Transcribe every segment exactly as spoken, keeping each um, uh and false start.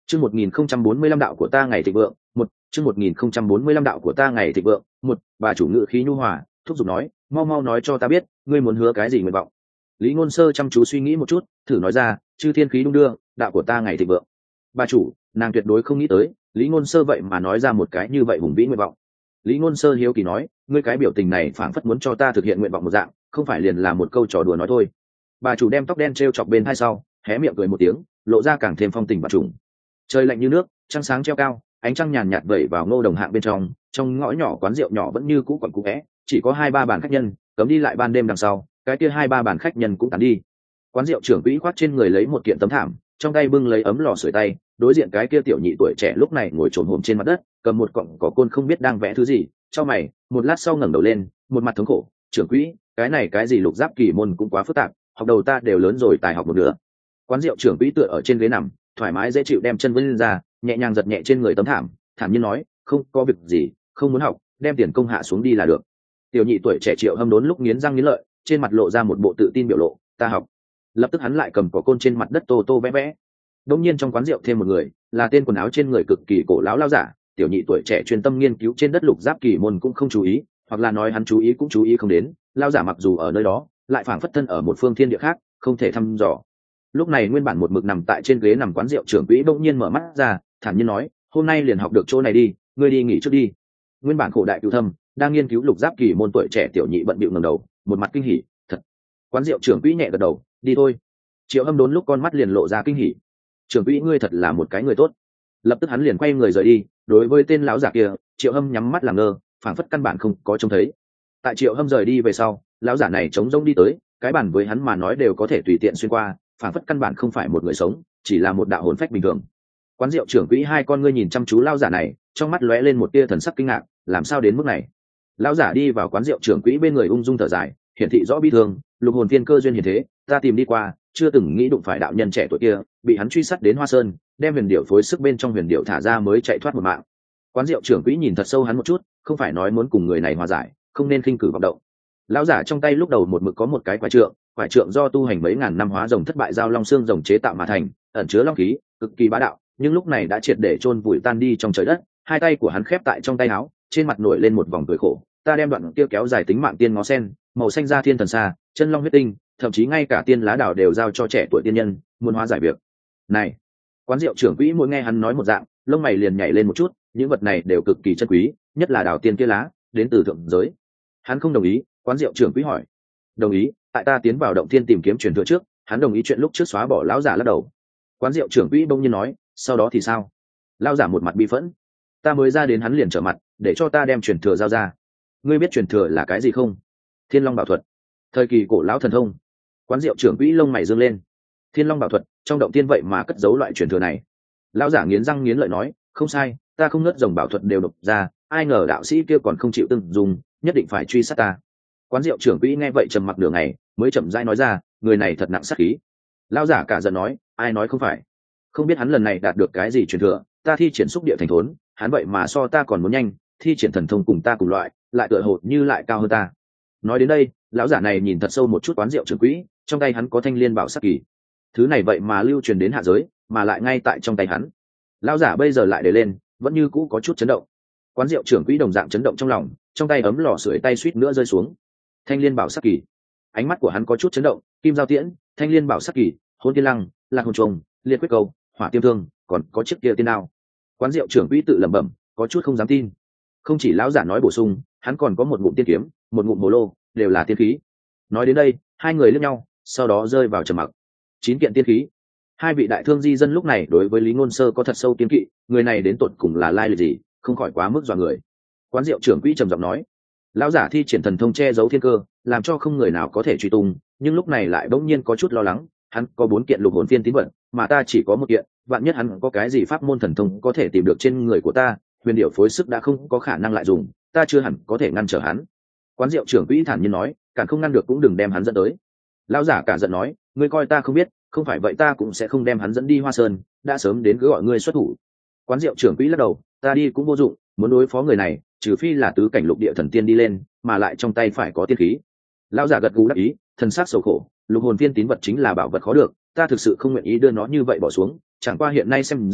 Chương một nghìn không trăm bốn mươi lăm đạo của ta ngày thịnh vượng, một, chương một nghìn không trăm bốn mươi lăm đạo của ta ngày thịnh vượng, một, bà chủ ngự khí nhu hòa, thúc giục nói, mau mau nói cho ta biết, ngươi muốn hứa cái gì nguyện vọng. Lý Ngôn Sơ chăm chú suy nghĩ một chút, thử nói ra, chư thiên khí đung đưa, đạo của ta ngày thịnh vượng. Bà chủ, nàng tuyệt đối không nghĩ tới, Lý Ngôn Sơ vậy mà nói ra một cái như vậy hùng vĩ nguyện vọng. Lý Ngôn Sơ hiếu kỳ nói, ngươi cái biểu tình này phảng phất muốn cho ta thực hiện nguyện vọng một dạng, không phải liền là một câu trò đùa nói thôi. Bà chủ đem tóc đen treo chọc bên hai sau, hé miệng cười một tiếng, lộ ra càng thêm phong tình và trùng. Trời lạnh như nước, trăng sáng treo cao, ánh trăng nhàn nhạt vẩy vào ngô đồng hạng bên trong, trong ngõ nhỏ quán rượu nhỏ vẫn như cũ quẩn cũ vẽ, chỉ có hai ba bàn khách nhân, cấm đi lại ban đêm đằng sau, cái kia hai ba bàn khách nhân cũng tán đi. Quán rượu trưởng quỹ khoác trên người lấy một kiện tấm thảm, trong tay bưng lấy ấm lò sưởi tay, đối diện cái kia tiểu nhị tuổi trẻ lúc này ngồi trồn hổm trên mặt đất, cầm một cọng cỏ côn không biết đang vẽ thứ gì, cho mày, một lát sau ngẩng đầu lên, một mặt thống khổ, trưởng quỹ, cái này cái gì lục giáp kỳ môn cũng quá phức tạp, học đầu ta đều lớn rồi tài học một nửa. Quán rượu trưởng quỹ tựa ở trên ghế nằm, thoải mái dễ chịu đem chân vươn lên ra, nhẹ nhàng giật nhẹ trên người tấm thảm, thản nhiên nói, không có việc gì, không muốn học, đem tiền công hạ xuống đi là được. Tiểu nhị tuổi trẻ Triệu Hâm đốn lúc nghiến răng nghiến lợi, trên mặt lộ ra một bộ tự tin biểu lộ, ta học. Lập tức hắn lại cầm cỏ côn trên mặt đất tô tô vẽ vẽ. Đống nhiên trong quán rượu thêm một người, là tên quần áo trên người cực kỳ cổ lão lão giả, tiểu nhị tuổi trẻ chuyên tâm nghiên cứu trên đất lục giáp kỳ môn cũng không chú ý, hoặc là nói hắn chú ý cũng chú ý không đến, lão giả mặc dù ở nơi đó, lại phảng phất thân ở một phương thiên địa khác, không thể thăm dò. Lúc này nguyên bản một mực nằm tại trên ghế nằm quán rượu trưởng quỹ bỗng nhiên mở mắt ra, thản nhiên nói, hôm nay liền học được chỗ này đi, ngươi đi nghỉ trước đi. Nguyên bản khổ đại cửu thâm đang nghiên cứu lục giáp kỳ môn tuổi trẻ tiểu nhị bận bịu ngẩng đầu, một mặt kinh hỉ, thật. Quán rượu trưởng quỹ nhẹ gật đầu, đi thôi. Triệu Hâm đốn lúc con mắt liền lộ ra kinh hỉ, trưởng quỹ ngươi thật là một cái người tốt. Lập tức hắn liền quay người rời đi, đối với tên lão giả kia, Triệu Hâm nhắm mắt làm ngơ, phảng phất căn bản không có trông thấy. Tại Triệu Hâm rời đi về sau, lão giả này trống rỗng đi tới, cái bản với hắn mà nói đều có thể tùy tiện xuyên qua, phảng phất căn bản không phải một người sống, chỉ là một đạo hồn phách bình thường. Quán rượu trưởng quỹ hai con ngươi nhìn chăm chú lão giả này, trong mắt lóe lên một tia thần sắc kinh ngạc, làm sao đến mức này? Lão giả đi vào quán rượu trưởng quỹ bên người ung dung thở dài, hiển thị rõ bi thương, lục hồn thiên cơ duyên hiển thế, ta tìm đi qua, chưa từng nghĩ đụng phải đạo nhân trẻ tuổi kia, bị hắn truy sát đến Hoa Sơn, đem huyền điệu phối sức bên trong huyền điệu thả ra mới chạy thoát một mạng. Quán rượu trưởng quỹ nhìn thật sâu hắn một chút, không phải nói muốn cùng người này hòa giải, không nên khinh cử vọng động. Lão giả trong tay lúc đầu một mực có một cái quái trượng, quái trượng do tu hành mấy ngàn năm hóa rồng thất bại giao long xương rồng chế tạo mà thành, ẩn chứa long khí, cực kỳ bá đạo, nhưng lúc này đã triệt để chôn vùi tan đi trong trời đất. Hai tay của hắn khép tại trong tay áo, trên mặt nổi lên một vòng cười khổ, ta đem đoạn kia kéo dài tính mạng tiên ngó sen, màu xanh da thiên thần xa, chân long huyết tinh, thậm chí ngay cả tiên lá đảo đều giao cho trẻ tuổi tiên nhân, muốn hóa giải việc này. Quán rượu trưởng quỹ mỗi nghe hắn nói một dạng, lông mày liền nhảy lên một chút, những vật này đều cực kỳ chân quý, nhất là đảo tiên kia lá, đến từ thượng giới. Hắn không đồng ý. Quán rượu trưởng quỹ hỏi, đồng ý, tại ta tiến vào động thiên tìm kiếm truyền thừa trước, hắn đồng ý chuyện lúc trước xóa bỏ lão giả lắc đầu. Quán rượu trưởng quỹ bỗng nhiên nói, sau đó thì sao? Lão giả một mặt bi phẫn, ta mới ra đến hắn liền trở mặt, để cho ta đem truyền thừa giao ra. Ngươi biết truyền thừa là cái gì không? Thiên Long Bảo Thuật, thời kỳ cổ lão thần thông. Quán rượu trưởng quỹ lông mày dương lên, Thiên Long Bảo Thuật, trong động tiên vậy mà cất giấu loại truyền thừa này. Lão giả nghiến răng nghiến lợi nói, không sai, ta không ngớt rồng bảo thuật đều độc ra, ai ngờ đạo sĩ kia còn không chịu từng dùng, nhất định phải truy sát ta. Quán rượu trưởng quỹ nghe vậy trầm mặc nửa ngày, mới chậm rãi nói ra, người này thật nặng sát khí. Lão giả cả giận nói, ai nói không phải? Không biết hắn lần này đạt được cái gì truyền thừa, ta thi triển xúc địa thành thốn, hắn vậy mà so ta còn muốn nhanh, thi triển thần thông cùng ta cùng loại, lại tựa hồ như lại cao hơn ta. Nói đến đây, lão giả này nhìn thật sâu một chút quán rượu trưởng quỹ, trong tay hắn có thanh liên bảo sắc kỳ, thứ này vậy mà lưu truyền đến hạ giới, mà lại ngay tại trong tay hắn. Lão giả bây giờ lại để lên, vẫn như cũ có chút chấn động. Quán rượu trưởng quỹ đồng dạng chấn động trong lòng, trong tay ấm lò sưởi tay suýt nữa rơi xuống. Thanh liên bảo sắc kỳ, ánh mắt của hắn có chút chấn động, kim giao tiễn, thanh liên bảo sắc kỳ, hôn tiên lăng, lạc hồn trùng, liệt quyết cầu, hỏa tiêm thương, còn có chiếc kia tiên đao. Quán rượu trưởng quỹ tự lẩm bẩm, có chút không dám tin. Không chỉ lão giả nói bổ sung, hắn còn có một ngụm tiên kiếm, một ngụm bồ lô, đều là tiên khí. Nói đến đây, hai người liếc nhau, sau đó rơi vào trầm mặc. Chín kiện tiên khí. Hai vị đại thương di dân lúc này đối với Lý Ngôn Sơ có thật sâu kiêng kỵ, người này đến tột cùng là lai lịch gì, không khỏi quá mức dọa người. Quán rượu trưởng quỹ trầm giọng nói, lão giả thi triển thần thông che giấu thiên cơ, làm cho không người nào có thể truy tung, nhưng lúc này lại bỗng nhiên có chút lo lắng, hắn có bốn kiện lục hồn phiên tín vật, mà ta chỉ có một kiện, vạn nhất hắn có cái gì pháp môn thần thông có thể tìm được trên người của ta, huyền điệu phối sức đã không có khả năng lại dùng, ta chưa hẳn có thể ngăn trở hắn. Quán rượu trưởng quỹ thản nhiên nói, cản không ngăn được cũng đừng đem hắn dẫn tới. Lão giả cả giận nói, ngươi coi ta không biết, không phải vậy ta cũng sẽ không đem hắn dẫn đi Hoa Sơn, đã sớm đến cứ gọi ngươi xuất thủ. Quán rượu trưởng quỹ lắc đầu, ta đi cũng vô dụng, muốn đối phó người này, trừ phi là tứ cảnh lục địa thần tiên đi lên, mà lại trong tay phải có tiên khí. Lão giả gật gù đáp ý, thần sắc sầu khổ, lục hồn viên tín vật chính là bảo vật khó được, ta thực sự không nguyện ý đưa nó như vậy bỏ xuống, chẳng qua hiện nay xem ra,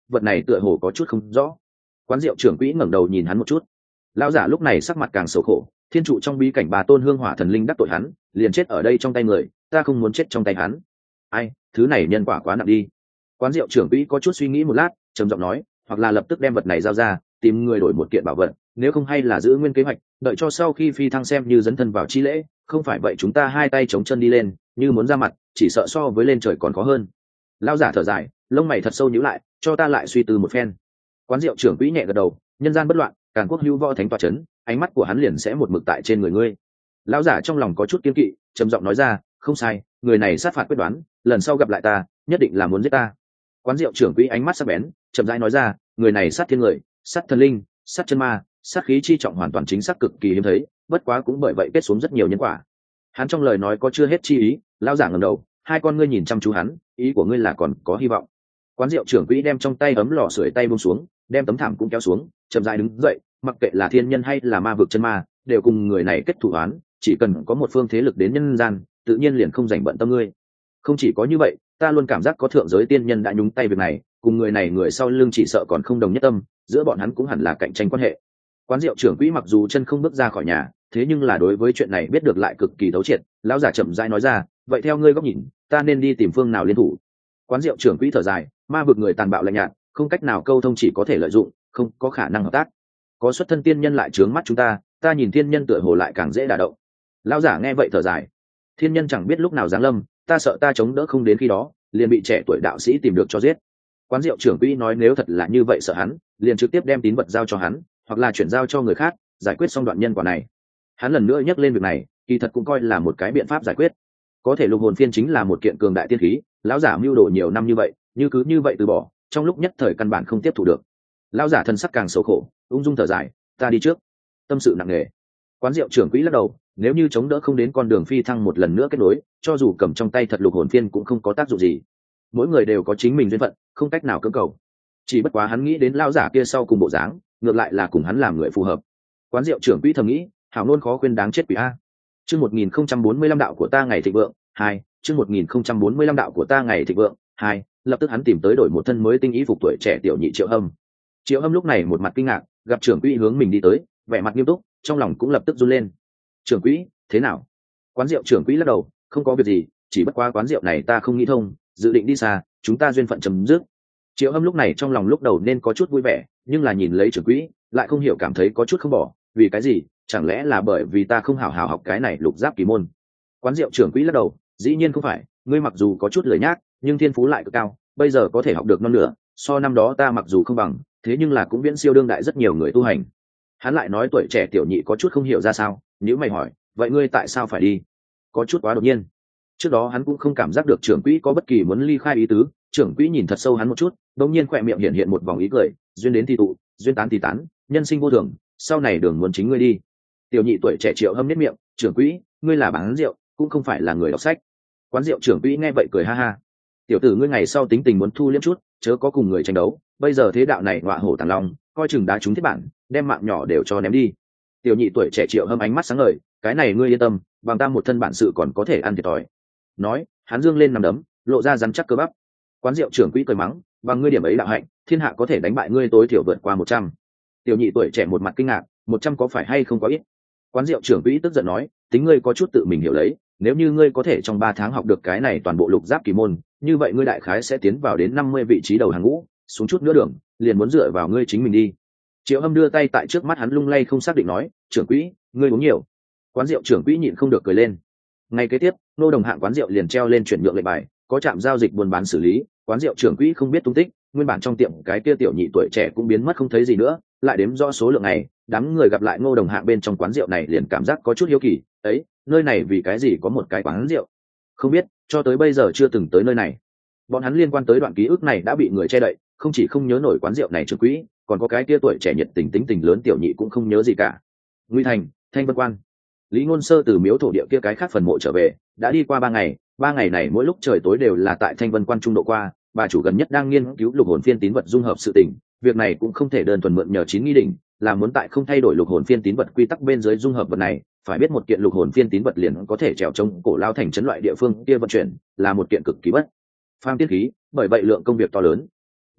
vật này tựa hồ có chút không rõ. Quán rượu trưởng quỹ ngẩng đầu nhìn hắn một chút. Lão giả lúc này sắc mặt càng xấu khổ, thiên trụ trong bí cảnh bà tôn hương hỏa thần linh đắc tội hắn, liền chết ở đây trong tay người, ta không muốn chết trong tay hắn. Ai, thứ này nhân quả quá nặng đi. Quán rượu trưởng quỹ có chút suy nghĩ một lát, trầm giọng nói, hoặc là lập tức đem vật này giao ra, tìm người đổi một kiện bảo vật, nếu không hay là giữ nguyên kế hoạch, đợi cho sau khi phi thăng xem như dấn thân vào chi lễ, không phải vậy chúng ta hai tay chống chân đi lên, như muốn ra mặt, chỉ sợ so với lên trời còn khó hơn. Lão giả thở dài, lông mày thật sâu nhíu lại, cho ta lại suy tư một phen. Quán rượu trưởng quỹ nhẹ gật đầu, nhân gian bất loạn, càn quốc hữu võ thánh tọa chấn, ánh mắt của hắn liền sẽ một mực tại trên người ngươi. Lão giả trong lòng có chút kiên kỵ, trầm giọng nói ra, không sai, người này sát phạt quyết đoán, lần sau gặp lại ta, nhất định là muốn giết ta. Quán rượu trưởng quỹ ánh mắt sắc bén, chậm rãi nói ra, người này sát thiên người, sát thần linh, sát chân ma, sát khí chi trọng hoàn toàn chính xác cực kỳ hiếm thấy, bất quá cũng bởi vậy kết xuống rất nhiều nhân quả. Hắn trong lời nói có chưa hết chi ý, lão giả ngẩng đầu, hai con ngươi nhìn chăm chú hắn, ý của ngươi là còn có hy vọng. Quán rượu trưởng quỹ đem trong tay ấm lò sưởi tay buông xuống, đem tấm thảm cũng kéo xuống, chậm rãi đứng dậy, mặc kệ là thiên nhân hay là ma vực chân ma, đều cùng người này kết thủ án, chỉ cần có một phương thế lực đến nhân gian, tự nhiên liền không rảnh bận tâm ngươi. Không chỉ có như vậy, ta luôn cảm giác có thượng giới tiên nhân đã nhúng tay việc này, cùng người này người sau lưng chỉ sợ còn không đồng nhất tâm, giữa bọn hắn cũng hẳn là cạnh tranh quan hệ. Quán rượu trưởng quỹ mặc dù chân không bước ra khỏi nhà, thế nhưng là đối với chuyện này biết được lại cực kỳ thấu triệt. Lão giả chậm rãi nói ra, vậy theo ngươi góc nhìn, ta nên đi tìm phương nào liên thủ? Quán rượu trưởng quỹ thở dài, ma vực người tàn bạo lạnh nhạt, không cách nào câu thông, chỉ có thể lợi dụng, không có khả năng hợp tác. Có xuất thân tiên nhân lại trướng mắt chúng ta, ta nhìn thiên nhân tựa hồ lại càng dễ đả động. Lão giả nghe vậy thở dài, thiên nhân chẳng biết lúc nào giáng lâm, ta sợ ta chống đỡ không đến khi đó, liền bị trẻ tuổi đạo sĩ tìm được cho giết. Quán rượu trưởng quỹ nói nếu thật là như vậy sợ hắn, liền trực tiếp đem tín vật giao cho hắn, hoặc là chuyển giao cho người khác, giải quyết xong đoạn nhân quả này. Hắn lần nữa nhắc lên việc này, kỳ thật cũng coi là một cái biện pháp giải quyết. Có thể lục hồn phiên chính là một kiện cường đại tiên khí, lão giả mưu đồ nhiều năm như vậy, như cứ như vậy từ bỏ, trong lúc nhất thời căn bản không tiếp thu được. Lão giả thân sắc càng xấu khổ, ung dung thở dài, ta đi trước. Tâm sự nặng nề. Quán rượu trưởng quỹ lắc đầu, nếu như chống đỡ không đến con đường phi thăng một lần nữa kết nối, cho dù cầm trong tay thật lục hồn phiên cũng không có tác dụng gì. Mỗi người đều có chính mình duyên phận, không cách nào cưỡng cầu. Chỉ bất quá hắn nghĩ đến lão giả kia sau cùng bộ dáng, ngược lại là cùng hắn làm người phù hợp. Quán rượu trưởng quỹ thầm nghĩ, hảo nôn khó khuyên đáng chết quỷ a. Chương một nghìn không trăm bốn mươi lăm đạo của ta ngày thịnh vượng hai, chương một nghìn không trăm bốn mươi lăm đạo của ta ngày thịnh vượng hai, lập tức hắn tìm tới đổi một thân mới tinh ý phục tuổi trẻ tiểu nhị Triệu Hâm. Triệu Hâm lúc này một mặt kinh ngạc, gặp trưởng quỹ hướng mình đi tới, vẻ mặt nghiêm túc, trong lòng cũng lập tức run lên. Trưởng quỹ, thế nào? Quán rượu trưởng quỹ lắc đầu, không có việc gì, chỉ bất quá quán rượu này ta không nghĩ thông, dự định đi xa, chúng ta duyên phận chấm dứt. Triệu Hâm lúc này trong lòng lúc đầu nên có chút vui vẻ, nhưng là nhìn lấy trưởng quỹ, lại không hiểu cảm thấy có chút không bỏ, vì cái gì? Chẳng lẽ là bởi vì ta không hào hào học cái này lục giáp kỳ môn? Quán rượu trưởng quỹ lắc đầu, dĩ nhiên không phải, ngươi mặc dù có chút lười nhác, nhưng thiên phú lại cực cao, bây giờ có thể học được non nửa, so năm đó ta mặc dù không bằng, thế nhưng là cũng viễn siêu đương đại rất nhiều người tu hành. Hắn lại nói tuổi trẻ tiểu nhị có chút không hiểu ra sao, nếu mày hỏi, vậy ngươi tại sao phải đi? Có chút quá đột nhiên. Trước đó hắn cũng không cảm giác được trưởng quỹ có bất kỳ muốn ly khai ý tứ, trưởng quỹ nhìn thật sâu hắn một chút, đột nhiên khỏe miệng hiện hiện một vòng ý cười, duyên đến thì tụ, duyên tán thì tán, nhân sinh vô thường, sau này đường muốn chính ngươi đi. Tiểu nhị tuổi trẻ Triệu Hâm nhếch miệng, trưởng quỹ, ngươi là bán rượu, cũng không phải là người đọc sách. Quán rượu trưởng quỹ nghe vậy cười ha ha, tiểu tử ngươi ngày sau tính tình muốn thu liếm chút, chớ có cùng người tranh đấu, bây giờ thế đạo này ngọa hổ tàng long, coi chừng đá trúng thiết bản, đem mạng nhỏ đều cho ném đi. Tiểu nhị tuổi trẻ Triệu Hâm ánh mắt sáng ngời, cái này ngươi yên tâm, bằng ta một thân bản sự còn có thể ăn thiệt thòi. Nói, hắn dương lên nằm đấm, lộ ra rắn chắc cơ bắp. Quán rượu trưởng quỹ cười mắng, bằng ngươi điểm ấy đạo hạnh, thiên hạ có thể đánh bại ngươi tối thiểu vượt qua một trăm. Tiểu nhị tuổi trẻ một mặt kinh ngạc, một trăm có phải hay không có ít? Quán rượu trưởng quỹ tức giận nói, tính ngươi có chút tự mình hiểu lấy, nếu như ngươi có thể trong ba tháng học được cái này toàn bộ lục giáp kỳ môn, như vậy ngươi đại khái sẽ tiến vào đến năm mươi vị trí đầu hàng ngũ, xuống chút nữa đường, liền muốn dựa vào ngươi chính mình đi. Triệu Hâm đưa tay tại trước mắt hắn lung lay không xác định nói, trưởng quỹ, ngươi uống nhiều. Quán rượu trưởng quỹ nhịn không được cười lên. Ngày kế tiếp, nô đồng hạng quán rượu liền treo lên chuyển nhượng lệnh bài, có trạm giao dịch buôn bán xử lý, quán rượu trưởng quỹ không biết tung tích, nguyên bản trong tiệm cái kia tiểu nhị tuổi trẻ cũng biến mất không thấy gì nữa, lại đếm rõ số lượng này, đám người gặp lại ngô đồng hạng bên trong quán rượu này liền cảm giác có chút hiếu kỳ, ấy, nơi này vì cái gì có một cái quán rượu? Không biết, cho tới bây giờ chưa từng tới nơi này. Bọn hắn liên quan tới đoạn ký ức này đã bị người che đậy, không chỉ không nhớ nổi quán rượu này trưởng quỹ, còn có cái kia tuổi trẻ nhiệt tình tính tình lớn tiểu nhị cũng không nhớ gì cả. Nguy Thành, Thanh Vân Quan. Lý Ngôn Sơ từ miếu thổ địa kia cái khác phần mộ trở về, đã đi qua ba ngày, ba ngày này mỗi lúc trời tối đều là tại Thanh Vân Quan trung độ qua, bà chủ gần nhất đang nghiên cứu lục hồn phiên tín vật dung hợp sự tình, việc này cũng không thể đơn thuần mượn nhờ chín nghi đỉnh, là muốn tại không thay đổi lục hồn phiên tín vật quy tắc bên dưới dung hợp vật này, phải biết một kiện lục hồn phiên tín vật liền có thể trèo chống cổ lao thành trấn loại địa phương kia vận chuyển, là một kiện cực kỳ bất phàm tiên khí, bởi vậy lượng công việc to lớn.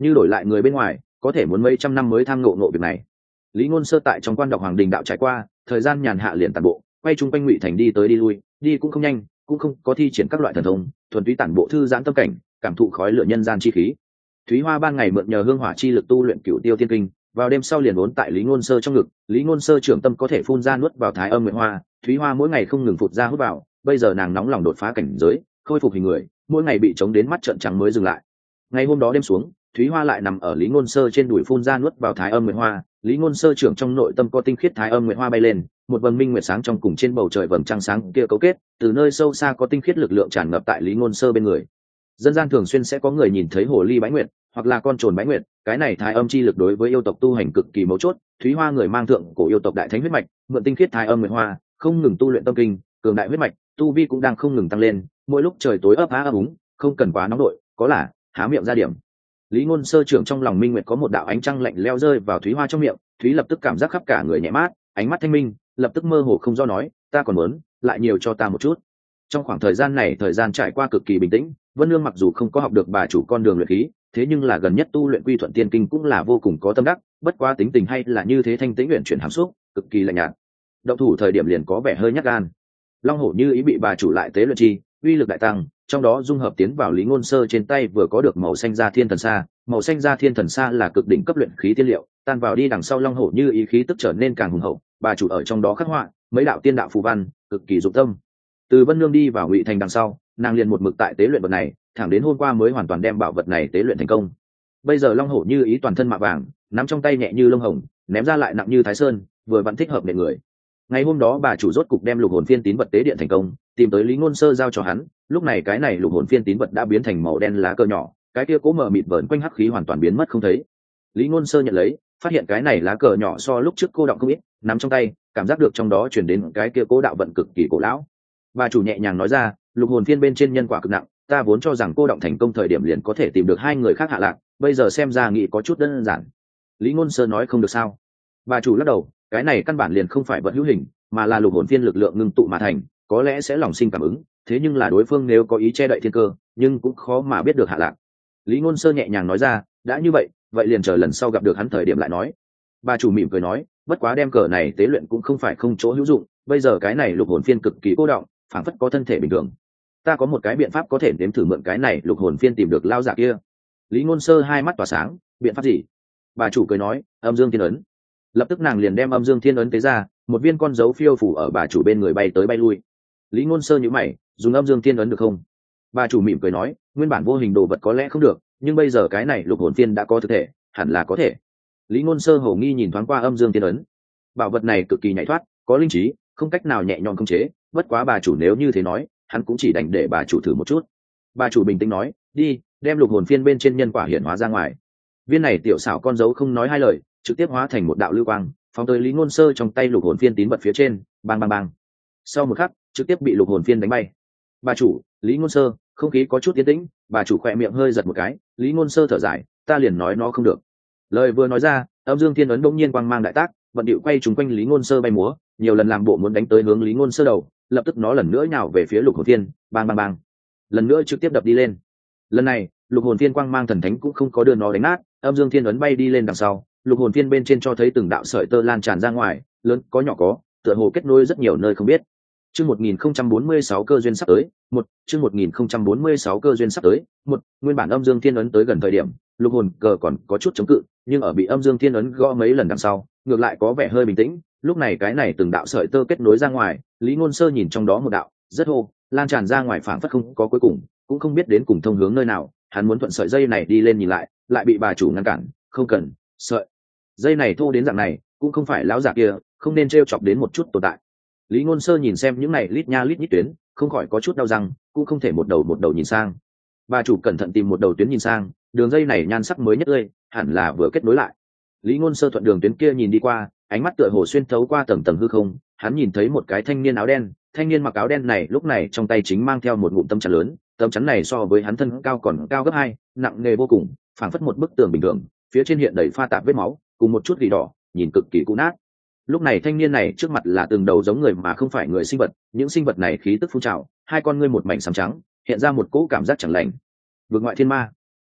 như đổi lại người bên ngoài có thể muốn mấy trăm năm mới tham ngộ ngộ việc này. Lý Ngôn Sơ tại trong quan đọc hoàng đình đạo trải qua thời gian nhàn hạ liền tản bộ, quay chung quanh Ngụy Thành đi tới đi lui, đi cũng không nhanh, cũng không có thi triển các loại thần thông, thuần túy tản bộ thư giãn tâm cảnh, cảm thụ khói lửa nhân gian chi khí. Thúy Hoa ban ngày mượn nhờ hương hỏa chi lực tu luyện Cửu Tiêu Tiên Kinh, vào đêm sau liền uốn tại Lý Ngôn Sơ trong ngực, Lý Ngôn Sơ trưởng tâm có thể phun ra nuốt vào Thái Âm Nguyệt Hoa, Thúy Hoa mỗi ngày không ngừng phụt ra hút vào, bây giờ nàng nóng lòng đột phá cảnh giới, khôi phục hình người, mỗi ngày bị chống đến mắt trợn trắng mới dừng lại. Ngày hôm đó đêm xuống, Thúy Hoa lại nằm ở Lý Ngôn Sơ trên đùi phun ra nuốt vào Thái Âm Nguyệt Hoa, Lý Ngôn Sơ trưởng trong nội tâm có tinh khiết Thái Âm Nguyệt Hoa bay lên, một vầng minh nguyệt sáng trong cùng trên bầu trời vầng trăng sáng kia cấu kết, từ nơi sâu xa có tinh khiết lực lượng tràn ngập tại Lý Ngôn Sơ bên người. Dân gian thường xuyên sẽ có người nhìn thấy hồ ly bái nguyệt, hoặc là con trồn bái nguyệt, cái này Thái Âm chi lực đối với yêu tộc tu hành cực kỳ mấu chốt. Thúy Hoa người mang thượng cổ yêu tộc đại thánh huyết mạch, mượn tinh khiết Thái Âm Nguyệt Hoa, không ngừng tu luyện tâm kinh, cường đại huyết mạch, tu vi cũng đang không ngừng tăng lên, mỗi lúc trời tối ấp á ấp úng, không cần quá nóng đội, có là há miệng ra điểm. Lý Ngôn Sơ trưởng trong lòng minh nguyệt có một đạo ánh trăng lạnh lẽo rơi vào Thúy Hoa trong miệng, Thúy lập tức cảm giác khắp cả người nhẹ mát, ánh mắt thanh minh, lập tức mơ hồ không do nói, ta còn muốn, lại nhiều cho ta một chút. Trong khoảng thời gian này thời gian trải qua cực kỳ bình tĩnh, Vân Nương mặc dù không có học được bà chủ con đường luyện khí, thế nhưng là gần nhất tu luyện Quy Thuận Tiên Kinh cũng là vô cùng có tâm đắc, bất quá tính tình hay là như thế thanh tĩnh luyện chuyển hàm xúc, cực kỳ lạnh nhạt. Động thủ thời điểm liền có vẻ hơi nhát gan. Long hổ như ý bị bà chủ lại tế luyện chi, uy lực đại tăng, trong đó dung hợp tiến vào Lý Ngôn Sơ trên tay vừa có được màu xanh da thiên thần sa, màu xanh da thiên thần sa là cực đỉnh cấp luyện khí tiên liệu, tan vào đi đằng sau Long hổ như ý khí tức trở nên càng hùng hậu, bà chủ ở trong đó khắc họa mấy đạo tiên đạo phù văn, cực kỳ dụng tâm. Từ Vân Nương đi vào Ngụy Thành đằng sau, nàng liền một mực tại tế luyện vật này, thẳng đến hôm qua mới hoàn toàn đem bảo vật này tế luyện thành công. Bây giờ Long hổ như ý toàn thân mạ vàng, nắm trong tay nhẹ như lông hồng, ném ra lại nặng như thái sơn, vừa vặn thích hợp để người. Ngày hôm đó bà chủ rốt cục đem lục hồn phiên tín vật tế điện thành công, tìm tới Lý Ngôn Sơ giao cho hắn, lúc này cái này lục hồn phiên tín vật đã biến thành màu đen lá cờ nhỏ, cái kia cố mờ mịt vờn quanh hắc khí hoàn toàn biến mất không thấy. Lý Ngôn Sơ nhận lấy, phát hiện cái này lá cờ nhỏ so lúc trước cô động không ít, nắm trong tay, cảm giác được trong đó truyền đến cái kia cố đạo vận cực kỳ cổ lão. Bà chủ nhẹ nhàng nói ra, lục hồn phiên bên trên nhân quả cực nặng, ta vốn cho rằng cô động thành công thời điểm liền có thể tìm được hai người khác hạ lạc, bây giờ xem ra nghĩ có chút đơn giản. Lý Ngôn Sơ nói không được sao? Bà chủ lắc đầu, cái này căn bản liền không phải vật hữu hình, mà là lục hồn phiên lực lượng ngưng tụ mà thành, có lẽ sẽ lòng sinh cảm ứng, thế nhưng là đối phương nếu có ý che đậy thiên cơ, nhưng cũng khó mà biết được hạ lạc. Lý Ngôn Sơ nhẹ nhàng nói ra, đã như vậy, vậy liền chờ lần sau gặp được hắn thời điểm lại nói. Bà chủ mỉm cười nói, bất quá đem cờ này tế luyện cũng không phải không chỗ hữu dụng, bây giờ cái này lục hồn phiên cực kỳ cô động, phảng phất có thân thể bình thường. Ta có một cái biện pháp có thể nếm thử mượn cái này lục hồn phiên tìm được lao giả kia. Lý Ngôn Sơ hai mắt tỏa sáng, biện pháp gì? Bà chủ cười nói, âm dương thiên ấn. Lập tức nàng liền đem âm dương thiên ấn tế ra, một viên con dấu phiêu phủ ở bà chủ bên người bay tới bay lui. Lý Ngôn Sơ nhíu mày, dùng âm dương thiên ấn được không? Bà chủ mỉm cười nói, nguyên bản vô hình đồ vật có lẽ không được, nhưng bây giờ cái này lục hồn phiên đã có thực thể, hẳn là có thể. Lý Ngôn Sơ hổ nghi nhìn thoáng qua âm dương thiên ấn, bảo vật này cực kỳ nhạy thoát, có linh trí, không cách nào nhẹ nhõm khống chế, bất quá bà chủ nếu như thế nói, hắn cũng chỉ đành để bà chủ thử một chút. Bà chủ bình tĩnh nói, đi, đem lục hồn phiên bên trên nhân quả hiển hóa ra ngoài. Viên này tiểu xảo con dấu không nói hai lời, trực tiếp hóa thành một đạo lưu quang, phóng tới Lý Ngôn Sơ trong tay lục hồn phiên tín vật phía trên, bang bang bang. Sau một khắc, trực tiếp bị lục hồn phiên đánh bay. Bà chủ, Lý Ngôn Sơ, không khí có chút tiến tĩnh, bà chủ khẽ miệng hơi giật một cái, Lý Ngôn Sơ thở dài, ta liền nói nó không được. Lời vừa nói ra, âm dương thiên ấn bỗng nhiên quang mang đại tác, vận điệu quay trúng quanh Lý Ngôn Sơ bay múa, nhiều lần làm bộ muốn đánh tới hướng Lý Ngôn Sơ đầu, lập tức nó lần nữa nhào về phía lục hồn phiên, bang bang bang. Lần nữa trực tiếp đập đi lên. Lần này, lục hồn phiên quang mang thần thánh cũng không có đưa nó đánh nát, âm dương thiên ấn bay đi lên đằng sau, lục hồn phiên bên trên cho thấy từng đạo sợi tơ lan tràn ra ngoài, lớn có nhỏ có, tựa hồ kết nối rất nhiều nơi không biết. Chương một nghìn không trăm bốn mươi sáu cơ duyên sắp tới, một, chương một nghìn không trăm bốn mươi sáu cơ duyên sắp tới, một, nguyên bản âm dương thiên ấn tới gần thời điểm, lục hồn cờ còn có chút chống cự, nhưng ở bị âm dương thiên ấn gõ mấy lần đằng sau, ngược lại có vẻ hơi bình tĩnh, lúc này cái này từng đạo sợi tơ kết nối ra ngoài, Lý Ngôn Sơ nhìn trong đó một đạo, rất hô, lan tràn ra ngoài phảng phất không có cuối cùng, cũng không biết đến cùng thông hướng nơi nào, hắn muốn thuận sợi dây này đi lên nhìn lại, lại bị bà chủ ngăn cản, không cần, sợi dây này thô đến dạng này, cũng không phải lão giả kia, không nên trêu chọc đến một chút tồn tại. Lý Ngôn Sơ nhìn xem những này lít nha lít nhít tuyến, không khỏi có chút đau răng, cũng không thể một đầu một đầu nhìn sang. Bà chủ cẩn thận tìm một đầu tuyến nhìn sang, đường dây này nhan sắc mới nhất ơi, hẳn là vừa kết nối lại. Lý Ngôn Sơ thuận đường tuyến kia nhìn đi qua, ánh mắt tựa hồ xuyên thấu qua tầng tầng hư không, hắn nhìn thấy một cái thanh niên áo đen, thanh niên mặc áo đen này lúc này trong tay chính mang theo một ngụm tấm chắn lớn, tấm chắn này so với hắn thân cao còn cao gấp hai, nặng nề vô cùng, phảng phất một bức tường bình thường, phía trên hiện đầy pha tạp vết máu, cùng một chút gỉ đỏ, nhìn cực kỳ cũ nát. Lúc này thanh niên này trước mặt là từng đầu giống người mà không phải người sinh vật, những sinh vật này khí tức phun trào, hai con ngươi một mảnh xám trắng, hiện ra một cỗ cảm giác chẳng lành. Vượt ngoại thiên ma.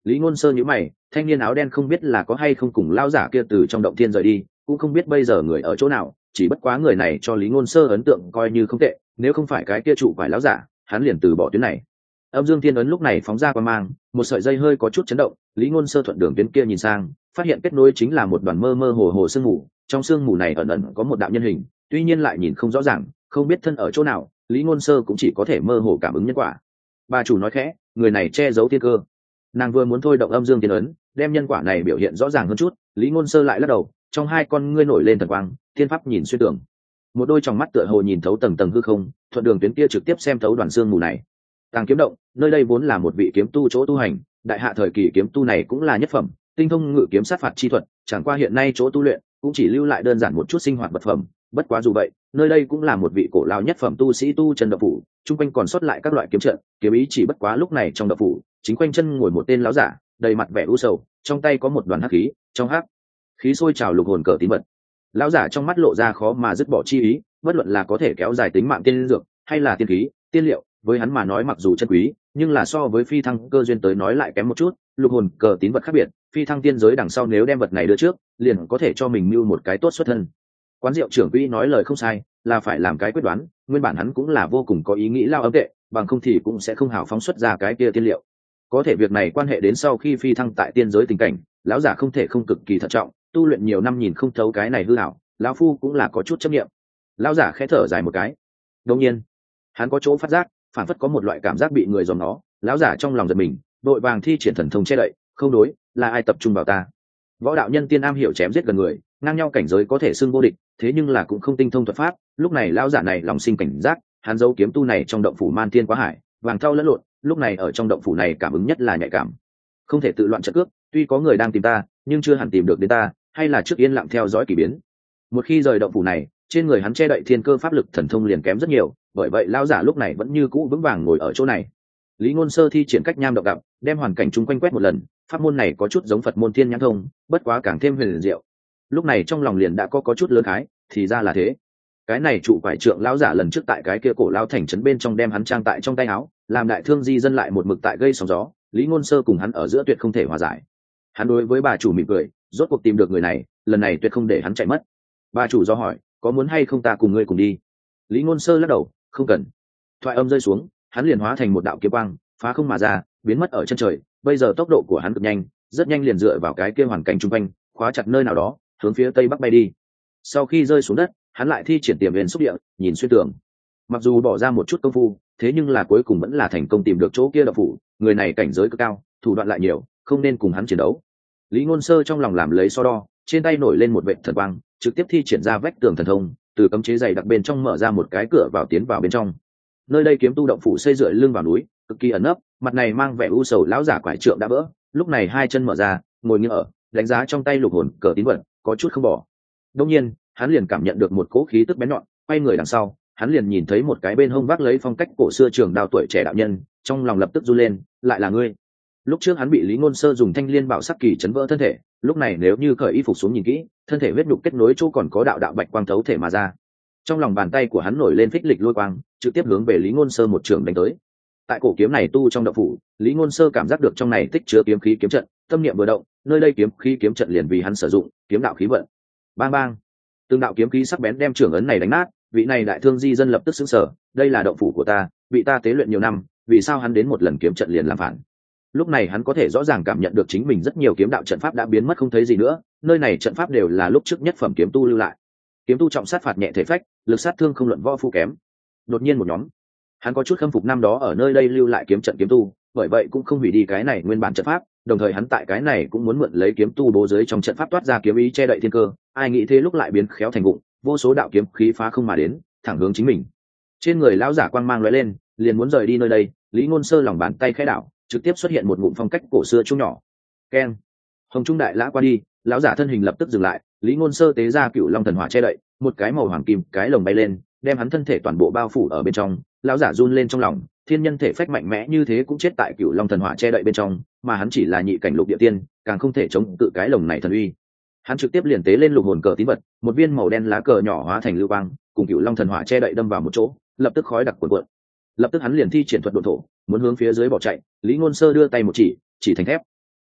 Lý Ngôn Sơ nhíu mày, thanh niên áo đen không biết là có hay không cùng lão giả kia từ trong động thiên rời đi, cũng không biết bây giờ người ở chỗ nào, chỉ bất quá người này cho Lý Ngôn Sơ ấn tượng coi như không tệ, nếu không phải cái kia trụ phải lão giả, hắn liền từ bỏ tuyến này. Âm Dương Thiên ấn lúc này phóng ra quang mang, một sợi dây hơi có chút chấn động, Lý Ngôn Sơ thuận đường tuyến kia nhìn sang, phát hiện kết nối chính là một đoàn mơ mơ hồ hồ sương mù, trong sương mù này ẩn ẩn có một đạo nhân hình, tuy nhiên lại nhìn không rõ ràng, không biết thân ở chỗ nào, Lý Ngôn Sơ cũng chỉ có thể mơ hồ cảm ứng nhân quả. Bà chủ nói khẽ, người này che giấu thiên cơ. Nàng vừa muốn thôi động Âm Dương Thiên ấn, đem nhân quả này biểu hiện rõ ràng hơn chút, Lý Ngôn Sơ lại lắc đầu, trong hai con ngươi nổi lên thần quang, thiên pháp nhìn xuyên tưởng. Một đôi tròng mắt tựa hồ nhìn thấu tầng tầng hư không, thuận đường tuyến kia trực tiếp xem thấu đoàn sương mù này. Tàng Kiếm Động, nơi đây vốn là một vị kiếm tu chỗ tu hành, đại hạ thời kỳ kiếm tu này cũng là nhất phẩm, tinh thông ngự kiếm sát phạt chi thuật, chẳng qua hiện nay chỗ tu luyện cũng chỉ lưu lại đơn giản một chút sinh hoạt vật phẩm, bất quá dù vậy, nơi đây cũng là một vị cổ lao nhất phẩm tu sĩ tu chân động phủ, chung quanh còn sót lại các loại kiếm trận, kiếm ý chỉ bất quá lúc này trong động phủ, chính quanh chân ngồi một tên lão giả, đầy mặt vẻ u sầu, trong tay có một đoàn hắc khí, trong hắc khí sôi trào lục hồn cờ tín vật. Lão giả trong mắt lộ ra khó mà dứt bỏ chi ý, bất luận là có thể kéo dài tính mạng tiên dược, hay là tiên khí, tiên liệu, với hắn mà nói mặc dù chân quý, nhưng là so với phi thăng cơ duyên tới nói lại kém một chút. Lục hồn cờ tín vật khác biệt, phi thăng tiên giới đằng sau nếu đem vật này đưa trước, liền có thể cho mình mưu một cái tốt xuất thân. Quán rượu trưởng quỹ nói lời không sai, là phải làm cái quyết đoán, nguyên bản hắn cũng là vô cùng có ý nghĩ lao ấm tệ, bằng không thì cũng sẽ không hào phóng xuất ra cái kia tiên liệu. Có thể việc này quan hệ đến sau khi phi thăng tại tiên giới tình cảnh, lão giả không thể không cực kỳ thận trọng, tu luyện nhiều năm nhìn không thấu cái này hư hảo, lão phu cũng là có chút chấp niệm. Lão giả khẽ thở dài một cái. Đương nhiên, hắn có chỗ phát giác, phản phất có một loại cảm giác bị người dòm nó, lão giả trong lòng giật mình, đội vàng thi triển thần thông che đậy, không đối, là ai tập trung vào ta? Võ đạo nhân tiên am hiểu chém giết gần người, ngang nhau cảnh giới có thể xưng vô địch, thế nhưng là cũng không tinh thông thuật pháp, lúc này lão giả này lòng sinh cảnh giác, hắn giấu kiếm tu này trong động phủ man tiên quá hải, vàng thau lẫn lộn, lúc này ở trong động phủ này cảm ứng nhất là nhạy cảm. Không thể tự loạn trận cước, tuy có người đang tìm ta, nhưng chưa hẳn tìm được đến ta, hay là trước yên lặng theo dõi kỳ biến. Một khi rời động phủ này, trên người hắn che đậy thiên cơ pháp lực thần thông liền kém rất nhiều, bởi vậy lão giả lúc này vẫn như cũ vững vàng ngồi ở chỗ này. Lý Ngôn Sơ thi triển cách nham động gặp, đem hoàn cảnh chung quanh quét một lần, pháp môn này có chút giống Phật môn thiên nhãn thông, bất quá càng thêm huyền diệu. Lúc này trong lòng liền đã có có chút lớn khái, thì ra là thế. Cái này trụ quải trượng lão giả lần trước tại cái kia cổ lao thành trấn bên trong đem hắn trang tại trong tay áo, làm đại thương di dân lại một mực tại gây sóng gió, Lý Ngôn Sơ cùng hắn ở giữa tuyệt không thể hòa giải. Hắn đối với bà chủ mỉm cười, rốt cuộc tìm được người này, lần này tuyệt không để hắn chạy mất. Bà chủ do hỏi, có muốn hay không ta cùng ngươi cùng đi? Lý Ngôn Sơ lắc đầu, không cần. Thoại âm rơi xuống, hắn liền hóa thành một đạo kiếm quang, phá không mà ra, biến mất ở chân trời. Bây giờ tốc độ của hắn cực nhanh, rất nhanh liền dựa vào cái kia hoàn cảnh xung quanh, khóa chặt nơi nào đó, hướng phía tây bắc bay đi. Sau khi rơi xuống đất, hắn lại thi triển tiềm huyền xúc địa, nhìn xuyên tường. Mặc dù bỏ ra một chút công phu, thế nhưng là cuối cùng vẫn là thành công tìm được chỗ kia động phủ. Người này cảnh giới cực cao, thủ đoạn lại nhiều, không nên cùng hắn chiến đấu. Lý Ngôn Sơ trong lòng làm lấy so đo, trên tay nổi lên một vệt thần quang, trực tiếp thi triển ra vách tường thần thông, từ cấm chế dày đặc bên trong mở ra một cái cửa vào tiến vào bên trong. Nơi đây kiếm tu động phủ xây dựa lưng vào núi, cực kỳ ẩn nấp, mặt này mang vẻ u sầu lão giả quải trượng đã vỡ, lúc này hai chân mở ra, ngồi nghiêng ở, đánh giá trong tay lục hồn cờ tín vật, có chút không bỏ. Đương nhiên, hắn liền cảm nhận được một cỗ khí tức bén nhọn, quay người đằng sau, hắn liền nhìn thấy một cái bên hông vác lấy phong cách cổ xưa trường đao tuổi trẻ đạo nhân, trong lòng lập tức run lên, lại là ngươi. Lúc trước hắn bị Lý Ngôn Sơ dùng thanh liên bảo sắc kỳ chấn vỡ thân thể, lúc này nếu như cởi y phục xuống nhìn kỹ, thân thể huyết nhục kết nối chỗ còn có đạo đạo bạch quang thấu thể mà ra. Trong lòng bàn tay của hắn nổi lên phích lịch lôi quang, trực tiếp hướng về Lý Ngôn Sơ một trường đánh tới. Tại cổ kiếm này tu trong động phủ, Lý Ngôn Sơ cảm giác được trong này tích chứa kiếm khí kiếm trận, tâm niệm vừa động, nơi đây kiếm khí kiếm trận liền vì hắn sử dụng, kiếm đạo khí vận. Bang bang, từng đạo kiếm khí sắc bén đem trường ấn này đánh nát, vị này đại thương di dân lập tức sững sờ, đây là động phủ của ta, bị ta tế luyện nhiều năm, vì sao hắn đến một lần kiếm trận liền làm phản? Lúc này hắn có thể rõ ràng cảm nhận được chính mình rất nhiều kiếm đạo trận pháp đã biến mất không thấy gì nữa, nơi này trận pháp đều là lúc trước nhất phẩm kiếm tu lưu lại. Kiếm tu trọng sát phạt nhẹ thể phách, lực sát thương không luận võ phu kém. Đột nhiên một nhóm, hắn có chút khâm phục năm đó ở nơi đây lưu lại kiếm trận kiếm tu, bởi vậy cũng không hủy đi cái này nguyên bản trận pháp, đồng thời hắn tại cái này cũng muốn mượn lấy kiếm tu bố giới trong trận pháp toát ra kiếm ý che đậy thiên cơ, ai nghĩ thế lúc lại biến khéo thành vụng, vô số đạo kiếm khí phá không mà đến, thẳng hướng chính mình. Trên người lão giả quang mang lóe lên, liền muốn rời đi nơi đây, Lý Ngôn Sơ lòng bàn tay khẽ đảo, trực tiếp xuất hiện một ngụm phong cách cổ xưa trung nhỏ. Keng, hồng trung đại lã qua đi, lão giả thân hình lập tức dừng lại, Lý Ngôn Sơ tế ra Cựu Long thần hỏa che đậy, một cái màu hoàng kim cái lồng bay lên, đem hắn thân thể toàn bộ bao phủ ở bên trong. Lão giả run lên trong lòng, thiên nhân thể phách mạnh mẽ như thế cũng chết tại Cựu Long thần hỏa che đậy bên trong, mà hắn chỉ là nhị cảnh lục địa tiên, càng không thể chống tự cái lồng này thần uy. Hắn trực tiếp liền tế lên lục hồn cờ tín vật, một viên màu đen lá cờ nhỏ hóa thành lưu quang, cùng Cựu Long thần hỏa che đậy đâm vào một chỗ, lập tức khói đặc cuộn cuộn. Lập tức hắn liền thi triển thuật độn thổ, muốn hướng phía dưới bỏ chạy. Lý Ngôn Sơ đưa tay một chỉ, chỉ thành thép.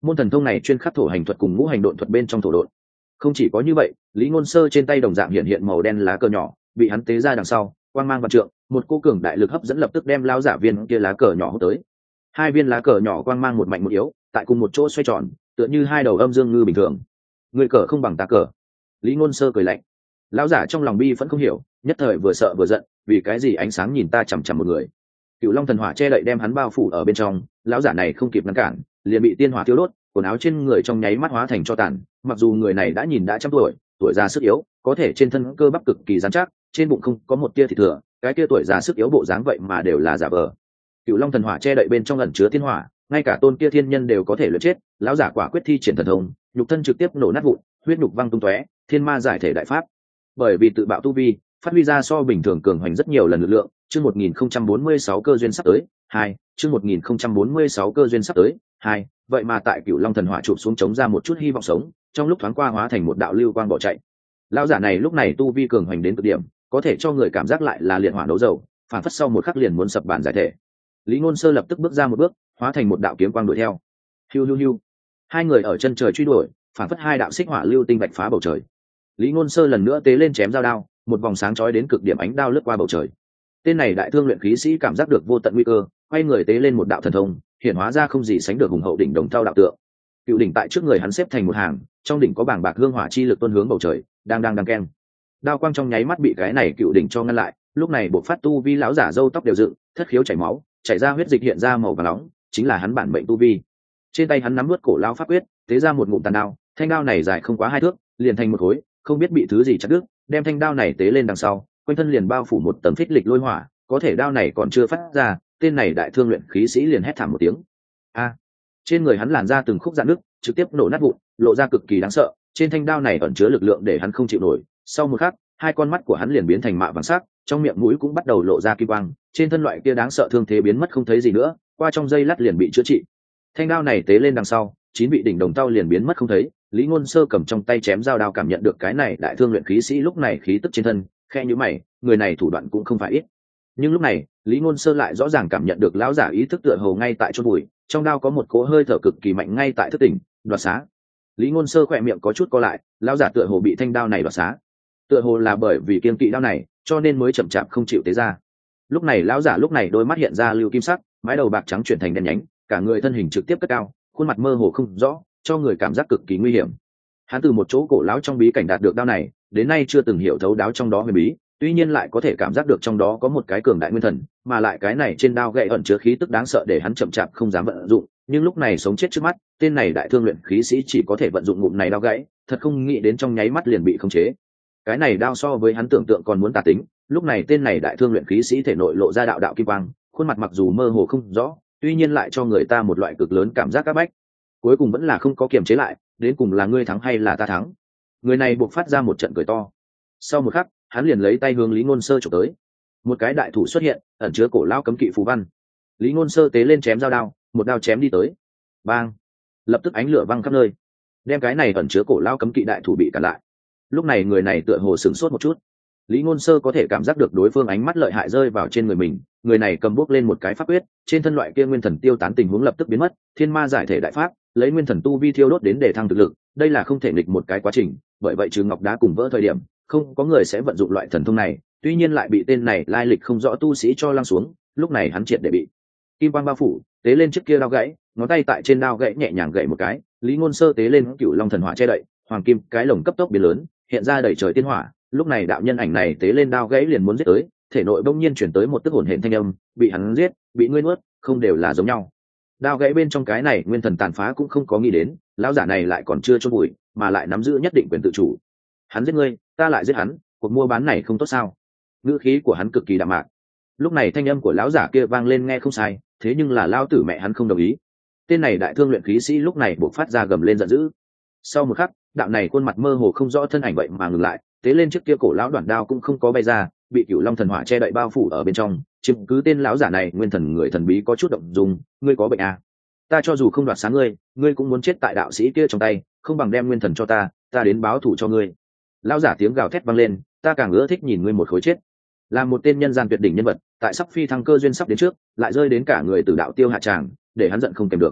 Môn thần thông này chuyên khắc thổ hành thuật cùng ngũ hành độn thuật bên trong thổ độn. Không chỉ có như vậy, Lý Ngôn Sơ trên tay đồng dạng hiện hiện màu đen lá cờ nhỏ, bị hắn tế ra đằng sau, quang mang vạn trượng, một cô cường đại lực hấp dẫn lập tức đem lão giả viên kia lá cờ nhỏ hút tới. Hai viên lá cờ nhỏ quang mang một mạnh một yếu, tại cùng một chỗ xoay tròn, tựa như hai đầu âm dương ngư bình thường. Người cờ không bằng ta cờ. Lý Ngôn Sơ cười lạnh. Lão giả trong lòng bi vẫn không hiểu, nhất thời vừa sợ vừa giận, vì cái gì ánh sáng nhìn ta chằm chằm một người. Cựu Long thần hỏa che đậy đem hắn bao phủ ở bên trong, lão giả này không kịp ngăn cản, liền bị tiên hỏa thiêu đốt, quần áo trên người trong nháy mắt hóa thành tro tàn. Mặc dù người này đã nhìn đã trăm tuổi, tuổi già sức yếu, có thể trên thân cơ bắp cực kỳ rắn chắc, trên bụng không có một tia thịt thừa, cái kia tuổi già sức yếu bộ dáng vậy mà đều là giả vờ. Cựu Long thần hỏa che đậy bên trong ẩn chứa tiên hỏa, ngay cả tôn kia thiên nhân đều có thể luyện chết. Lão giả quả quyết thi triển thần thông, nhục thân trực tiếp nổ nát vụn, huyết nhục văng tung tóe, thiên ma giải thể đại pháp. Bởi vì tự bạo tu vi, phát huy ra so bình thường cường hoành rất nhiều lần lực lượng. Chương một nghìn không trăm bốn mươi sáu cơ duyên sắp tới hai, chương một nghìn không trăm bốn mươi sáu cơ duyên sắp tới hai. Vậy mà tại Cựu Long thần hỏa chụp xuống chống ra một chút hy vọng sống, trong lúc thoáng qua hóa thành một đạo lưu quang bỏ chạy. Lão giả này lúc này tu vi cường hoành đến cực điểm, có thể cho người cảm giác lại là liệt hỏa đấu dầu, phản phất sau một khắc liền muốn sập bàn giải thể. Lý Ngôn Sơ lập tức bước ra một bước, hóa thành một đạo kiếm quang đuổi theo. Hiu hiu hiu. Hai người ở chân trời truy đuổi, phản phất hai đạo xích hỏa lưu tinh vạch phá bầu trời. Lý Ngôn Sơ lần nữa tế lên chém dao đao, một vòng sáng chói đến cực điểm ánh đao lướt qua bầu trời. Tên này đại thương luyện khí sĩ cảm giác được vô tận nguy cơ, quay người tế lên một đạo thần thông, hiện hóa ra không gì sánh được hùng hậu đỉnh đồng thau đạo tượng. Cựu đỉnh tại trước người hắn xếp thành một hàng, trong đỉnh có bảng bạc hương hỏa chi lực tuôn hướng bầu trời, đang đang đang keng. Đao quang trong nháy mắt bị cái này cựu đỉnh cho ngăn lại, lúc này bộ phát tu vi lão giả râu tóc đều dựng, thất khiếu chảy máu, chảy ra huyết dịch hiện ra màu vàng nóng, chính là hắn bản mệnh tu vi. Trên tay hắn nắm nuốt cổ lão pháp quyết, tế ra một ngụm tàn đao, thanh đao này dài không quá hai thước, liền thành một khối, không biết bị thứ gì chặt đứt, đem thanh đao này tế lên đằng sau, quanh thân liền bao phủ một tấm phích lịch lôi hỏa, có thể đao này còn chưa phát ra, tên này đại thương luyện khí sĩ liền hét thảm một tiếng. A! Trên người hắn làn ra từng khúc rạn nứt, trực tiếp nổ nát vụn, lộ ra cực kỳ đáng sợ, trên thanh đao này ẩn chứa lực lượng để hắn không chịu nổi. Sau một khắc, hai con mắt của hắn liền biến thành mạ vàng sắc, trong miệng mũi cũng bắt đầu lộ ra kim quang, trên thân loại kia đáng sợ thương thế biến mất không thấy gì nữa, qua trong giây lát liền bị chữa trị. Thanh đao này tế lên đằng sau, chín vị đỉnh đồng tao liền biến mất không thấy. Lý Ngôn Sơ cầm trong tay chém dao đao cảm nhận được cái này đại thương luyện khí sĩ lúc này khí tức trên thân, khe nhíu mày, người này thủ đoạn cũng không phải ít. Nhưng lúc này, Lý Ngôn Sơ lại rõ ràng cảm nhận được lão giả ý thức tựa hồ ngay tại chôn bụi, trong đao có một cỗ hơi thở cực kỳ mạnh ngay tại thức tỉnh, đoạt xá. Lý Ngôn Sơ khỏe miệng có chút co lại, lão giả tựa hồ bị thanh đao này đoạt xá. Tựa hồ là bởi vì kiêng kỵ đao này, cho nên mới chậm chạp không chịu tế ra. Lúc này lão giả lúc này đôi mắt hiện ra lưu kim sắc, mái đầu bạc trắng chuyển thành đen nhánh, cả người thân hình trực tiếp cất cao, khuôn mặt mơ hồ không rõ, cho người cảm giác cực kỳ nguy hiểm. Hắn từ một chỗ cổ lão trong bí cảnh đạt được đao này, đến nay chưa từng hiểu thấu đáo trong đó huyền bí, tuy nhiên lại có thể cảm giác được trong đó có một cái cường đại nguyên thần, mà lại cái này trên đao gậy ẩn chứa khí tức đáng sợ để hắn chậm chạp không dám vận dụng. Nhưng lúc này sống chết trước mắt, tên này đại thương luyện khí sĩ chỉ có thể vận dụng ngụm này đao gãy, thật không nghĩ đến trong nháy mắt liền bị khống chế. Cái này đao so với hắn tưởng tượng còn muốn tà tính, lúc này tên này đại thương luyện khí sĩ thể nội lộ ra đạo đạo kim quang, khuôn mặt mặc dù mơ hồ không rõ, tuy nhiên lại cho người ta một loại cực lớn cảm giác áp bách. Cuối cùng vẫn là không có kiềm chế lại, đến cùng là ngươi thắng hay là ta thắng. Người này buộc phát ra một trận cười to. Sau một khắc, hắn liền lấy tay hướng Lý Ngôn Sơ chụp tới. Một cái đại thủ xuất hiện, ẩn chứa cổ lao cấm kỵ phù văn. Lý Ngôn Sơ tế lên chém dao đao, một đao chém đi tới. Bang! Lập tức ánh lửa văng khắp nơi, đem cái này ẩn chứa cổ lao cấm kỵ đại thủ bị cản lại. Lúc này người này tựa hồ sửng sốt một chút. Lý Ngôn Sơ có thể cảm giác được đối phương ánh mắt lợi hại rơi vào trên người mình, người này cầm bước lên một cái pháp quyết, trên thân loại kia nguyên thần tiêu tán tình huống lập tức biến mất, thiên ma giải thể đại pháp, lấy nguyên thần tu vi thiêu đốt đến để thăng thực lực, đây là không thể nghịch một cái quá trình, bởi vậy trừ ngọc đá cùng vỡ thời điểm, không có người sẽ vận dụng loại thần thông này, tuy nhiên lại bị tên này lai lịch không rõ tu sĩ cho lăng xuống, lúc này hắn triệt để bị kim quang bao phủ, tế lên chiếc kia đao gãy, ngón tay tại trên đao gãy nhẹ nhàng gãy một cái, Lý Ngôn Sơ tế lên Cửu Long thần hỏa che đậy, hoàng kim cái lồng cấp tốc biến lớn, hiện ra đầy trời tiên hỏa, lúc này đạo nhân ảnh này tế lên đao gãy liền muốn giết tới, thể nội bỗng nhiên chuyển tới một tức hồn hển thanh âm, bị hắn giết, bị ngươi nuốt, không đều là giống nhau. Đao gãy bên trong cái này nguyên thần tàn phá cũng không có nghĩ đến, lão giả này lại còn chưa chôn bụi, mà lại nắm giữ nhất định quyền tự chủ. Hắn giết ngươi, ta lại giết hắn, cuộc mua bán này không tốt sao? Ngữ khí của hắn cực kỳ đạm mạc. Lúc này thanh âm của lão giả kia vang lên nghe không sai, thế nhưng là lão tử mẹ hắn không đồng ý. Tên này đại thương luyện khí sĩ lúc này buộc phát ra gầm lên giận dữ. Sau một khắc, đạo này khuôn mặt mơ hồ không rõ thân ảnh vậy mà ngừng lại, tế lên trước kia cổ lão đoạn đao cũng không có bay ra, bị Cửu Long thần hỏa che đậy bao phủ ở bên trong. Chứng cứ tên lão giả này nguyên thần người thần bí có chút động dung, ngươi có bệnh à? Ta cho dù không đoạt sáng ngươi, ngươi cũng muốn chết tại đạo sĩ kia trong tay, không bằng đem nguyên thần cho ta, ta đến báo thù cho ngươi. Lão giả tiếng gào thét vang lên, ta càng ưa thích nhìn ngươi một khối chết. Là một tên nhân gian tuyệt đỉnh nhân vật, tại sắp phi thăng cơ duyên sắp đến trước, lại rơi đến cả người từ đạo tiêu hạ tràng, để hắn giận không kèm được.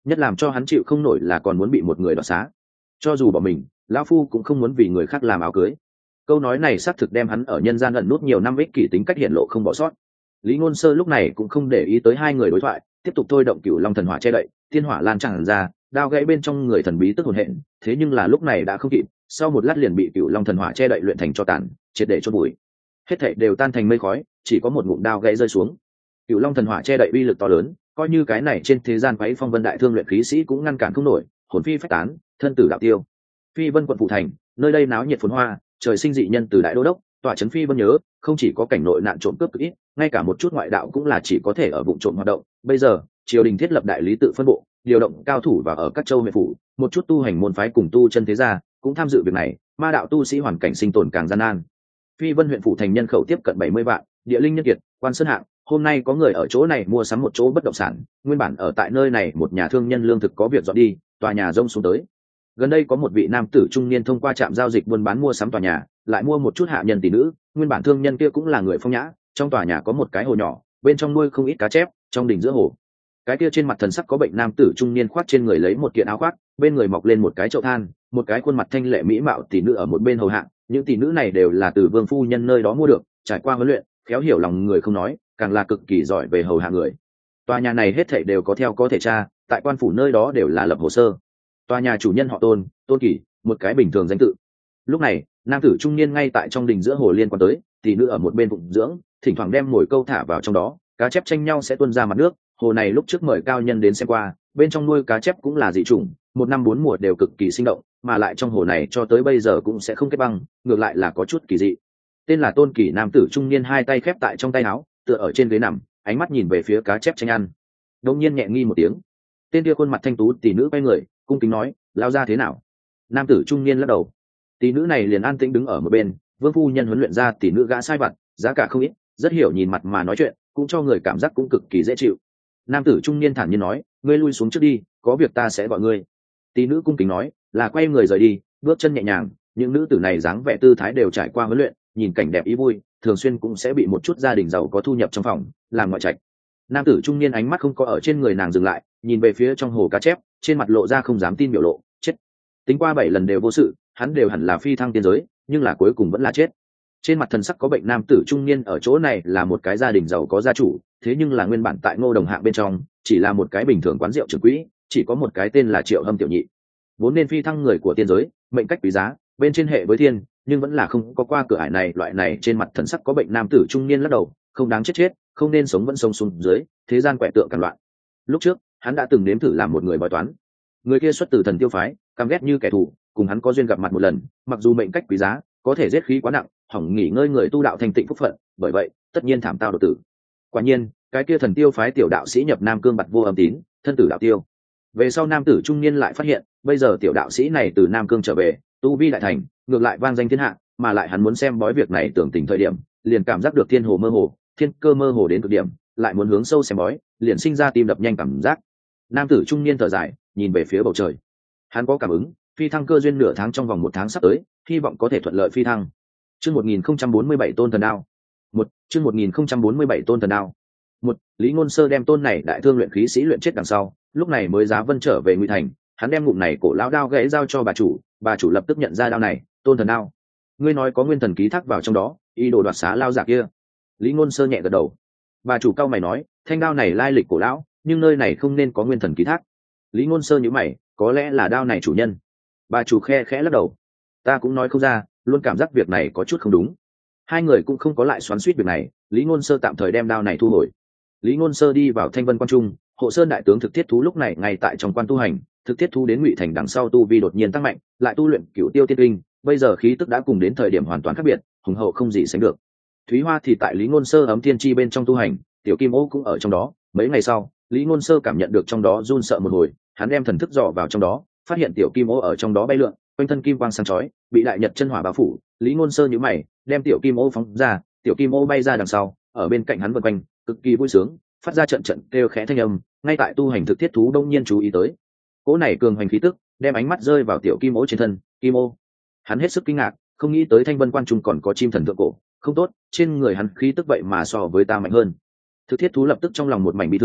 nhất làm cho hắn chịu không nổi là còn muốn bị một người đoạt xá. Cho dù bỏ mình, lão phu cũng không muốn vì người khác làm áo cưới. Câu nói này xác thực đem hắn ở nhân gian ẩn nút nhiều năm ích kỷ tính cách hiện lộ không bỏ sót. Lý Ngôn Sơ lúc này cũng không để ý tới hai người đối thoại, tiếp tục thôi động Cửu Long thần hỏa che đậy, thiên hỏa lan tràn ra, đao gãy bên trong người thần bí tức hồn hện, thế nhưng là lúc này đã không kịp, sau một lát liền bị Cửu Long thần hỏa che đậy luyện thành tro tàn, triệt để chôn bụi. Hết thảy đều tan thành mây khói, chỉ có một ngụm đao gãy rơi xuống. Cửu Long thần hỏa che đậy uy lực to lớn, coi như cái này trên thế gian quấy phong vân đại thương luyện khí sĩ cũng ngăn cản không nổi, hồn phi phách tán, thân tử đạo tiêu. Phi Vân quận phụ thành, nơi đây náo nhiệt phồn hoa, trời sinh dị nhân từ đại đô đốc, tọa trấn Phi Vân nhớ, không chỉ có cảnh nội nạn trộm cướp cực ít, ngay cả một chút ngoại đạo cũng là chỉ có thể ở vụ trộm hoạt động. Bây giờ, triều đình thiết lập đại lý tự phân bộ, điều động cao thủ vào ở các châu huyện phủ, một chút tu hành môn phái cùng tu chân thế gia cũng tham dự việc này, ma đạo tu sĩ hoàn cảnh sinh tồn càng gian nan. Phi Vân huyện phủ thành nhân khẩu tiếp cận bảy mươi vạn, địa linh nhân kiệt, quan sơn hạng, hôm nay có người ở chỗ này mua sắm một chỗ bất động sản, nguyên bản ở tại nơi này một nhà thương nhân lương thực có việc dọn đi, tòa nhà rông xuống tới. Gần đây có một vị nam tử trung niên thông qua trạm giao dịch buôn bán mua sắm tòa nhà, lại mua một chút hạ nhân tỷ nữ, nguyên bản thương nhân kia cũng là người phong nhã, trong tòa nhà có một cái hồ nhỏ, bên trong nuôi không ít cá chép, trong đỉnh giữa hồ. Cái kia trên mặt thần sắc có bệnh nam tử trung niên khoác trên người lấy một kiện áo khoác, bên người mọc lên một cái chậu than, một cái khuôn mặt thanh lệ mỹ mạo tỷ nữ ở một bên hầu hạ, những tỷ nữ này đều là từ vương phu nhân nơi đó mua được, trải qua huấn luyện, khéo hiểu lòng người không nói, càng là cực kỳ giỏi về hầu hạ người. Tòa nhà này hết thảy đều có theo có thể tra, tại quan phủ nơi đó đều là lập hồ sơ. Tòa nhà chủ nhân họ Tôn, Tôn Kỳ, một cái bình thường danh tự. Lúc này, nam tử trung niên ngay tại trong đình giữa hồ liên quan tới, tỷ nữ ở một bên phụng dưỡng, thỉnh thoảng đem mồi câu thả vào trong đó, cá chép tranh nhau sẽ tuôn ra mặt nước. Hồ này lúc trước mời cao nhân đến xem qua, bên trong nuôi cá chép cũng là dị chủng, một năm bốn mùa đều cực kỳ sinh động, mà lại trong hồ này cho tới bây giờ cũng sẽ không kết băng, ngược lại là có chút kỳ dị. Tên là Tôn Kỳ nam tử trung niên hai tay khép tại trong tay áo, tựa ở trên ghế nằm, ánh mắt nhìn về phía cá chép tranh ăn. Đột nhiên nhẹ nghi một tiếng, tên kia khuôn mặt thanh tú tỷ nữ quay người, cung kính nói, lao ra thế nào? Nam tử trung niên lắc đầu. Tỷ nữ này liền an tĩnh đứng ở một bên, vương phu nhân huấn luyện ra tỷ nữ gã sai vặt, giá cả không ít, rất hiểu nhìn mặt mà nói chuyện, cũng cho người cảm giác cũng cực kỳ dễ chịu. Nam tử trung niên thản nhiên nói, ngươi lui xuống trước đi, có việc ta sẽ gọi ngươi. Tỷ nữ cung kính nói, là quay người rời đi, bước chân nhẹ nhàng, những nữ tử này dáng vẻ tư thái đều trải qua huấn luyện, nhìn cảnh đẹp ý vui, thường xuyên cũng sẽ bị một chút gia đình giàu có thu nhập trong phòng, làm ngoại trạch. Nam tử trung niên ánh mắt không có ở trên người nàng dừng lại, nhìn về phía trong hồ cá chép, trên mặt lộ ra không dám tin biểu lộ, chết. Tính qua bảy lần đều vô sự, hắn đều hẳn là phi thăng tiên giới, nhưng là cuối cùng vẫn là chết. Trên mặt thần sắc có bệnh nam tử trung niên ở chỗ này là một cái gia đình giàu có gia chủ, thế nhưng là nguyên bản tại Ngô Đồng Hạng bên trong, chỉ là một cái bình thường quán rượu trưởng quỹ, chỉ có một cái tên là Triệu Hâm tiểu nhị. Vốn nên phi thăng người của tiên giới, mệnh cách quý giá, bên trên hệ với thiên, nhưng vẫn là không có qua cửa ải này, loại này trên mặt thần sắc có bệnh nam tử trung niên lắc đầu, không đáng chết chết, không nên sống vẫn sống xuống dưới, thế gian quẻ tượng càng loạn. Lúc trước, hắn đã từng nếm thử làm một người bói toán. Người kia xuất từ thần tiêu phái, căm ghét như kẻ thù, cùng hắn có duyên gặp mặt một lần, mặc dù mệnh cách quý giá, có thể giết khí quá nặng, hỏng nghỉ ngơi người tu đạo thành tịnh phúc phận, bởi vậy, tất nhiên thảm tao đột tử. Quả nhiên, cái kia thần tiêu phái tiểu đạo sĩ nhập Nam Cương bặt vô âm tín, thân tử đạo tiêu. Về sau nam tử trung niên lại phát hiện, bây giờ tiểu đạo sĩ này từ Nam Cương trở về, tu vi đại thành, ngược lại vang danh thiên hạ, mà lại hắn muốn xem bói việc này tưởng tình thời điểm, liền cảm giác được thiên hồ mơ hồ, thiên cơ mơ hồ đến cực điểm, lại muốn hướng sâu xem bói, liền sinh ra tim đập nhanh cảm giác. Nam tử trung niên thở dài, nhìn về phía bầu trời. Hắn có cảm ứng, phi thăng cơ duyên nửa tháng trong vòng một tháng sắp tới, hy vọng có thể thuận lợi phi thăng. Chương một nghìn không trăm bốn mươi bảy tôn thần đao. Một, chương một nghìn không trăm bốn mươi bảy tôn thần đao. Một, Lý Ngôn Sơ đem tôn này đại thương luyện khí sĩ luyện chết đằng sau, lúc này mới giá vân trở về Ngụy Thành, hắn đem ngụm này cổ lão đao gãy giao cho bà chủ, bà chủ lập tức nhận ra đao này, tôn thần đao. Ngươi nói có nguyên thần ký thác vào trong đó, ý đồ đoạt xá lao giả kia. Lý Ngôn Sơ nhẹ gật đầu. Bà chủ cao mày nói, thanh đao này lai lịch cổ lão, nhưng nơi này không nên có nguyên thần ký thác. Lý Ngôn Sơ nhíu mày, có lẽ là đao này chủ nhân. Bà chủ khe khẽ lắc đầu. Ta cũng nói không ra, luôn cảm giác việc này có chút không đúng. Hai người cũng không có lại xoắn xuýt việc này, Lý Ngôn Sơ tạm thời đem đao này thu hồi. Lý Ngôn Sơ đi vào Thanh Vân Quan Trung, Hộ Sơn đại tướng Thực Thiết Thú lúc này ngay tại trong quan tu hành, Thực Thiết Thú đến Ngụy Thành đằng sau tu vi đột nhiên tăng mạnh, lại tu luyện Cửu Tiêu Tiên Kinh, bây giờ khí tức đã cùng đến thời điểm hoàn toàn khác biệt, hùng hậu không gì sánh được. Thúy Hoa thì tại Lý Ngôn Sơ ấm thiên chi bên trong tu hành, Tiểu Kim Ô cũng ở trong đó. Mấy ngày sau, Lý Ngôn Sơ cảm nhận được trong đó run sợ một hồi, hắn đem thần thức dò vào trong đó, phát hiện Tiểu Kim Ô ở trong đó bay lượn, quanh thân kim quang sáng chói, bị đại nhật chân hỏa bao phủ. Lý Ngôn Sơ nhíu mày, đem Tiểu Kim Ô phóng ra, Tiểu Kim Ô bay ra đằng sau, ở bên cạnh hắn vần quanh, cực kỳ vui sướng, phát ra trận trận kêu khẽ thanh âm. Ngay tại tu hành Thực Thiết Thú đông nhiên chú ý tới, cỗ này cường hành khí tức, đem ánh mắt rơi vào Tiểu Kim Ô trên thân. Kim Ô, hắn hết sức kinh ngạc, không nghĩ tới Thanh Vân Quan Trung còn có chim thần thượng cổ, không tốt, trên người hắn khí tức vậy mà so với ta mạnh hơn. Thực Thiết Thú lập tức trong lòng một mảnh bi thương,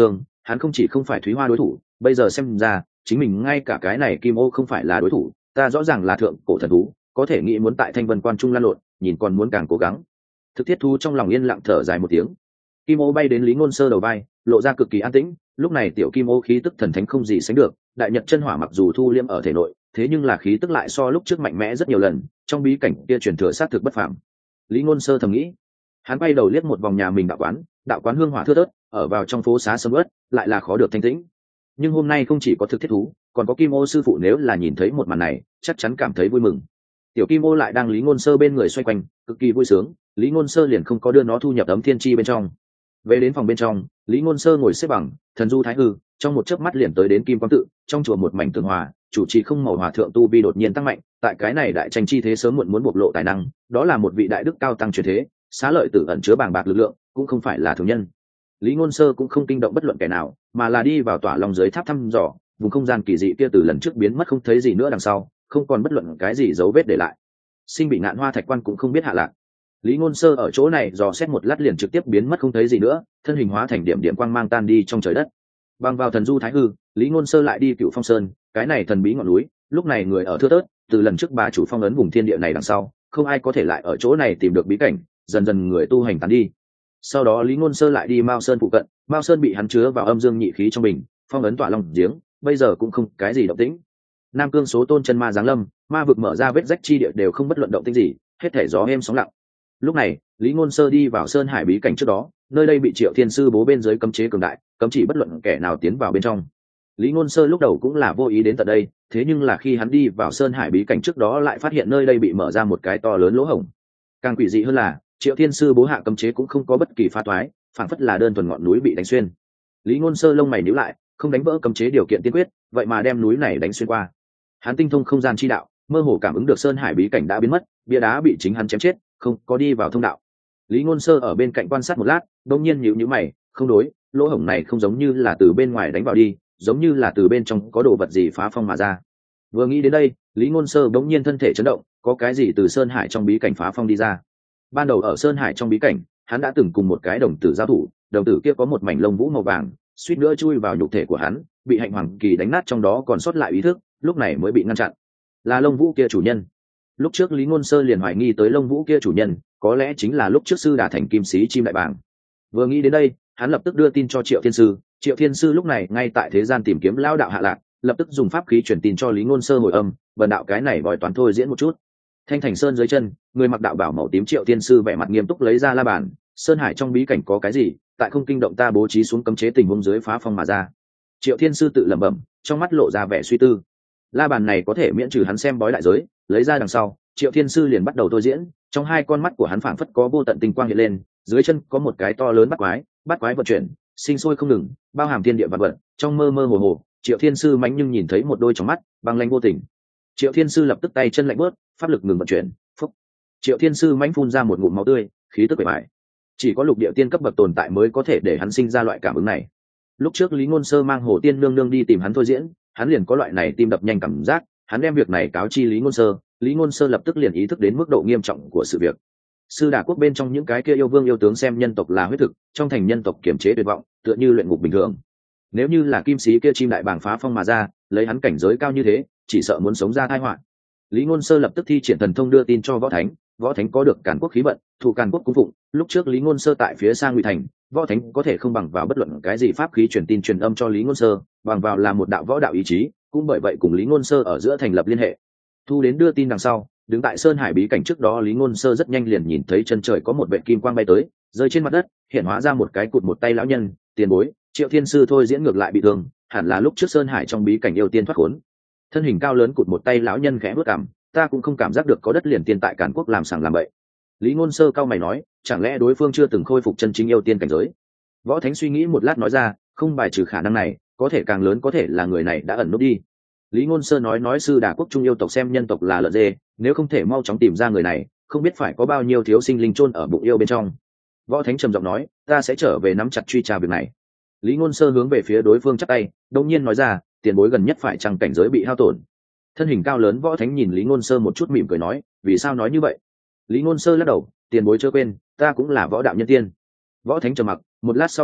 hắn không chỉ không phải Thúy Hoa đối thủ, bây giờ xem ra chính mình ngay cả cái này Kim Ô không phải là đối thủ. Ta rõ ràng là thượng cổ thần thú, có thể nghĩ muốn tại Thanh Vân Quan Trung lan lộn, nhìn còn muốn càng cố gắng. Thực thiết thu trong lòng yên lặng thở dài một tiếng. Kim Ô bay đến Lý Ngôn Sơ đầu vai, lộ ra cực kỳ an tĩnh. Lúc này tiểu Kim Ô khí tức thần thánh không gì sánh được, đại nhật chân hỏa mặc dù thu liêm ở thể nội, thế nhưng là khí tức lại so lúc trước mạnh mẽ rất nhiều lần, trong bí cảnh kia truyền thừa sát thực bất phàm. Lý Ngôn Sơ thầm nghĩ. Hắn bay đầu liếc một vòng nhà mình đạo quán, đạo quán hương hỏa thưa thớt, ở vào trong phố xá sầm uất, lại là khó được thanh tĩnh. Nhưng hôm nay không chỉ có thực thiết thú, còn có Kim Ô sư phụ, nếu là nhìn thấy một màn này, chắc chắn cảm thấy vui mừng. Tiểu Kim Ô lại đang Lý Ngôn Sơ bên người xoay quanh, cực kỳ vui sướng. Lý Ngôn Sơ liền không có đưa nó thu nhập ấm thiên chi bên trong. Về đến phòng bên trong, Lý Ngôn Sơ ngồi xếp bằng, thần du thái hư, trong một chớp mắt liền tới đến Kim Quang tự, trong chùa một mảnh tường hòa, chủ trì không màu hòa thượng tu vi đột nhiên tăng mạnh, tại cái này đại tranh chi thế sớm muộn muốn bộc lộ tài năng, đó là một vị đại đức cao tăng truyền thế, xá lợi tử ẩn chứa bàng bạc lực lượng, cũng không phải là thường nhân. Lý Ngôn Sơ cũng không kinh động bất luận kẻ nào, mà là đi vào tỏa long dưới tháp thăm dò, vùng không gian kỳ dị kia từ lần trước biến mất không thấy gì nữa đằng sau, không còn bất luận cái gì dấu vết để lại. Sinh bị ngạn hoa thạch quan cũng không biết hạ lạc. Lý Ngôn Sơ ở chỗ này dò xét một lát liền trực tiếp biến mất không thấy gì nữa, thân hình hóa thành điểm điểm quang mang tan đi trong trời đất. Băng vào thần du thái hư, Lý Ngôn Sơ lại đi Cựu Phong Sơn, cái này thần bí ngọn núi, lúc này người ở thưa thớt, từ lần trước bà chủ phong ấn vùng thiên địa này đằng sau, không ai có thể lại ở chỗ này tìm được bí cảnh, dần dần người tu hành tán đi. Sau đó Lý Ngôn Sơ lại đi Mao Sơn phụ cận, Mao Sơn bị hắn chứa vào âm dương nhị khí trong bình, phong ấn tỏa long giếng, bây giờ cũng không cái gì động tĩnh. Nam Cương số tôn chân ma giáng lâm, ma vực mở ra vết rách chi địa đều không bất luận động tĩnh gì, hết thảy gió êm sóng lặng. Lúc này, Lý Ngôn Sơ đi vào Sơn Hải bí cảnh trước đó, nơi đây bị Triệu Thiên Sư bố bên dưới cấm chế cường đại, cấm chỉ bất luận kẻ nào tiến vào bên trong. Lý Ngôn Sơ lúc đầu cũng là vô ý đến tận đây, thế nhưng là khi hắn đi vào Sơn Hải bí cảnh trước đó lại phát hiện nơi đây bị mở ra một cái to lớn lỗ hổng. Càng quỷ dị hơn là, Triệu Thiên Sư bố hạ cấm chế cũng không có bất kỳ phá toái, phản phất là đơn thuần ngọn núi bị đánh xuyên. Lý Ngôn Sơ lông mày nhíu lại, không đánh vỡ cấm chế điều kiện tiên quyết, vậy mà đem núi này đánh xuyên qua. Hắn tinh thông không gian chi đạo, mơ hồ cảm ứng được Sơn Hải bí cảnh đã biến mất, bia đá bị chính hắn chém chết, không có đi vào thông đạo. Lý Ngôn Sơ ở bên cạnh quan sát một lát, đột nhiên nhíu nhíu mày, không đối, lỗ hổng này không giống như là từ bên ngoài đánh vào đi, giống như là từ bên trong có đồ vật gì phá phong mà ra. Vừa nghĩ đến đây, Lý Ngôn Sơ bỗng nhiên thân thể chấn động, có cái gì từ Sơn Hải trong bí cảnh phá phong đi ra. Ban đầu ở Sơn Hải trong bí cảnh, hắn đã từng cùng một cái đồng tử giao thủ, đồng tử kia có một mảnh lông vũ màu vàng, suýt nữa chui vào nhục thể của hắn, bị Hạnh Hoàng Kỳ đánh nát trong đó còn sót lại ý thức, lúc này mới bị ngăn chặn. Là lông vũ kia chủ nhân. Lúc trước Lý Ngôn Sơ liền hoài nghi tới lông vũ kia chủ nhân, có lẽ chính là lúc trước sư đà thành kim sĩ chim đại bàng. Vừa nghĩ đến đây, hắn lập tức đưa tin cho Triệu Thiên Sư. Triệu Thiên Sư lúc này ngay tại thế gian tìm kiếm lao đạo hạ lạc, lập tức dùng pháp khí truyền tin cho Lý Ngôn Sơ hồi âm, bần đạo cái này bòi toán thôi diễn một chút. Thanh Thành Sơn dưới chân, người mặc đạo bảo màu tím Triệu Thiên Sư vẻ mặt nghiêm túc lấy ra la bàn. Sơn Hải trong bí cảnh có cái gì, tại không kinh động ta bố trí xuống cấm chế tình huống dưới phá phong mà ra. Triệu Thiên Sư tự lẩm bẩm, trong mắt lộ ra vẻ suy tư. La bàn này có thể miễn trừ hắn xem bói đại giới, lấy ra đằng sau, Triệu Thiên Sư liền bắt đầu thôi diễn, trong hai con mắt của hắn phảng phất có vô tận tinh quang hiện lên, dưới chân có một cái to lớn bát quái, bát quái vận chuyển, sinh sôi không ngừng, bao hàm thiên địa vạn vật, trong mơ mơ hồ hồ, Triệu Thiên Sư mánh nhưng nhìn thấy một đôi trong mắt, băng lãnh vô tình. Triệu Thiên Sư lập tức tay chân lạnh bớt, pháp lực ngừng vận chuyển, phúc. Triệu Thiên Sư mánh phun ra một ngụm máu tươi, khí tức bề bại. Chỉ có lục địa tiên cấp bậc tồn tại mới có thể để hắn sinh ra loại cảm ứng này. Lúc trước Lý Ngôn Sơ mang Hồ Tiên nương nương đi tìm hắn thôi diễn, hắn liền có loại này tim đập nhanh cảm giác, hắn đem việc này cáo chi Lý Ngôn Sơ, Lý Ngôn Sơ lập tức liền ý thức đến mức độ nghiêm trọng của sự việc. Sư Đà quốc bên trong những cái kia yêu vương yêu tướng xem nhân tộc là huyết thực, trong thành nhân tộc kiềm chế tuyệt vọng, tựa như luyện ngục bình thường. Nếu như là kim sĩ kia chim đại bàng phá phong mà ra, lấy hắn cảnh giới cao như thế, chỉ sợ muốn sống ra tai họa. Lý Ngôn Sơ lập tức thi triển thần thông đưa tin cho Võ Thánh, Võ Thánh có được Càn Quốc khí vận, thủ Càn Quốc cung phụng, lúc trước Lý Ngôn Sơ tại phía xa Ngụy Thành, Võ Thánh có thể không bằng vào bất luận cái gì pháp khí truyền tin truyền âm cho Lý Ngôn Sơ, bằng vào là một đạo võ đạo ý chí, cũng bởi vậy cùng Lý Ngôn Sơ ở giữa thành lập liên hệ. Thu đến đưa tin đằng sau, đứng tại Sơn Hải bí cảnh trước đó Lý Ngôn Sơ rất nhanh liền nhìn thấy chân trời có một vệt kim quang bay tới, rơi trên mặt đất, hiện hóa ra một cái cụt một tay lão nhân, tiền bối, Triệu Thiên Sư thôi diễn ngược lại bị thương, hẳn là lúc trước Sơn Hải trong bí cảnh yêu tiên thoát khốn. Thân hình cao lớn cụt một tay lão nhân khẽ bước cằm, ta cũng không cảm giác được có đất liền tiên tại Càn Quốc làm sàng làm bậy. Lý Ngôn Sơ cao mày nói, chẳng lẽ đối phương chưa từng khôi phục chân chính yêu tiên cảnh giới? Võ Thánh suy nghĩ một lát nói ra, không bài trừ khả năng này, có thể càng lớn có thể là người này đã ẩn núp đi. Lý Ngôn Sơ nói nói Sư Đà quốc trung yêu tộc xem nhân tộc là lợn dê, nếu không thể mau chóng tìm ra người này, không biết phải có bao nhiêu thiếu sinh linh chôn ở bụng yêu bên trong. Võ Thánh trầm giọng nói, ta sẽ trở về nắm chặt truy tra việc này. Lý Ngôn Sơ hướng về phía đối phương chắp tay, đột nhiên nói ra, tiền bối gần nhất phải chăng cảnh giới bị hao tổn. Thân hình cao lớn Võ Thánh nhìn Lý Ngôn Sơ một chút mỉm cười nói, vì sao nói như vậy? Lý Ngôn Sơ lắc đầu, tiền bối chưa quên, ta cũng là võ đạo nhân tiên. Võ Thánh trầm mặc, một lát sau nói,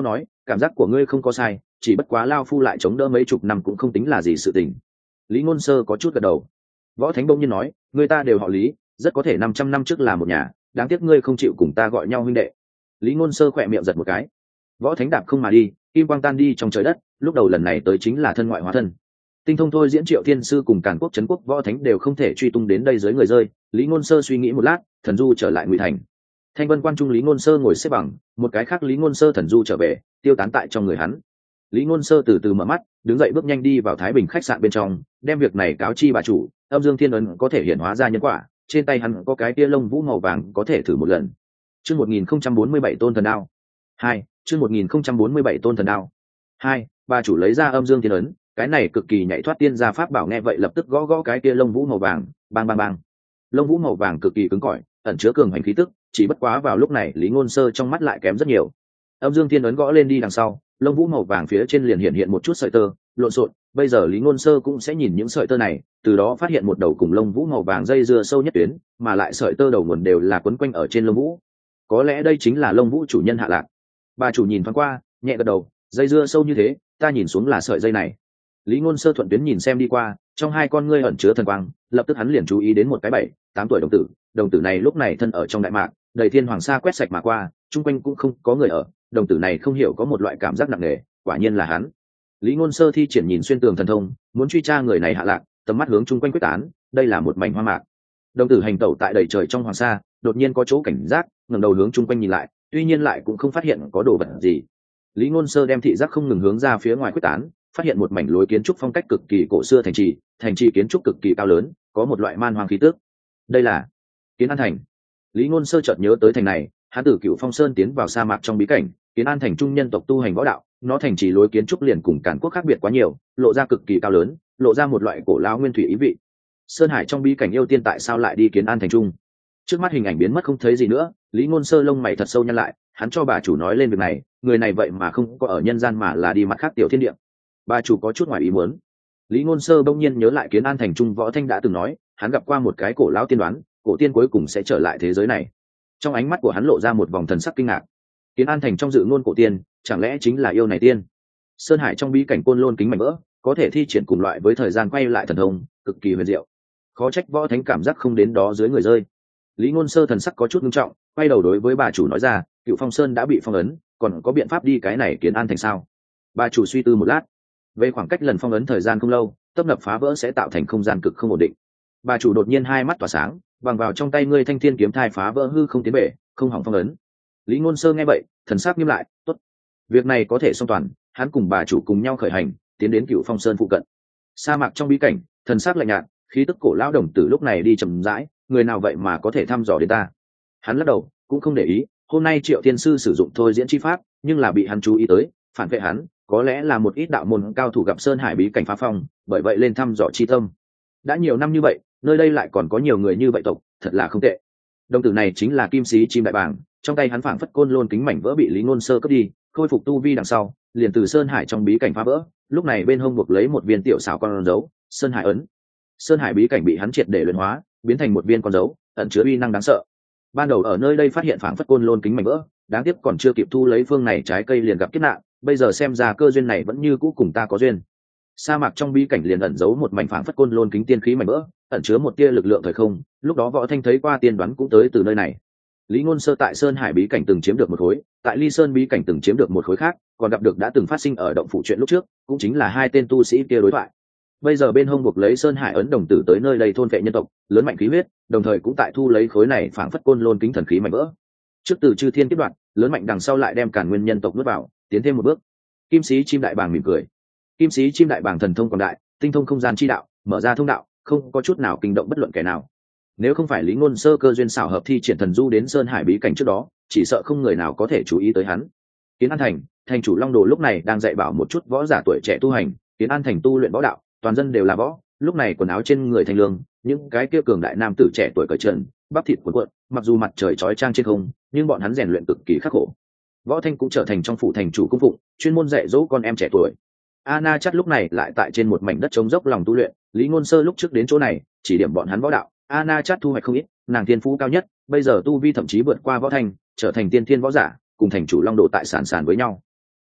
cảm giác của ngươi không có sai, chỉ bất quá lao phu lại chống đỡ mấy chục năm cũng không tính là gì sự tình. Lý Ngôn Sơ có chút gật đầu. Võ Thánh bỗng nhiên nói, người ta đều họ Lý, rất có thể năm trăm năm trước là một nhà, đáng tiếc ngươi không chịu cùng ta gọi nhau huynh đệ. Lý Ngôn Sơ khỏe miệng giật một cái. Võ Thánh đạp không mà đi, kim quang tan đi trong trời đất, lúc đầu lần này tới chính là thân ngoại hóa thân. Tinh thông thôi diễn Triệu Thiên Sư cùng Càn Quốc Trấn Quốc Võ Thánh đều không thể truy tung đến đây dưới người rơi. Lý Ngôn Sơ suy nghĩ một lát, thần du trở lại Ngụy Thành. Thanh Vân Quan trung Lý Ngôn Sơ ngồi xếp bằng, một cái khác Lý Ngôn Sơ thần du trở về, tiêu tán tại trong người hắn. Lý Ngôn Sơ từ từ mở mắt, đứng dậy bước nhanh đi vào Thái Bình khách sạn bên trong, đem việc này cáo chi bà chủ. Âm Dương Thiên Ấn có thể hiện hóa ra nhân quả, trên tay hắn có cái tia lông vũ màu vàng có thể thử một lần. Chương một nghìn không trăm bốn mươi bảy tôn thần đao. Hai, chương một nghìn không trăm bốn mươi bảy tôn thần đao. Hai, bà chủ lấy ra Âm Dương Thiên Ấn, cái này cực kỳ nhạy thoát tiên gia pháp bảo, nghe vậy lập tức gõ gõ cái tia lông vũ màu vàng, bang bang bang. Lông vũ màu vàng cực kỳ cứng cỏi, ẩn chứa cường hành khí tức, chỉ bất quá vào lúc này Lý Ngôn Sơ trong mắt lại kém rất nhiều. Âm Dương Thiên Ấn gõ lên đi đằng sau, lông vũ màu vàng phía trên liền hiện hiện một chút sợi tơ lộn xộn. Bây giờ Lý Ngôn Sơ cũng sẽ nhìn những sợi tơ này, từ đó phát hiện một đầu cùng lông vũ màu vàng dây dưa sâu nhất tuyến, mà lại sợi tơ đầu nguồn đều là quấn quanh ở trên lông vũ. Có lẽ đây chính là lông vũ chủ nhân hạ lạc. Bà chủ nhìn thoáng qua, nhẹ gật đầu, dây dưa sâu như thế, ta nhìn xuống là sợi dây này. Lý Ngôn Sơ thuận tuyến nhìn xem đi qua, trong hai con ngươi ẩn chứa thần quang, lập tức hắn liền chú ý đến một cái bảy, tám tuổi đồng tử, đồng tử này lúc này thân ở trong đại mạc, đầy thiên hoàng sa quét sạch mà qua, chung quanh cũng không có người ở, đồng tử này không hiểu có một loại cảm giác nặng nề, quả nhiên là hắn. Lý Ngôn Sơ thi triển nhìn xuyên tường thần thông, muốn truy tra người này hạ lạc, tầm mắt hướng chung quanh quyết tán, đây là một mảnh hoa mạc. Đồng tử hành tẩu tại đầy trời trong hoàng sa, đột nhiên có chỗ cảnh giác, ngẩng đầu hướng chung quanh nhìn lại, tuy nhiên lại cũng không phát hiện có đồ vật gì. Lý Ngôn Sơ đem thị giác không ngừng hướng ra phía ngoài quyết tán, phát hiện một mảnh lối kiến trúc phong cách cực kỳ cổ xưa thành trì, thành trì kiến trúc cực kỳ cao lớn, có một loại man hoang khí tức. Đây là Kiến An thành. Lý Ngôn Sơ chợt nhớ tới thành này, hắn từ Cửu Phong Sơn tiến vào sa mạc trong bí cảnh, Kiến An thành trung nhân tộc tu hành võ đạo, nó thành trì lối kiến trúc liền cùng Càn Quốc khác biệt quá nhiều, lộ ra cực kỳ cao lớn, lộ ra một loại cổ lão nguyên thủy ý vị. Sơn Hải trong bí cảnh yêu tiên tại sao lại đi Kiến An thành trung? Trước mắt hình ảnh biến mất không thấy gì nữa, Lý Ngôn Sơ lông mày thật sâu nhăn lại, hắn cho bà chủ nói lên việc này, người này vậy mà không có ở nhân gian mà là đi mặt khác tiểu thiên địa. Bà chủ có chút ngoài ý muốn. Lý Ngôn Sơ bỗng nhiên nhớ lại Kiến An thành trung Võ Thanh đã từng nói, hắn gặp qua một cái cổ lão tiên đoán, cổ tiên cuối cùng sẽ trở lại thế giới này. Trong ánh mắt của hắn lộ ra một vòng thần sắc kinh ngạc. Kiến An thành trong dự ngôn cổ tiên, chẳng lẽ chính là yêu này tiên? Sơn Hải trong bí cảnh Côn Lôn kính mảnh vỡ, có thể thi triển cùng loại với thời gian quay lại thần thông, cực kỳ huyền diệu. Khó trách Võ Thánh cảm giác không đến đó dưới người rơi. Lý Ngôn Sơ thần sắc có chút nghiêm trọng, quay đầu đối với bà chủ nói ra, Cựu Phong Sơn đã bị phong ấn, còn có biện pháp đi cái này Kiến An thành sao? Bà chủ suy tư một lát, về khoảng cách lần phong ấn thời gian không lâu, tấp nập phá vỡ sẽ tạo thành không gian cực không ổn định. Bà chủ đột nhiên hai mắt tỏa sáng, bằng vào trong tay ngươi thanh thiên kiếm thai phá vỡ hư không tiến bể, không hỏng phong ấn. Lý Ngôn Sơ nghe vậy, thần sắc nghiêm lại, tốt, việc này có thể song toàn. Hắn cùng bà chủ cùng nhau khởi hành, tiến đến Cựu Phong Sơn phụ cận. Sa mạc trong bí cảnh, thần sắc lạnh nhạt, khí tức cổ lão đồng tử lúc này đi chậm rãi, người nào vậy mà có thể thăm dò đến ta? Hắn lắc đầu, cũng không để ý. Hôm nay Triệu Thiên Sư sử dụng thôi diễn chi pháp, nhưng là bị hắn chú ý tới, phản vệ hắn, có lẽ là một ít đạo môn cao thủ gặp Sơn Hải bí cảnh phá phong, bởi vậy lên thăm dò chi tâm. Đã nhiều năm như vậy, nơi đây lại còn có nhiều người như vậy tộc, thật là không tệ. Đồng tử này chính là Kim Sĩ Chim Đại Bàng, trong tay hắn phảng phất Côn Lôn kính mảnh vỡ bị Lý Ngôn Sơ cướp đi, khôi phục tu vi đằng sau, liền từ Sơn Hải trong bí cảnh phá vỡ, lúc này bên hông buộc lấy một viên tiểu xảo con dấu, Sơn Hải ấn. Sơn Hải bí cảnh bị hắn triệt để luyện hóa, biến thành một viên con dấu, ẩn chứa uy năng đáng sợ. Ban đầu ở nơi đây phát hiện phảng phất Côn Lôn kính mảnh vỡ, đáng tiếc còn chưa kịp thu lấy phương này trái cây liền gặp kiếp nạn, bây giờ xem ra cơ duyên này vẫn như cũ cùng ta có duyên. Sa mạc trong bí cảnh liền ẩn giấu một mảnh phảng phất Côn Lôn kính tiên khí mảnh vỡ, ẩn chứa một tia lực lượng thời không, lúc đó Võ Thanh thấy qua tiên đoán cũng tới từ nơi này. Lý Ngôn Sơ tại Sơn Hải bí cảnh từng chiếm được một khối, tại Ly Sơn bí cảnh từng chiếm được một khối khác, còn gặp được đã từng phát sinh ở động phủ chuyện lúc trước, cũng chính là hai tên tu sĩ kia đối thoại. Bây giờ bên hông buộc lấy Sơn Hải ấn đồng tử tới nơi đây thôn vệ nhân tộc, lớn mạnh khí huyết, đồng thời cũng tại thu lấy khối này phảng phất Côn Lôn kính thần khí mảnh vỡ. Trước từ chư thiên kiếp đoạn, lớn mạnh đằng sau lại đem Càn Nguyên nhân tộc nuốt vào, tiến thêm một bước. Kim Sĩ Chim Đại Bàng mỉm cười. Kim Sĩ Chim Đại Bàng thần thông quảng đại, tinh thông không gian chi đạo, mở ra thông đạo, không có chút nào kinh động bất luận kẻ nào. Nếu không phải Lý Ngôn Sơ cơ duyên xảo hợp thi triển thần du đến Sơn Hải bí cảnh trước đó, chỉ sợ không người nào có thể chú ý tới hắn. Kiến An thành, thành chủ Long Đồ lúc này đang dạy bảo một chút võ giả tuổi trẻ tu hành. Kiến An thành tu luyện võ đạo, toàn dân đều là võ, lúc này quần áo trên người thanh lương, những cái kia cường đại nam tử trẻ tuổi cởi trần, bắp thịt cuộn cuộn, mặc dù mặt trời chói chang trên không, nhưng bọn hắn rèn luyện cực kỳ khắc khổ. Võ Thanh cũng trở thành trong phủ thành chủ cung phụng, chuyên môn dạy dỗ con em trẻ tuổi. Ana Chát lúc này lại tại trên một mảnh đất trống dốc lòng tu luyện, Lý Ngôn Sơ lúc trước đến chỗ này, chỉ điểm bọn hắn võ đạo, Ana Chát thu hoạch không ít, nàng tiên phú cao nhất, bây giờ tu vi thậm chí vượt qua Võ Thanh, trở thành tiên thiên võ giả, cùng thành chủ Long Đồ tại sàn sàn với nhau.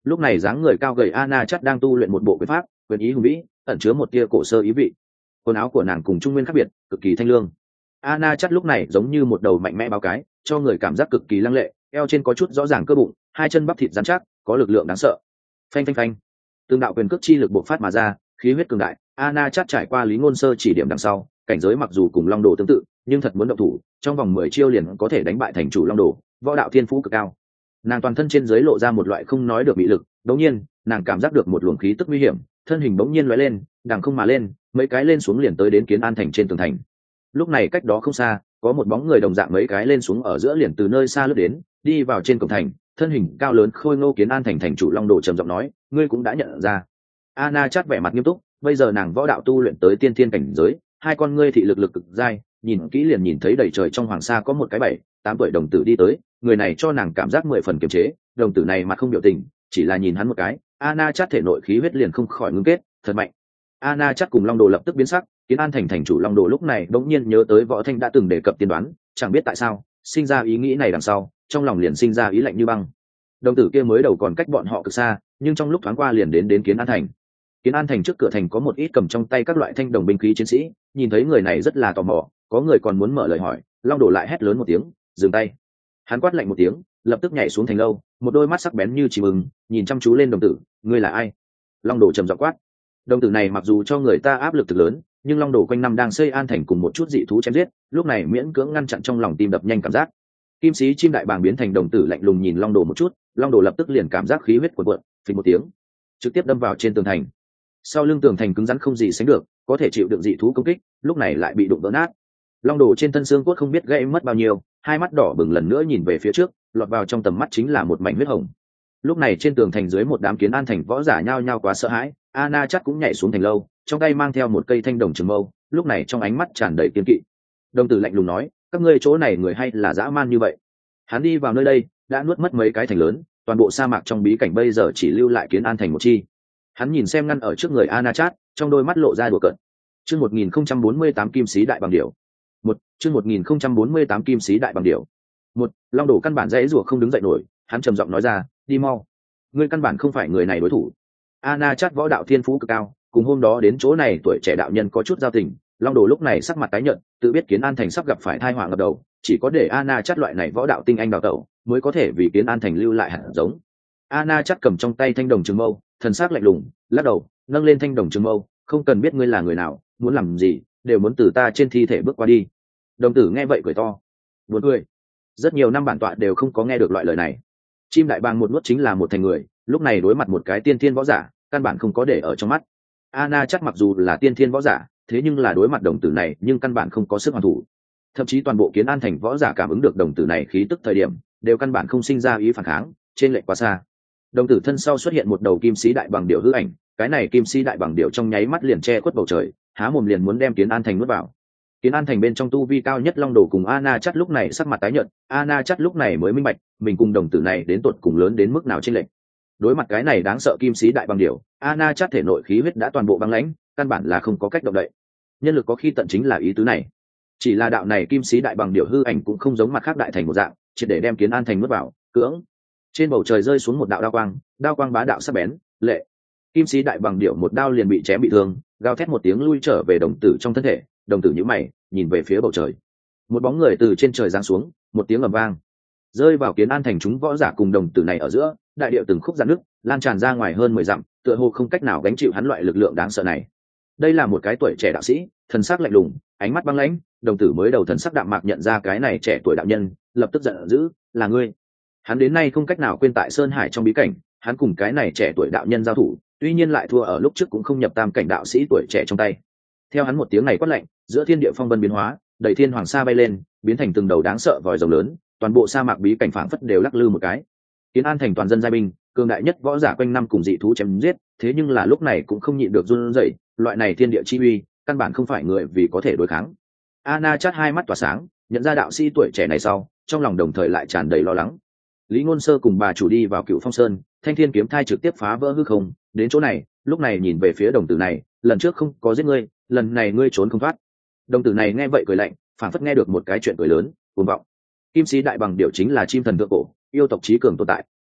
Lúc này dáng người cao gầy Anna chắc đang tu luyện một bộ quyền pháp, quyền ý hùng vĩ, ẩn chứa một tia cổ sơ ý vị. Quần áo của nàng cùng trung nguyên khác biệt, cực kỳ thanh lương. Anna chắc lúc này giống như một đầu mạnh mẽ báo cái, cho người cảm giác cực kỳ lăng lệ, eo trên có chút rõ ràng cơ bụng, hai chân bắp thịt rắn chắc, có lực lượng đáng sợ. Phanh phanh phanh, từng đạo quyền cước chi lực bộc phát mà ra, khí huyết cường đại. Anna chắc trải qua Lý Ngôn Sơ chỉ điểm đằng sau, cảnh giới mặc dù cùng Long Đồ tương tự, nhưng thật muốn động thủ, trong vòng mười chiêu liền có thể đánh bại thành chủ Long Đồ, võ đạo thiên phú cực cao. Nàng toàn thân trên dưới lộ ra một loại không nói được bị lực, đống nhiên, nàng cảm giác được một luồng khí tức nguy hiểm, thân hình bỗng nhiên lóe lên, đằng không mà lên, mấy cái lên xuống liền tới đến Kiến An thành trên tường thành. Lúc này cách đó không xa, có một bóng người đồng dạng mấy cái lên xuống ở giữa liền từ nơi xa lướt đến, đi vào trên cổng thành, thân hình cao lớn khôi ngô Kiến An thành thành chủ Long Đồ trầm giọng nói, ngươi cũng đã nhận ra. Anna chát vẻ mặt nghiêm túc, bây giờ nàng võ đạo tu luyện tới tiên thiên cảnh giới, hai con ngươi thị lực lực cực dai, nhìn kỹ liền nhìn thấy đầy trời trong hoàng sa có một cái bảy tám tuổi đồng tử đi tới, người này cho nàng cảm giác mười phần kiềm chế, đồng tử này mặt không biểu tình, chỉ là nhìn hắn một cái, Anna chát thể nội khí huyết liền không khỏi ngưng kết, thật mạnh. Anna chát cùng Long Đồ lập tức biến sắc, Kiến An thành thành chủ Long Đồ lúc này đống nhiên nhớ tới Võ Thanh đã từng đề cập tiên đoán, chẳng biết tại sao, sinh ra ý nghĩ này đằng sau, trong lòng liền sinh ra ý lạnh như băng. Đồng tử kia mới đầu còn cách bọn họ cực xa, nhưng trong lúc thoáng qua liền đến đến Kiến An thành. Kiến An thành trước cửa thành có một ít cầm trong tay các loại thanh đồng binh khí chiến sĩ, nhìn thấy người này rất là tò mò, có người còn muốn mở lời hỏi, Long Đồ lại hét lớn một tiếng, dừng tay. Hắn quát lạnh một tiếng, lập tức nhảy xuống thành lâu, một đôi mắt sắc bén như chim ưng, nhìn chăm chú lên đồng tử, ngươi là ai? Long Đồ trầm giọng quát. Đồng tử này mặc dù cho người ta áp lực thực lớn, nhưng Long Đồ quanh năm đang xây An thành cùng một chút dị thú chém giết, lúc này miễn cưỡng ngăn chặn trong lòng tim đập nhanh cảm giác. Kim sĩ chim đại bàng biến thành đồng tử lạnh lùng nhìn Long Đồ một chút, Long Đồ lập tức liền cảm giác khí huyết cuộn cuộn, phình một tiếng, trực tiếp đâm vào trên tường thành. Sau lưng tường thành cứng rắn không gì sánh được, có thể chịu đựng dị thú công kích, lúc này lại bị đụng vỡ nát. Long Đồ trên thân xương cốt không biết gãy mất bao nhiêu, hai mắt đỏ bừng lần nữa nhìn về phía trước, lọt vào trong tầm mắt chính là một mảnh huyết hồng. Lúc này trên tường thành dưới một đám Kiến An thành võ giả nhao nhao quá sợ hãi, Anna chắc cũng nhảy xuống thành lâu, trong tay mang theo một cây thanh đồng trường mâu, lúc này trong ánh mắt tràn đầy kiên kỵ. Đồng tử lạnh lùng nói, các ngươi chỗ này người hay là dã man như vậy? Hắn đi vào nơi đây, đã nuốt mất mấy cái thành lớn, toàn bộ sa mạc trong bí cảnh bây giờ chỉ lưu lại Kiến An thành một chi. Hắn nhìn xem ngăn ở trước người Anna chát, trong đôi mắt lộ ra đùa cợt. Chương một nghìn không trăm bốn mươi tám kim sĩ đại bằng điểu. Một, chương một nghìn không trăm bốn mươi tám kim sĩ đại bằng điểu. Một, Long Đồ căn bản dãy rủa không đứng dậy nổi, hắn trầm giọng nói ra, đi mau. Ngươi căn bản không phải người này đối thủ. Anna chát võ đạo thiên phú cực cao, cùng hôm đó đến chỗ này tuổi trẻ đạo nhân có chút giao tình, Long Đồ lúc này sắc mặt tái nhợt, tự biết Kiến An thành sắp gặp phải tai họa ngập đầu, chỉ có để Anna chát loại này võ đạo tinh anh đào tẩu, mới có thể vì Kiến An thành lưu lại hạt giống. Anna chát cầm trong tay thanh đồng trường mâu, thần sắc lạnh lùng, lắc đầu, nâng lên thanh đồng trường mâu, không cần biết ngươi là người nào, muốn làm gì, đều muốn từ ta trên thi thể bước qua đi. Đồng tử nghe vậy cười to, buồn cười. Rất nhiều năm bản tọa đều không có nghe được loại lời này. Chim đại bàng một nuốt chính là một thành người, lúc này đối mặt một cái tiên thiên võ giả, căn bản không có để ở trong mắt. Anna chắc mặc dù là tiên thiên võ giả, thế nhưng là đối mặt đồng tử này, nhưng căn bản không có sức hoàn thủ. Thậm chí toàn bộ Kiến An thành võ giả cảm ứng được đồng tử này khí tức thời điểm, đều căn bản không sinh ra ý phản kháng, trên lệch quá xa. Đồng tử thân sau xuất hiện một đầu kim sĩ đại bằng điểu hư ảnh, cái này kim sĩ đại bằng điểu trong nháy mắt liền che khuất bầu trời, há mồm liền muốn đem Kiến An thành nuốt vào. Kiến An thành bên trong tu vi cao nhất Long Đồ cùng Anna chắt lúc này sắc mặt tái nhợt, Anna chắt lúc này mới minh bạch, mình cùng đồng tử này đến tột cùng lớn đến mức nào trên lệch. Đối mặt cái này đáng sợ kim sĩ đại bằng điểu, Anna chắt thể nội khí huyết đã toàn bộ băng lãnh, căn bản là không có cách động đậy. Nhân lực có khi tận chính là ý tứ này. Chỉ là đạo này kim sĩ đại bằng điểu hư ảnh cũng không giống mặt khác đại thành một dạng, chỉ để đem Kiến An thành nuốt vào, cưỡng. Trên bầu trời rơi xuống một đạo đao quang, đao quang bá đạo sắc bén, lệ. Kim sĩ đại bằng điểu một đao liền bị chém bị thương, gào thét một tiếng lui trở về đồng tử trong thân thể, đồng tử nhíu mày, nhìn về phía bầu trời. Một bóng người từ trên trời giáng xuống, một tiếng ầm vang, rơi vào Kiến An thành chúng võ giả cùng đồng tử này ở giữa, đại điệu từng khúc rạn nứt, lan tràn ra ngoài hơn mười dặm, tựa hồ không cách nào gánh chịu hắn loại lực lượng đáng sợ này. Đây là một cái tuổi trẻ đạo sĩ, thần sắc lạnh lùng, ánh mắt băng lãnh, đồng tử mới đầu thần sắc đạm mạc nhận ra cái này trẻ tuổi đạo nhân, lập tức giận dữ, là ngươi. Hắn đến nay không cách nào quên tại Sơn Hải trong bí cảnh, hắn cùng cái này trẻ tuổi đạo nhân giao thủ, tuy nhiên lại thua ở lúc trước cũng không nhập tam cảnh đạo sĩ tuổi trẻ trong tay. Theo hắn một tiếng này quát lạnh, giữa thiên địa phong vân biến hóa, đầy thiên hoàng sa bay lên, biến thành từng đầu đáng sợ vòi rồng lớn, toàn bộ sa mạc bí cảnh phảng phất đều lắc lư một cái. Kiến An thành toàn dân giai binh, cường đại nhất võ giả quanh năm cùng dị thú chém giết, thế nhưng là lúc này cũng không nhịn được run rẩy, loại này thiên địa chi uy, căn bản không phải người vì có thể đối kháng. Anna chát hai mắt tỏa sáng, nhận ra đạo sĩ tuổi trẻ này sau, trong lòng đồng thời lại tràn đầy lo lắng. Lý Ngôn Sơ cùng bà chủ đi vào Cựu Phong Sơn, Thanh Thiên kiếm thai trực tiếp phá vỡ hư không, đến chỗ này, lúc này nhìn về phía đồng tử này, lần trước không có giết ngươi, lần này ngươi trốn không thoát. Đồng tử này nghe vậy cười lạnh, phảng phất nghe được một cái chuyện cười lớn, cuồng vọng. Kim sĩ đại bằng điểu chính là chim thần thượng cổ, yêu tộc trí cường tồn tại,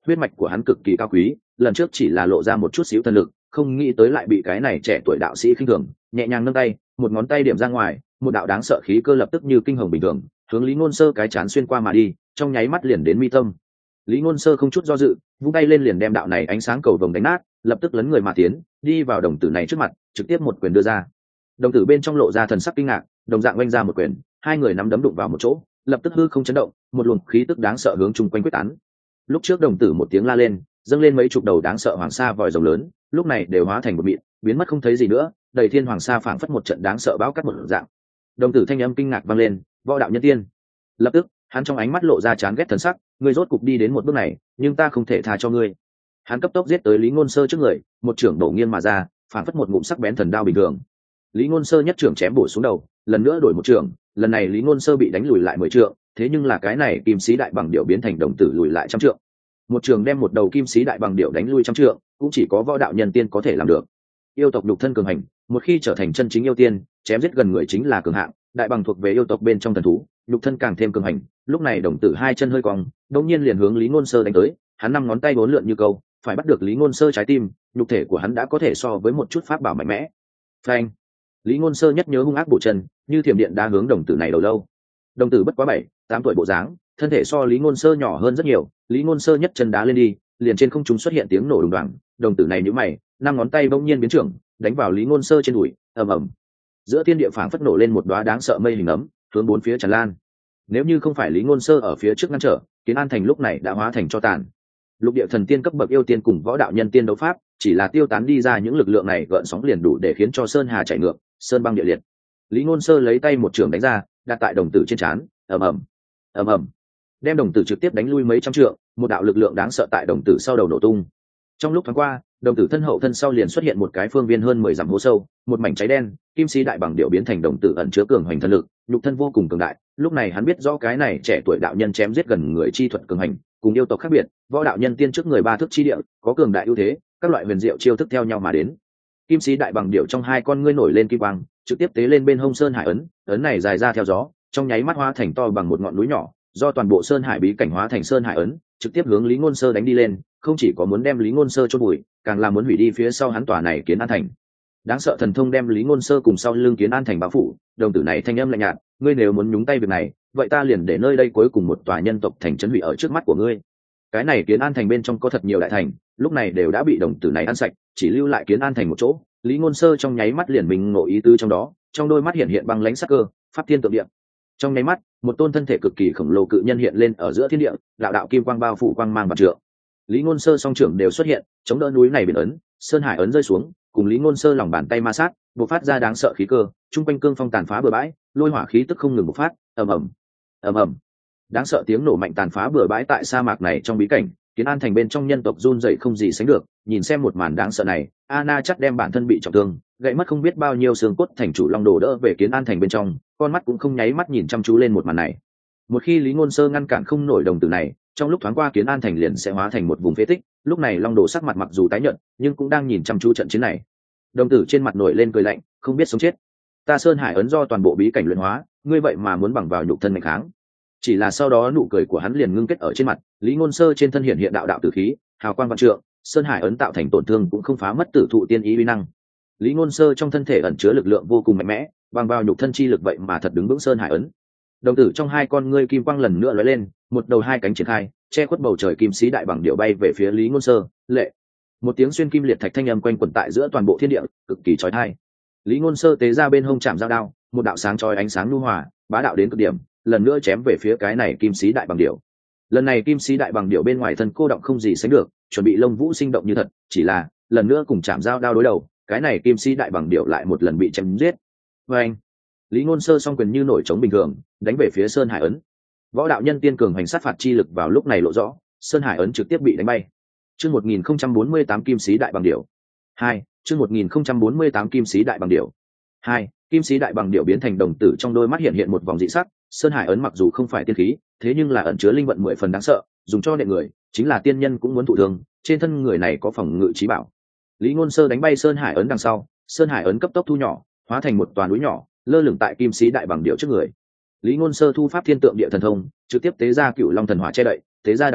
huyết mạch của hắn cực kỳ cao quý, lần trước chỉ là lộ ra một chút xíu thần lực, không nghĩ tới lại bị cái này trẻ tuổi đạo sĩ khinh thường, nhẹ nhàng nâng tay, một ngón tay điểm ra ngoài, một đạo đáng sợ khí cơ lập tức như kinh hồng bình thường, hướng Lý Ngôn Sơ cái chán xuyên qua mà đi, trong nháy mắt liền đến mi tâm. Lý Ngôn Sơ không chút do dự, vung tay lên liền đem đạo này ánh sáng cầu vồng đánh nát, lập tức lấn người mà tiến, đi vào đồng tử này trước mặt, trực tiếp một quyền đưa ra. Đồng tử bên trong lộ ra thần sắc kinh ngạc, đồng dạng oanh ra một quyền, hai người nắm đấm đụng vào một chỗ, lập tức hư không chấn động, một luồng khí tức đáng sợ hướng chung quanh quyết tán. Lúc trước đồng tử một tiếng la lên, dâng lên mấy chục đầu đáng sợ hoàng sa vòi rồng lớn, lúc này đều hóa thành một mịn, biến mất không thấy gì nữa, đầy thiên hoàng sa phảng phất một trận đáng sợ bão cắt một dạng. Đồng tử thanh âm kinh ngạc vang lên, võ đạo nhân tiên. Lập tức, hắn trong ánh mắt lộ ra chán ghét thần sắc, ngươi rốt cục đi đến một bước này, nhưng ta không thể tha cho ngươi. Hắn cấp tốc giết tới Lý Ngôn Sơ trước người, một trưởng đổ nghiêng mà ra, phảng phất một ngụm sắc bén thần đao bình thường. Lý Ngôn Sơ nhất trưởng chém bổ xuống đầu, lần nữa đổi một trưởng, lần này Lý Ngôn Sơ bị đánh lùi lại mười trượng, thế nhưng là cái này kim sĩ đại bằng điểu biến thành đồng tử lùi lại trăm trượng. Một trường đem một đầu kim sĩ đại bằng điểu đánh lui trăm trượng, cũng chỉ có võ đạo nhân tiên có thể làm được. Yêu tộc nhục thân cường hành, một khi trở thành chân chính yêu tiên, chém giết gần người chính là cường hạng, đại bằng thuộc về yêu tộc bên trong thần thú, nhục thân càng thêm cường hành. Lúc này đồng tử hai chân hơi cong, đột nhiên liền hướng Lý Ngôn Sơ đánh tới, hắn năm ngón tay bốn lượn như câu, phải bắt được Lý Ngôn Sơ trái tim, nhục thể của hắn đã có thể so với một chút pháp bảo mạnh mẽ. Phanh! Lý Ngôn Sơ nhất nhớ hung ác bổ chân, như thiểm điện đá hướng đồng tử này đầu lâu. Đồng tử bất quá bảy, tám tuổi bộ dáng, thân thể so Lý Ngôn Sơ nhỏ hơn rất nhiều, Lý Ngôn Sơ nhất chân đá lên đi, liền trên không trung xuất hiện tiếng nổ đùng đoàng, đồng tử này nhíu mày, năm ngón tay bỗng nhiên biến trưởng, đánh vào Lý Ngôn Sơ trên đùi, ầm ầm. Giữa thiên địa phảng phất nổ lên một đóa đáng sợ mây hình ấm, hướng bốn phía tràn lan. Nếu như không phải Lý Ngôn Sơ ở phía trước ngăn trở, Kiến An Thành lúc này đã hóa thành tro tàn. Lục địa thần tiên cấp bậc yêu tiên cùng võ đạo nhân tiên đấu pháp, chỉ là tiêu tán đi ra những lực lượng này gợn sóng liền đủ để khiến cho sơn hà chảy ngược, sơn băng địa liệt. Lý Ngôn Sơ lấy tay một trường đánh ra, đặt tại đồng tử trên trán, ầm ầm, ầm ầm, đem đồng tử trực tiếp đánh lui mấy trăm trượng, một đạo lực lượng đáng sợ tại đồng tử sau đầu nổ tung. Trong lúc thoáng qua, đồng tử thân hậu thân sau liền xuất hiện một cái phương viên hơn mười dặm hố sâu, một mảnh cháy đen, kim sĩ đại bằng điệu biến thành đồng tử ẩn chứa cường hoành thần lực, nhục thân vô cùng cường đại. Lúc này hắn biết rõ cái này trẻ tuổi đạo nhân chém giết gần người chi thuật cường hành, cùng yêu tộc khác biệt, võ đạo nhân tiên trước người ba thước chi địa, có cường đại ưu thế, các loại huyền diệu chiêu thức theo nhau mà đến. Kim sĩ đại bằng điệu trong hai con ngươi nổi lên kim quang, trực tiếp tế lên bên hông sơn hải ấn, ấn này dài ra theo gió, trong nháy mắt hóa thành to bằng một ngọn núi nhỏ, do toàn bộ sơn hải bí cảnh hóa thành sơn hải ấn, trực tiếp hướng Lý Ngôn Sơ đánh đi lên, không chỉ có muốn đem Lý Ngôn Sơ chôn bụi, càng là muốn hủy đi phía sau hắn tòa này Kiến An Thành. Đáng sợ thần thông đem Lý Ngôn Sơ cùng sau lưng Kiến An Thành bao phủ, đồng tử này thanh âm lạnh nhạt, ngươi nếu muốn nhúng tay việc này, vậy ta liền để nơi đây cuối cùng một tòa nhân tộc thành trấn hủy ở trước mắt của ngươi. Cái này Kiến An Thành bên trong có thật nhiều đại thành, lúc này đều đã bị đồng tử này ăn sạch, chỉ lưu lại Kiến An Thành một chỗ. Lý Ngôn Sơ trong nháy mắt liền mình ngộ ý tứ trong đó, trong đôi mắt hiện hiện băng lãnh sắc cơ, pháp thiên tượng địa. Trong nháy mắt, một tôn thân thể cực kỳ khổng lồ cự nhân hiện lên ở giữa thiên địa, đạo đạo kim quang bao phủ quang mang vạn trượng. Lý Ngôn Sơ song trưởng đều xuất hiện, chống đỡ núi này biển ấn, sơn hải ấn rơi xuống, cùng Lý Ngôn Sơ lòng bàn tay ma sát, bộc phát ra đáng sợ khí cơ, trung quanh cương phong tàn phá bừa bãi, lôi hỏa khí tức không ngừng bộc phát, ầm ầm, ầm ầm. Đáng sợ tiếng nổ mạnh tàn phá bừa bãi tại sa mạc này trong bí cảnh, Kiến An Thành bên trong nhân tộc run rẩy không gì sánh được, nhìn xem một màn đáng sợ này, Ana chắc đem bản thân bị trọng thương, gãy mất không biết bao nhiêu xương cốt, thành chủ long đồ đỡ về Kiến An Thành bên trong, con mắt cũng không nháy mắt nhìn chăm chú lên một màn này. Một khi Lý Ngôn Sơ ngăn cản không nổi đồng tử này, trong lúc thoáng qua Kiến An Thành liền sẽ hóa thành một vùng phế tích. Lúc này long đồ sắc mặt mặc dù tái nhợt, nhưng cũng đang nhìn chăm chú trận chiến này. Đồng tử trên mặt nổi lên cười lạnh, không biết sống chết. Ta Sơn Hải ấn do toàn bộ bí cảnh luyện hóa, ngươi vậy mà muốn bằng vào nhục thân mạnh kháng. Chỉ là sau đó nụ cười của hắn liền ngưng kết ở trên mặt, Lý Ngôn Sơ trên thân hiện hiện đạo đạo tử khí, hào quang vạn trượng, Sơn Hải ấn tạo thành tổn thương cũng không phá mất tử thụ tiên ý uy năng. Lý Ngôn Sơ trong thân thể ẩn chứa lực lượng vô cùng mạnh mẽ, bằng vào nhục thân chi lực vậy mà thật đứng vững Sơn Hải ấn. Đồng tử trong hai con ngươi kim quang lần nữa lóe lên, một đầu hai cánh triển khai, che khuất bầu trời kim sĩ đại bằng điệu bay về phía Lý Ngôn Sơ. Lệ, một tiếng xuyên kim liệt thạch thanh âm quanh quẩn tại giữa toàn bộ thiên địa, cực kỳ chói tai. Lý Ngôn Sơ tế ra bên hông chạm dao đao, một đạo sáng chói ánh sáng nhu hòa, bá đạo đến cực điểm, lần nữa chém về phía cái này kim sĩ đại bằng điệu. Lần này kim sĩ đại bằng điệu bên ngoài thân cô động không gì sánh được, chuẩn bị lông vũ sinh động như thật, chỉ là lần nữa cùng chạm dao đao đối đầu, cái này kim sĩ đại bằng điệu lại một lần bị chém giết. Và anh, Lý Ngôn Sơ song quyền như nổi trống bình thường, đánh về phía Sơn Hải ấn. Võ đạo nhân tiên cường hành sát phạt chi lực vào lúc này lộ rõ, Sơn Hải ấn trực tiếp bị đánh bay. Chương một nghìn không trăm bốn mươi tám kim sĩ đại bằng điểu. hai, chương một nghìn không trăm bốn mươi tám kim sĩ đại bằng điểu. hai, kim sĩ đại bằng điểu biến thành đồng tử trong đôi mắt hiện hiện một vòng dị sắc, Sơn Hải ấn mặc dù không phải tiên khí, thế nhưng là ẩn chứa linh vận mười phần đáng sợ, dùng cho nện người, chính là tiên nhân cũng muốn thụ thương, trên thân người này có phòng ngự chí bảo. Lý Ngôn Sơ đánh bay Sơn Hải ấn đằng sau, Sơn Hải ấn cấp tốc thu nhỏ, hóa thành một toàn núi nhỏ, lơ lửng tại kim sĩ đại bằng điểu trước người. Lý Ngôn Sơ thu pháp thiên tượng địa thần thông, trực tiếp tế ra Cửu Long thần hỏa che đậy, tế ra đằng sau,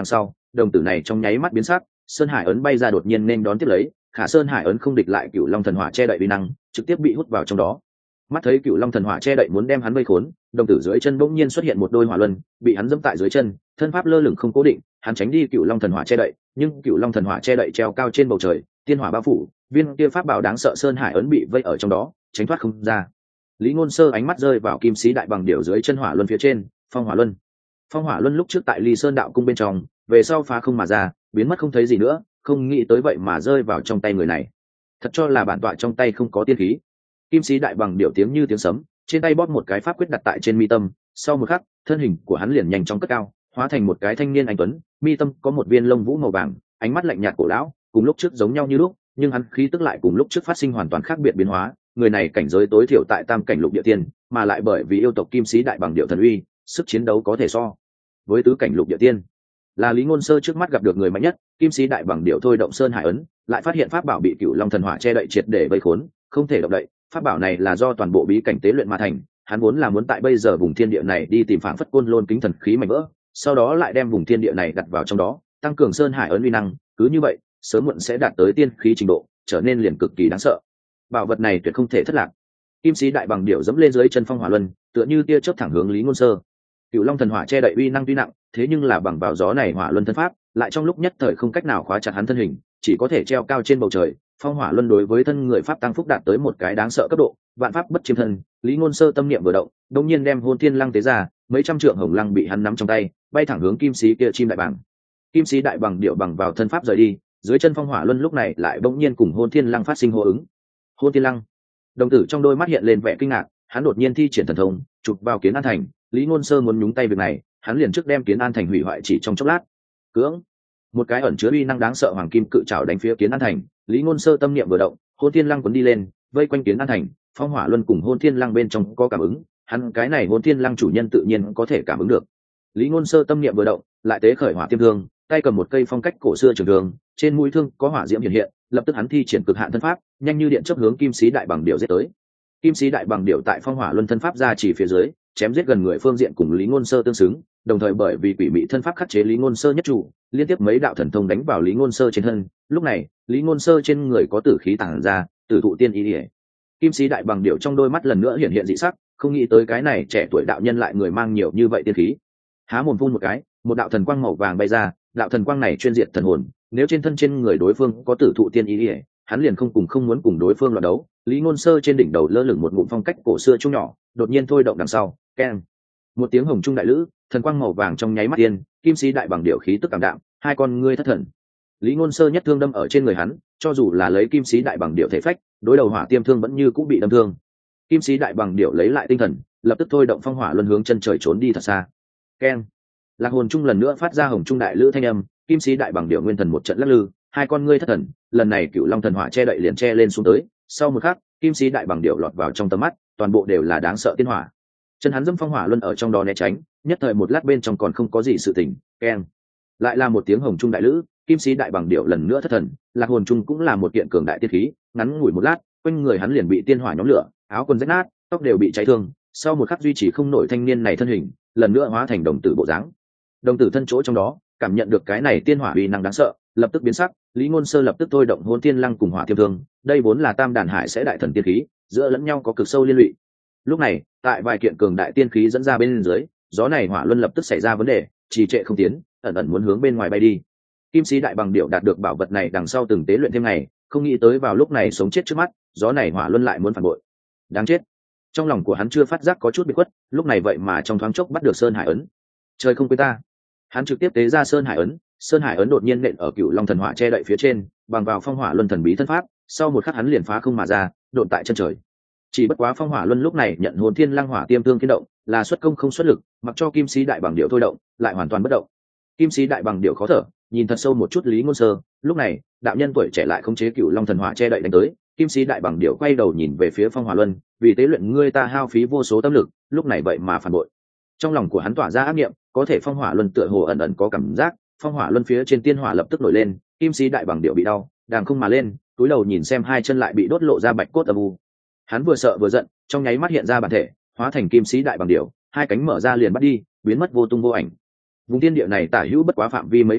đồng tử này trong nháy mắt biến sắc, sơn hải ấn bay ra đột nhiên nên đón tiếp lấy, khả sơn hải ấn không địch lại cựu long thần hỏa che đậy uy năng, trực tiếp bị hút vào trong đó. Mắt thấy cựu long thần hỏa che đậy muốn đem hắn vây khốn, đồng tử dưới chân bỗng nhiên xuất hiện một đôi hỏa luân, bị hắn dẫm tại dưới chân, thân pháp lơ lửng không cố định, hắn tránh đi cựu long thần hỏa che đậy, nhưng cựu long thần hỏa che đậy treo cao trên bầu trời, tiên hỏa bao phủ, viên kia pháp bảo đáng sợ sơn hải ấn bị vây ở trong đó, tránh thoát không ra. Lý Ngôn Sơ ánh mắt rơi vào kim sĩ đại bằng điểu dưới chân hỏa luân phía trên, phong hỏa luân. Phong hỏa luân lúc trước tại Ly Sơn đạo cung bên trong, về sau phá không mà ra, biến mất không thấy gì nữa, không nghĩ tới vậy mà rơi vào trong tay người này. Thật cho là bản tọa trong tay không có tiên khí. Kim sĩ đại bằng điểu tiếng như tiếng sấm, trên tay bóp một cái pháp quyết đặt tại trên mi tâm, sau một khắc, thân hình của hắn liền nhanh chóng cất cao, hóa thành một cái thanh niên anh tuấn, mi tâm có một viên lông vũ màu vàng, ánh mắt lạnh nhạt cổ lão, cùng lúc trước giống nhau như lúc, nhưng hắn khí tức lại cùng lúc trước phát sinh hoàn toàn khác biệt biến hóa. Người này cảnh giới tối thiểu tại tam cảnh lục địa tiên, mà lại bởi vì yêu tộc kim sĩ đại bằng điểu thần uy, sức chiến đấu có thể so với tứ cảnh lục địa tiên. Là Lý Ngôn Sơ trước mắt gặp được người mạnh nhất, kim sĩ đại bằng điểu thôi động sơn hải ấn, lại phát hiện pháp bảo bị cựu long thần hỏa che đậy triệt để vây khốn, không thể động đậy. Pháp bảo này là do toàn bộ bí cảnh tế luyện mà thành, hắn vốn là muốn tại bây giờ vùng thiên địa này đi tìm phảng phất côn lôn kính thần khí mạnh vỡ, sau đó lại đem vùng thiên địa này đặt vào trong đó, tăng cường sơn hải ấn uy năng, cứ như vậy, sớm muộn sẽ đạt tới tiên khí trình độ, trở nên liền cực kỳ đáng sợ. Bảo vật này tuyệt không thể thất lạc. Kim sĩ đại bằng điểu dẫm lên dưới chân phong hỏa luân, tựa như tia chớp thẳng hướng Lý Ngôn Sơ. Cựu long thần hỏa che đậy uy năng tuy nặng, thế nhưng là bằng vào gió này hỏa luân thân pháp, lại trong lúc nhất thời không cách nào khóa chặt hắn thân hình, chỉ có thể treo cao trên bầu trời. Phong hỏa luân đối với thân người pháp tăng phúc đạt tới một cái đáng sợ cấp độ, vạn pháp bất chiếm thân. Lý Ngôn Sơ tâm niệm vừa động, đột nhiên đem hôn thiên lăng tế ra, mấy trăm trượng hồng lăng bị hắn nắm trong tay, bay thẳng hướng kim sĩ kia chim đại bàng. Kim sĩ đại bằng điệu bằng vào thân pháp rời đi, dưới chân phong hỏa luân lúc này lại bỗng nhiên cùng hôn thiên lăng phát sinh hô ứng. Hôn thiên lăng, đồng tử trong đôi mắt hiện lên vẻ kinh ngạc, hắn đột nhiên thi triển thần thông, chụp vào Kiến An Thành. Lý Ngôn Sơ muốn nhúng tay việc này, hắn liền trước đem Kiến An Thành hủy hoại chỉ trong chốc lát. Cưỡng, một cái ẩn chứa uy năng đáng sợ hoàng kim cự trảo đánh phía Kiến An Thành. Lý Ngôn Sơ tâm niệm vừa động, hôn thiên lăng cuốn đi lên, vây quanh Kiến An Thành. Phong hỏa luân cùng hôn thiên lăng bên trong có cảm ứng, hắn cái này hôn thiên lăng chủ nhân tự nhiên có thể cảm ứng được. Lý Ngôn Sơ tâm niệm vừa động, lại tế khởi hỏa tiêm thương, tay cầm một cây phong cách cổ xưa trường thương, trên mũi thương có hỏa diễm hiện hiện, lập tức hắn thi triển cực hạn thân pháp, nhanh như điện chớp hướng kim sĩ đại bằng điểu giết tới. Kim sĩ đại bằng điểu tại phong hỏa luân thân pháp ra chỉ phía dưới, chém giết gần người phương diện cùng Lý Ngôn Sơ tương xứng, đồng thời bởi vì quỷ mị thân pháp khắc chế Lý Ngôn Sơ nhất chủ, liên tiếp mấy đạo thần thông đánh vào Lý Ngôn Sơ trên thân. Lúc này, Lý Ngôn Sơ trên người có tử khí tản ra, tử thụ tiên ý ỉa. Kim sĩ đại bằng điểu trong đôi mắt lần nữa hiện hiện dị sắc, không nghĩ tới cái này trẻ tuổi đạo nhân lại người mang nhiều như vậy tiên khí. Há mồm phun một cái, một đạo thần quang màu vàng bay ra, đạo thần quang này chuyên diệt thần hồn, nếu trên thân trên người đối phương có tử thụ tiên ý ỉa, hắn liền không cùng không muốn cùng đối phương loạn đấu. Lý Ngôn Sơ trên đỉnh đầu lơ lửng một ngụm phong cách cổ xưa trung nhỏ, đột nhiên thôi động đằng sau, keng, một tiếng hồng trung đại lữ, thần quang màu vàng trong nháy mắt tiên, kim sĩ đại bằng điểu khí tức cảm đạm, hai con ngươi thất thần. Lý Ngôn Sơ nhất thương đâm ở trên người hắn, cho dù là lấy kim sĩ đại bằng điểu thể phách, đối đầu hỏa tiêm thương vẫn như cũng bị đâm thương. Kim sĩ đại bằng điểu lấy lại tinh thần, lập tức thôi động phong hỏa luân hướng chân trời trốn đi thật xa. Keng, lạc hồn trung lần nữa phát ra hồng trung đại lữ thanh âm, kim sĩ đại bằng điểu nguyên thần một trận lắc lư, hai con ngươi thất thần, lần này cựu long thần hỏa che đậy liền che lên xuống tới. Sau một khắc, kim sĩ đại bằng điểu lọt vào trong tầm mắt, toàn bộ đều là đáng sợ tiên hỏa. Chân hắn dẫm phong hỏa luân ở trong đó né tránh, nhất thời một lát bên trong còn không có gì sự tình. Keng, lại là một tiếng hồng trung đại lữ, kim sĩ đại bằng điểu lần nữa thất thần. Lạc hồn trung cũng là một kiện cường đại tiên khí, ngắn ngủi một lát, quanh người hắn liền bị tiên hỏa nhóm lửa, áo quần rách nát, tóc đều bị cháy thương. Sau một khắc duy trì không nổi thanh niên này thân hình, lần nữa hóa thành đồng tử bộ dáng. Đồng tử thân chỗ trong đó, cảm nhận được cái này tiên hỏa uy năng đáng sợ, lập tức biến sắc. Lý Ngôn Sơ lập tức thôi động hồn tiên lăng cùng hỏa tiêm thương, đây vốn là tam đàn hải sẽ đại thần tiên khí, giữa lẫn nhau có cực sâu liên lụy. Lúc này, tại vài kiện cường đại tiên khí dẫn ra bên dưới, gió này hỏa luân lập tức xảy ra vấn đề, trì trệ không tiến, ẩn ẩn muốn hướng bên ngoài bay đi. Kim sĩ đại bằng điểu đạt được bảo vật này đằng sau từng tế luyện thêm ngày, không nghĩ tới vào lúc này sống chết trước mắt, gió này hỏa luân lại muốn phản bội. Đáng chết. Trong lòng của hắn chưa phát giác có chút bị khuất, lúc này vậy mà trong thoáng chốc bắt được sơn hải ấn. Trời không quên ta. Hắn trực tiếp tế ra sơn hải ấn, sơn hải ấn đột nhiên nện ở cựu long thần hỏa che đậy phía trên, bằng vào phong hỏa luân thần bí thân pháp, sau một khắc hắn liền phá không mà ra, độn tại chân trời. Chỉ bất quá phong hỏa luân lúc này nhận hồn thiên lăng hỏa tiêm thương thiên động, là xuất công không xuất lực, mặc cho kim sĩ đại bằng điểu thôi động, lại hoàn toàn bất động. Kim sĩ đại bằng điểu khó thở, nhìn thật sâu một chút Lý Ngôn Sơ, lúc này đạo nhân tuổi trẻ lại khống chế cựu long thần hỏa che đậy đánh tới. Kim sĩ đại bằng điểu quay đầu nhìn về phía phong hỏa luân, vì tế luyện ngươi ta hao phí vô số tâm lực, lúc này vậy mà phản bội. Trong lòng của hắn tỏa ra ác niệm, có thể phong hỏa luân tựa hồ ẩn ẩn có cảm giác, phong hỏa luân phía trên tiên hỏa lập tức nổi lên, kim sĩ đại bằng điểu bị đau, đàng không mà lên, túi đầu nhìn xem hai chân lại bị đốt lộ ra bạch cốt âm u. Hắn vừa sợ vừa giận, trong nháy mắt hiện ra bản thể, hóa thành kim sĩ đại bằng điểu, hai cánh mở ra liền bắt đi, biến mất vô tung vô ảnh. Vùng thiên địa này tả hữu bất quá phạm vi mấy ngàn dặm,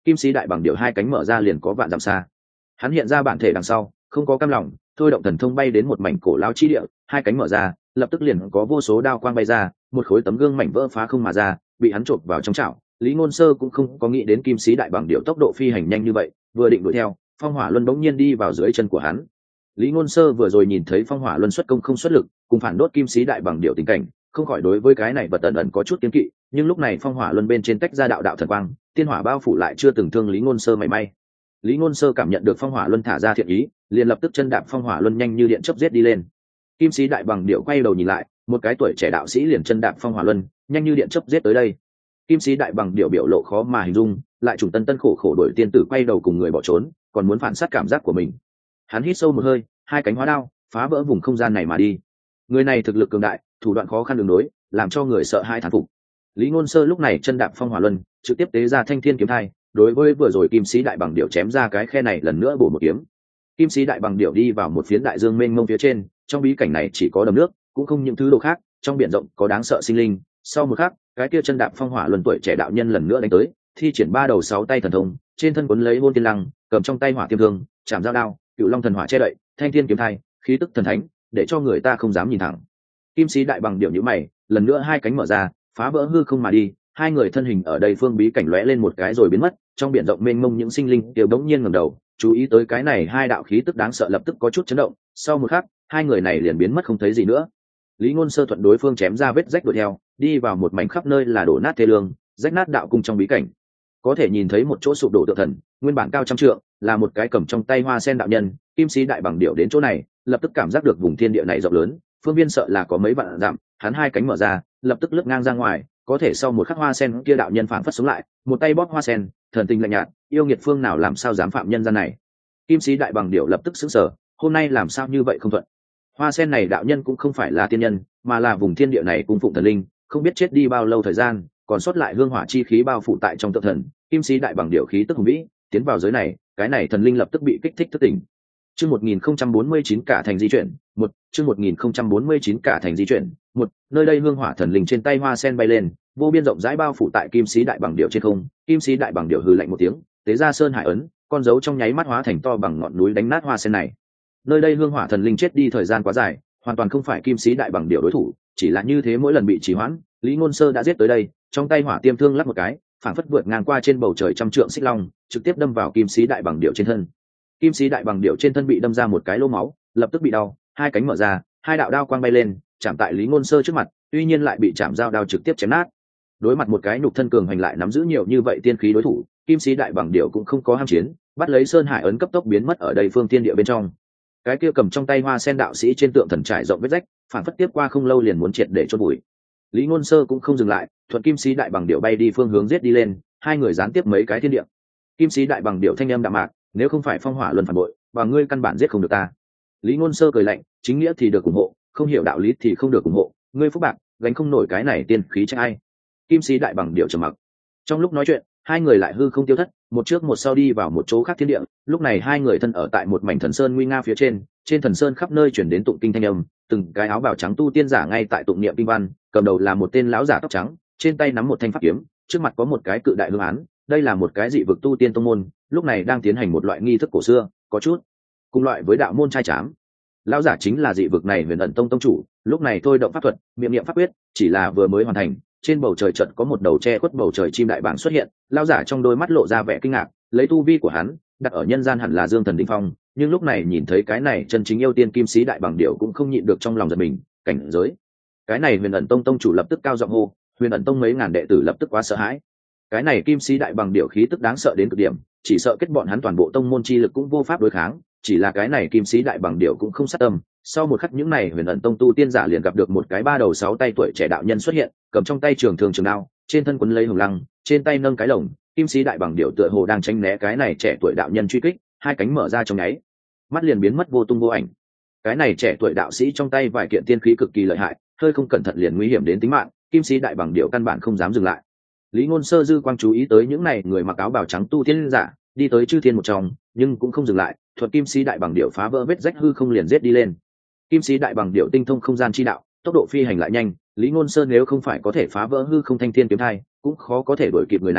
kim sĩ đại bằng điệu hai cánh mở ra liền có vạn dặm xa. Hắn hiện ra bản thể đằng sau, không có cam lòng, thôi động thần thông bay đến một mảnh cổ lao chi địa, hai cánh mở ra, lập tức liền có vô số đao quang bay ra, một khối tấm gương mảnh vỡ phá không mà ra, bị hắn chộp vào trong chảo. Lý Ngôn Sơ cũng không có nghĩ đến kim sĩ đại bằng điệu tốc độ phi hành nhanh như vậy, vừa định đuổi theo, phong hỏa luân bỗng nhiên đi vào dưới chân của hắn. Lý Ngôn Sơ vừa rồi nhìn thấy phong hỏa luân xuất công không xuất lực, cùng phản đốt kim sĩ đại bằng điệu tình cảnh, không khỏi đối với cái này vật ẩn ẩn có chút kiêng kỵ, nhưng lúc này phong hỏa luân bên trên tách ra đạo đạo thần quang, tiên hỏa bao phủ lại chưa từng thương Lý Ngôn Sơ mảy may. Lý Ngôn Sơ cảm nhận được phong hỏa luân thả ra thiện ý, liền lập tức chân đạp phong hỏa luân nhanh như điện chớp giết đi lên. Kim sĩ đại bằng điệu quay đầu nhìn lại, một cái tuổi trẻ đạo sĩ liền chân đạp phong hỏa luân, nhanh như điện chớp giết tới đây. Kim sĩ đại bằng điệu biểu lộ khó mà hình dung, lại trùng tân tân khổ khổ đuổi tiên tử quay đầu cùng người bỏ trốn, còn muốn phản sát cảm giác của mình. Hắn hít sâu một hơi, hai cánh hóa đao, phá vỡ vùng không gian này mà đi. Người này thực lực cường đại, thủ đoạn khó khăn đường đối, làm cho người sợ hai thán phục. Lý Ngôn Sơ lúc này chân đạp phong hỏa luân, trực tiếp tế ra thanh thiên kiếm thai, đối với vừa rồi kim sĩ đại bằng điệu chém ra cái khe này lần nữa bổ một kiếm. Kim sĩ đại bằng điệu đi vào một phiến đại dương mênh mông phía trên, trong bí cảnh này chỉ có đầm nước, cũng không những thứ đồ khác, trong biển rộng có đáng sợ sinh linh. Sau một khắc, cái kia chân đạp phong hỏa luân tuổi trẻ đạo nhân lần nữa đánh tới, thi triển ba đầu sáu tay thần thông, trên thân quấn lấy hôn tiên lăng, cầm trong tay hỏa tiêm thương, chạm dao đao, cựu long thần hỏa che đậy, thanh thiên kiếm thai, khí tức thần thánh, để cho người ta không dám nhìn thẳng. Kim sĩ đại bằng điệu nhíu mày, lần nữa hai cánh mở ra, phá vỡ hư không mà đi. Hai người thân hình ở đây phương bí cảnh lóe lên một cái rồi biến mất, trong biển rộng mênh mông những sinh linh đều đống nhiên ngẩng đầu, chú ý tới cái này hai đạo khí tức đáng sợ lập tức có chút chấn động. Sau một khắc, hai người này liền biến mất không thấy gì nữa. Lý Ngôn Sơ thuận đối phương chém ra vết rách đuổi theo, đi vào một mảnh khắp nơi là đổ nát thê lương, rách nát đạo cung trong bí cảnh. Có thể nhìn thấy một chỗ sụp đổ tượng thần, nguyên bản cao trăm trượng, là một cái cầm trong tay hoa sen đạo nhân. Kim sĩ đại bằng điệu đến chỗ này, lập tức cảm giác được vùng thiên địa này rộng lớn, phương viên sợ là có mấy vạn dặm. Hắn hai cánh mở ra, lập tức lướt ngang ra ngoài, có thể sau một khắc hoa sen kia đạo nhân phảng phất sống lại, một tay bóp hoa sen, thần tình lạnh nhạt, yêu nghiệt phương nào làm sao dám phạm nhân gian này. Kim sĩ đại bằng điệu lập tức sững sờ, hôm nay làm sao như vậy không thuận. Hoa sen này đạo nhân cũng không phải là tiên nhân, mà là vùng thiên địa này cung phụng thần linh, không biết chết đi bao lâu thời gian, còn sót lại hương hỏa chi khí bao phủ tại trong tượng thần. Kim sĩ đại bằng điệu khí tức hùng vĩ, tiến vào giới này, cái này thần linh lập tức bị kích thích thức tỉnh. Chương một nghìn không trăm bốn mươi chín cả thành di chuyển, một, chương một nghìn không trăm bốn mươi chín cả thành di chuyển, một, nơi đây hương hỏa thần linh trên tay hoa sen bay lên, vô biên rộng rãi bao phủ tại kim sĩ đại bằng điệu trên không. Kim sĩ đại bằng điệu hừ lạnh một tiếng, tế ra sơn hải ấn, con dấu trong nháy mắt hóa thành to bằng ngọn núi đánh nát hoa sen này. Nơi đây hương hỏa thần linh chết đi thời gian quá dài, hoàn toàn không phải kim sĩ đại bằng điệu đối thủ, chỉ là như thế mỗi lần bị trì hoãn, Lý Ngôn Sơ đã giết tới đây, trong tay hỏa tiêm thương lắc một cái, phảng phất vượt ngang qua trên bầu trời trăm trượng xích long, trực tiếp đâm vào kim sĩ đại bằng điệu trên thân. Kim sĩ đại bằng điệu trên thân bị đâm ra một cái lỗ máu, lập tức bị đau, hai cánh mở ra, hai đạo đao quang bay lên, chạm tại Lý Ngôn Sơ trước mặt, tuy nhiên lại bị chạm dao đao trực tiếp chém nát. Đối mặt một cái nhục thân cường hành lại nắm giữ nhiều như vậy tiên khí đối thủ, kim sĩ đại bằng điệu cũng không có ham chiến, bắt lấy sơn hải ấn cấp tốc biến mất ở đây phương tiên địa bên trong. Cái kia cầm trong tay hoa sen đạo sĩ trên tượng thần trải rộng vết rách, phản phất tiếp qua không lâu liền muốn triệt để chôn bụi. Lý Ngôn Sơ cũng không dừng lại, thuận kim sĩ đại bằng điệu bay đi phương hướng giết đi lên, hai người gián tiếp mấy cái thiên địa. Kim sĩ đại bằng điệu thanh âm đạm mạc, nếu không phải phong hỏa luân phản bội, và ngươi căn bản giết không được ta. Lý Ngôn Sơ cười lạnh, chính nghĩa thì được ủng hộ, không hiểu đạo lý thì không được ủng hộ, ngươi phúc bạc, gánh không nổi cái này tiên khí trách ai. Kim sĩ đại bằng điệu trầm mặc. Trong lúc nói chuyện, hai người lại hư không tiêu thất, một trước một sau đi vào một chỗ khác thiên địa. Lúc này hai người thân ở tại một mảnh thần sơn nguy nga phía trên, trên thần sơn khắp nơi truyền đến tụng kinh thanh âm, từng cái áo bào trắng tu tiên giả ngay tại tụng niệm kinh văn, cầm đầu là một tên lão giả tóc trắng, trên tay nắm một thanh pháp kiếm, trước mặt có một cái cự đại hương án. Đây là một cái dị vực tu tiên tông môn, lúc này đang tiến hành một loại nghi thức cổ xưa, có chút cùng loại với đạo môn trai trám. Lão giả chính là dị vực này Huyền Ẩn Tông tông chủ, lúc này thôi động pháp thuật, miệng niệm pháp quyết, chỉ là vừa mới hoàn thành, trên bầu trời chợt có một đầu che khuất bầu trời chim đại bàng xuất hiện. Lão giả trong đôi mắt lộ ra vẻ kinh ngạc, lấy tu vi của hắn, đặt ở nhân gian hẳn là Dương Thần đỉnh phong, nhưng lúc này nhìn thấy cái này chân chính yêu tiên kim sĩ đại bàng điệu cũng không nhịn được trong lòng giật mình, cảnh giới. Cái này Huyền Ẩn Tông tông chủ lập tức cao giọng hô, Huyền Ẩn Tông mấy ngàn đệ tử lập tức quá sợ hãi. Cái này kim sĩ đại bàng điệu khí tức đáng sợ đến cực điểm, chỉ sợ kết bọn hắn toàn bộ tông môn chi lực cũng vô pháp đối kháng. Chỉ là cái này kim sĩ đại bàng điệu cũng không sát tâm. Sau một khắc những này Huyền Ẩn Tông tu tiên giả liền gặp được một cái ba đầu sáu tay tuổi trẻ đạo nhân xuất hiện, cầm trong tay trường thường trường đao, trên thân quấn lấy hồng lăng, trên tay nâng cái lồng. Kim sĩ đại bàng điệu tựa hồ đang tránh né cái này trẻ tuổi đạo nhân truy kích, hai cánh mở ra trong nháy mắt liền biến mất vô tung vô ảnh. Cái này trẻ tuổi đạo sĩ trong tay vài kiện tiên khí cực kỳ lợi hại, hơi không cẩn thận liền nguy hiểm đến tính mạng, kim sĩ đại bàng điệu căn bản không dám dừng lại. Lý Ngôn Sơ dư quang chú ý tới những này người mặc áo bào trắng tu tiên giả, đi tới chư thiên một trong, nhưng cũng không dừng lại, thuật kim sĩ đại bằng điệu phá vỡ vết rách hư không liền giết đi lên. Kim sĩ đại bằng điệu tinh thông không gian chi đạo, tốc độ phi hành lại nhanh, Lý Ngôn Sơ nếu không phải có thể phá vỡ hư không thanh thiên kiếm thai, cũng khó có thể đuổi kịp người này,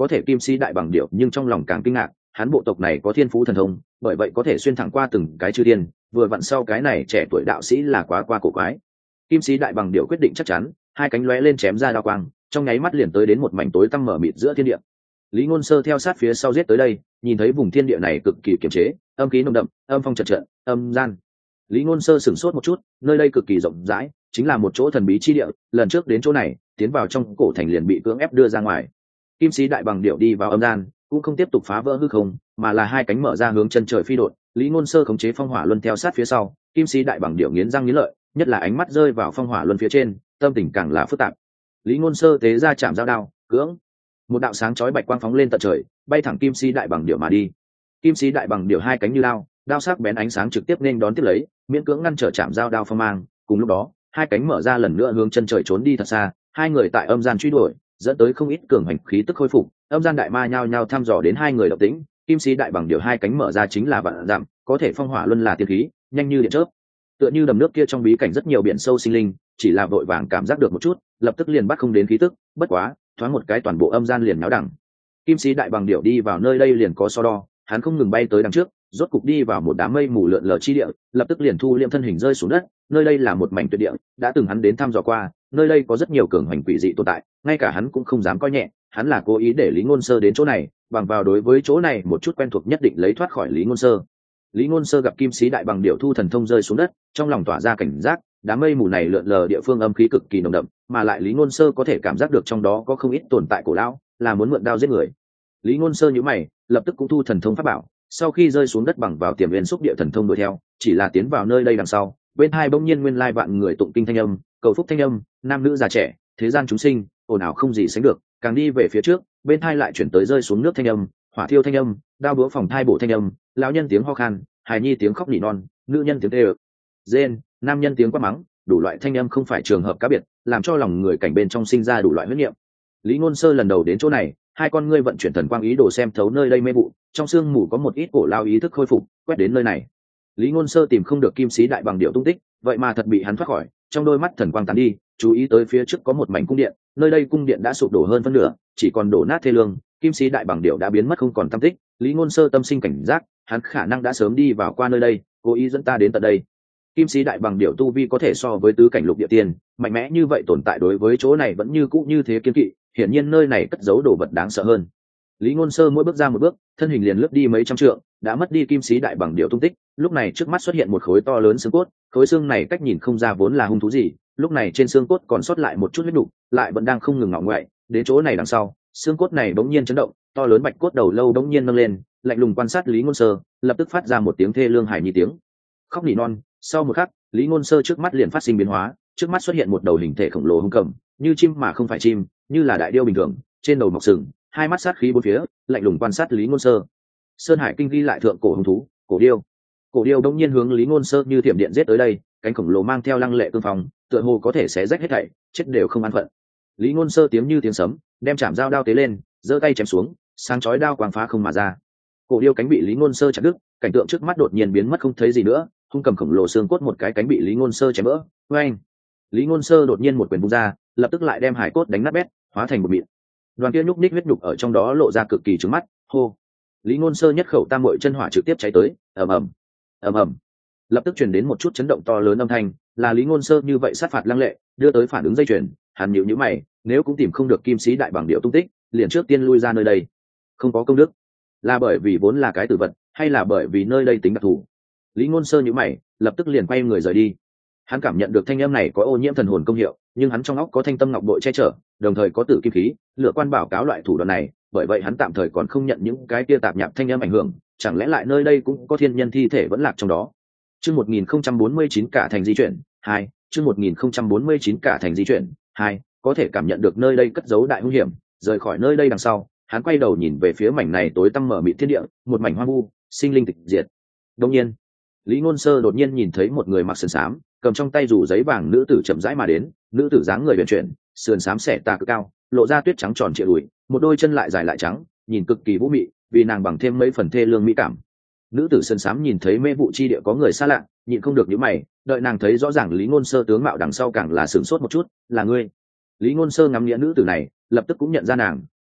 có thể kim sĩ đại bằng điệu nhưng trong lòng càng kinh ngạc, hắn bộ tộc này có thiên phú thần thông, bởi vậy có thể xuyên thẳng qua từng cái chư thiên, vừa vặn sau cái này trẻ tuổi đạo sĩ là quá qua cổ quái. Kim sĩ đại bằng điệu quyết định chắc chắn, hai cánh lóe lên chém ra đao quang, trong nháy mắt liền tới đến một mảnh tối tăm mở mịt giữa thiên địa. Lý Ngôn Sơ theo sát phía sau giết tới đây, nhìn thấy vùng thiên địa này cực kỳ kiềm chế, âm khí nồng đậm, âm phong chợt chợt, âm gian. Lý Ngôn Sơ sửng sốt một chút, nơi đây cực kỳ rộng rãi, chính là một chỗ thần bí chi địa, lần trước đến chỗ này, tiến vào trong cổ thành liền bị cưỡng ép đưa ra ngoài. Kim sĩ đại bằng điệu đi vào âm gian, cũng không tiếp tục phá vỡ hư không, mà là hai cánh mở ra hướng chân trời phi đột. Lý Ngôn Sơ khống chế phong hỏa luân theo sát phía sau, kim sĩ đại bằng điệu nghiến răng nghiến lợi, nhất là ánh mắt rơi vào phong hỏa luân phía trên, tâm tình càng là phức tạp. Lý Ngôn Sơ tế ra chạm dao đao, cưỡng một đạo sáng chói bạch quang phóng lên tận trời, bay thẳng kim sĩ đại bằng điệu mà đi. Kim sĩ đại bằng điệu hai cánh như đao, đao sắc bén ánh sáng trực tiếp nên đón tiếp lấy, miễn cưỡng ngăn trở chạm dao đao phong mang. Cùng lúc đó, hai cánh mở ra lần nữa hướng chân trời trốn đi thật xa. Hai người tại âm gian truy đuổi, dẫn tới không ít cường hành khí tức khôi phục. Âm gian đại ma nhao nhao thăm dò đến hai người động tĩnh. Kim sĩ đại bằng điệu hai cánh mở ra chính là vạn dặm, có thể phong hỏa luân là tiên khí, nhanh như điện chớp. Tựa như đầm nước kia trong bí cảnh rất nhiều biển sâu sinh linh, chỉ là vội vàng cảm giác được một chút, lập tức liền bắt không đến khí tức. Bất quá, thoáng một cái toàn bộ âm gian liền náo đẳng. Kim sĩ đại bằng điệu đi vào nơi đây liền có so đo, hắn không ngừng bay tới đằng trước, rốt cục đi vào một đám mây mù lượn lờ chi địa, lập tức liền thu liệm thân hình rơi xuống đất. Nơi đây là một mảnh tuyệt địa, đã từng hắn đến thăm dò qua, nơi đây có rất nhiều cường hành quỷ dị tồn tại, ngay cả hắn cũng không dám coi nhẹ. Hắn là cố ý để Lý Ngôn Sơ đến chỗ này, bằng vào đối với chỗ này một chút quen thuộc nhất định lấy thoát khỏi Lý Ngôn Sơ. Lý Ngôn Sơ gặp kim sĩ đại bằng điệu thu thần thông rơi xuống đất, trong lòng tỏa ra cảnh giác, đám mây mù này lượn lờ địa phương âm khí cực kỳ nồng đậm, mà lại Lý Ngôn Sơ có thể cảm giác được trong đó có không ít tồn tại cổ lão, là muốn mượn đao giết người. Lý Ngôn Sơ nhíu mày, lập tức cũng thu thần thông pháp bảo, sau khi rơi xuống đất bằng vào tiềm nguyên xúc địa thần thông đuổi theo, chỉ là tiến vào nơi đây đằng sau, bên hai bỗng nhiên nguyên lai vạn người tụng kinh thanh âm, cầu phúc thanh âm, nam nữ già trẻ, thế gian chúng sinh, ồn ào không gì sánh được. Càng đi về phía trước, bên hai lại chuyển tới rơi xuống nước thanh âm, hỏa thiêu thanh âm, đao búa phòng thai bổ thanh âm, lão nhân tiếng ho khan, hài nhi tiếng khóc nỉ non, nữ nhân tiếng tê ơ, rên, nam nhân tiếng quát mắng, đủ loại thanh âm không phải trường hợp cá biệt, làm cho lòng người cảnh bên trong sinh ra đủ loại huyết niệm. Lý Ngôn Sơ lần đầu đến chỗ này, hai con ngươi vận chuyển thần quang ý đồ xem thấu nơi đây mê vụ, trong sương mù có một ít cổ lao ý thức khôi phục, quét đến nơi này. Lý Ngôn Sơ tìm không được kim sĩ đại bằng điệu tung tích, vậy mà thật bị hắn thoát khỏi, trong đôi mắt thần quang tán đi, chú ý tới phía trước có một mảnh cung điện, nơi đây cung điện đã sụp đổ hơn phân nửa, chỉ còn đổ nát thê lương, kim sĩ đại bằng điệu đã biến mất không còn tăm tích. Lý Ngôn Sơ tâm sinh cảnh giác, hắn khả năng đã sớm đi vào qua nơi đây, cố ý dẫn ta đến tận đây. Kim sĩ đại bằng điệu tu vi có thể so với tứ cảnh lục địa tiên, mạnh mẽ như vậy tồn tại đối với chỗ này vẫn như cũ như thế kiên kỵ, hiển nhiên nơi này cất giấu đồ vật đáng sợ hơn. Lý Ngôn Sơ mỗi bước ra một bước, thân hình liền lướt đi mấy trăm trượng, đã mất đi kim sĩ đại bằng điệu tung tích. Lúc này trước mắt xuất hiện một khối to lớn xương cốt, khối xương này cách nhìn không ra vốn là hung thú gì, lúc này trên xương cốt còn sót lại một chút huyết nục, lại vẫn đang không ngừng ngọ ngoại. Đến chỗ này đằng sau, xương cốt này bỗng nhiên chấn động, to lớn bạch cốt đầu lâu bỗng nhiên nâng lên, lạnh lùng quan sát Lý Ngôn Sơ, lập tức phát ra một tiếng thê lương hài nhi tiếng khóc nỉ non. Sau một khắc, Lý Ngôn Sơ trước mắt liền phát sinh biến hóa, trước mắt xuất hiện một đầu hình thể khổng lồ hung cầm, như chim mà không phải chim, như là đại điêu bình thường, trên đầu mọc sừng, hai mắt sát khí bốn phía, lạnh lùng quan sát Lý Ngôn Sơ. Sơn Hải Kinh ghi lại thượng cổ hung thú, cổ điêu. Cổ điêu đông nhiên hướng Lý Ngôn Sơ như thiểm điện giết tới đây, cánh khổng lồ mang theo lăng lệ cương phong, tựa hồ có thể xé rách hết thảy, chết đều không an phận. Lý Ngôn Sơ tiếng như tiếng sấm, đem chạm dao đao tế lên, giơ tay chém xuống, sáng chói đao quang phá không mà ra. Cổ điêu cánh bị Lý Ngôn Sơ chặt đứt, cảnh tượng trước mắt đột nhiên biến mất không thấy gì nữa, hung cầm khổng lồ xương cốt một cái cánh bị Lý Ngôn Sơ chém vỡ. Oeng! Lý Ngôn Sơ đột nhiên một quyền vung ra, lập tức lại đem hải cốt đánh nát bét, hóa thành một mịn. Đoàn kia nhúc nhích huyết nhục ở trong đó lộ ra cực kỳ trướng mắt. Hô! Lý Ngôn Sơ nhất khẩu tam muội chân hỏa trực tiếp cháy tới, ầm ầm, ầm ầm. Lập tức truyền đến một chút chấn động to lớn âm thanh, là Lý Ngôn Sơ như vậy sát phạt lăng lệ, đưa tới phản ứng dây chuyền. Hắn nhíu nhíu mày, nếu cũng tìm không được kim sĩ đại bằng điệu tung tích, liền trước tiên lui ra nơi đây. Không có công đức, là bởi vì vốn là cái tử vật, hay là bởi vì nơi đây tính đặc thù? Lý Ngôn Sơ nhíu mày, lập tức liền quay người rời đi. Hắn cảm nhận được thanh âm này có ô nhiễm thần hồn công hiệu, nhưng hắn trong óc có thanh tâm ngọc bội che chở, đồng thời có tử kim khí, lựa quan bảo cáo loại thủ đoạn này, bởi vậy hắn tạm thời còn không nhận những cái kia tạp nhạp thanh âm ảnh hưởng, chẳng lẽ lại nơi đây cũng có thiên nhân thi thể vẫn lạc trong đó. Chương một nghìn không trăm bốn mươi chín cả thành di chuyển hai, chương một nghìn không trăm bốn mươi chín cả thành di chuyển hai, có thể cảm nhận được nơi đây cất giấu đại hung hiểm, rời khỏi nơi đây đằng sau, hắn quay đầu nhìn về phía mảnh này tối tăm mở mịt thiên địa, một mảnh hoang vu, sinh linh tịch diệt. Đương nhiên, Lý Ngôn Sơ đột nhiên nhìn thấy một người mặc sườn xám, cầm trong tay dù giấy vàng nữ tử chậm rãi mà đến, nữ tử dáng người huyền chuyển, sườn xám xẻ tà cực cao, lộ ra tuyết trắng tròn trịa đùi, một đôi chân lại dài lại trắng, nhìn cực kỳ vũ mị, vì nàng bằng thêm mấy phần thê lương mỹ cảm. Nữ tử sườn xám nhìn thấy mê vụ chi địa có người xa lạ, nhịn không được nhíu mày, đợi nàng thấy rõ ràng Lý Ngôn Sơ tướng mạo đằng sau càng là sửng sốt một chút, là ngươi. Lý Ngôn Sơ ngắm nghĩa nữ tử này, lập tức cũng nhận ra nàng,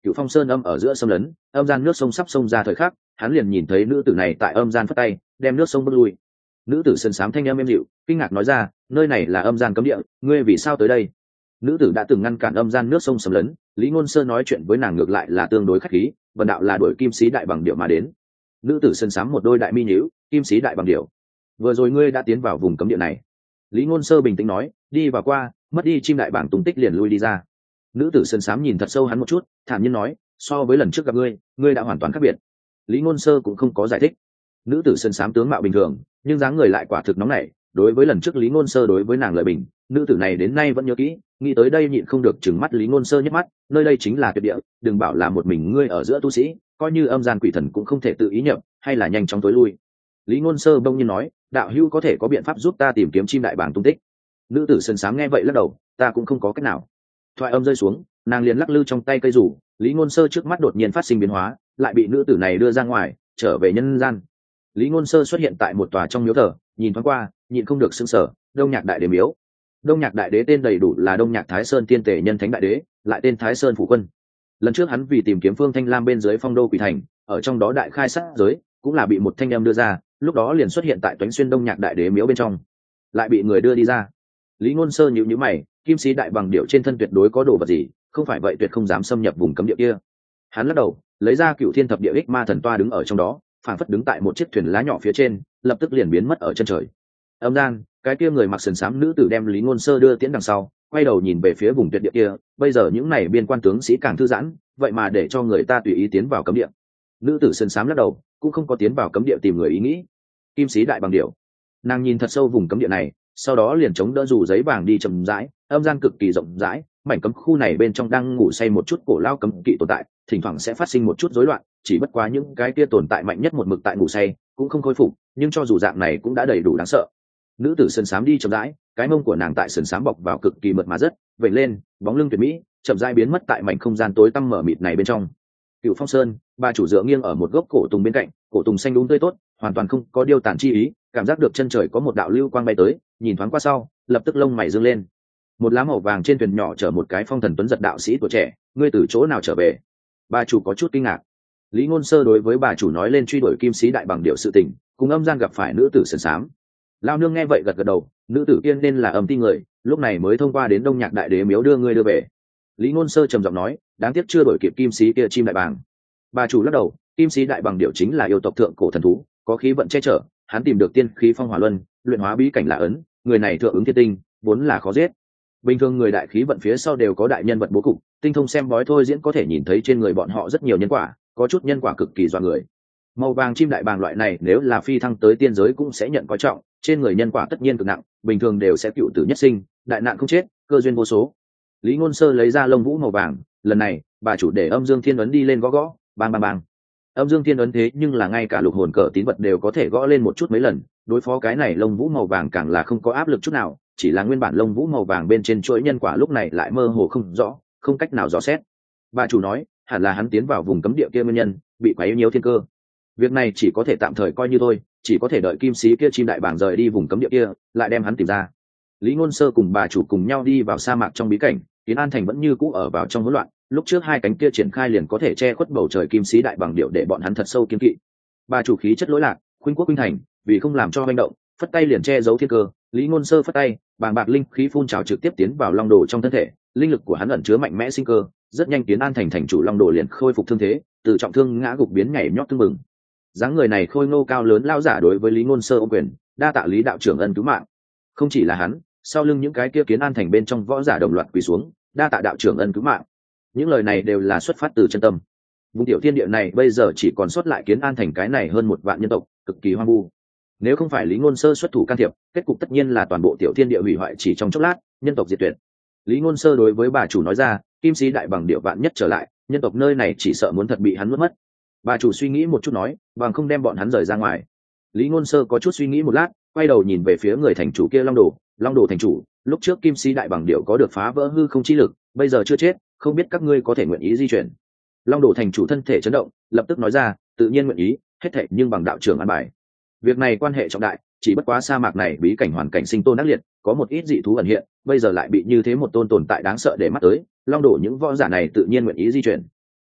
Cựu Phong Sơn âm ở giữa xâm lấn, âm gian nước sông sắp xông ra thời khắc, hắn liền nhìn thấy nữ tử này tại âm gian phất tay, đem nước sông bước lui. Nữ tử sơn sám thanh âm êm dịu, kinh ngạc nói ra, nơi này là âm gian cấm địa, ngươi vì sao tới đây? Nữ tử đã từng ngăn cản âm gian nước sông xâm lấn, Lý Ngôn Sơ nói chuyện với nàng ngược lại là tương đối khách khí, vần đạo là đuổi kim sĩ đại bằng điệu mà đến. Nữ tử sơn sám một đôi đại mi nhíu, kim sĩ đại bằng điệu, vừa rồi ngươi đã tiến vào vùng cấm địa này. Lý Ngôn Sơ bình tĩnh nói, đi vào qua, mất đi chim đại bảng tung tích liền lui đi ra. Nữ tử sơn sám nhìn thật sâu hắn một chút, thản nhiên nói, so với lần trước gặp ngươi, ngươi đã hoàn toàn khác biệt. Lý Ngôn Sơ cũng không có giải thích. Nữ tử sơn sám tướng mạo bình thường, nhưng dáng người lại quả thực nóng nảy. Đối với lần trước Lý Ngôn Sơ đối với nàng lợi bình, nữ tử này đến nay vẫn nhớ kỹ, nghĩ tới đây nhịn không được trừng mắt Lý Ngôn Sơ nhất mắt, nơi đây chính là tuyệt địa, đừng bảo là một mình ngươi ở giữa tu sĩ, coi như âm gian quỷ thần cũng không thể tự ý nhập, hay là nhanh chóng tối lui. Lý Ngôn Sơ bỗng nhiên nói, đạo hữu có thể có biện pháp giúp ta tìm kiếm chim đại bàng tung tích. Nữ tử sơn sám nghe vậy lắc đầu, ta cũng không có cách nào. Thoại âm rơi xuống, nàng liền lắc lư trong tay cây rủ. Lý Ngôn Sơ trước mắt đột nhiên phát sinh biến hóa, lại bị nữ tử này đưa ra ngoài, trở về nhân gian. Lý Ngôn Sơ xuất hiện tại một tòa trong miếu thờ, nhìn thoáng qua, nhịn không được sững sờ, Đông Nhạc Đại Đế miếu. Đông Nhạc Đại Đế tên đầy đủ là Đông Nhạc Thái Sơn Tiên Tề Nhân Thánh Đại Đế, lại tên Thái Sơn Phủ Quân. Lần trước hắn vì tìm kiếm Phương Thanh Lam bên dưới Phong Đô Quỷ Thành, ở trong đó đại khai sát giới, cũng là bị một thanh âm đưa ra, lúc đó liền xuất hiện tại Toánh Xuyên Đông Nhạc Đại Đế miếu bên trong, lại bị người đưa đi ra. Lý Ngôn Sơ nhíu nhíu mày, kim sĩ đại bằng điệu trên thân tuyệt đối có đồ vật gì, không phải vậy tuyệt không dám xâm nhập vùng cấm địa kia. Hắn lắc đầu, lấy ra Cựu Thiên Thập Địa Ích Ma Thần Toa đứng ở trong đó, phảng phất đứng tại một chiếc thuyền lá nhỏ phía trên, lập tức liền biến mất ở chân trời. Âm gian, cái kia người mặc sườn xám nữ tử đem Lý Ngôn Sơ đưa tiễn đằng sau, quay đầu nhìn về phía vùng tuyệt địa kia, bây giờ những này biên quan tướng sĩ càng thư giãn, vậy mà để cho người ta tùy ý tiến vào cấm địa. Nữ tử sườn xám lắc đầu, cũng không có tiến vào cấm địa tìm người ý nghĩ. Kim sĩ đại bằng điệu, nàng nhìn thật sâu vùng cấm địa này, sau đó liền chống đỡ dù giấy vàng đi chậm rãi. Âm gian cực kỳ rộng rãi, mảnh cấm khu này bên trong đang ngủ say một chút cổ lao cấm kỵ tồn tại, thỉnh thoảng sẽ phát sinh một chút rối loạn, chỉ bất quá những cái kia tồn tại mạnh nhất một mực tại ngủ say, cũng không khôi phục, nhưng cho dù dạng này cũng đã đầy đủ đáng sợ. Nữ tử sườn xám đi chậm rãi, cái mông của nàng tại sườn xám bọc vào cực kỳ mượt mà rất, vẩy lên, bóng lưng tuyệt mỹ, chậm rãi biến mất tại mảnh không gian tối tăm mở mịt này bên trong. Cựu Phong Sơn, bà chủ dựa nghiêng ở một gốc cổ tùng bên cạnh, cổ tùng xanh đúng tươi tốt, hoàn toàn không có điêu tàn chi ý, cảm giác được chân trời có một đạo lưu quang bay tới, nhìn thoáng qua sau, lập tức lông mày dương lên. Một lá màu vàng trên thuyền nhỏ chở một cái phong thần tuấn giật đạo sĩ tuổi trẻ, ngươi từ chỗ nào trở về? Bà chủ có chút kinh ngạc. Lý Ngôn Sơ đối với bà chủ nói lên truy đuổi kim sĩ đại bằng điệu sự tình, cùng âm gian gặp phải nữ tử sườn xám. Lao nương nghe vậy gật gật đầu, nữ tử kia nên là âm ti người, lúc này mới thông qua đến Đông Nhạc Đại Đế miếu đưa ngươi đưa về. Lý Ngôn Sơ trầm giọng nói, đáng tiếc chưa đổi kịp kim sĩ kia chim đại bàng. Bà chủ lắc đầu, kim sĩ đại bằng điệu chính là yêu tộc thượng cổ thần thú, có khí vận che chở, hắn tìm được tiên khí phong hỏa luân, luyện hóa bí cảnh là ấn, người này thượng ứng thiên tinh, vốn là khó giết. Bình thường người đại khí vận phía sau đều có đại nhân vật bố cục, tinh thông xem bói thôi diễn có thể nhìn thấy trên người bọn họ rất nhiều nhân quả, có chút nhân quả cực kỳ dọa người. Màu vàng chim đại bàng loại này nếu là phi thăng tới tiên giới cũng sẽ nhận coi trọng, trên người nhân quả tất nhiên cực nặng, bình thường đều sẽ cựu tử nhất sinh, đại nạn không chết, cơ duyên vô số. Lý Ngôn Sơ lấy ra lông vũ màu vàng, lần này bà chủ để Âm Dương Thiên ấn đi lên gõ gõ, bang bang bang. Âm Dương Thiên ấn thế nhưng là ngay cả lục hồn cờ tín vật đều có thể gõ lên một chút mấy lần, đối phó cái này lông vũ màu vàng càng là không có áp lực chút nào, chỉ là nguyên bản lông vũ màu vàng bên trên chuỗi nhân quả lúc này lại mơ hồ không rõ, không cách nào dò xét. Bà chủ nói, hẳn là hắn tiến vào vùng cấm địa kia nguyên nhân, bị quấy nhiễu thiên cơ. Việc này chỉ có thể tạm thời coi như thôi, chỉ có thể đợi kim sĩ kia chim đại bàng rời đi vùng cấm địa kia, lại đem hắn tìm ra. Lý Ngôn Sơ cùng bà chủ cùng nhau đi vào sa mạc trong bí cảnh, Kiến An Thành vẫn như cũ ở vào trong hỗn loạn, lúc trước hai cánh kia triển khai liền có thể che khuất bầu trời kim sĩ đại bàng điệu để bọn hắn thật sâu kiên kỵ. Bà chủ khí chất lỗi lạc, khuynh quốc khuynh thành, vì không làm cho hành động, phất tay liền che giấu thiên cơ. Lý Ngôn Sơ phất tay, bàng bạc linh khí phun trào trực tiếp tiến vào long đồ trong thân thể, linh lực của hắn ẩn chứa mạnh mẽ sinh cơ, rất nhanh Kiến An Thành thành chủ long đồ liền khôi phục thương thế, từ trọng thương ngã gục biến nhảy nhót tưng bừng. Dáng người này khôi ngô cao lớn lao giả đối với Lý Ngôn Sơ ôm quyền, đa tạ Lý đạo trưởng ân cứu mạng. Không chỉ là hắn, sau lưng những cái kia Kiến An Thành bên trong võ giả đồng loạt quỳ xuống, đa tạ đạo trưởng ân cứu mạng. Những lời này đều là xuất phát từ chân tâm. Vùng tiểu thiên địa này bây giờ chỉ còn sót lại Kiến An Thành cái này hơn một vạn nhân tộc, cực kỳ hoang vu. Nếu không phải Lý Ngôn Sơ xuất thủ can thiệp, kết cục tất nhiên là toàn bộ tiểu thiên địa hủy hoại chỉ trong chốc lát, nhân tộc diệt tuyệt. Lý Ngôn Sơ đối với bà chủ nói ra, kim sĩ đại bằng điệu vạn nhất trở lại, nhân tộc nơi này chỉ sợ muốn thật bị hắn nuốt mất. Bà chủ suy nghĩ một chút nói, bằng không đem bọn hắn rời ra ngoài. Lý Ngôn Sơ có chút suy nghĩ một lát, quay đầu nhìn về phía người thành chủ kia Long Đồ, Long Đồ thành chủ, lúc trước kim sĩ đại bằng điệu có được phá vỡ hư không chi lực, bây giờ chưa chết, không biết các ngươi có thể nguyện ý di chuyển. Long Đồ thành chủ thân thể chấn động, lập tức nói ra, tự nhiên nguyện ý, hết thảy nhưng bằng đạo trưởng an bài. Việc này quan hệ trọng đại, chỉ bất quá sa mạc này bí cảnh hoàn cảnh sinh tồn ác liệt, có một ít dị thú ẩn hiện, bây giờ lại bị như thế một tôn tồn tại đáng sợ để mắt tới, Long Đồ những võ giả này tự nhiên nguyện ý di chuyển.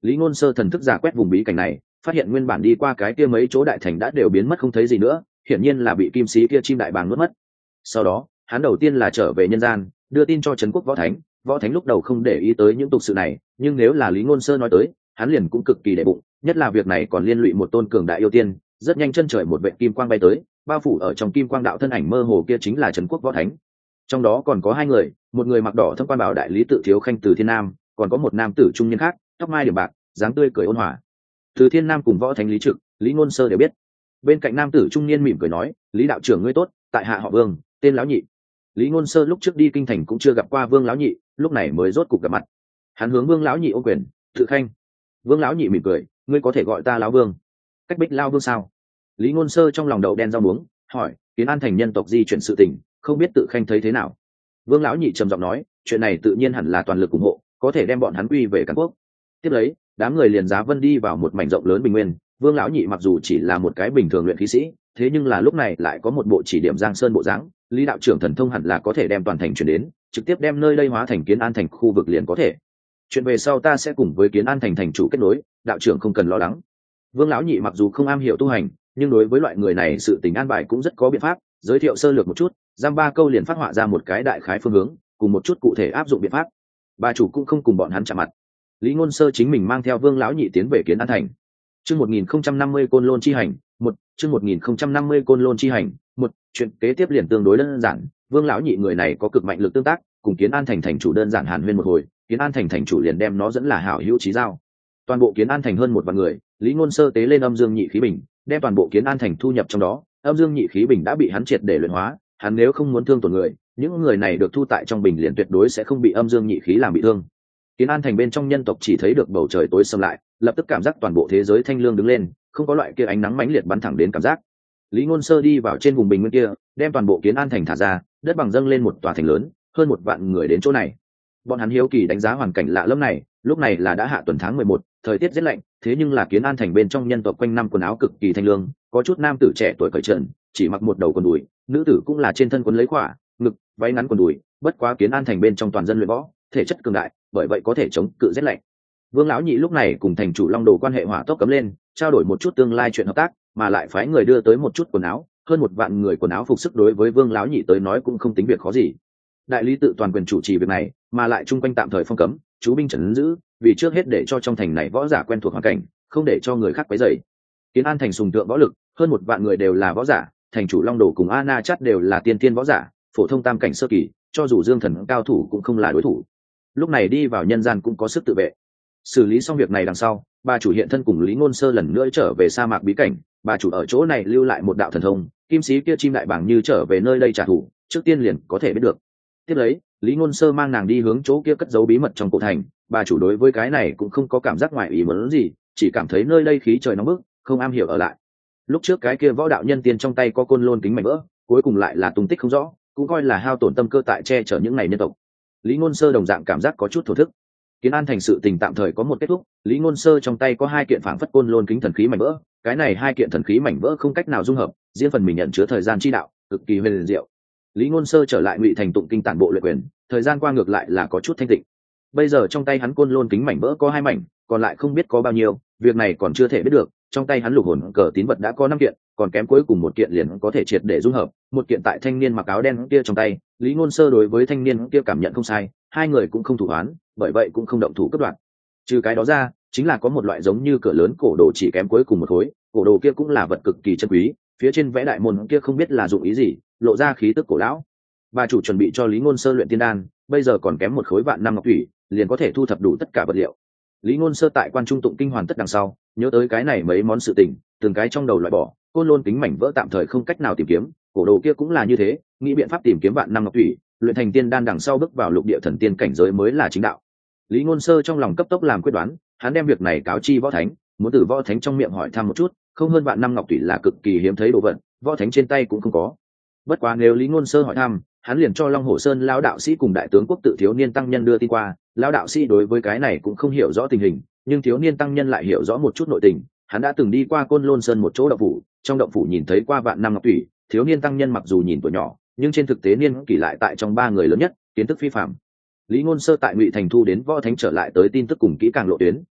Lý Ngôn Sơ thần thức giả quét vùng bí cảnh này, phát hiện nguyên bản đi qua cái kia mấy chỗ đại thành đã đều biến mất không thấy gì nữa, hiển nhiên là bị kim sĩ kia chim đại bàng nuốt mất. Sau đó, hắn đầu tiên là trở về nhân gian, đưa tin cho Trấn Quốc Võ Thánh. Võ Thánh lúc đầu không để ý tới những tục sự này, nhưng nếu là Lý Ngôn Sơ nói tới, hắn liền cũng cực kỳ để bụng, nhất là việc này còn liên lụy một tôn cường đại yêu tiên. Rất nhanh chân trời một vệt kim quang bay tới, bao phủ ở trong kim quang đạo thân ảnh mơ hồ kia chính là Trấn Quốc Võ Thánh. Trong đó còn có hai người, một người mặc đỏ thâm quan bảo đại lý tự thiếu khanh từ Thiên Nam, còn có một nam tử trung niên khác, tóc mai điểm bạc, dáng tươi cười ôn hòa. Từ Thiên Nam cùng Võ Thánh Lý Trực, Lý Ngôn Sơ đều biết. Bên cạnh nam tử trung niên mỉm cười nói, Lý đạo trưởng ngươi tốt, tại hạ họ Vương, tên lão nhị. Lý Ngôn Sơ lúc trước đi kinh thành cũng chưa gặp qua Vương lão nhị, lúc này mới rốt cục gặp mặt. Hắn hướng Vương lão nhị ôm quyền, tự khanh. Vương lão nhị mỉm cười, ngươi có thể gọi ta lão Vương. Cách Bích Lao Vương sao? Lý Ngôn Sơ trong lòng đậu đen rau muống, hỏi, Kiến An thành nhân tộc di chuyển sự tình, không biết tự khanh thấy thế nào? Vương lão nhị trầm giọng nói, chuyện này tự nhiên hẳn là toàn lực ủng hộ, có thể đem bọn hắn quy về Càn Quốc. Tiếp lấy, đám người liền giá vân đi vào một mảnh rộng lớn bình nguyên. Vương lão nhị mặc dù chỉ là một cái bình thường luyện khí sĩ, thế nhưng là lúc này lại có một bộ chỉ điểm Giang Sơn bộ dáng. Lý đạo trưởng thần thông hẳn là có thể đem toàn thành chuyển đến, trực tiếp đem nơi đây hóa thành Kiến An thành khu vực liền có thể. Chuyện về sau ta sẽ cùng với Kiến An thành thành chủ kết nối, đạo trưởng không cần lo lắng. Vương lão nhị mặc dù không am hiểu tu hành, nhưng đối với loại người này sự tình an bài cũng rất có biện pháp. Giới thiệu sơ lược một chút, giam ba câu liền phát họa ra một cái đại khái phương hướng, cùng một chút cụ thể áp dụng biện pháp. Bà chủ cũng không cùng bọn hắn chạm mặt. Lý Ngôn Sơ chính mình mang theo Vương lão nhị tiến về Kiến An thành. Chương một nghìn không trăm năm mươi Côn Lôn chi hành, một, chương một nghìn không trăm năm mươi Côn Lôn chi hành, một, chuyện kế tiếp liền tương đối đơn giản, Vương lão nhị người này có cực mạnh lực tương tác, cùng Kiến An thành thành chủ đơn giản hàn huyên một hồi, Kiến An thành thành chủ liền đem nó dẫn là hảo hữu chí giao. Toàn bộ Kiến An thành hơn một vạn người, Lý Ngôn Sơ tế lên âm dương nhị khí bình, đem toàn bộ Kiến An thành thu nhập trong đó, âm dương nhị khí bình đã bị hắn triệt để luyện hóa, hắn nếu không muốn thương tổn người, những người này được thu tại trong bình liền tuyệt đối sẽ không bị âm dương nhị khí làm bị thương. Kiến An thành bên trong nhân tộc chỉ thấy được bầu trời tối sầm lại, lập tức cảm giác toàn bộ thế giới thanh lương đứng lên, không có loại kia ánh nắng mãnh liệt bắn thẳng đến cảm giác. Lý Ngôn Sơ đi vào trên vùng bình nguyên kia, đem toàn bộ Kiến An thành thả ra, đất bằng dâng lên một tòa thành lớn, hơn một vạn người đến chỗ này. Bọn hắn hiếu kỳ đánh giá hoàn cảnh lạ lẫm này, lúc này là đã hạ tuần tháng mười một, thời tiết rất lạnh, thế nhưng là Kiến An thành bên trong nhân tộc quanh năm quần áo cực kỳ thanh lương, có chút nam tử trẻ tuổi cởi trần, chỉ mặc một đầu quần đùi, nữ tử cũng là trên thân quần lấy khỏa, ngực, váy ngắn quần đùi, bất quá Kiến An thành bên trong toàn dân luyện võ, thể chất cường đại, bởi vậy có thể chống cự rét lạnh. Vương lão nhị lúc này cùng thành chủ Long Đồ quan hệ hỏa tốc cấm lên, trao đổi một chút tương lai chuyện hợp tác, mà lại phái người đưa tới một chút quần áo, hơn một vạn người quần áo phục sức đối với Vương lão nhị tới nói cũng không tính việc khó gì. Đại lý tự toàn quyền chủ trì việc này, mà lại chung quanh tạm thời phong cấm, chú binh trấn giữ, vì trước hết để cho trong thành này võ giả quen thuộc hoàn cảnh, không để cho người khác quấy rầy. Kiến An thành sùng tượng võ lực, hơn một vạn người đều là võ giả, thành chủ Long Đồ cùng Anna Chát đều là tiên tiên võ giả, phổ thông tam cảnh sơ kỳ, cho dù Dương Thần cao thủ cũng không là đối thủ. Lúc này đi vào nhân gian cũng có sức tự vệ. Xử lý xong việc này đằng sau, bà chủ hiện thân cùng Lý Ngôn Sơ lần nữa trở về sa mạc bí cảnh. Bà chủ ở chỗ này lưu lại một đạo thần thông, kim sĩ kia chim đại bàng như trở về nơi đây trả thù, trước tiên liền có thể biết được. Tiếp lấy, Lý Ngôn Sơ mang nàng đi hướng chỗ kia cất giấu bí mật trong cổ thành. Bà chủ đối với cái này cũng không có cảm giác ngoài ý muốn gì, chỉ cảm thấy nơi đây khí trời nóng bức, không am hiểu ở lại. Lúc trước cái kia võ đạo nhân tiên trong tay có côn lôn kính mảnh vỡ, cuối cùng lại là tung tích không rõ, cũng coi là hao tổn tâm cơ tại che chở những ngày nhân tộc. Lý Ngôn Sơ đồng dạng cảm giác có chút thổ thức. Kiến An thành sự tình tạm thời có một kết thúc, Lý Ngôn Sơ trong tay có hai kiện phảng phất côn lôn kính thần khí mảnh vỡ, cái này hai kiện thần khí mảnh vỡ không cách nào dung hợp, riêng phần mình nhận chứa thời gian chi đạo, cực kỳ huyền diệu. Lý Ngôn Sơ trở lại Ngụy thành tụng kinh tản bộ luyện quyền, thời gian qua ngược lại là có chút thanh tịnh. Bây giờ trong tay hắn côn lôn kính mảnh vỡ có hai mảnh, còn lại không biết có bao nhiêu, việc này còn chưa thể biết được. Trong tay hắn lục hồn cờ tín vật đã có năm kiện, còn kém cuối cùng một kiện liền có thể triệt để dung hợp, một kiện tại thanh niên mặc áo đen kia trong tay. Lý Ngôn Sơ đối với thanh niên kia cảm nhận không sai, hai người cũng không thủ oán, bởi vậy cũng không động thủ cướp đoạt. Trừ cái đó ra, chính là có một loại giống như cửa lớn cổ đồ chỉ kém cuối cùng một khối, cổ đồ kia cũng là vật cực kỳ chân quý, phía trên vẽ đại môn kia không biết là dụng ý gì, lộ ra khí tức cổ lão. Bà chủ chuẩn bị cho Lý Ngôn Sơ luyện tiên đan, bây giờ còn kém một khối vạn năm ngọc thủy, liền có thể thu thập đủ tất cả vật liệu. Lý Ngôn Sơ tại quan trung tụng kinh hoàn tất đằng sau, nhớ tới cái này mấy món sự tình, từng cái trong đầu loại bỏ, côn lôn kính mảnh vỡ tạm thời không cách nào tìm kiếm, cổ đồ kia cũng là như thế, nghĩ biện pháp tìm kiếm vạn năm ngọc thủy, luyện thành tiên đan đằng sau bước vào lục địa thần tiên cảnh giới mới là chính đạo. Lý Ngôn Sơ trong lòng cấp tốc làm quyết đoán, hắn đem việc này cáo chi võ thánh, muốn từ võ thánh trong miệng hỏi thăm một chút, không hơn vạn năm ngọc thủy là cực kỳ hiếm thấy đồ vật, võ thánh trên tay cũng không có. Bất quá nếu Lý Ngôn Sơ hỏi thăm, hắn liền cho Long Hổ Sơn lão đạo sĩ cùng đại tướng quốc tự thiếu niên tăng nhân đưa tin qua. Lão đạo sĩ đối với cái này cũng không hiểu rõ tình hình, nhưng thiếu niên tăng nhân lại hiểu rõ một chút nội tình. Hắn đã từng đi qua Côn Lôn Sơn một chỗ động phủ, trong động phủ nhìn thấy qua vạn năm ngọc thủy. Thiếu niên tăng nhân mặc dù nhìn tuổi nhỏ, nhưng trên thực tế niên kỷ lại tại trong ba người lớn nhất, kiến thức phi phàm. Lý Ngôn Sơ tại Ngụy Thành thu đến võ thánh trở lại tới tin tức cùng kỹ càng lộ tuyến,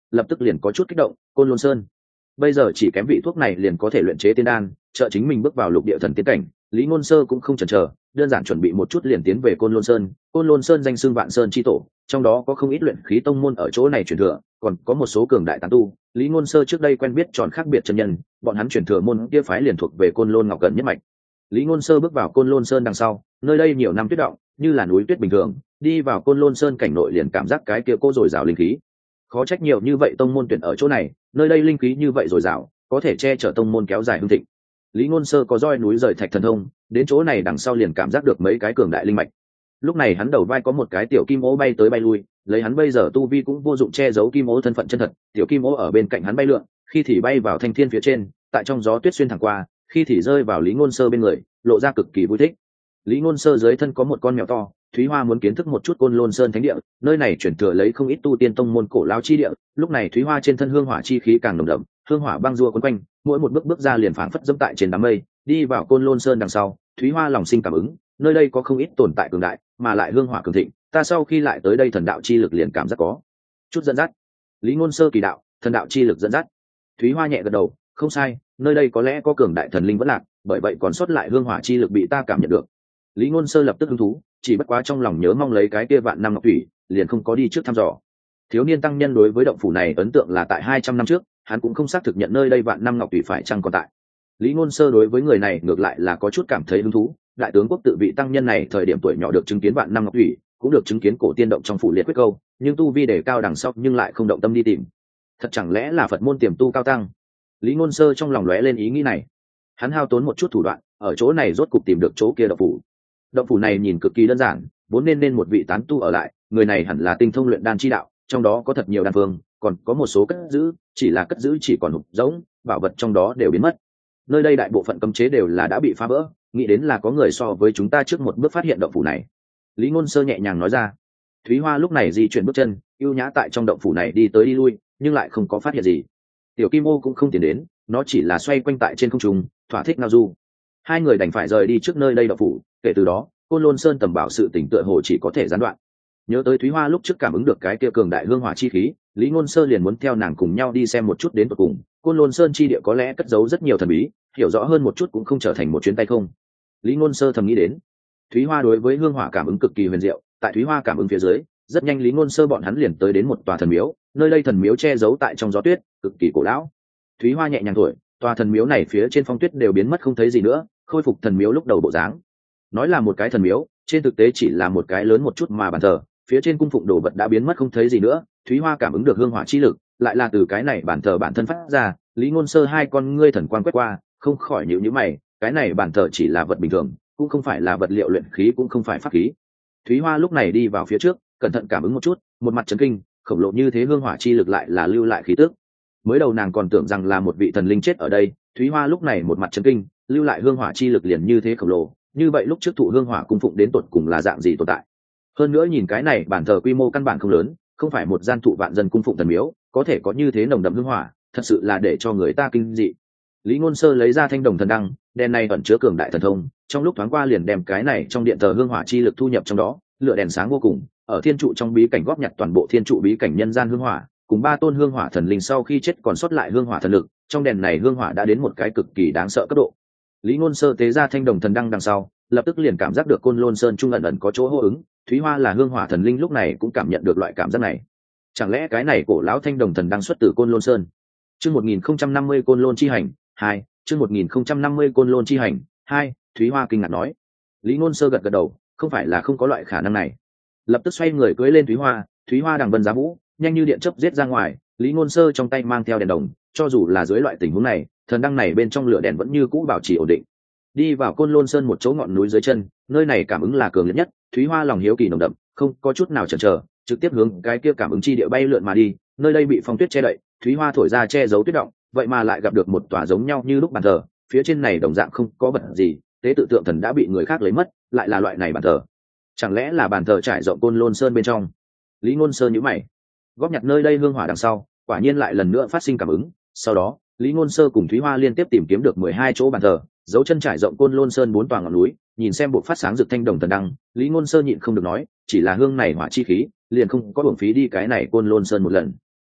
lập tức liền có chút kích động. Côn Lôn Sơn bây giờ chỉ kém vị thuốc này liền có thể luyện chế tiên đan, trợ chính mình bước vào lục địa thần tiến cảnh. Lý Ngôn Sơ cũng không chần chờ, đơn giản chuẩn bị một chút liền tiến về Côn Lôn Sơn. Côn Lôn Sơn danh xưng Vạn Sơn chi tổ, trong đó có không ít luyện khí tông môn ở chỗ này truyền thừa, còn có một số cường đại tán tu. Lý Ngôn Sơ trước đây quen biết tròn khác biệt chân nhân, bọn hắn truyền thừa môn kia phái liền thuộc về Côn Lôn Ngọc Cẩn nhất mạch. Lý Ngôn Sơ bước vào Côn Lôn Sơn đằng sau, nơi đây nhiều năm tuyết động, như là núi tuyết bình thường, đi vào Côn Lôn Sơn cảnh nội liền cảm giác cái kia cô dồi dào linh khí. Khó trách nhiều như vậy tông môn tuyển ở chỗ này, nơi đây linh khí như vậy dồi dào, có thể che chở tông môn kéo dài hưng thịnh. Lý Ngôn Sơ có roi núi rời thạch thần thông, đến chỗ này đằng sau liền cảm giác được mấy cái cường đại linh mạch. Lúc này hắn đầu vai có một cái tiểu kim ố bay tới bay lui, lấy hắn bây giờ tu vi cũng vô dụng che giấu kim ố thân phận chân thật, tiểu kim ố ở bên cạnh hắn bay lượn, khi thì bay vào thanh thiên phía trên, tại trong gió tuyết xuyên thẳng qua, khi thì rơi vào Lý Ngôn Sơ bên người, lộ ra cực kỳ vui thích. Lý Ngôn Sơ dưới thân có một con mèo to, Thúy Hoa muốn kiến thức một chút Côn Lôn Sơn thánh địa, nơi này chuyển thừa lấy không ít tu tiên tông môn cổ lao chi địa. Lúc này Thúy Hoa trên thân hương hỏa chi khí càng nồng đậm, hương hỏa băng rua quấn quanh, mỗi một bước bước ra liền phảng phất dẫm tại trên đám mây. Đi vào Côn Lôn Sơn đằng sau, Thúy Hoa lòng sinh cảm ứng, nơi đây có không ít tồn tại cường đại, mà lại hương hỏa cường thịnh. Ta sau khi lại tới đây thần đạo chi lực liền cảm giác có chút dẫn dắt. Lý Ngôn Sơ kỳ đạo, thần đạo chi lực dẫn dắt. Thúy Hoa nhẹ gật đầu, không sai, nơi đây có lẽ có cường đại thần linh vẫn lạc, bởi vậy còn sót lại hương hỏa chi lực bị ta cảm nhận được. Lý Ngôn Sơ lập tức hứng thú, chỉ bất quá trong lòng nhớ mong lấy cái kia vạn năm ngọc thủy, liền không có đi trước thăm dò. Thiếu niên tăng nhân đối với động phủ này ấn tượng là tại hai trăm năm trước, hắn cũng không xác thực nhận nơi đây vạn năm ngọc thủy phải chăng còn tại. Lý Ngôn Sơ đối với người này ngược lại là có chút cảm thấy hứng thú, đại tướng quốc tự vị tăng nhân này thời điểm tuổi nhỏ được chứng kiến vạn năm ngọc thủy, cũng được chứng kiến cổ tiên động trong phủ liệt quyết câu, nhưng tu vi đề cao đằng sau nhưng lại không động tâm đi tìm. Thật chẳng lẽ là Phật môn tiềm tu cao tăng? Lý Ngôn Sơ trong lòng lóe lên ý nghĩ này. Hắn hao tốn một chút thủ đoạn, ở chỗ này rốt cục tìm được chỗ kia động phủ. Động phủ này nhìn cực kỳ đơn giản, vốn nên nên một vị tán tu ở lại, người này hẳn là tinh thông luyện đan chi đạo, trong đó có thật nhiều đan phương, còn có một số cất giữ, chỉ là cất giữ chỉ còn hụt giống, bảo vật trong đó đều biến mất. Nơi đây đại bộ phận cấm chế đều là đã bị phá vỡ, nghĩ đến là có người so với chúng ta trước một bước phát hiện động phủ này. Lý Ngôn Sơ nhẹ nhàng nói ra. Thúy Hoa lúc này di chuyển bước chân, ưu nhã tại trong động phủ này đi tới đi lui, nhưng lại không có phát hiện gì. Tiểu Kim Ô cũng không tiến đến, nó chỉ là xoay quanh tại trên không trung, thỏa thích ngao du. Hai người đành phải rời đi trước nơi đây động phủ, kể từ đó, Côn Lôn Sơn tầm bảo sự tỉnh tựa hồ chỉ có thể gián đoạn. Nhớ tới Thúy Hoa lúc trước cảm ứng được cái kia cường đại hương hỏa chi khí, Lý Ngôn Sơ liền muốn theo nàng cùng nhau đi xem một chút đến tận cùng. Côn Lôn Sơn chi địa có lẽ cất giấu rất nhiều thần bí, hiểu rõ hơn một chút cũng không trở thành một chuyến tay không. Lý Ngôn Sơ thầm nghĩ đến. Thúy Hoa đối với hương hỏa cảm ứng cực kỳ huyền diệu, tại Thúy Hoa cảm ứng phía dưới, rất nhanh Lý Ngôn Sơ bọn hắn liền tới đến một tòa thần miếu, nơi đây thần miếu che giấu tại trong gió tuyết, cực kỳ cổ lão. Thúy Hoa nhẹ nhàng thổi, tòa thần miếu này phía trên phong tuyết đều biến mất không thấy gì nữa, khôi phục thần miếu lúc đầu bộ dáng. Nói là một cái thần miếu, trên thực tế chỉ là một cái lớn một chút mà bàn thờ, phía trên cung phụng đồ vật đã biến mất không thấy gì nữa. Thúy Hoa cảm ứng được hương hỏa chi lực, lại là từ cái này bàn thờ bản thân phát ra. Lý Ngôn Sơ hai con ngươi thần quang quét qua, không khỏi nhíu nhíu mày, cái này bàn thờ chỉ là vật bình thường, cũng không phải là vật liệu luyện khí, cũng không phải pháp khí. Thúy Hoa lúc này đi vào phía trước, cẩn thận cảm ứng một chút, một mặt chấn kinh, khổng lồ như thế hương hỏa chi lực lại là lưu lại khí tức. Mới đầu nàng còn tưởng rằng là một vị thần linh chết ở đây, Thúy Hoa lúc này một mặt chấn kinh, lưu lại hương hỏa chi lực liền như thế khổng lồ, như vậy lúc trước thụ hương hỏa cung phụng đến tột cùng là dạng gì tồn tại. Hơn nữa nhìn cái này bản thờ quy mô căn bản không lớn, không phải một gian thụ vạn dân cung phụng thần miếu, có thể có như thế nồng đậm hương hỏa, thật sự là để cho người ta kinh dị. Lý Ngôn Sơ lấy ra thanh đồng thần đăng, đèn này ẩn chứa cường đại thần thông, trong lúc thoáng qua liền đem cái này trong điện thờ hương hỏa chi lực thu nhập trong đó, lửa đèn sáng vô cùng, ở thiên trụ trong bí cảnh góp nhặt toàn bộ thiên trụ bí cảnh nhân gian hương hỏa, cùng ba tôn hương hỏa thần linh sau khi chết còn sót lại hương hỏa thần lực, trong đèn này hương hỏa đã đến một cái cực kỳ đáng sợ cấp độ. Lý Ngôn Sơ tế ra thanh đồng thần đăng đằng sau, lập tức liền cảm giác được Côn Lôn Sơn trung ẩn ẩn có chỗ hô ứng, Thúy Hoa là hương hỏa thần linh lúc này cũng cảm nhận được loại cảm giác này. Chẳng lẽ cái này cổ lão thanh đồng thần đăng xuất từ Côn Lôn Sơn? Chương một nghìn không trăm năm mươi Côn Lôn chi hành hai, chương một nghìn không trăm năm mươi Côn Lôn chi hành hai, Thúy Hoa kinh ngạc nói. Lý Ngôn Sơ gật gật đầu, không phải là không có loại khả năng này. Lập tức xoay người cưỡi lên Thúy Hoa, Thúy Hoa đằng vân giá vũ, nhanh như điện chớp giết ra ngoài. Lý Ngôn Sơ trong tay mang theo đèn đồng, cho dù là dưới loại tình huống này, thần đăng này bên trong lửa đèn vẫn như cũ bảo trì ổn định. Đi vào Côn Lôn Sơn một chỗ ngọn núi dưới chân, nơi này cảm ứng là cường liệt nhất, Thúy Hoa lòng hiếu kỳ nồng đậm, không có chút nào chần chờ, trực tiếp hướng cái kia cảm ứng chi địa bay lượn mà đi. Nơi đây bị phong tuyết che đậy, Thúy Hoa thổi ra che giấu tuyết động, vậy mà lại gặp được một tòa giống nhau như lúc bàn thờ, phía trên này đồng dạng không có vật gì, tế tự tượng thần đã bị người khác lấy mất, lại là loại này bàn thờ. Chẳng lẽ là bàn thờ trải rộng Côn Lôn Sơn bên trong? Lý Ngôn Sơn nhíu mày. Góp nhặt nơi đây hương hỏa đằng sau, quả nhiên lại lần nữa phát sinh cảm ứng. Sau đó, Lý Ngôn Sơ cùng Thúy Hoa liên tiếp tìm kiếm được mười hai chỗ bàn thờ, dấu chân trải rộng Côn Lôn Sơn bốn tòa ngọn núi, nhìn xem bộ phát sáng rực thanh đồng thần đăng, Lý Ngôn Sơ nhịn không được nói, chỉ là hương này hỏa chi khí, liền không có uổng phí đi cái này Côn Lôn Sơn một lần.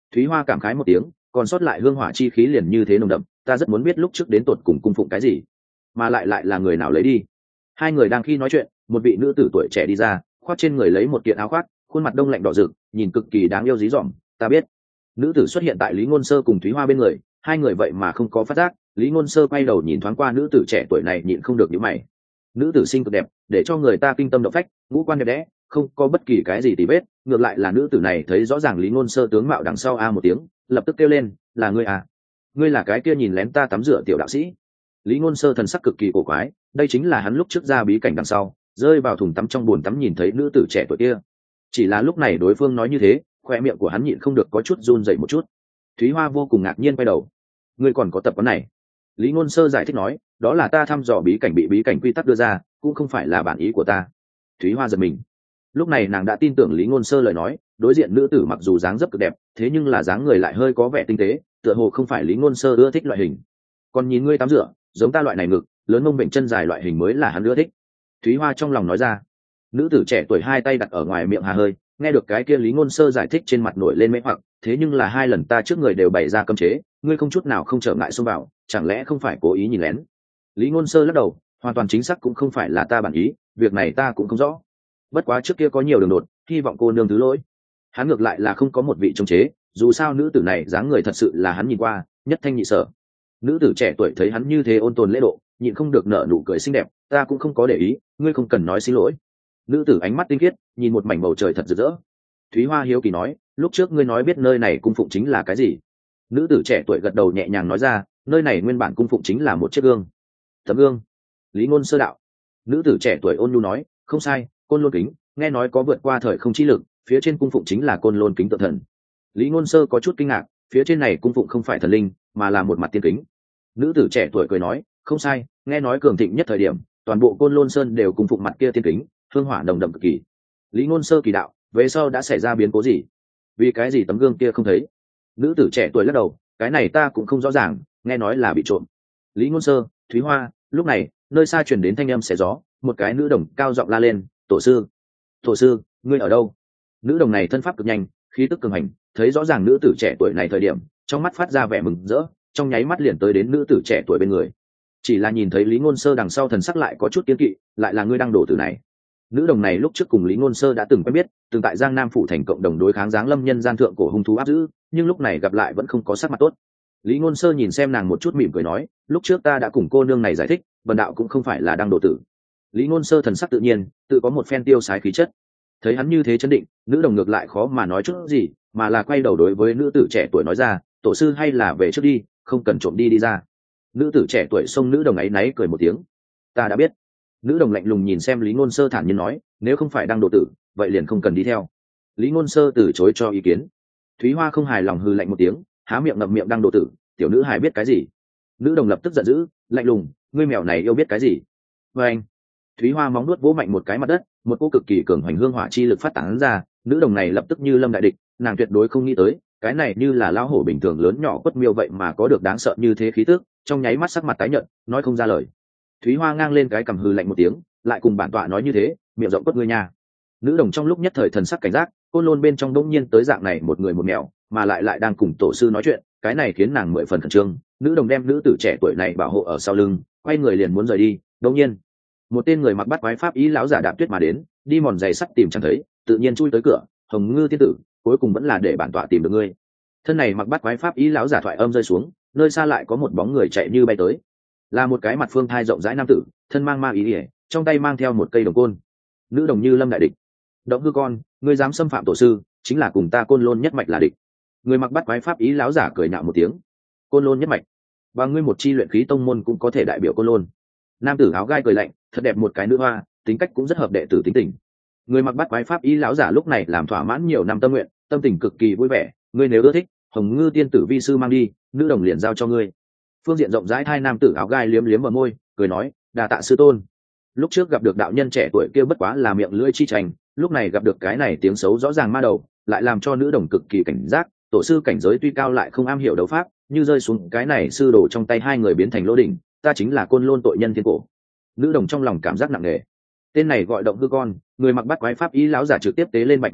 Thúy Hoa cảm khái một tiếng, còn sót lại hương hỏa chi khí liền như thế nồng đậm, ta rất muốn biết lúc trước đến tột cùng cung phụng cái gì, mà lại lại là người nào lấy đi. Hai người đang khi nói chuyện, một vị nữ tử tuổi trẻ đi ra, khoác trên người lấy một kiện áo khoác, khuôn mặt đông lạnh đỏ rực, nhìn cực kỳ đáng yêu dí dỏm. Ta biết. Nữ tử xuất hiện tại Lý Ngôn Sơ cùng Thúy Hoa bên người, hai người vậy mà không có phát giác. Lý Ngôn Sơ quay đầu nhìn thoáng qua nữ tử trẻ tuổi này, nhịn không được nhíu mày. Nữ tử xinh cực đẹp, để cho người ta kinh tâm động phách, ngũ quan đẹp đẽ, không có bất kỳ cái gì tì vết. Ngược lại là nữ tử này thấy rõ ràng Lý Ngôn Sơ tướng mạo đằng sau a một tiếng, lập tức kêu lên, là ngươi à? Ngươi là cái kia nhìn lén ta tắm rửa tiểu đạo sĩ? Lý Ngôn Sơ thần sắc cực kỳ cổ quái, đây chính là hắn lúc trước ra bí cảnh đằng sau, rơi vào thùng tắm trong bồn tắm nhìn thấy nữ tử trẻ tuổi kia. Chỉ là lúc này đối phương nói như thế, khoe miệng của hắn nhịn không được có chút run rẩy một chút. Thúy Hoa vô cùng ngạc nhiên quay đầu. Ngươi còn có tập quán này? Lý Ngôn Sơ giải thích nói, đó là ta thăm dò bí cảnh bị bí cảnh quy tắc đưa ra, cũng không phải là bản ý của ta. Thúy Hoa giật mình. Lúc này nàng đã tin tưởng Lý Ngôn Sơ lời nói, đối diện nữ tử mặc dù dáng dấp cực đẹp, thế nhưng là dáng người lại hơi có vẻ tinh tế, tựa hồ không phải Lý Ngôn Sơ ưa thích loại hình. Còn nhìn ngươi tắm rửa, giống ta loại này ngực lớn mông bệnh chân dài loại hình mới là hắn ưa thích. Thúy Hoa trong lòng nói ra. Nữ tử trẻ tuổi hai tay đặt ở ngoài miệng hà hơi, nghe được cái kia Lý Ngôn Sơ giải thích trên mặt nổi lên mê hoặc, thế nhưng là hai lần ta trước người đều bày ra cấm chế, ngươi không chút nào không trở ngại xông vào, chẳng lẽ không phải cố ý nhìn lén? Lý Ngôn Sơ lắc đầu, hoàn toàn chính xác cũng không phải là ta bản ý, việc này ta cũng không rõ. Bất quá trước kia có nhiều đường đột, hy vọng cô nương thứ lỗi. Hắn ngược lại là không có một vị chống chế, dù sao nữ tử này dáng người thật sự là hắn nhìn qua nhất thanh nhị sở. Nữ tử trẻ tuổi thấy hắn như thế ôn tồn lễ độ, nhịn không được nở nụ cười xinh đẹp, ta cũng không có để ý, ngươi không cần nói xin lỗi. Nữ tử ánh mắt tinh khiết, nhìn một mảnh bầu trời thật rực rỡ. Thúy Hoa hiếu kỳ nói, lúc trước ngươi nói biết nơi này cung phụng chính là cái gì? Nữ tử trẻ tuổi gật đầu nhẹ nhàng nói ra, nơi này nguyên bản cung phụng chính là một chiếc gương. Tấm gương. Lý Ngôn Sơ đạo. Nữ tử trẻ tuổi ôn nhu nói, không sai, Côn Lôn kính, nghe nói có vượt qua thời không chi lực, phía trên cung phụng chính là Côn Lôn kính tự thần. Lý Ngôn Sơ có chút kinh ngạc, phía trên này cung phụng không phải thần linh, mà là một mặt tiên kính. Nữ tử trẻ tuổi cười nói, không sai, nghe nói cường thịnh nhất thời điểm, toàn bộ Côn Lôn Sơn đều cung phụng mặt kia tiên kính, hương hỏa nồng đậm cực kỳ. Lý Ngôn Sơ kỳ đạo, về sau đã xảy ra biến cố gì? Vì cái gì tấm gương kia không thấy? Nữ tử trẻ tuổi lắc đầu, cái này ta cũng không rõ ràng, nghe nói là bị trộm. Lý Ngôn Sơ, Thúy Hoa, lúc này, nơi xa truyền đến thanh âm xé gió, một cái nữ đồng cao giọng la lên, tổ sư, tổ sư, ngươi ở đâu? Nữ đồng này thân pháp cực nhanh, khí tức cường hành, thấy rõ ràng nữ tử trẻ tuổi này thời điểm, trong mắt phát ra vẻ mừng rỡ, trong nháy mắt liền tới đến nữ tử trẻ tuổi bên người. Chỉ là nhìn thấy Lý Ngôn Sơ đằng sau thần sắc lại có chút kiêng kỵ, lại là ngươi đang đổ tử này. Nữ đồng này lúc trước cùng Lý Ngôn Sơ đã từng quen biết, từng tại Giang Nam phủ thành cộng đồng đối kháng giáng lâm nhân gian thượng cổ hung thú áp giữ, nhưng lúc này gặp lại vẫn không có sắc mặt tốt. Lý Ngôn Sơ nhìn xem nàng một chút mỉm cười nói, lúc trước ta đã cùng cô nương này giải thích, bần đạo cũng không phải là đang đổ tử. Lý Ngôn Sơ thần sắc tự nhiên, tự có một phen tiêu sái khí chất. Thấy hắn như thế chấn định, nữ đồng ngược lại khó mà nói chút gì, mà là quay đầu đối với nữ tử trẻ tuổi nói ra, tổ sư hay là về trước đi, không cần trộm đi đi ra. Nữ tử trẻ tuổi xông nữ đồng ấy náy cười một tiếng, ta đã biết. Nữ đồng lạnh lùng nhìn xem Lý Ngôn Sơ thản nhiên nói, nếu không phải đang độ tử, vậy liền không cần đi theo. Lý Ngôn Sơ từ chối cho ý kiến. Thúy Hoa không hài lòng hừ lạnh một tiếng, há miệng ngậm miệng đang độ tử, tiểu nữ hài biết cái gì? Nữ đồng lập tức giận dữ, lạnh lùng, ngươi mèo này yêu biết cái gì? Và anh, Thúy Hoa móng nuốt vỗ mạnh một cái mặt đất, một cỗ cực kỳ cường hoành hương hỏa chi lực phát tán ra, nữ đồng này lập tức như lâm đại địch, nàng tuyệt đối không nghĩ tới, cái này như là lão hổ bình thường lớn nhỏ quất miêu vậy mà có được đáng sợ như thế khí tức, trong nháy mắt sắc mặt tái nhợt, nói không ra lời. Thúy Hoa ngang lên cái cằm hừ lạnh một tiếng, lại cùng bản tọa nói như thế, miệng rộng quất ngươi nha. Nữ đồng trong lúc nhất thời thần sắc cảnh giác, Côn Lôn bên trong đống nhiên tới dạng này một người một mèo, mà lại lại đang cùng tổ sư nói chuyện, cái này khiến nàng mười phần khẩn trương. Nữ đồng đem nữ tử trẻ tuổi này bảo hộ ở sau lưng, quay người liền muốn rời đi, đột nhiên, một tên người mặc bắt quái pháp ý lão giả đạp tuyết mà đến, đi mòn giày sắt tìm chẳng thấy, tự nhiên chui tới cửa, Hồng Ngư tiên tử, cuối cùng vẫn là để bản tọa tìm được ngươi. Thân này mặc bắt quái pháp ý lão giả thoại âm rơi xuống, nơi xa lại có một bóng người chạy như bay tới, là một cái mặt phương thai rộng rãi nam tử, thân mang ma ý ỉa, trong tay mang theo một cây đồng côn. Nữ đồng như lâm đại địch, động hư con, ngươi dám xâm phạm tổ sư, chính là cùng ta Côn Lôn nhất mạch là địch. Người mặc bắt quái pháp ý lão giả cười nhạo một tiếng, Côn Lôn nhất mạch, và ngươi một chi luyện khí tông môn cũng có thể đại biểu Côn Lôn. Nam tử áo gai cười lạnh, thật đẹp một cái nữ hoa, tính cách cũng rất hợp đệ tử tính tình. Người mặc bắt quái pháp ý lão giả lúc này làm thỏa mãn nhiều năm tâm nguyện, tâm tình cực kỳ vui vẻ, ngươi nếu ưa thích, Hồng Ngư tiên tử vi sư mang đi, nữ đồng liền giao cho ngươi. Phương diện rộng rãi hai nam tử áo gai liếm liếm vào môi, cười nói, đà tạ sư tôn. Lúc trước gặp được đạo nhân trẻ tuổi kia bất quá là miệng lưỡi chi tranh, lúc này gặp được cái này tiếng xấu rõ ràng ma đầu, lại làm cho nữ đồng cực kỳ cảnh giác. Tổ sư cảnh giới tuy cao lại không am hiểu đấu pháp, như rơi xuống cái này sư đồ trong tay hai người biến thành lỗ đỉnh, ta chính là Côn Lôn tội nhân thiên cổ. Nữ đồng trong lòng cảm giác nặng nề. Tên này gọi động hư con, người mặc bắt quái pháp ý lão giả trực tiếp tế lên bạch ngọc cấm,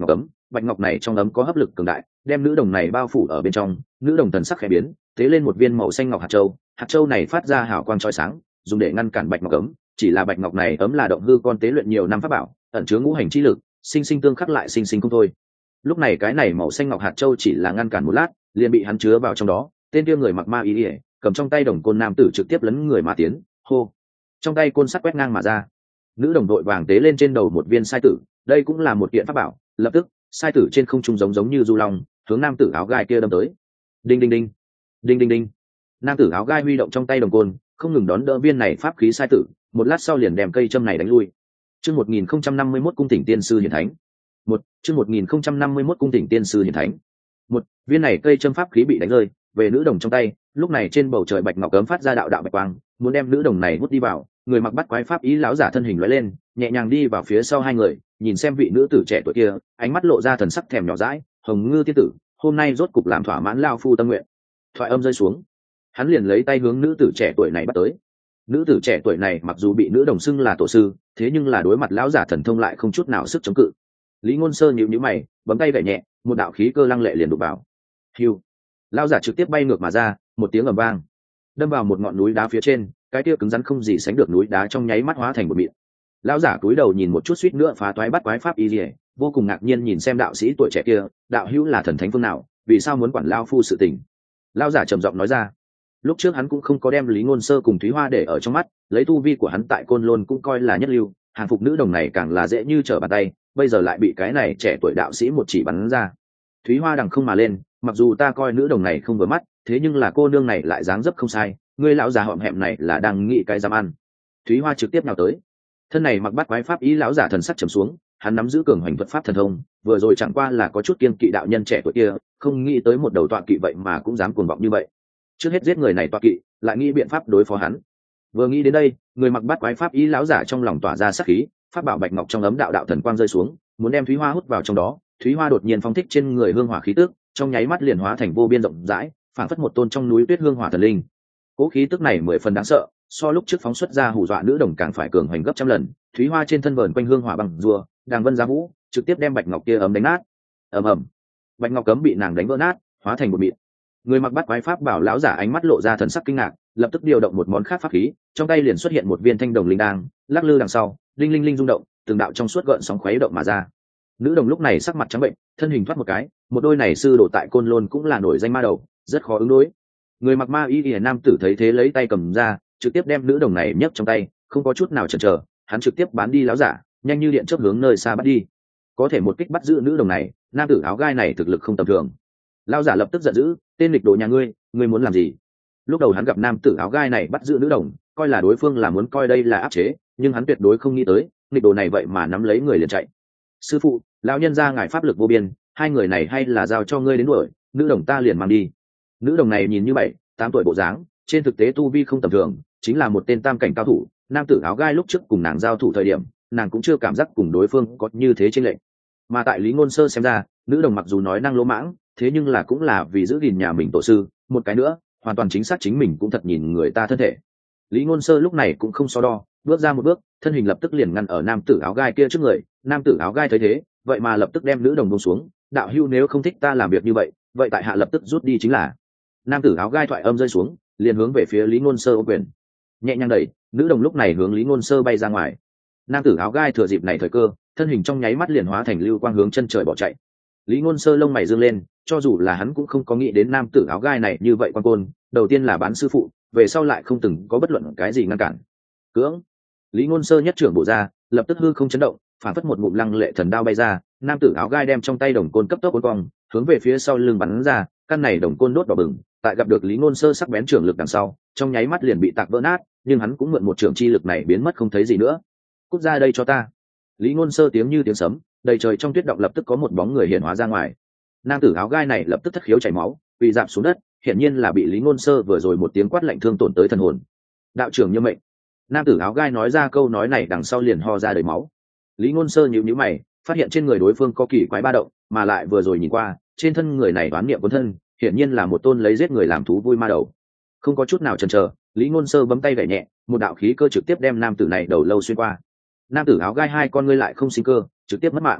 bạch ngọc này trong ấm có hấp lực cường đại, đem nữ đồng này bao phủ ở bên trong. Nữ đồng thần sắc khẽ biến, tế lên một viên màu xanh ngọc hạt châu, hạt châu này phát ra hào quang chói sáng, dùng để ngăn cản bạch ngọc ấm. Chỉ là bạch ngọc này ấm là động hư con tế luyện nhiều năm pháp bảo, ẩn chứa ngũ hành chi lực, sinh sinh tương khắc lại sinh sinh không thôi. Lúc này cái này màu xanh ngọc hạt châu chỉ là ngăn cản một lát, liền bị hắn chứa vào trong đó. Tên kia người mặc ma y ỉa, cầm trong tay đồng côn nam tử trực tiếp lấn người mà tiến. Hô, trong tay côn sắt quét ngang mà ra. Nữ đồng đội vàng tế lên trên đầu một viên sai tử, đây cũng là một kiện pháp bảo. Lập tức sai tử trên không trung giống giống như du long, hướng nam tử áo gai kia đâm tới. Đinh đinh đinh, đinh đinh đinh. Nam tử áo gai huy động trong tay đồng côn, không ngừng đón đỡ viên này pháp khí sai tử. Một lát sau liền đem cây châm này đánh lui. Chương một nghìn không trăm năm mươi mốt cung thỉnh tiên sư hiển thánh. Một chương một nghìn không trăm năm mươi mốt cung thỉnh tiên sư hiển thánh. Một viên này cây châm pháp khí bị đánh rơi về nữ đồng trong tay. Lúc này trên bầu trời bạch ngọc cấm phát ra đạo đạo bạch quang, muốn đem nữ đồng này hút đi vào. Người mặc bắt quái pháp ý lão giả thân hình lóe lên, nhẹ nhàng đi vào phía sau hai người, nhìn xem vị nữ tử trẻ tuổi kia, ánh mắt lộ ra thần sắc thèm nhỏ dãi. Hồng Ngư tiên tử, hôm nay rốt cục làm thỏa mãn lao phu tâm nguyện. Thoại âm rơi xuống, hắn liền lấy tay hướng nữ tử trẻ tuổi này bắt tới. Nữ tử trẻ tuổi này mặc dù bị nữ đồng xưng là tổ sư, thế nhưng là đối mặt lão giả thần thông lại không chút nào sức chống cự. Lý Ngôn Sơ nhíu nhíu mày, bấm tay gảy nhẹ, một đạo khí cơ lăng lệ liền đụng vào. Hưu, lão giả trực tiếp bay ngược mà ra, một tiếng ầm vang, đâm vào một ngọn núi đá phía trên. Cái kia cứng rắn không gì sánh được núi đá trong nháy mắt hóa thành một mịn. Lão giả cúi đầu nhìn một chút suýt nữa phá toái bắt quái pháp y liễu, vô cùng ngạc nhiên nhìn xem đạo sĩ tuổi trẻ kia, đạo hữu là thần thánh phương nào, vì sao muốn quản lão phu sự tình? Lão giả trầm giọng nói ra. Lúc trước hắn cũng không có đem Lý Ngôn Sơ cùng Thúy Hoa để ở trong mắt, lấy tu vi của hắn tại Côn Lôn cũng coi là nhất lưu, hàng phục nữ đồng này càng là dễ như trở bàn tay, bây giờ lại bị cái này trẻ tuổi đạo sĩ một chỉ bắn ra. Thúy Hoa đằng không mà lên, mặc dù ta coi nữ đồng này không vừa mắt, thế nhưng là cô nương này lại dáng dấp không sai, ngươi lão già hõm hẹm này là đang nghĩ cái dám ăn. Thúy Hoa trực tiếp nào tới. Thân này mặc bắt quái pháp ý lão giả thần sắc trầm xuống, hắn nắm giữ cường hoành thuật pháp thần thông, vừa rồi chẳng qua là có chút kiên kỵ đạo nhân trẻ tuổi kia, không nghĩ tới một đầu tọa kỵ vậy mà cũng dám cuồng vọng như vậy. Trước hết giết người này tọa kỵ, lại nghĩ biện pháp đối phó hắn. Vừa nghĩ đến đây, người mặc bắt quái pháp ý lão giả trong lòng tỏa ra sát khí, pháp bảo bạch ngọc trong ấm đạo đạo thần quang rơi xuống, muốn đem Thúy Hoa hút vào trong đó. Thúy Hoa đột nhiên phóng thích trên người hương hỏa khí tức, trong nháy mắt liền hóa thành vô biên rộng rãi, phảng phất một tôn trong núi tuyết hương hỏa thần linh. Cố khí tức này mười phần đáng sợ, so lúc trước phóng xuất ra hù dọa nữ đồng càng phải cường hoành gấp trăm lần. Thúy Hoa trên thân vờn quanh hương hỏa bằng rùa, đàng vân giá vũ, trực tiếp đem bạch ngọc kia ấm đánh nát. ầm ầm, bạch ngọc cấm bị nàng đánh vỡ nát, hóa thành một mịn. Người mặc bắt quái pháp bảo lão giả ánh mắt lộ ra thần sắc kinh ngạc, lập tức điều động một món khác pháp khí, trong tay liền xuất hiện một viên thanh đồng linh đang, lắc lư đằng sau, linh linh linh rung động, từng đạo trong suốt gợn sóng khuấy động mà ra. Nữ đồng lúc này sắc mặt trắng bệnh, thân hình thoát một cái, một đôi này sư đồ tại Côn Lôn cũng là nổi danh ma đầu, rất khó ứng đối. Người mặc ma y y nam tử thấy thế lấy tay cầm ra, trực tiếp đem nữ đồng này nhấc trong tay, không có chút nào chần chờ, hắn trực tiếp bán đi lão giả, nhanh như điện chớp hướng nơi xa bắt đi. Có thể một kích bắt giữ nữ đồng này, nam tử áo gai này thực lực không tầm thường. Lão giả lập tức giận dữ, tên nghịch đồ nhà ngươi, ngươi muốn làm gì? Lúc đầu hắn gặp nam tử áo gai này bắt giữ nữ đồng, coi là đối phương là muốn coi đây là áp chế, nhưng hắn tuyệt đối không nghĩ tới, nghịch đồ này vậy mà nắm lấy người liền chạy. Sư phụ, lão nhân gia ngài pháp lực vô biên, hai người này hay là giao cho ngươi đến đuổi, nữ đồng ta liền mang đi. Nữ đồng này nhìn như bảy, tám tuổi bộ dáng, trên thực tế tu vi không tầm thường, chính là một tên tam cảnh cao thủ. Nam tử áo gai lúc trước cùng nàng giao thủ thời điểm, nàng cũng chưa cảm giác cùng đối phương có như thế chênh lệch. Mà tại Lý Ngôn Sơ xem ra, nữ đồng mặc dù nói năng lỗ mãng, thế nhưng là cũng là vì giữ gìn nhà mình tổ sư. Một cái nữa, hoàn toàn chính xác chính mình cũng thật nhìn người ta thân thể. Lý Ngôn Sơ lúc này cũng không so đo, bước ra một bước, thân hình lập tức liền ngăn ở nam tử áo gai kia trước người. Nam tử áo gai thấy thế, vậy mà lập tức đem nữ đồng buông xuống. Đạo hữu nếu không thích ta làm việc như vậy, vậy tại hạ lập tức rút đi chính là. Nam tử áo gai thoại âm rơi xuống, liền hướng về phía Lý Ngôn Sơ ô quyền, nhẹ nhàng đẩy, nữ đồng lúc này hướng Lý Ngôn Sơ bay ra ngoài. Nam tử áo gai thừa dịp này thời cơ, thân hình trong nháy mắt liền hóa thành lưu quang hướng chân trời bỏ chạy. Lý Ngôn Sơ lông mày dương lên, cho dù là hắn cũng không có nghĩ đến nam tử áo gai này như vậy quan côn, đầu tiên là bán sư phụ, về sau lại không từng có bất luận cái gì ngăn cản. Cưỡng, Lý Ngôn Sơ nhất trưởng bổ ra, lập tức hư không chấn động, phản phất một ngụm lăng lệ thần đao bay ra. Nam tử áo gai đem trong tay đồng côn cấp tốc cuốn cong, hướng về phía sau lưng bắn ra, căn này đồng côn đốt đỏ bừng, tại gặp được Lý Ngôn Sơ sắc bén trưởng lực đằng sau, trong nháy mắt liền bị tạc vỡ nát, nhưng hắn cũng mượn một trưởng chi lực này biến mất không thấy gì nữa. Cút ra đây cho ta! Lý Ngôn Sơ tiếng như tiếng sấm, đầy trời trong tuyết động lập tức có một bóng người hiện hóa ra ngoài. Nam tử áo gai này lập tức thất khiếu chảy máu, bị rạp xuống đất, hiển nhiên là bị Lý Ngôn Sơ vừa rồi một tiếng quát lạnh thương tổn tới thần hồn. Đạo trưởng như mệnh. Nam tử áo gai nói ra câu nói này đằng sau liền ho ra đầy máu. Lý Ngôn Sơ nhíu nhíu mày, phát hiện trên người đối phương có kỳ quái ba động, mà lại vừa rồi nhìn qua, trên thân người này đoán niệm cuốn thân, hiển nhiên là một tôn lấy giết người làm thú vui ma đầu. Không có chút nào chần chờ, Lý Ngôn Sơ bấm tay gảy nhẹ, một đạo khí cơ trực tiếp đem nam tử này đầu lâu xuyên qua. Nam tử áo gai hai con ngươi lại không sinh cơ, trực tiếp mất mạng.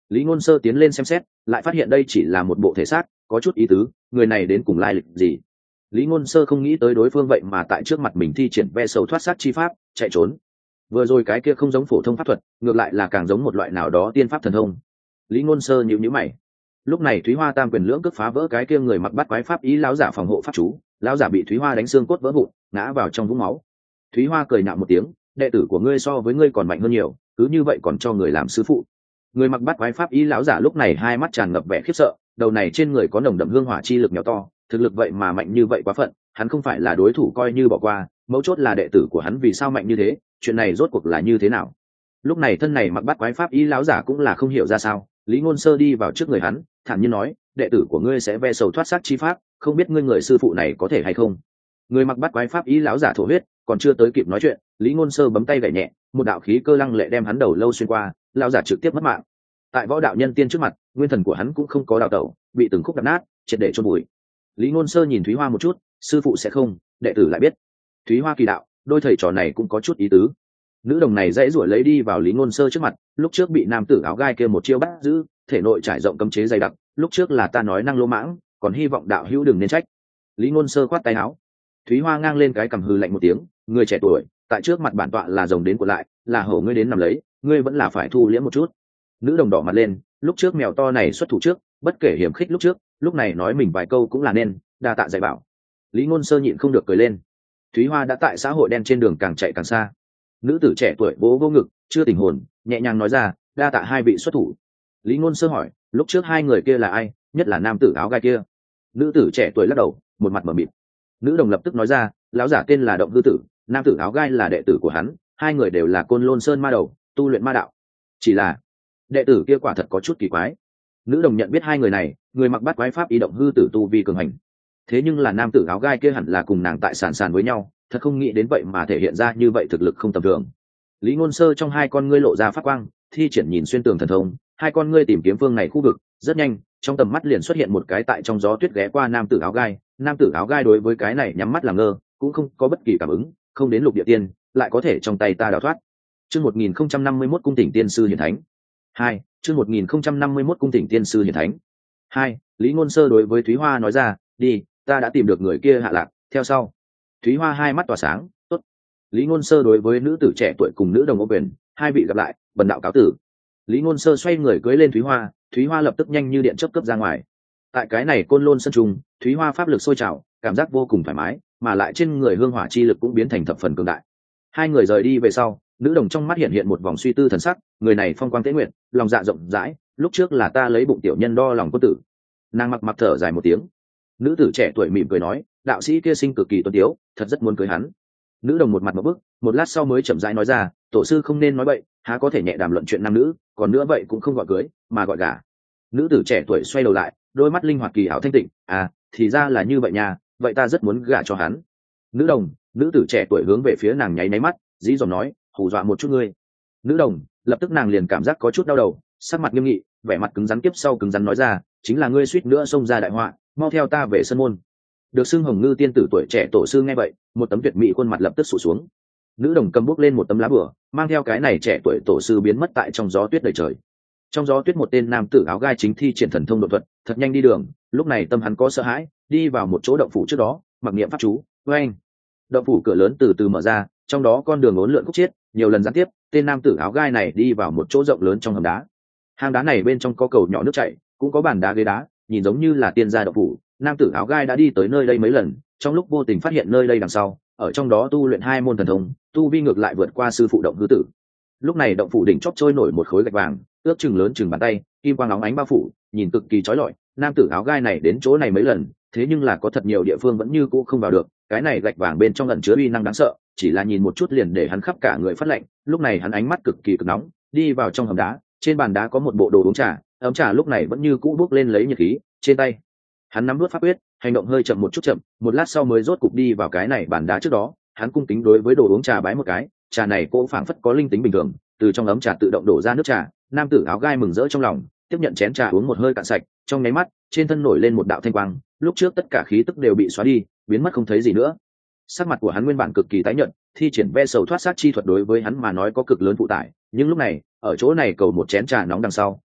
Lý Ngôn Sơ tiến lên xem xét, lại phát hiện đây chỉ là một bộ thể xác, có chút ý tứ, người này đến cùng lai lịch gì. Lý Ngôn Sơ không nghĩ tới đối phương vậy mà tại trước mặt mình thi triển ve sầu thoát xác chi pháp, chạy trốn. Vừa rồi cái kia không giống phổ thông pháp thuật, ngược lại là càng giống một loại nào đó tiên pháp thần thông. Lý Ngôn Sơ nhíu nhíu mày. Lúc này Thúy Hoa tam quyền lưỡng cước phá vỡ cái kia người mặc bắt quái pháp ý lão giả phòng hộ pháp chú, lão giả bị Thúy Hoa đánh xương cốt vỡ vụn, ngã vào trong vũng máu. Thúy Hoa cười nhạo một tiếng, đệ tử của ngươi so với ngươi còn mạnh hơn nhiều, cứ như vậy còn cho người làm sư phụ. Người mặc bắt quái pháp ý lão giả lúc này hai mắt tràn ngập vẻ khiếp sợ, đầu này trên người có nồng đậm hương hỏa chi lực nhỏ to, thực lực vậy mà mạnh như vậy quá phận, hắn không phải là đối thủ coi như bỏ qua, mấu chốt là đệ tử của hắn vì sao mạnh như thế, chuyện này rốt cuộc là như thế nào. Lúc này thân này mặc bắt quái pháp ý lão giả cũng là không hiểu ra sao. Lý Ngôn Sơ đi vào trước người hắn, thản nhiên nói, đệ tử của ngươi sẽ ve sầu thoát xác chi pháp, không biết ngươi người sư phụ này có thể hay không. Người mặc bắt quái pháp ý lão giả thổ huyết, còn chưa tới kịp nói chuyện, Lý Ngôn Sơ bấm tay gảy nhẹ, một đạo khí cơ lăng lệ đem hắn đầu lâu xuyên qua, lão giả trực tiếp mất mạng. Tại võ đạo nhân tiên trước mặt, nguyên thần của hắn cũng không có đào tẩu, bị từng khúc đập nát, triệt để chôn bụi. Lý Ngôn Sơ nhìn Thúy Hoa một chút, sư phụ sẽ không, đệ tử lại biết. Thúy Hoa kỳ đạo, đôi thầy trò này cũng có chút ý tứ. Nữ đồng này dãy rủa lấy đi vào Lý Ngôn Sơ trước mặt, lúc trước bị nam tử áo gai kia một chiêu bắt giữ, thể nội trải rộng cấm chế dày đặc, lúc trước là ta nói năng lô mãng, còn hy vọng đạo hữu đừng nên trách. Lý Ngôn Sơ khoát tay áo. Thúy Hoa ngang lên cái cằm hừ lạnh một tiếng, người trẻ tuổi, tại trước mặt bản tọa là rồng đến của lại, là hổ ngươi đến nằm lấy, ngươi vẫn là phải thu liễm một chút. Nữ đồng đỏ mặt lên, lúc trước mèo to này xuất thủ trước, bất kể hiểm khích lúc trước, lúc này nói mình vài câu cũng là nên, đa tạ dạy bảo. Lý Ngôn Sơ nhịn không được cười lên. Thúy Hoa đã tại xã hội đen trên đường càng chạy càng xa. Nữ tử trẻ tuổi vỗ vô ngực, chưa tỉnh hồn, nhẹ nhàng nói ra, đa tạ hai vị xuất thủ. Lý Ngôn Sơ hỏi, lúc trước hai người kia là ai, nhất là nam tử áo gai kia. Nữ tử trẻ tuổi lắc đầu, một mặt mờ mịt. Nữ đồng lập tức nói ra, lão giả tên là Động Hư Tử, nam tử áo gai là đệ tử của hắn, hai người đều là Côn Lôn Sơn ma đầu, tu luyện ma đạo. Chỉ là đệ tử kia quả thật có chút kỳ quái. Nữ đồng nhận biết hai người này, người mặc bát quái pháp y Động Hư Tử tu vi cường hành, thế nhưng là nam tử áo gai kia hẳn là cùng nàng tại sàn sàn với nhau, thật không nghĩ đến vậy mà thể hiện ra như vậy thực lực không tầm thường. Lý Ngôn Sơ trong hai con ngươi lộ ra phát quang, thi triển nhìn xuyên tường thần thông, hai con ngươi tìm kiếm phương này khu vực, rất nhanh, trong tầm mắt liền xuất hiện một cái tại trong gió tuyết ghé qua nam tử áo gai, nam tử áo gai đối với cái này nhắm mắt làm ngơ, cũng không có bất kỳ cảm ứng, không đến lục địa tiên, lại có thể trong tay ta đào thoát. Chương một nghìn không trăm năm mươi mốt cung tỉnh tiên sư hiển thánh. hai, chương một nghìn không trăm năm mươi mốt cung tỉnh tiên sư hiển thánh. hai, Lý Ngôn Sơ đối với Thúy Hoa nói ra, đi, ta đã tìm được người kia hạ lạc, theo sau. Thúy Hoa hai mắt tỏa sáng, tốt. Lý Ngôn Sơ đối với nữ tử trẻ tuổi cùng nữ đồng ô quyền, hai vị gặp lại, bần đạo cáo tử. Lý Ngôn Sơ xoay người cưỡi lên Thúy Hoa, Thúy Hoa lập tức nhanh như điện chớp cướp ra ngoài. Tại cái này Côn Lôn sân trùng, Thúy Hoa pháp lực sôi trào, cảm giác vô cùng thoải mái, mà lại trên người hương hỏa chi lực cũng biến thành thập phần cường đại. Hai người rời đi về sau, nữ đồng trong mắt hiện hiện một vòng suy tư thần sắc, người này phong quang tế nguyện, lòng dạ rộng rãi, lúc trước là ta lấy bụng tiểu nhân đo lòng quân tử. Nàng mặc mặc thở dài một tiếng. Nữ tử trẻ tuổi mỉm cười nói, đạo sĩ kia sinh cực kỳ tuấn tiếu, thật rất muốn cưới hắn. Nữ đồng một mặt một bức, một lát sau mới chậm rãi nói ra, tổ sư không nên nói bậy, há có thể nhẹ đàm luận chuyện nam nữ, còn nữa vậy cũng không gọi cưới, mà gọi gả. Nữ tử trẻ tuổi xoay đầu lại, đôi mắt linh hoạt kỳ ảo thanh tịnh, à, thì ra là như vậy nha, vậy ta rất muốn gả cho hắn. Nữ đồng, nữ tử trẻ tuổi hướng về phía nàng nháy nháy mắt, dí dòm nói, hù dọa một chút ngươi. Nữ đồng, lập tức nàng liền cảm giác có chút đau đầu, sắc mặt nghiêm nghị, vẻ mặt cứng rắn kiếp sau cứng rắn nói ra, chính là ngươi suýt nữa xông ra đại họa, mau theo ta về sân môn. Được xưng Hồng Ngư tiên tử tuổi trẻ tổ sư nghe vậy, một tấm tuyệt mỹ khuôn mặt lập tức sụt xuống. Nữ đồng cầm bút lên một tấm lá bửa, mang theo cái này trẻ tuổi tổ sư biến mất tại trong gió tuyết đầy trời. Trong gió tuyết một tên nam tử áo gai chính thi triển thần thông độ thuật, thật nhanh đi đường, lúc này tâm hắn có sợ hãi, đi vào một chỗ động phủ trước đó, mặc niệm pháp chú, oeng. Động phủ cửa lớn từ từ mở ra, trong đó con đường uốn lượn khúc chiết, nhiều lần gián tiếp, tên nam tử áo gai này đi vào một chỗ rộng lớn trong hầm đá. Hang đá này bên trong có cầu nhỏ nước chảy, cũng có bàn đá ghế đá, nhìn giống như là tiên gia động phủ. Nam tử áo gai đã đi tới nơi đây mấy lần, trong lúc vô tình phát hiện nơi đây đằng sau, ở trong đó tu luyện hai môn thần thông, tu vi ngược lại vượt qua sư phụ Động Hư Tử. Lúc này động phủ đỉnh chóp trôi nổi một khối gạch vàng, ước chừng lớn chừng bàn tay, kim quang óng ánh bao phủ, nhìn cực kỳ chói lọi. Nam tử áo gai này đến chỗ này mấy lần, thế nhưng là có thật nhiều địa phương vẫn như cũ không vào được. Cái này gạch vàng bên trong ẩn chứa uy năng đáng sợ, chỉ là nhìn một chút liền để hắn khắp cả người phát lạnh. Lúc này hắn ánh mắt cực kỳ cực nóng, đi vào trong hầm đá, trên bàn đá có một bộ đồ uống trà, ấm trà lúc này vẫn như cũ bốc lên lấy nhiệt khí. Trên tay hắn nắm nuốt pháp quyết, hành động hơi chậm một chút chậm, một lát sau mới rốt cục đi vào cái này bàn đá trước đó. Hắn cung kính đối với đồ uống trà bái một cái, trà này cô phảng phất có linh tính bình thường, từ trong ấm trà tự động đổ ra nước trà. Nam tử áo gai mừng rỡ trong lòng, tiếp nhận chén trà uống một hơi cạn sạch, trong nháy mắt trên thân nổi lên một đạo thanh quang, lúc trước tất cả khí tức đều bị xóa đi, biến mất không thấy gì nữa. Sắc mặt của hắn nguyên bản cực kỳ tái nhợt, thi triển ve sầu thoát xác chi thuật đối với hắn mà nói có cực lớn phụ tải, nhưng lúc này ở chỗ này cầu một chén trà nóng đằng sau,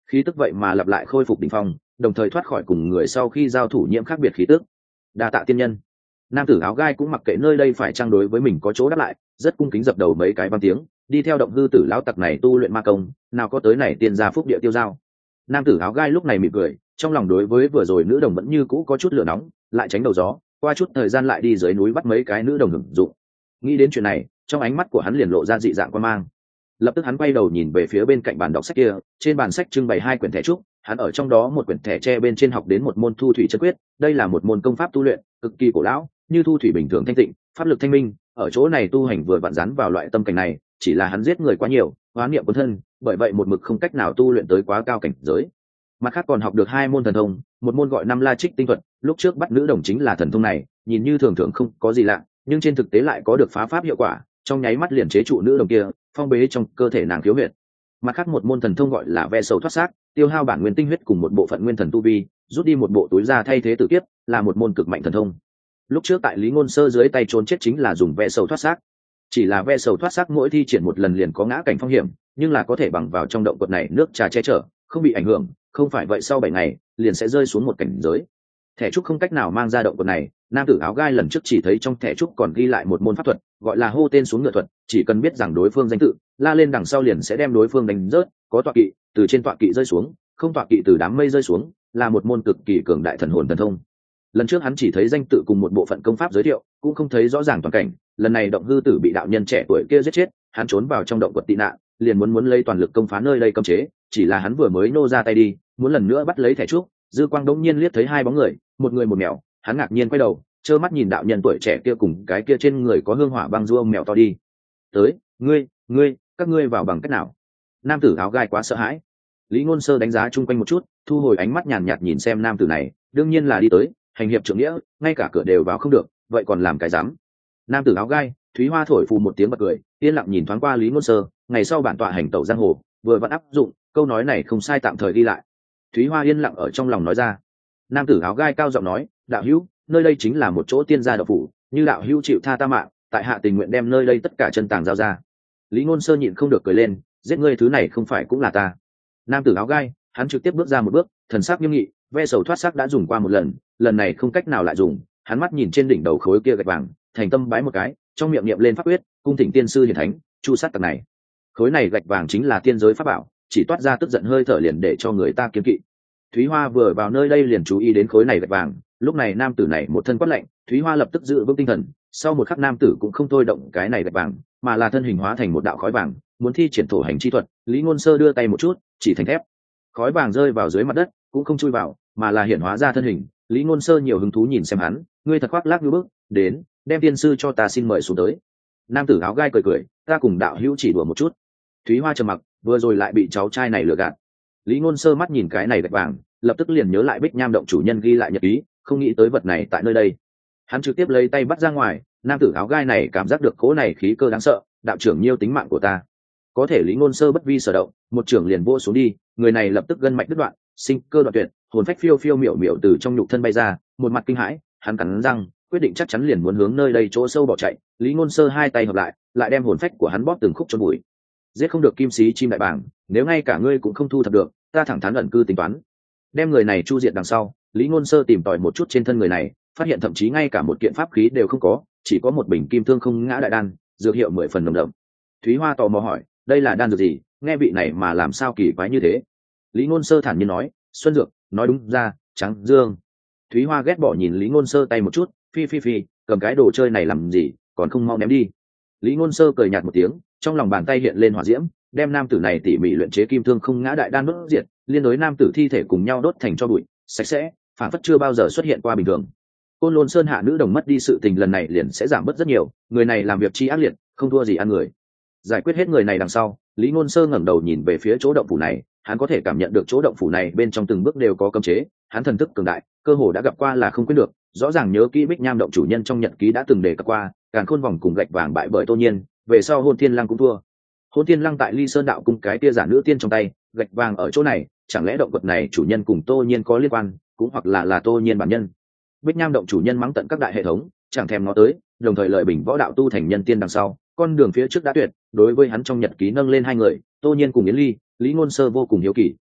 khí tức vậy mà lặp lại khôi phục đỉnh phong, đồng thời thoát khỏi cùng người sau khi giao thủ nhiễm khác biệt khí tức. Đa tạ tiên nhân. Nam tử áo gai cũng mặc kệ nơi đây phải trang đối với mình có chỗ đáp lại, rất cung kính dập đầu mấy cái văn tiếng, đi theo động hư tử lão tặc này tu luyện ma công, nào có tới này tiên gia phúc địa tiêu giao. Nam tử áo gai lúc này mỉm cười, trong lòng đối với vừa rồi nữ đồng vẫn như cũ có chút lửa nóng, lại tránh đầu gió, qua chút thời gian lại đi dưới núi bắt mấy cái nữ đồng hưởng dụng. Nghĩ đến chuyện này, trong ánh mắt của hắn liền lộ ra dị dạng quan mang. Lập tức hắn quay đầu nhìn về phía bên cạnh bàn đọc sách kia, trên bàn sách trưng bày hai quyển thẻ trúc, hắn ở trong đó một quyển thẻ tre bên trên học đến một môn thu thủy chân quyết, đây là một môn công pháp tu luyện cực kỳ cổ lão, như thu thủy bình thường thanh tịnh, pháp lực thanh minh, ở chỗ này tu hành vừa vặn rắn vào loại tâm cảnh này, chỉ là hắn giết người quá nhiều, hóa niệm cuốn thân, bởi vậy một mực không cách nào tu luyện tới quá cao cảnh giới. Mặt khác còn học được hai môn thần thông, một môn gọi năm la trích tinh thuật, lúc trước bắt nữ đồng chính là thần thông này, nhìn như thường thường không có gì lạ, nhưng trên thực tế lại có được phá pháp hiệu quả, trong nháy mắt liền chế trụ nữ đồng kia, phong bế trong cơ thể nàng khiếu huyệt. Mặt khác một môn thần thông gọi là ve sầu thoát xác, tiêu hao bản nguyên tinh huyết cùng một bộ phận nguyên thần tu vi, rút đi một bộ túi da thay thế tử kiếp, là một môn cực mạnh thần thông. Lúc trước tại Lý Ngôn Sơ dưới tay trốn chết chính là dùng ve sầu thoát xác. Chỉ là ve sầu thoát xác mỗi thi triển một lần liền có ngã cảnh phong hiểm, nhưng là có thể bằng vào trong động quật này nước trà che chở, không bị ảnh hưởng, không phải vậy sau bảy ngày liền sẽ rơi xuống một cảnh giới. Thẻ trúc không cách nào mang ra động quật này, nam tử áo gai lần trước chỉ thấy trong thẻ trúc còn ghi lại một môn pháp thuật, gọi là hô tên xuống ngựa thuật, chỉ cần biết rằng đối phương danh tự, la lên đằng sau liền sẽ đem đối phương đánh rớt, có tọa kỵ, từ trên tọa kỵ rơi xuống, không tọa kỵ từ đám mây rơi xuống, là một môn cực kỳ cường đại thần hồn thần thông. Lần trước hắn chỉ thấy danh tự cùng một bộ phận công pháp giới thiệu, cũng không thấy rõ ràng toàn cảnh, lần này động hư tử bị đạo nhân trẻ tuổi kia giết chết, hắn trốn vào trong động quật tị nạn, liền muốn muốn lấy toàn lực công phá nơi đây cấm chế, chỉ là hắn vừa mới nô ra tay đi, muốn lần nữa bắt lấy thẻ trúc, dư quang đống nhiên liếc thấy hai bóng người, một người một mèo, hắn ngạc nhiên quay đầu, trơ mắt nhìn đạo nhân tuổi trẻ kia cùng cái kia trên người có hương hỏa băng du ông mèo to đi tới. Ngươi ngươi các ngươi vào bằng cách nào? Nam tử áo gai quá sợ hãi. Lý Ngôn Sơ đánh giá chung quanh một chút, thu hồi ánh mắt nhàn nhạt nhìn xem nam tử này, đương nhiên là đi tới, hành hiệp trưởng nghĩa, ngay cả cửa đều vào không được, vậy còn làm cái dám? Nam tử áo gai, Thúy Hoa thổi phù một tiếng bật cười, yên lặng nhìn thoáng qua Lý Ngôn Sơ, ngày sau bản tọa hành tẩu giang hồ, vừa vẫn áp dụng, câu nói này không sai tạm thời đi lại. Thúy Hoa yên lặng ở trong lòng nói ra. Nam tử áo gai cao giọng nói, đạo hữu, nơi đây chính là một chỗ tiên gia đạo phủ, như đạo hữu chịu tha ta mạng, tại hạ tình nguyện đem nơi đây tất cả chân tàng giao ra. Lý Ngôn Sơ nhịn không được cười lên, giết ngươi thứ này không phải cũng là ta. Nam tử áo gai, hắn trực tiếp bước ra một bước, thần sắc nghiêm nghị, ve sầu thoát xác đã dùng qua một lần, lần này không cách nào lại dùng. Hắn mắt nhìn trên đỉnh đầu khối kia gạch vàng, thành tâm bái một cái, trong miệng niệm lên pháp quyết, cung thỉnh tiên sư hiển thánh, chu sát tặc này. Khối này gạch vàng chính là tiên giới pháp bảo, chỉ toát ra tức giận hơi thở liền để cho người ta kiêng kỵ. Thúy Hoa vừa vào nơi đây liền chú ý đến khối này gạch vàng, lúc này nam tử này một thân quát lạnh, Thúy Hoa lập tức giữ vững tinh thần, sau một khắc nam tử cũng không thôi động cái này gạch vàng, mà là thân hình hóa thành một đạo khói vàng, muốn thi triển thổ hành chi thuật. Lý Ngôn Sơ đưa tay một chút, chỉ thành thép, khói vàng rơi vào dưới mặt đất, cũng không chui vào, mà là hiển hóa ra thân hình. Lý Ngôn Sơ nhiều hứng thú nhìn xem hắn, ngươi thật khoác lác như bước, đến, đem tiên sư cho ta xin mời xuống tới. Nam tử áo gai cười cười, ta cùng đạo hữu chỉ đùa một chút. Thúy Hoa trầm mặc, vừa rồi lại bị cháu trai này lừa gạt. Lý Ngôn Sơ mắt nhìn cái này gạch vàng, lập tức liền nhớ lại Bích Nham động chủ nhân ghi lại nhật ký, không nghĩ tới vật này tại nơi đây. Hắn trực tiếp lấy tay bắt ra ngoài, nam tử áo gai này cảm giác được cỗ này khí cơ đáng sợ, đạo trưởng nhiêu tính mạng của ta. Có thể Lý Ngôn Sơ bất vi sở động, một trưởng liền vô xuống đi, người này lập tức gân mạch đứt đoạn, sinh cơ đoạn tuyệt, hồn phách phiêu phiêu miểu miểu từ trong nhục thân bay ra, một mặt kinh hãi, hắn cắn răng, quyết định chắc chắn liền muốn hướng nơi đây chỗ sâu bỏ chạy. Lý Ngôn Sơ hai tay hợp lại, lại đem hồn phách của hắn bóp từng khúc chôn bụi. Giết không được kim sĩ chim đại bàng, nếu ngay cả ngươi cũng không thu thập được, ta thẳng thắn ẩn cư tính toán. Đem người này chu diệt đằng sau, Lý Ngôn Sơ tìm tòi một chút trên thân người này, phát hiện thậm chí ngay cả một kiện pháp khí đều không có, chỉ có một bình kim thương không ngã đại đan, dược hiệu mười phần nồng đậm. Thúy Hoa tò mò hỏi, đây là đan dược gì, nghe vị này mà làm sao kỳ quái như thế? Lý Ngôn Sơ thản nhiên nói, xuân dược, nói đúng ra, trắng dương. Thúy Hoa ghét bỏ nhìn Lý Ngôn Sơ tay một chút, phi phi phi, cầm cái đồ chơi này làm gì, còn không mau ném đi. Lý Ngôn Sơ cười nhạt một tiếng, trong lòng bàn tay hiện lên hỏa diễm, đem nam tử này tỉ mỉ luyện chế kim thương không ngã đại đan đốt diệt, liên đối nam tử thi thể cùng nhau đốt thành tro bụi, sạch sẽ, phản phất chưa bao giờ xuất hiện qua bình thường. Côn Lôn Sơn hạ nữ đồng mất đi sự tình lần này liền sẽ giảm bớt rất nhiều, người này làm việc chi ác liệt, không thua gì ăn người. Giải quyết hết người này đằng sau, Lý Ngôn Sơ ngẩng đầu nhìn về phía chỗ động phủ này, hắn có thể cảm nhận được chỗ động phủ này bên trong từng bước đều có cấm chế, hắn thần thức cường đại, cơ hồ đã gặp qua là không quên được, rõ ràng nhớ kỹ Bích Nham động chủ nhân trong nhật ký đã từng đề cập qua, Càn Khôn vòng cùng gạch vàng bại bởi Tô Nhiên, về sau Hôn Thiên Lăng cũng thua. Hôn Thiên Lăng tại Ly Sơn đạo cung cái tia giả nữ tiên trong tay, gạch vàng ở chỗ này, chẳng lẽ động vật này chủ nhân cùng Tô Nhiên có liên quan, cũng hoặc là là Tô Nhiên bản nhân. Bích Nham động chủ nhân mắng tận các đại hệ thống, chẳng thèm nó tới, đồng thời lợi bình võ đạo tu thành nhân tiên đằng sau, con đường phía trước đã tuyệt, đối với hắn trong nhật ký nâng lên hai người, Tô Nhiên cùng Yến Ly, Lý Ngôn Sơ vô cùng hiếu kỳ.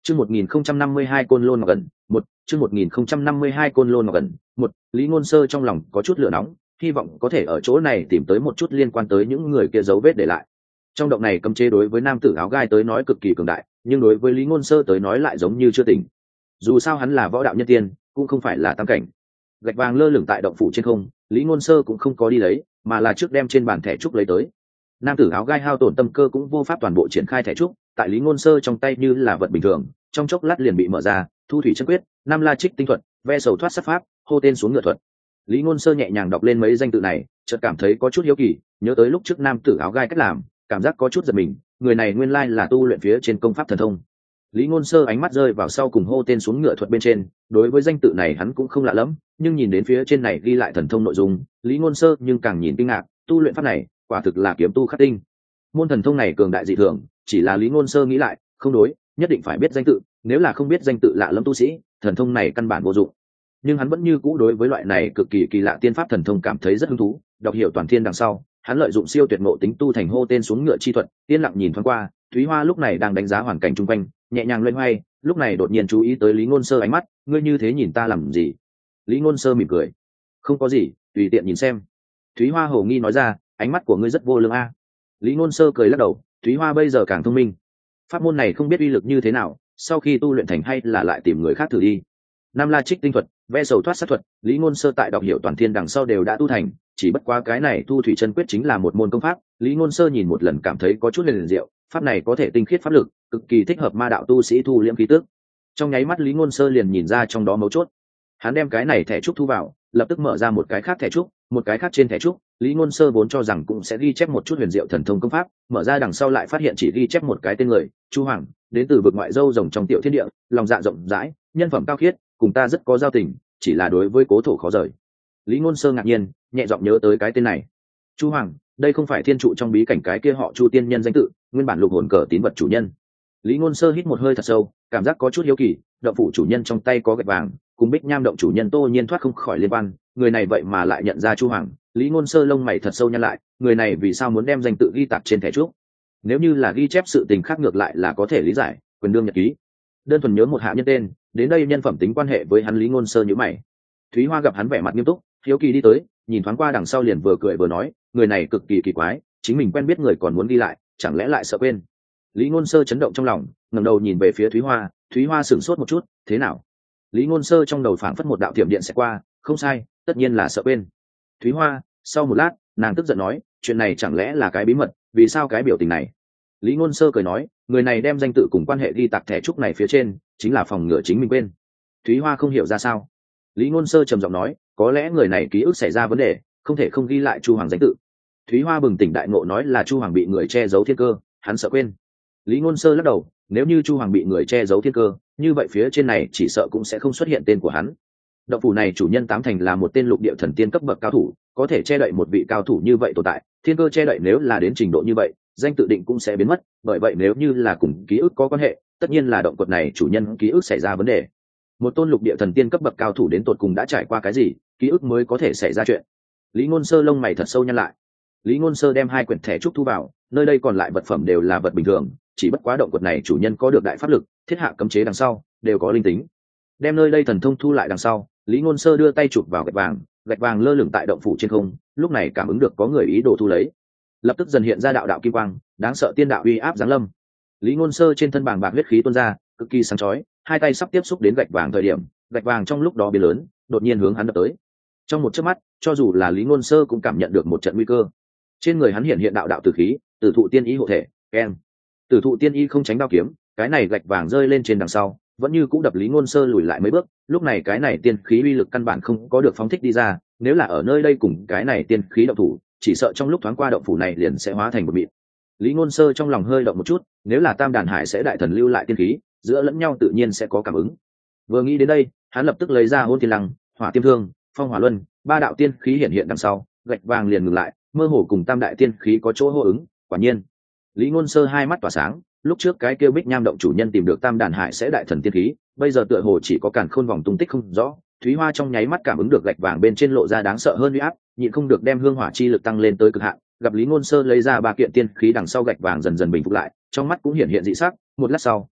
Chương một nghìn không trăm năm mươi hai Côn Lôn Ngọc Ẩn, một, chương một nghìn không trăm năm mươi hai Côn Lôn Ngọc Ẩn, một, Lý Ngôn Sơ trong lòng có chút lửa nóng, hy vọng có thể ở chỗ này tìm tới một chút liên quan tới những người kia dấu vết để lại. Trong động này cấm chế đối với nam tử áo gai tới nói cực kỳ cường đại, nhưng đối với Lý Ngôn Sơ tới nói lại giống như chưa tỉnh. Dù sao hắn là võ đạo nhân tiên, cũng không phải là tam cảnh. Gạch vàng lơ lửng tại động phủ trên không, Lý Ngôn Sơ cũng không có đi lấy, mà là trước đem trên bàn thẻ trúc lấy tới. Nam tử áo gai hao tổn tâm cơ cũng vô pháp toàn bộ triển khai thẻ trúc, tại Lý Ngôn Sơ trong tay như là vật bình thường, trong chốc lát liền bị mở ra, thu thủy chân quyết, nam la trích tinh thuật, ve sầu thoát sát pháp, hô tên xuống ngựa thuật. Lý Ngôn Sơ nhẹ nhàng đọc lên mấy danh tự này, chợt cảm thấy có chút hiếu kỳ, nhớ tới lúc trước nam tử áo gai cách làm, cảm giác có chút giật mình, người này nguyên lai là tu luyện phía trên công pháp thần thông. Lý Ngôn Sơ ánh mắt rơi vào sau cùng hô tên xuống ngựa thuật bên trên, đối với danh tự này hắn cũng không lạ lắm, nhưng nhìn đến phía trên này ghi lại thần thông nội dung, Lý Ngôn Sơ nhưng càng nhìn kinh ngạc, tu luyện pháp này, quả thực là kiếm tu khắc tinh. Môn thần thông này cường đại dị thường, chỉ là Lý Ngôn Sơ nghĩ lại, không đối, nhất định phải biết danh tự, nếu là không biết danh tự lạ lẫm tu sĩ, thần thông này căn bản vô dụng. Nhưng hắn vẫn như cũ đối với loại này cực kỳ kỳ lạ tiên pháp thần thông cảm thấy rất hứng thú, đọc hiểu toàn thiên đằng sau, hắn lợi dụng siêu tuyệt ngộ tính tu thành hô tên xuống ngựa chi thuật, yên lặng nhìn thoáng qua, Thúy Hoa lúc này đang đánh giá hoàn cảnh xung quanh, nhẹ nhàng loay hoay, lúc này đột nhiên chú ý tới Lý Ngôn Sơ ánh mắt, ngươi như thế nhìn ta làm gì? Lý Ngôn Sơ mỉm cười, không có gì, tùy tiện nhìn xem. Thúy Hoa hồ nghi nói ra, ánh mắt của ngươi rất vô lương a. Lý Ngôn Sơ cười lắc đầu, Thúy Hoa bây giờ càng thông minh, pháp môn này không biết uy lực như thế nào, sau khi tu luyện thành hay là lại tìm người khác thử đi. Nam La Trích tinh thuật, ve sầu thoát sát thuật, Lý Ngôn Sơ tại đọc hiểu toàn thiên đằng sau đều đã tu thành, chỉ bất quá cái này thu thủy chân quyết chính là một môn công pháp, Lý Ngôn Sơ nhìn một lần cảm thấy có chút huyền diệu, pháp này có thể tinh khiết pháp lực, cực kỳ thích hợp ma đạo tu sĩ thu liễm khí tức. Trong nháy mắt Lý Ngôn Sơ liền nhìn ra trong đó mấu chốt. Hắn đem cái này thẻ trúc thu vào, lập tức mở ra một cái khác thẻ trúc, một cái khác trên thẻ trúc, Lý Ngôn Sơ vốn cho rằng cũng sẽ ghi chép một chút huyền diệu thần thông công pháp, mở ra đằng sau lại phát hiện chỉ ghi chép một cái tên người, Chu Hoàng, đến từ vực ngoại dâu rồng trong tiểu thiên địa, lòng dạ rộng rãi, nhân phẩm cao khiết, cùng ta rất có giao tình, chỉ là đối với cố thổ khó rời. Lý Ngôn Sơ ngạc nhiên, nhẹ giọng nhớ tới cái tên này. Chu Hoàng, đây không phải thiên trụ trong bí cảnh cái kia họ Chu tiên nhân danh tự, nguyên bản lục hồn cờ tín vật chủ nhân. Lý Ngôn Sơ hít một hơi thật sâu, cảm giác có chút hiếu kỳ, động phủ chủ nhân trong tay có gạch vàng, cùng Bích Nham động chủ nhân Tô Nhiên thoát không khỏi liên quan, người này vậy mà lại nhận ra Chu Hoàng. Lý Ngôn Sơ lông mày thật sâu nhăn lại, người này vì sao muốn đem danh tự ghi tạc trên thẻ trúc? Nếu như là ghi chép sự tình khác ngược lại là có thể lý giải, quyền đương nhật ký. Đơn thuần nhớ một hạ nhân tên, đến đây nhân phẩm tính quan hệ với hắn Lý Ngôn Sơ nhíu mày. Thúy Hoa gặp hắn vẻ mặt nghiêm túc, hiếu kỳ đi tới, nhìn thoáng qua đằng sau liền vừa cười vừa nói, người này cực kỳ kỳ quái, chính mình quen biết người còn muốn ghi lại, chẳng lẽ lại sợ quên? Lý Ngôn Sơ chấn động trong lòng, ngẩng đầu nhìn về phía Thúy Hoa, Thúy Hoa sửng sốt một chút, thế nào? Lý Ngôn Sơ trong đầu phảng phất một đạo thiểm điện sẽ qua, không sai, tất nhiên là sợ quên. Thúy Hoa, sau một lát, nàng tức giận nói, chuyện này chẳng lẽ là cái bí mật, vì sao cái biểu tình này? Lý Ngôn Sơ cười nói, người này đem danh tự cùng quan hệ ghi tạc thẻ trúc này phía trên, chính là phòng ngừa chính mình quên. Thúy Hoa không hiểu ra sao. Lý Ngôn Sơ trầm giọng nói, có lẽ người này ký ức xảy ra vấn đề, không thể không ghi lại Chu Hoàng danh tự. Thúy Hoa bừng tỉnh đại ngộ nói là Chu Hoàng bị người che giấu thiên cơ, hắn sợ quên. Lý Ngôn Sơ lắc đầu, nếu như Chu Hoàng bị người che giấu thiên cơ, như vậy phía trên này chỉ sợ cũng sẽ không xuất hiện tên của hắn. Động phủ này chủ nhân tám thành là một tên lục địa thần tiên cấp bậc cao thủ, có thể che đậy một vị cao thủ như vậy tồn tại, thiên cơ che đậy nếu là đến trình độ như vậy, danh tự định cũng sẽ biến mất, bởi vậy nếu như là cùng ký ức có quan hệ, tất nhiên là động quật này chủ nhân ký ức xảy ra vấn đề. Một tôn lục địa thần tiên cấp bậc cao thủ đến tột cùng đã trải qua cái gì, ký ức mới có thể xảy ra chuyện. Lý Ngôn Sơ lông mày thật sâu nhăn lại. Lý Ngôn Sơ đem hai quyển thẻ trúc thu vào, nơi đây còn lại vật phẩm đều là vật bình thường, chỉ bất quá động quật này chủ nhân có được đại pháp lực, thiết hạ cấm chế đằng sau đều có linh tính. Đem nơi đây thần thông thu lại đằng sau, Lý Ngôn Sơ đưa tay chụp vào gạch vàng, gạch vàng lơ lửng tại động phủ trên không, lúc này cảm ứng được có người ý đồ thu lấy, lập tức dần hiện ra đạo đạo kim quang, đáng sợ tiên đạo uy áp giáng lâm. Lý Ngôn Sơ trên thân bàng bạc huyết khí tuôn ra, cực kỳ sáng chói, hai tay sắp tiếp xúc đến gạch vàng thời điểm, gạch vàng trong lúc đó biến lớn, đột nhiên hướng hắn đập tới. Trong một chớp mắt, cho dù là Lý Ngôn Sơ cũng cảm nhận được một trận nguy cơ. Trên người hắn hiện hiện đạo đạo tử khí, Tử thụ tiên ý hộ thể, keng. Tử thụ tiên ý không tránh đao kiếm, cái này gạch vàng rơi lên trên đằng sau, vẫn như cũ đập Lý Ngôn Sơ lùi lại mấy bước, lúc này cái này tiên khí uy lực căn bản không có được phóng thích đi ra, nếu là ở nơi đây cùng cái này tiên khí động thủ, chỉ sợ trong lúc thoáng qua động phủ này liền sẽ hóa thành một mịn. Lý Ngôn Sơ trong lòng hơi động một chút, nếu là Tam Đàn Hải sẽ đại thần lưu lại tiên khí, giữa lẫn nhau tự nhiên sẽ có cảm ứng. Vừa nghĩ đến đây, hắn lập tức lấy ra Hôn Thiên Lăng, Hỏa Tiêm Thương, Phong Hỏa Luân, ba đạo tiên khí hiện hiện đằng sau, gạch vàng liền ngừng lại, mơ hồ cùng Tam đại tiên khí có chỗ hô ứng, quả nhiên. Lý Ngôn Sơ hai mắt tỏa sáng, lúc trước cái kêu Bích Nham động chủ nhân tìm được Tam Đàn Hải sẽ đại thần tiên khí, bây giờ tựa hồ chỉ có càn khôn vòng tung tích không rõ. Thúy Hoa trong nháy mắt cảm ứng được gạch vàng bên trên lộ ra đáng sợ hơn uy áp, nhịn không được đem hương hỏa chi lực tăng lên tới cực hạn, gặp Lý Ngôn Sơ lấy ra ba kiện tiên khí đằng sau gạch vàng dần dần bình phục lại, trong mắt cũng hiện hiện dị sắc, một lát sau,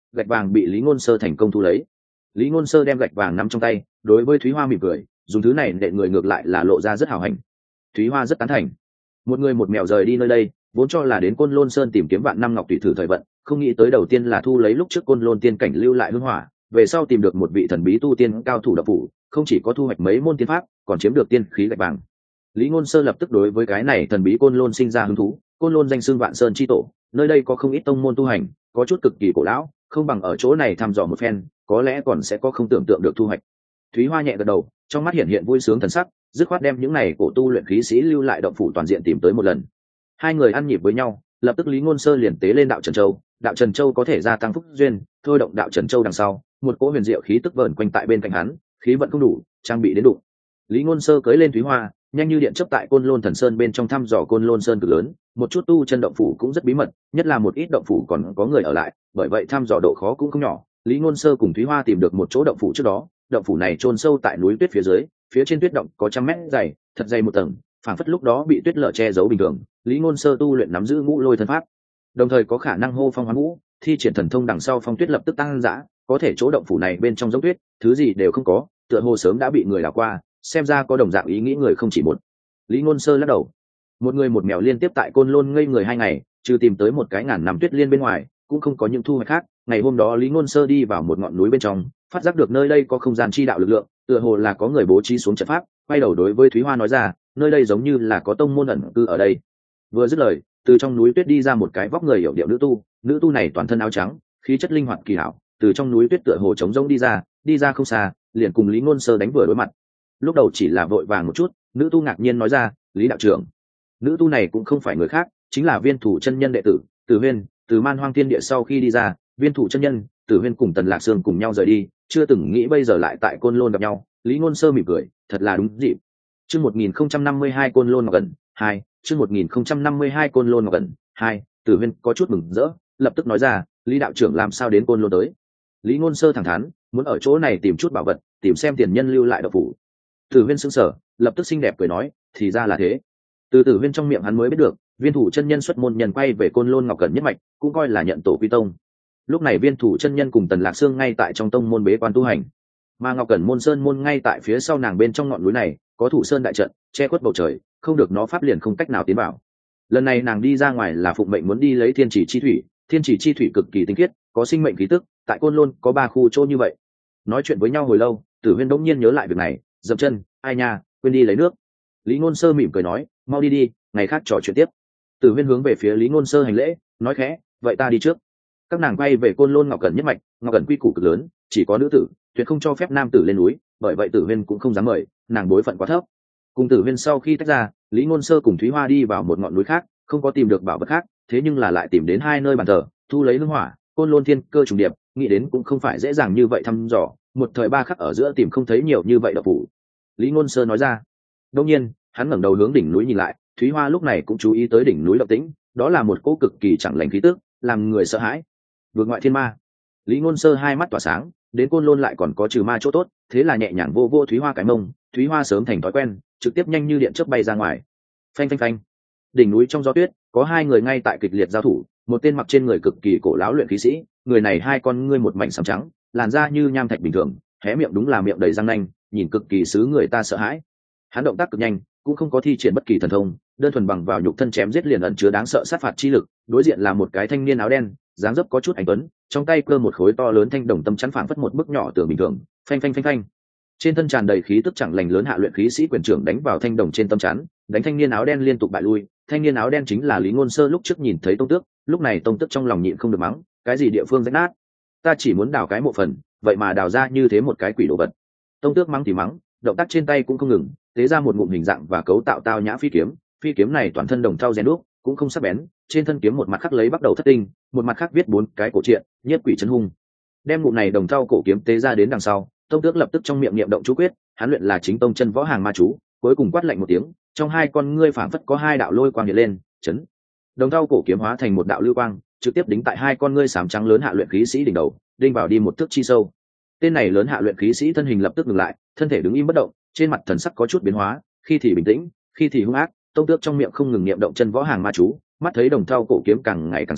gạch vàng bị Lý Ngôn Sơ thành công thu lấy. Lý Ngôn Sơ đem gạch vàng nắm trong tay, đối với Thúy Hoa mỉm cười, dùng thứ này để người ngược lại là lộ ra rất hào hạnh. Thúy Hoa rất tán thành. Một người một mèo rời đi nơi đây, vốn cho là đến Côn Lôn Sơn tìm kiếm vạn năm ngọc tùy thử thời vận, không nghĩ tới đầu tiên là thu lấy lúc trước Côn Lôn tiên cảnh lưu lại hương hỏa, về sau tìm được một vị thần bí tu tiên cao thủ độc phủ, không chỉ có thu hoạch mấy môn tiên pháp, còn chiếm được tiên khí gạch vàng. Lý Ngôn Sơ lập tức đối với cái này thần bí Côn Lôn sinh ra hứng thú. Côn Lôn danh xưng Vạn Sơn chi tổ, nơi đây có không ít tông môn tu hành, có chút cực kỳ cổ lão, không bằng ở chỗ này thăm dò một phen, có lẽ còn sẽ có không tưởng tượng được thu hoạch. Thúy Hoa nhẹ gật đầu, trong mắt hiện hiện vui sướng thần sắc, dứt khoát đem những này cổ tu luyện khí sĩ lưu lại động phủ toàn diện tìm tới một lần. Hai người ăn nhịp với nhau, lập tức Lý Ngôn Sơ liền tế lên đạo Trần Châu, đạo Trần Châu có thể gia tăng phúc duyên, thôi động đạo Trần Châu đằng sau, một cỗ huyền diệu khí tức vờn quanh tại bên cạnh hắn, khí vận không đủ, trang bị đến đủ. Lý Ngôn Sơ cưỡi lên Thúy Hoa, nhanh như điện chớp tại Côn Lôn Thần Sơn bên trong thăm dò Côn Lôn Sơn cực lớn, một chút tu chân động phủ cũng rất bí mật, nhất là một ít động phủ còn có người ở lại, bởi vậy thăm dò độ khó cũng không nhỏ. Lý Ngôn Sơ cùng Thúy Hoa tìm được một chỗ động phủ trước đó, động phủ này chôn sâu tại núi tuyết phía dưới, phía trên tuyết động có trăm mét dày, thật dày một tầng, phảng phất lúc đó bị tuyết lở che giấu bình thường. Lý Ngôn Sơ tu luyện nắm giữ ngũ lôi thân pháp, đồng thời có khả năng hô phong hoán vũ, thi triển thần thông đằng sau phong tuyết lập tức tăng dã, có thể chỗ động phủ này bên trong giống tuyết, thứ gì đều không có, tựa hồ sớm đã bị người đào qua, xem ra có đồng dạng ý nghĩ người không chỉ một. Lý Ngôn Sơ lắc đầu. Một người một mèo liên tiếp tại Côn Lôn ngây người hai ngày, trừ tìm tới một cái ngàn năm tuyết liên bên ngoài, cũng không có những thu hoạch khác. Ngày hôm đó Lý Ngôn Sơ đi vào một ngọn núi bên trong, phát giác được nơi đây có không gian chi đạo lực lượng, tựa hồ là có người bố trí xuống trận pháp, quay đầu đối với Thúy Hoa nói ra, nơi đây giống như là có tông môn ẩn cư ở đây. Vừa dứt lời, từ trong núi tuyết đi ra một cái vóc người hiểu điệu nữ tu, nữ tu này toàn thân áo trắng, khí chất linh hoạt kỳ hảo, từ trong núi tuyết tựa hồ trống rỗng đi ra, đi ra không xa, liền cùng Lý Ngôn Sơ đánh vừa đối mặt. Lúc đầu chỉ là vội vàng một chút, nữ tu ngạc nhiên nói ra, Lý đạo trưởng. Nữ tu này cũng không phải người khác, chính là Viên Thủ chân nhân đệ tử Tử Huyên. Từ Man Hoang Thiên Địa sau khi đi ra, Viên Thủ chân nhân, Tử Huyên cùng Tần Lạc Sương cùng nhau rời đi, chưa từng nghĩ bây giờ lại tại Côn Lôn gặp nhau. Lý Ngôn Sơ mỉm cười, thật là đúng dịp. Chương một nghìn không trăm năm mươi hai Côn Lôn Ngọc Gần hai, chương một nghìn không trăm năm mươi hai Côn Lôn Ngọc Gần hai. Tử Huyên có chút mừng rỡ, lập tức nói ra, Lý đạo trưởng làm sao đến Côn Lôn tới? Lý Ngôn Sơ thẳng thắn, muốn ở chỗ này tìm chút bảo vật, tìm xem tiền nhân lưu lại độc phủ. Tử Huyên sững sờ, lập tức xinh đẹp cười nói, thì ra là thế. Từ Tử Huyên trong miệng hắn mới biết được, Viên Thủ chân nhân xuất môn nhân quay về Côn Lôn Ngọc Cẩn nhất mạch, cũng coi là nhận tổ quy tông. Lúc này Viên Thủ chân nhân cùng Tần Lạc Sương ngay tại trong tông môn bế quan tu hành, mà Ngọc Cẩn môn sơn môn ngay tại phía sau nàng bên trong ngọn núi này, có thủ sơn đại trận che khuất bầu trời, không được nó pháp liền không cách nào tiến vào. Lần này nàng đi ra ngoài là phụng mệnh muốn đi lấy Thiên Chỉ chi thủy, Thiên Chỉ chi thủy cực kỳ tinh khiết, có sinh mệnh khí tức, tại Côn Lôn có ba khu chỗ như vậy. Nói chuyện với nhau hồi lâu, Tử Huyên đống nhiên nhớ lại việc này, dậm chân, ai nha, quên đi lấy nước. Lý Ngôn Sơ mỉm cười nói, mau đi đi, ngày khác trò chuyện tiếp. Tử Huyên hướng về phía Lý Ngôn Sơ hành lễ, nói khẽ, vậy ta đi trước. Các nàng quay về Côn Lôn Ngọc Cẩn nhất mạch, Ngọc Cẩn quy củ cực lớn, chỉ có nữ tử, tuyệt không cho phép nam tử lên núi, bởi vậy Tử Huyên cũng không dám mời, nàng bối phận quá thấp. Cùng Tử Huyên sau khi tách ra, Lý Ngôn Sơ cùng Thúy Hoa đi vào một ngọn núi khác, không có tìm được bảo vật khác, thế nhưng là lại tìm đến hai nơi bàn thờ, thu lấy hương hỏa, Côn Lôn thiên cơ trùng điệp, nghĩ đến cũng không phải dễ dàng như vậy thăm dò, một thời ba khắc ở giữa tìm không thấy nhiều như vậy độc phủ. Lý Ngôn Sơ nói ra. Đương nhiên, hắn ngẩng đầu hướng đỉnh núi nhìn lại, Thúy Hoa lúc này cũng chú ý tới đỉnh núi động tĩnh, đó là một cỗ cực kỳ chẳng lành khí tức, làm người sợ hãi. Vượt ngoại thiên ma. Lý Ngôn Sơ hai mắt tỏa sáng, đến Côn Lôn lại còn có trừ ma chỗ tốt, thế là nhẹ nhàng vô vô Thúy Hoa cái mông, Thúy Hoa sớm thành thói quen, trực tiếp nhanh như điện chớp bay ra ngoài. Phanh phanh phanh. Đỉnh núi trong gió tuyết, có hai người ngay tại kịch liệt giao thủ, một tên mặc trên người cực kỳ cổ lão luyện khí sĩ, người này hai con ngươi một mảnh sẫm trắng, làn da như nham thạch bình thường, hé miệng đúng là miệng đầy răng nanh, nhìn cực kỳ xứ người ta sợ hãi. Hắn động tác cực nhanh, cũng không có thi triển bất kỳ thần thông, đơn thuần bằng vào nhục thân chém giết liền ẩn chứa đáng sợ sát phạt chi lực. Đối diện là một cái thanh niên áo đen, dáng dấp có chút anh tuấn, trong tay cơ một khối to lớn thanh đồng tâm chắn phảng phất một bức nhỏ tường bình thường. Phanh phanh phanh phanh. Trên thân tràn đầy khí tức chẳng lành lớn hạ luyện khí sĩ quyền trưởng đánh vào thanh đồng trên tâm chắn, đánh thanh niên áo đen liên tục bại lui. Thanh niên áo đen chính là Lý Ngôn Sơ lúc trước nhìn thấy Tông Tước, lúc này Tông Tước trong lòng nhịn không được mắng, cái gì địa phương rách nát, ta chỉ muốn đào cái mộ phần, vậy mà đào ra như thế một cái quỷ đồ vật. Tông Tước mắng thì mắng, động tác trên tay cũng không ngừng, tế ra một ngụm hình dạng và cấu tạo tao nhã phi kiếm. Phi kiếm này toàn thân đồng thau rèn đúc, cũng không sắc bén, trên thân kiếm một mặt khắc lấy bắt đầu thất tinh, một mặt khác viết bốn cái cổ truyện, nhiếp quỷ chân hung. Đem ngụm này đồng thau cổ kiếm tế ra đến đằng sau, Tông Tước lập tức trong miệng niệm động chú quyết, hắn luyện là chính tông chân võ hàng ma chú, cuối cùng quát lạnh một tiếng, trong hai con ngươi phảng phất có hai đạo lôi quang hiện lên, chấn. Đồng thau cổ kiếm hóa thành một đạo lưu quang, trực tiếp đính tại hai con ngươi xám trắng lớn hạ luyện khí sĩ đỉnh đầu, đinh vào đi một thước chi sâu. Tên này lớn hạ luyện khí sĩ thân hình lập tức ngừng lại, thân thể đứng im bất động, trên mặt thần sắc có chút biến hóa, khi thì bình tĩnh, khi thì hung ác. Tông Tước trong miệng không ngừng niệm động chân võ hàng ma chú, mắt thấy đồng thau cổ kiếm càng ngày càng sâu,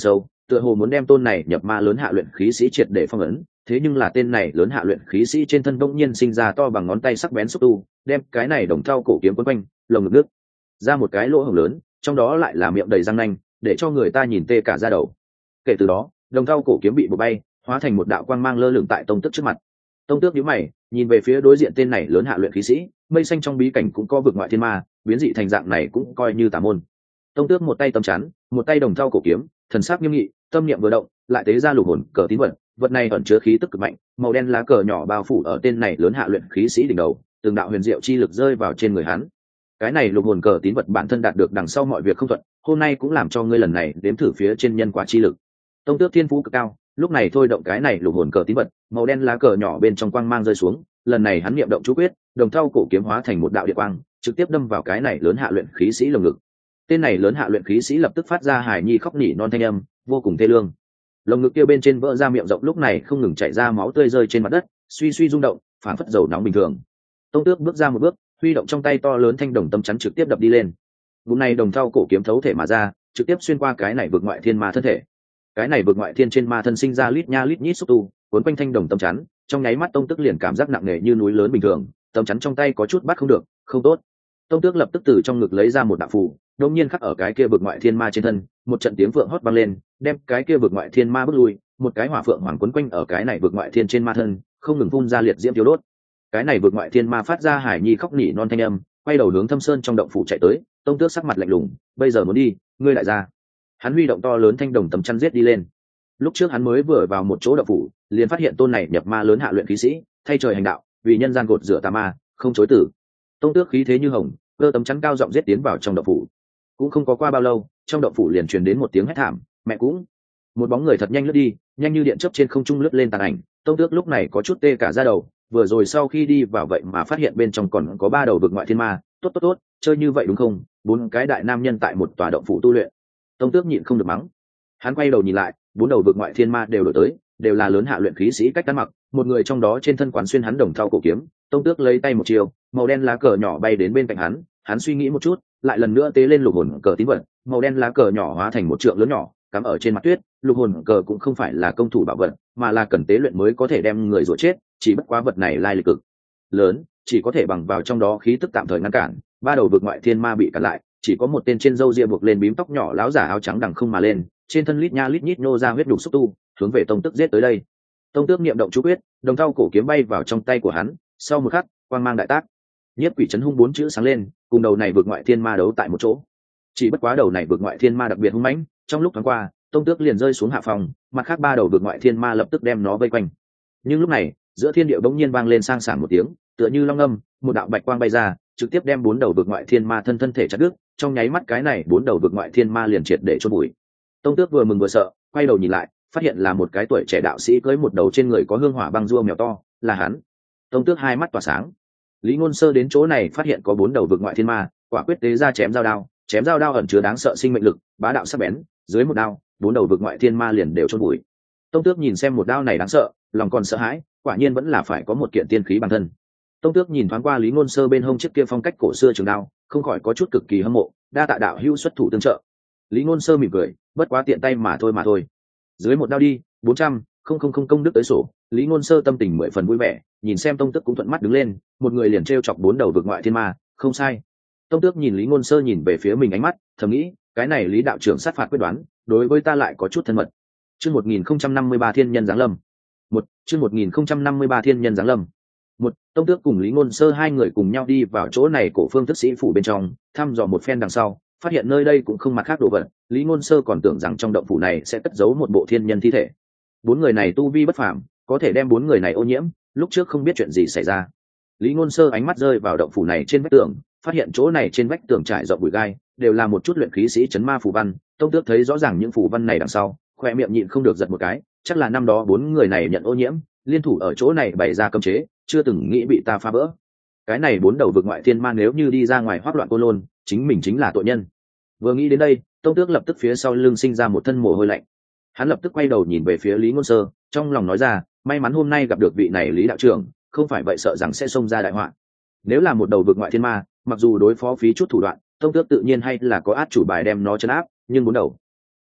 tựa hồ muốn đem tôn này nhập ma lớn hạ luyện khí sĩ triệt để phong ấn. Thế nhưng là tên này lớn hạ luyện khí sĩ trên thân bỗng nhiên sinh ra to bằng ngón tay sắc bén xúc tu, đem cái này đồng thau cổ kiếm quấn quanh, lồng ngực nước ra một cái lỗ hổng lớn, trong đó lại là miệng đầy răng nanh, để cho người ta nhìn tê cả da đầu. Kể từ đó, đồng thau cổ kiếm bị bổ bay, hóa thành một đạo quang mang lơ lửng tại tông tước trước mặt. Tông tước nhíu mày, nhìn về phía đối diện tên này lớn hạ luyện khí sĩ, mây xanh trong bí cảnh cũng có vực ngoại thiên ma, biến dị thành dạng này cũng coi như tà môn. Tông tước một tay tấm chắn, một tay đồng thau cổ kiếm, thần sắc nghiêm nghị, tâm niệm vừa động, lại tế ra lục hồn cờ tín vật. Vật này ẩn chứa khí tức cực mạnh, màu đen lá cờ nhỏ bao phủ ở tên này lớn hạ luyện khí sĩ đỉnh đầu, từng đạo huyền diệu chi lực rơi vào trên người hắn. Cái này lục hồn cờ tín vật bản thân đạt được đằng sau mọi việc không thuận, hôm nay cũng làm cho ngươi lần này đếm thử phía trên nhân quả chi lực. Tông tước thiên phú cực cao, lúc này thôi động cái này lục hồn cờ tín vật, màu đen lá cờ nhỏ bên trong quang mang rơi xuống, lần này hắn niệm động chú quyết, đồng thau cổ kiếm hóa thành một đạo điện quang, trực tiếp đâm vào cái này lớn hạ luyện khí sĩ lồng ngực. Tên này lớn hạ luyện khí sĩ lập tức phát ra hài nhi khóc nỉ non thanh âm, vô cùng thê lương. Lồng ngực kia bên trên vỡ ra miệng rộng lúc này không ngừng chảy ra máu tươi rơi trên mặt đất, suy suy rung động, phản phất dầu nóng bình thường. Tông tước bước ra một bước, huy động trong tay to lớn thanh đồng tâm chắn trực tiếp đập đi lên. Lúc này đồng thau cổ kiếm thấu thể mà ra, trực tiếp xuyên qua cái này vực ngoại thiên ma thân thể. Cái này vực ngoại thiên trên ma thân sinh ra lít nha lít nhít xúc tu, cuốn quanh thanh đồng tâm chắn, trong nháy mắt tông tước liền cảm giác nặng nề như núi lớn bình thường, tâm chắn trong tay có chút bắt không được, không tốt. Tông tước lập tức từ trong ngực lấy ra một đạo phù, đột nhiên khắc ở cái kia vực ngoại thiên ma trên thân, một trận tiếng phượng hót vang lên, đem cái kia vực ngoại thiên ma bước lui, một cái hỏa phượng hoàng quấn quanh ở cái này vực ngoại thiên trên ma thân, không ngừng phun ra liệt diễm tiêu đốt. Cái này vực ngoại thiên ma phát ra hải nhi khóc nỉ non thanh âm, quay đầu hướng thâm sơn trong động phủ chạy tới. Tông tước sắc mặt lạnh lùng, bây giờ muốn đi, ngươi lại ra. Hắn huy động to lớn thanh đồng tấm chắn giết đi lên. Lúc trước hắn mới vừa vào một chỗ động phủ, liền phát hiện tôn này nhập ma lớn hạ luyện khí sĩ, thay trời hành đạo, vì nhân gian gột rửa tà ma, không chối tử. Tông tước khí thế như hồng, cơ tấm chắn cao giọng giết tiến vào trong động phủ. Cũng không có qua bao lâu, trong động phủ liền truyền đến một tiếng hét thảm, mẹ cũng. Một bóng người thật nhanh lướt đi, nhanh như điện chớp trên không trung lướt lên tàn ảnh. Tông tước lúc này có chút tê cả da đầu, vừa rồi sau khi đi vào vậy mà phát hiện bên trong còn có ba đầu vực ngoại thiên ma, tốt tốt tốt, chơi như vậy đúng không? Bốn cái đại nam nhân tại một tòa động phủ tu luyện. Tông tước nhịn không được mắng. Hắn quay đầu nhìn lại, bốn đầu vực ngoại thiên ma đều đổi tới, đều là lớn hạ luyện khí sĩ cách ăn mặc, một người trong đó trên thân quán xuyên hắn đồng thau cổ kiếm. Tông tước lấy tay một chiều, màu đen lá cờ nhỏ bay đến bên cạnh hắn, hắn suy nghĩ một chút, lại lần nữa tế lên lục hồn cờ tín vật, màu đen lá cờ nhỏ hóa thành một trượng lớn nhỏ, cắm ở trên mặt tuyết. Lục hồn cờ cũng không phải là công thủ bảo vật, mà là cần tế luyện mới có thể đem người rủa chết, chỉ bất quá vật này lai lịch cực lớn, chỉ có thể bằng vào trong đó khí tức tạm thời ngăn cản. Ba đầu vực ngoại thiên ma bị cản lại, chỉ có một tên trên râu ria buộc lên bím tóc nhỏ láo giả áo trắng đằng không mà lên, trên thân lít nha lít nhít nô ra huyết đục xúc tu, hướng về tông tước giết tới đây. Tông tước niệm động chú quyết, đồng thau cổ kiếm bay vào trong tay của hắn, sau một khắc quang mang đại tác, nhiếp quỷ chấn hung bốn chữ sáng lên, cùng đầu này vực ngoại thiên ma đấu tại một chỗ. Chỉ bất quá đầu này vực ngoại thiên ma đặc biệt hung mãnh, trong lúc thoáng qua tông tước liền rơi xuống hạ phòng, mặt khác ba đầu vực ngoại thiên ma lập tức đem nó vây quanh. Nhưng lúc này giữa thiên địa bỗng nhiên vang lên sang sảng một tiếng, tựa như long âm, một đạo bạch quang bay ra, trực tiếp đem bốn đầu vực ngoại thiên ma thân thân thể chặt đứt. Trong nháy mắt cái này bốn đầu vực ngoại thiên ma liền triệt để chôn bụi. Tông tước vừa mừng vừa sợ, quay đầu nhìn lại, phát hiện là một cái tuổi trẻ đạo sĩ cưỡi một đầu trên người có hương hỏa băng rua mèo to, là hắn. Tông tước hai mắt tỏa sáng. Lý Ngôn Sơ đến chỗ này phát hiện có bốn đầu vực ngoại thiên ma, quả quyết tế ra chém dao đao, chém dao đao ẩn chứa đáng sợ sinh mệnh lực, bá đạo sắc bén, dưới một đao, bốn đầu vực ngoại thiên ma liền đều chôn bụi. Tông tước nhìn xem một đao này đáng sợ, lòng còn sợ hãi, quả nhiên vẫn là phải có một kiện tiên khí bản thân. Tông tước nhìn thoáng qua Lý Ngôn Sơ bên hông chiếc kia phong cách cổ xưa trường đao, không khỏi có chút cực kỳ hâm mộ, đa tạ đạo hữu xuất thủ tương trợ. Lý Ngôn Sơ mỉm cười, bất quá tiện tay mà thôi mà thôi. Dưới một đao đi, bốn trăm, không không không công đức tới sổ. Lý Ngôn Sơ tâm tình mười phần vui vẻ, nhìn xem Tông tước cũng thuận mắt đứng lên, một người liền trêu chọc bốn đầu vực ngoại thiên ma, không sai. Tông tước nhìn Lý Ngôn Sơ nhìn về phía mình ánh mắt, thầm nghĩ, cái này Lý đạo trưởng sát phạt quyết đoán, đối với ta lại có chút thân mật. Chương một nghìn không trăm năm mươi ba thiên nhân giáng lâm. Một, chương một nghìn không trăm năm mươi ba thiên nhân giáng lâm. Một, Tông tước cùng Lý Ngôn Sơ hai người cùng nhau đi vào chỗ này cổ phương thức sĩ phủ bên trong, thăm dò một phen đằng sau, phát hiện nơi đây cũng không mặt khác đồ vật. Lý Ngôn Sơ còn tưởng rằng trong động phủ này sẽ cất giấu một bộ thiên nhân thi thể. Bốn người này tu vi bất phàm, có thể đem bốn người này ô nhiễm, lúc trước không biết chuyện gì xảy ra. Lý Ngôn Sơ ánh mắt rơi vào động phủ này trên vách tường, phát hiện chỗ này trên vách tường trải rộng bụi gai, đều là một chút luyện khí sĩ chấn ma phù văn. Tông tước thấy rõ ràng những phù văn này đằng sau, khoe miệng nhịn không được giật một cái, chắc là năm đó bốn người này nhận ô nhiễm, liên thủ ở chỗ này bày ra cấm chế, chưa từng nghĩ bị ta phá vỡ. Cái này bốn đầu vực ngoại thiên ma nếu như đi ra ngoài hoắc loạn côn lôn, chính mình chính là tội nhân. Vừa nghĩ đến đây, Tông tước lập tức phía sau lưng sinh ra một thân mồ hôi lạnh. Hắn lập tức quay đầu nhìn về phía Lý Ngôn Sơ, trong lòng nói ra, may mắn hôm nay gặp được vị này Lý đạo trưởng, không phải vậy sợ rằng sẽ xông ra đại họa. Nếu là một đầu vực ngoại thiên ma, mặc dù đối phó phí chút thủ đoạn, Tông tước tự nhiên hay là có át chủ bài đem nó trấn áp, nhưng bốn đầu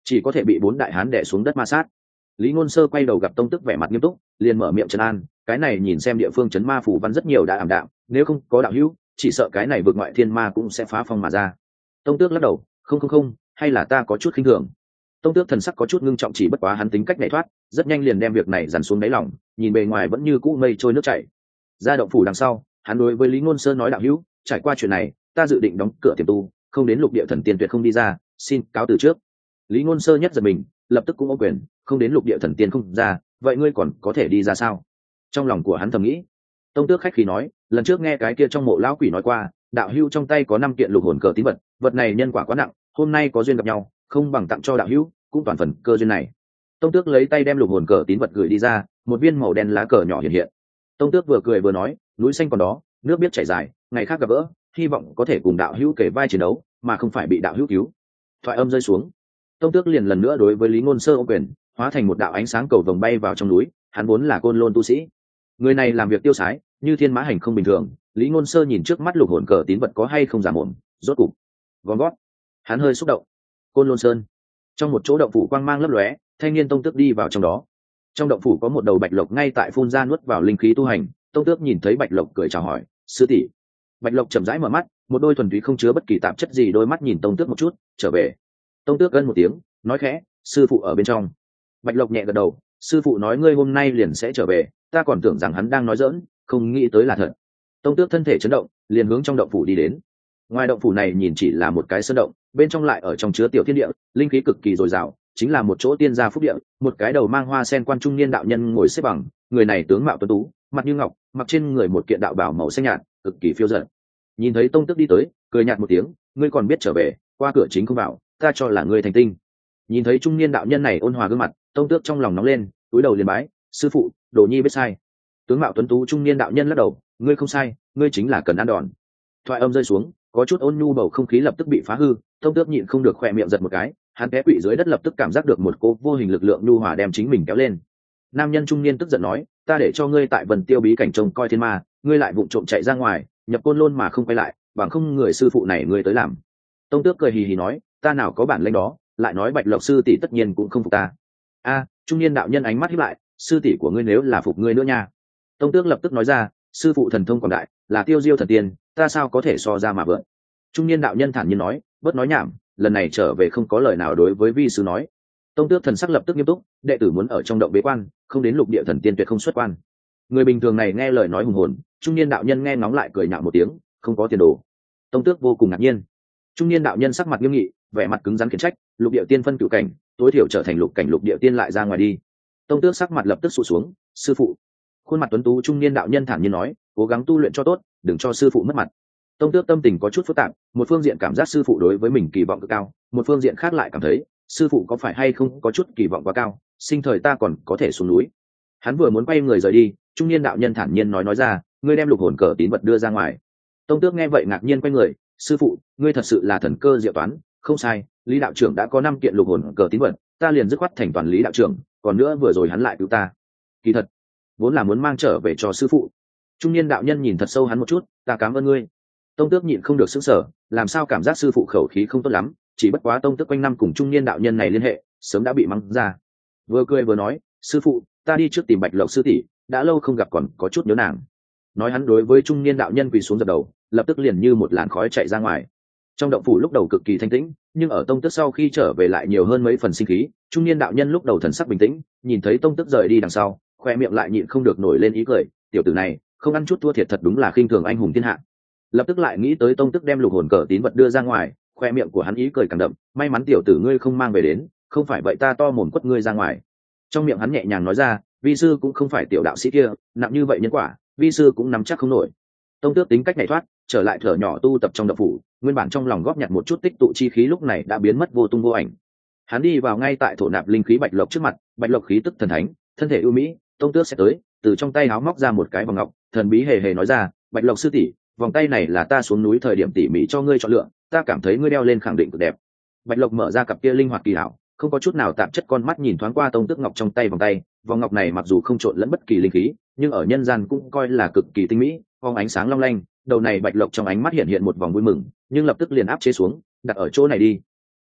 chỉ có thể bị bốn đại hán đè xuống đất ma sát. Lý Ngôn Sơ quay đầu gặp Tông Tước vẻ mặt nghiêm túc, liền mở miệng trấn an, cái này nhìn xem địa phương trấn ma phủ văn rất nhiều đã ảm đạm, nếu không có đạo hữu, chỉ sợ cái này vượt ngoại thiên ma cũng sẽ phá phong mà ra. Tông Tước lắc đầu, không không không, hay là ta có chút khinh thường. Tông Tước thần sắc có chút ngưng trọng, chỉ bất quá hắn tính cách nhảy thoát, rất nhanh liền đem việc này dàn xuống đáy lòng, nhìn bề ngoài vẫn như cũ mây trôi nước chảy. Ra động phủ đằng sau, hắn đối với Lý Ngôn Sơ nói, đạo hữu, trải qua chuyện này, ta dự định đóng cửa tiềm tu, không đến lục địa thần tiên tuyệt không đi ra, xin cáo từ trước. Lý Ngôn Sơ nhất giật mình, lập tức cũng ô quyền, không đến lục địa thần tiên không ra, vậy ngươi còn có thể đi ra sao? Trong lòng của hắn thầm nghĩ. Tông Tước khách khí nói, lần trước nghe cái kia trong mộ lão quỷ nói qua, đạo hữu trong tay có năm kiện lục hồn cờ tín vật, vật này nhân quả quá nặng, hôm nay có duyên gặp nhau, không bằng tặng cho đạo hữu, cũng toàn phần cơ duyên này. Tông Tước lấy tay đem lục hồn cờ tín vật gửi đi ra, một viên màu đen lá cờ nhỏ hiện hiện. Tông Tước vừa cười vừa nói, núi xanh còn đó, nước biết chảy dài, ngày khác gặp gỡ, hy vọng có thể cùng đạo hữu kể vai chiến đấu, mà không phải bị đạo hữu cứu. Thoại âm rơi xuống, Tông Tước liền lần nữa đối với Lý Ngôn Sơ ô quyền, hóa thành một đạo ánh sáng cầu vồng bay vào trong núi. Hắn vốn là côn lôn tu sĩ, người này làm việc tiêu sái, như thiên mã hành không bình thường. Lý Ngôn Sơ nhìn trước mắt lục hồn cờ tín vật có hay không giả mồm, rốt cục gom gót, hắn hơi xúc động. Côn Lôn Sơn, trong một chỗ động phủ quang mang lấp lóe, thanh niên Tông Tước đi vào trong đó. Trong động phủ có một đầu bạch lộc ngay tại phun ra nuốt vào linh khí tu hành. Tông Tước nhìn thấy bạch lộc cười chào hỏi, sư tỷ. Bạch lộc chậm rãi mở mắt, một đôi thuần túy không chứa bất kỳ tạp chất gì đôi mắt nhìn Tông Tước một chút, trở về. Tông Tước gân một tiếng, nói khẽ, sư phụ ở bên trong. Bạch lộc nhẹ gật đầu, sư phụ nói ngươi hôm nay liền sẽ trở về, ta còn tưởng rằng hắn đang nói giỡn, không nghĩ tới là thật. Tông Tước thân thể chấn động, liền hướng trong động phủ đi đến. Ngoài động phủ này nhìn chỉ là một cái sơn động, bên trong lại ở trong chứa tiểu thiên địa, linh khí cực kỳ dồi dào, chính là một chỗ tiên gia phúc địa. Một cái đầu mang hoa sen quan trung niên đạo nhân ngồi xếp bằng, người này tướng mạo tuấn tú, mặt như ngọc, mặc trên người một kiện đạo bào màu xanh nhạt, cực kỳ phiêu dật. Nhìn thấy Tông Tước đi tới, cười nhạt một tiếng, ngươi còn biết trở về, qua cửa chính không vào, ta cho là ngươi thành tinh. Nhìn thấy trung niên đạo nhân này ôn hòa gương mặt, Tông Tước trong lòng nóng lên, cúi đầu liền bái, sư phụ, đồ nhi biết sai. Tướng mạo tuấn tú trung niên đạo nhân lắc đầu, ngươi không sai, ngươi chính là cần ăn đòn. Thoại âm rơi xuống, có chút ôn nhu bầu không khí lập tức bị phá hư. Tông Tước nhịn không được khỏe miệng giật một cái, hắn té quỵ dưới đất, lập tức cảm giác được một cô vô hình lực lượng nhu hòa đem chính mình kéo lên. Nam nhân trung niên tức giận nói, ta để cho ngươi tại Vân Tiêu bí cảnh trông coi thiên ma, ngươi lại vụng trộm chạy ra ngoài, nhập Côn Lôn mà không quay lại, bằng không người sư phụ này ngươi tới làm. Tông Tước cười hì hì nói, ta nào có bản lĩnh đó, lại nói Bạch Lộc sư tỷ tất nhiên cũng không phục ta. A, trung niên đạo nhân ánh mắt híp lại, sư tỷ của ngươi nếu là phục ngươi nữa nha. Tông Tước lập tức nói ra, sư phụ thần thông quảng đại, là tiêu diêu thần tiên, ta sao có thể so ra mà vượn. Trung niên đạo nhân thản nhiên nói, bớt nói nhảm, lần này trở về không có lời nào đối với vi sư nói. Tông Tước thần sắc lập tức nghiêm túc, đệ tử muốn ở trong động bế quan, không đến lục địa thần tiên tuyệt không xuất quan. Người bình thường này nghe lời nói hùng hồn, trung niên đạo nhân nghe ngóng lại cười nhạo một tiếng, không có tiền đồ. Tông Tước vô cùng ngạc nhiên. Trung niên đạo nhân sắc mặt nghiêm nghị, vẻ mặt cứng rắn khiển trách, lục địa tiên phân cửu cảnh, tối thiểu trở thành lục cảnh lục địa tiên lại ra ngoài đi. Tông Tước sắc mặt lập tức sụt xuống, sư phụ. Khuôn mặt tuấn tú trung niên đạo nhân thản nhiên nói, cố gắng tu luyện cho tốt, đừng cho sư phụ mất mặt. Tông Tước tâm tình có chút phức tạp, một phương diện cảm giác sư phụ đối với mình kỳ vọng cực cao, một phương diện khác lại cảm thấy sư phụ có phải hay không có chút kỳ vọng quá cao, sinh thời ta còn có thể xuống núi. Hắn vừa muốn quay người rời đi, trung niên đạo nhân thản nhiên nói nói ra, ngươi đem lục hồn cờ tín vật đưa ra ngoài. Tông Tước nghe vậy ngạc nhiên quay người, sư phụ, ngươi thật sự là thần cơ diệu toán. Không sai, Lý đạo trưởng đã có năm kiện lục hồn cờ tín vật, ta liền dứt khoát thành toàn Lý đạo trưởng, còn nữa vừa rồi hắn lại cứu ta. Kỳ thật, vốn là muốn mang trở về cho sư phụ. Trung niên đạo nhân nhìn thật sâu hắn một chút, ta cảm ơn ngươi. Tông Tước nhịn không được sững sờ, làm sao cảm giác sư phụ khẩu khí không tốt lắm, chỉ bất quá Tông Tước quanh năm cùng trung niên đạo nhân này liên hệ, sớm đã bị mắng ra. Vừa cười vừa nói, sư phụ, ta đi trước tìm Bạch Lộc sư tỷ, đã lâu không gặp còn có chút nhớ nàng. Nói hắn đối với trung niên đạo nhân quỳ xuống dập đầu, lập tức liền như một làn khói chạy ra ngoài. Trong động phủ lúc đầu cực kỳ thanh tĩnh, nhưng ở Tông Tước sau khi trở về lại nhiều hơn mấy phần sinh khí. Trung niên đạo nhân lúc đầu thần sắc bình tĩnh, nhìn thấy Tông Tước rời đi đằng sau, khoe miệng lại nhịn không được nổi lên ý cười, tiểu tử này không ăn chút thua thiệt thật đúng là khinh thường anh hùng thiên hạ. Lập tức lại nghĩ tới Tông Tước đem lục hồn cờ tín vật đưa ra ngoài, khoe miệng của hắn ý cười càng đậm, may mắn tiểu tử ngươi không mang về đến, không phải vậy ta to mồm quất ngươi ra ngoài. Trong miệng hắn nhẹ nhàng nói ra, vi sư cũng không phải tiểu đạo sĩ kia, nặng như vậy nhân quả, vi sư cũng nắm chắc không nổi. Tông Tước tính cách nhảy thoát, trở lại thở nhỏ tu tập trong động phủ, nguyên bản trong lòng góp nhặt một chút tích tụ chi khí lúc này đã biến mất vô tung vô ảnh. Hắn đi vào ngay tại thổ nạp linh khí Bạch Lộc trước mặt, Bạch Lộc khí tức thần thánh, thân thể ưu mỹ. Tông Tước sẽ tới, từ trong tay áo móc ra một cái vòng ngọc, thần bí hề hề nói ra, Bạch Lộc sư tỷ, vòng tay này là ta xuống núi thời điểm tỉ mỉ cho ngươi chọn lựa, ta cảm thấy ngươi đeo lên khẳng định cực đẹp. Bạch Lộc mở ra cặp kia linh hoạt kỳ hảo, không có chút nào tạp chất con mắt nhìn thoáng qua Tông Tước ngọc trong tay vòng tay, vòng ngọc này mặc dù không trộn lẫn bất kỳ linh khí, nhưng ở nhân gian cũng coi là cực kỳ tinh mỹ, phóng ánh sáng long lanh. Đầu này Bạch Lộc trong ánh mắt hiện hiện một vòng vui mừng, nhưng lập tức liền áp chế xuống, đặt ở chỗ này đi.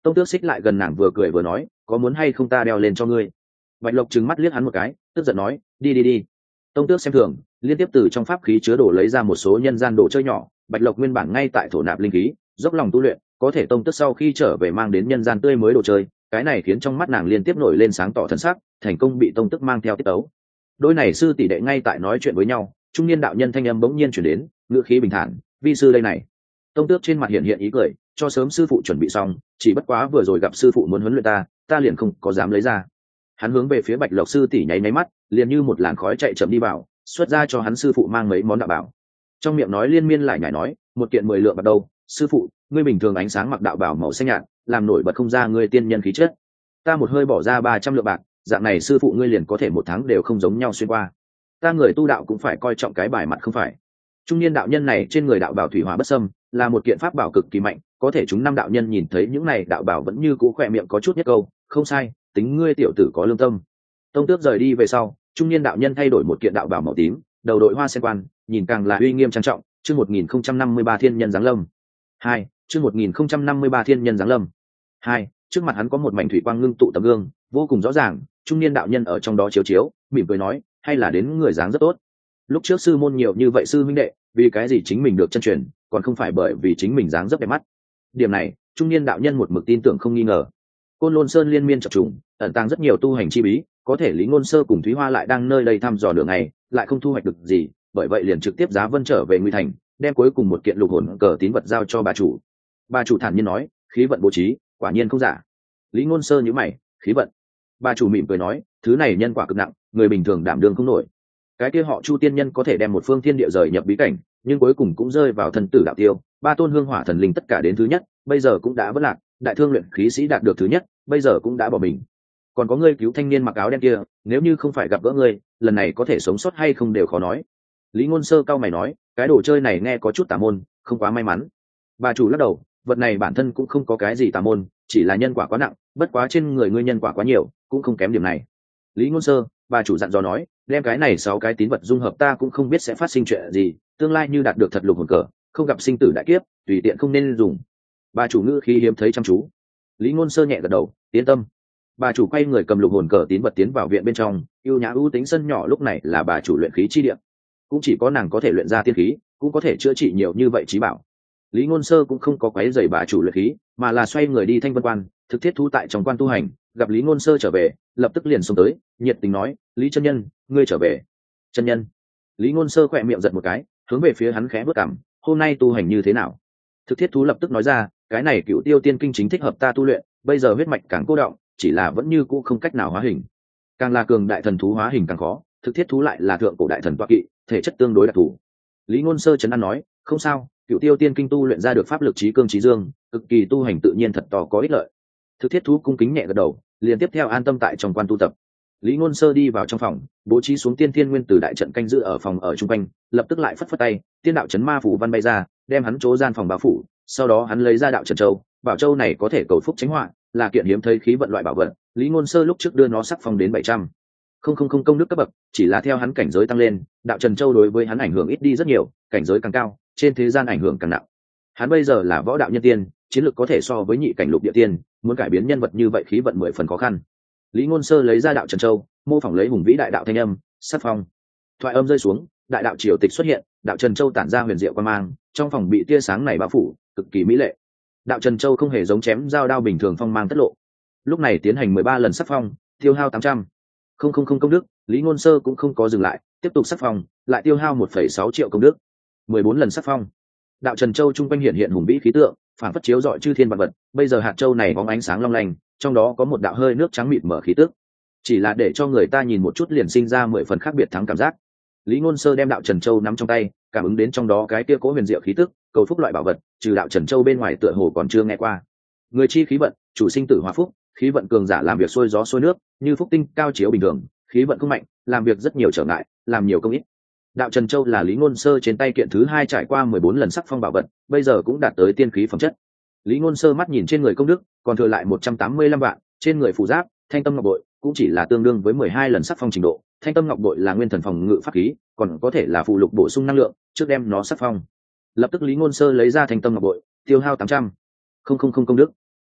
Tông Tước xích lại gần nàng vừa cười vừa nói, có muốn hay không ta đeo lên cho ngươi? Bạch Lộc trừng mắt liếc hắn một cái, tức giận nói, đi đi đi. Tông Tước xem thường, liên tiếp từ trong pháp khí chứa đồ lấy ra một số nhân gian đồ chơi nhỏ. Bạch Lộc nguyên bản ngay tại thổ nạp linh khí, dốc lòng tu luyện, có thể Tông Tước sau khi trở về mang đến nhân gian tươi mới đồ chơi, cái này khiến trong mắt nàng liên tiếp nổi lên sáng tỏ thần sắc, thành công bị Tông Tước mang theo tiết tấu. Đôi này sư tỷ đệ ngay tại nói chuyện với nhau, trung niên đạo nhân thanh âm bỗng nhiên chuyển đến, ngữ khí bình thản, vi sư đây này. Tông Tước trên mặt hiện hiện ý cười, cho sớm sư phụ chuẩn bị xong, chỉ bất quá vừa rồi gặp sư phụ muốn huấn luyện ta, ta liền không có dám lấy ra. Hắn hướng về phía Bạch Lộc sư tỷ nháy nháy mắt, liền như một làn khói chạy chậm đi vào, xuất ra cho hắn sư phụ mang mấy món đạo bảo. Trong miệng nói liên miên lại nhải nói, một kiện mười lượng bạc đâu, sư phụ, ngươi bình thường ánh sáng mặc đạo bảo màu xanh nhạt, làm nổi bật không ra ngươi tiên nhân khí chất. Ta một hơi bỏ ra ba trăm lượng bạc, dạng này sư phụ ngươi liền có thể một tháng đều không giống nhau xuyên qua. Ta người tu đạo cũng phải coi trọng cái bài mặt không phải. Trung niên đạo nhân này trên người đạo bảo thủy hỏa bất xâm, là một kiện pháp bảo cực kỳ mạnh, có thể chúng năm đạo nhân nhìn thấy những này đạo bảo vẫn như cũ khỏe miệng có chút nhất câu, không sai, tính ngươi tiểu tử có lương tâm. Tông Tước rời đi về sau, trung niên đạo nhân thay đổi một kiện đạo bảo màu tím, đầu đội hoa sen quan, nhìn càng là uy nghiêm trang trọng. Chương một nghìn không trăm năm mươi ba thiên nhân giáng lâm. Hai, chương một nghìn không trăm năm mươi ba thiên nhân giáng lâm. Hai, trước mặt hắn có một mảnh thủy quang ngưng tụ tấm gương, vô cùng rõ ràng, trung niên đạo nhân ở trong đó chiếu chiếu, mỉm cười nói, hay là đến người dáng rất tốt. Lúc trước sư môn nhiều như vậy sư huynh đệ, vì cái gì chính mình được chân truyền, còn không phải bởi vì chính mình dáng rất đẹp mắt. Điểm này, trung niên đạo nhân một mực tin tưởng không nghi ngờ. Côn Lôn Sơn liên miên chập trùng, ẩn tàng rất nhiều tu hành chi bí, có thể Lý Ngôn Sơ cùng Thúy Hoa lại đang nơi đây thăm dò đường này, lại không thu hoạch được gì, bởi vậy liền trực tiếp giá vân trở về Nguy Thành, đem cuối cùng một kiện lục hồn cờ tín vật giao cho bà chủ. Bà chủ thản nhiên nói, khí vận bố trí, quả nhiên không giả. Lý Ngôn Sơ nhíu mày, khí vận. Bà chủ mỉm cười nói, thứ này nhân quả cực nặng, người bình thường đảm đương không nổi. Cái kia họ Chu tiên nhân có thể đem một phương thiên địa rời nhập bí cảnh, nhưng cuối cùng cũng rơi vào thân tử đạo tiêu, ba tôn hương hỏa thần linh tất cả đến thứ nhất, bây giờ cũng đã vỡ lạc, đại thương luyện khí sĩ đạt được thứ nhất, bây giờ cũng đã bỏ mình. Còn có ngươi cứu thanh niên mặc áo đen kia, nếu như không phải gặp gỡ ngươi, lần này có thể sống sót hay không đều khó nói. Lý Ngôn Sơ cao mày nói, cái đồ chơi này nghe có chút tà môn, không quá may mắn. Bà chủ lắc đầu, vật này bản thân cũng không có cái gì tà môn, chỉ là nhân quả quá nặng, bất quá trên người ngươi nhân quả quá nhiều, cũng không kém điểm này. Lý Ngôn Sơ, bà chủ dặn dò nói, đem cái này sáu cái tín vật dung hợp ta cũng không biết sẽ phát sinh chuyện gì, tương lai như đạt được thật lục hồn cờ, không gặp sinh tử đại kiếp, tùy tiện không nên dùng. Bà chủ ngữ khí hiếm thấy chăm chú. Lý Ngôn Sơ nhẹ gật đầu, yên tâm. Bà chủ quay người cầm lục hồn cờ tín vật tiến vào viện bên trong, ưu nhã ưu tính sân nhỏ lúc này là bà chủ luyện khí chi địa, cũng chỉ có nàng có thể luyện ra tiên khí, cũng có thể chữa trị nhiều như vậy trí bảo. Lý Ngôn Sơ cũng không có quấy rầy bà chủ luyện khí, mà là xoay người đi Thanh Vân Quan, thực thiết thú tại trong quan tu hành, gặp Lý Ngôn Sơ trở về, lập tức liền xông tới, nhiệt tình nói, Lý chân nhân, ngươi trở về. Chân nhân. Lý Ngôn Sơ khẽ miệng giật một cái, hướng về phía hắn khẽ bước cằm, hôm nay tu hành như thế nào? Thực thiết thú lập tức nói ra, cái này Cựu Tiêu Tiên Kinh chính thích hợp ta tu luyện, bây giờ huyết mạch càng cô đọng, chỉ là vẫn như cũ không cách nào hóa hình. Càng là cường đại thần thú hóa hình càng khó, thực thiết thú lại là thượng cổ đại thần toa kỵ, thể chất tương đối đặc thù. Lý Ngôn Sơ trấn an nói, không sao, Cựu Tiêu Tiên Kinh tu luyện ra được pháp lực trí cương trí dương, cực kỳ tu hành tự nhiên thật to có ích lợi. Thực thiết thú cung kính nhẹ gật đầu, liền tiếp theo an tâm tại trong quan tu tập. Lý Ngôn Sơ đi vào trong phòng, bố trí xuống tiên thiên nguyên tử đại trận canh giữ ở phòng ở trung quanh, lập tức lại phất phất tay, tiên đạo chấn ma phủ văn bay ra, đem hắn chỗ gian phòng bao phủ. Sau đó hắn lấy ra đạo trần châu, bảo châu này có thể cầu phúc tránh họa, là kiện hiếm thấy khí vận loại bảo vật. Lý Ngôn Sơ lúc trước đưa nó sắc phong đến bảy trăm. Không không không công đức cấp bậc, chỉ là theo hắn cảnh giới tăng lên, đạo trần châu đối với hắn ảnh hưởng ít đi rất nhiều, cảnh giới càng cao, trên thế gian ảnh hưởng càng nặng. Hắn bây giờ là võ đạo nhân tiên, chiến lược có thể so với nhị cảnh lục địa tiên, muốn cải biến nhân vật như vậy khí vận mười phần khó khăn. Lý Ngôn Sơ lấy ra đạo trần châu, mô phỏng lấy hùng vĩ đại đạo thanh âm, sắc phong. Thoại âm rơi xuống, đại đạo triều tịch xuất hiện, đạo trần châu tản ra huyền diệu quang mang, trong phòng bị tia sáng này bao phủ, cực kỳ mỹ lệ. Đạo trần châu không hề giống chém dao đao bình thường phong mang tất lộ. Lúc này tiến hành mười ba lần sắc phong, tiêu hao tám trăm. Không không không công đức, Lý Ngôn Sơ cũng không có dừng lại, tiếp tục sắc phong, lại tiêu hao một phẩy sáu triệu công đức. mười bốn lần sắc phong. Đạo trần châu trung quanh hiện hiện hùng vĩ khí tượng, phản phất chiếu rọi chư thiên vạn vật, bây giờ hạt châu này bóng ánh sáng long lanh, trong đó có một đạo hơi nước trắng mịt mở khí tức, chỉ là để cho người ta nhìn một chút liền sinh ra mười phần khác biệt thắng cảm giác. Lý Ngôn Sơ đem đạo trần châu nắm trong tay, cảm ứng đến trong đó cái kia cố huyền diệu khí tức, cầu phúc loại bảo vật, trừ đạo trần châu bên ngoài tựa hồ còn chưa nghe qua. Người chi khí vận, chủ sinh tử hóa phúc, khí vận cường giả làm việc xuôi gió xuôi nước, như phúc tinh cao chiếu bình thường, khí vận không mạnh, làm việc rất nhiều trở ngại, làm nhiều công ít. Đạo trần châu là Lý Ngôn Sơ trên tay kiện thứ hai trải qua mười bốn lần sắc phong bảo vật, bây giờ cũng đạt tới tiên khí phẩm chất. Lý Ngôn Sơ mắt nhìn trên người công đức, còn thừa lại một trăm tám mươi lăm vạn, trên người phù giáp, thanh tâm ngọc bội, cũng chỉ là tương đương với mười hai lần sắc phong trình độ. Thanh tâm ngọc bội là nguyên thần phòng ngự pháp khí, còn có thể là phụ lục bổ sung năng lượng, trước đem nó sắc phong. Lập tức Lý Ngôn Sơ lấy ra thanh tâm ngọc bội, tiêu hao tám trăm. Không không không công đức.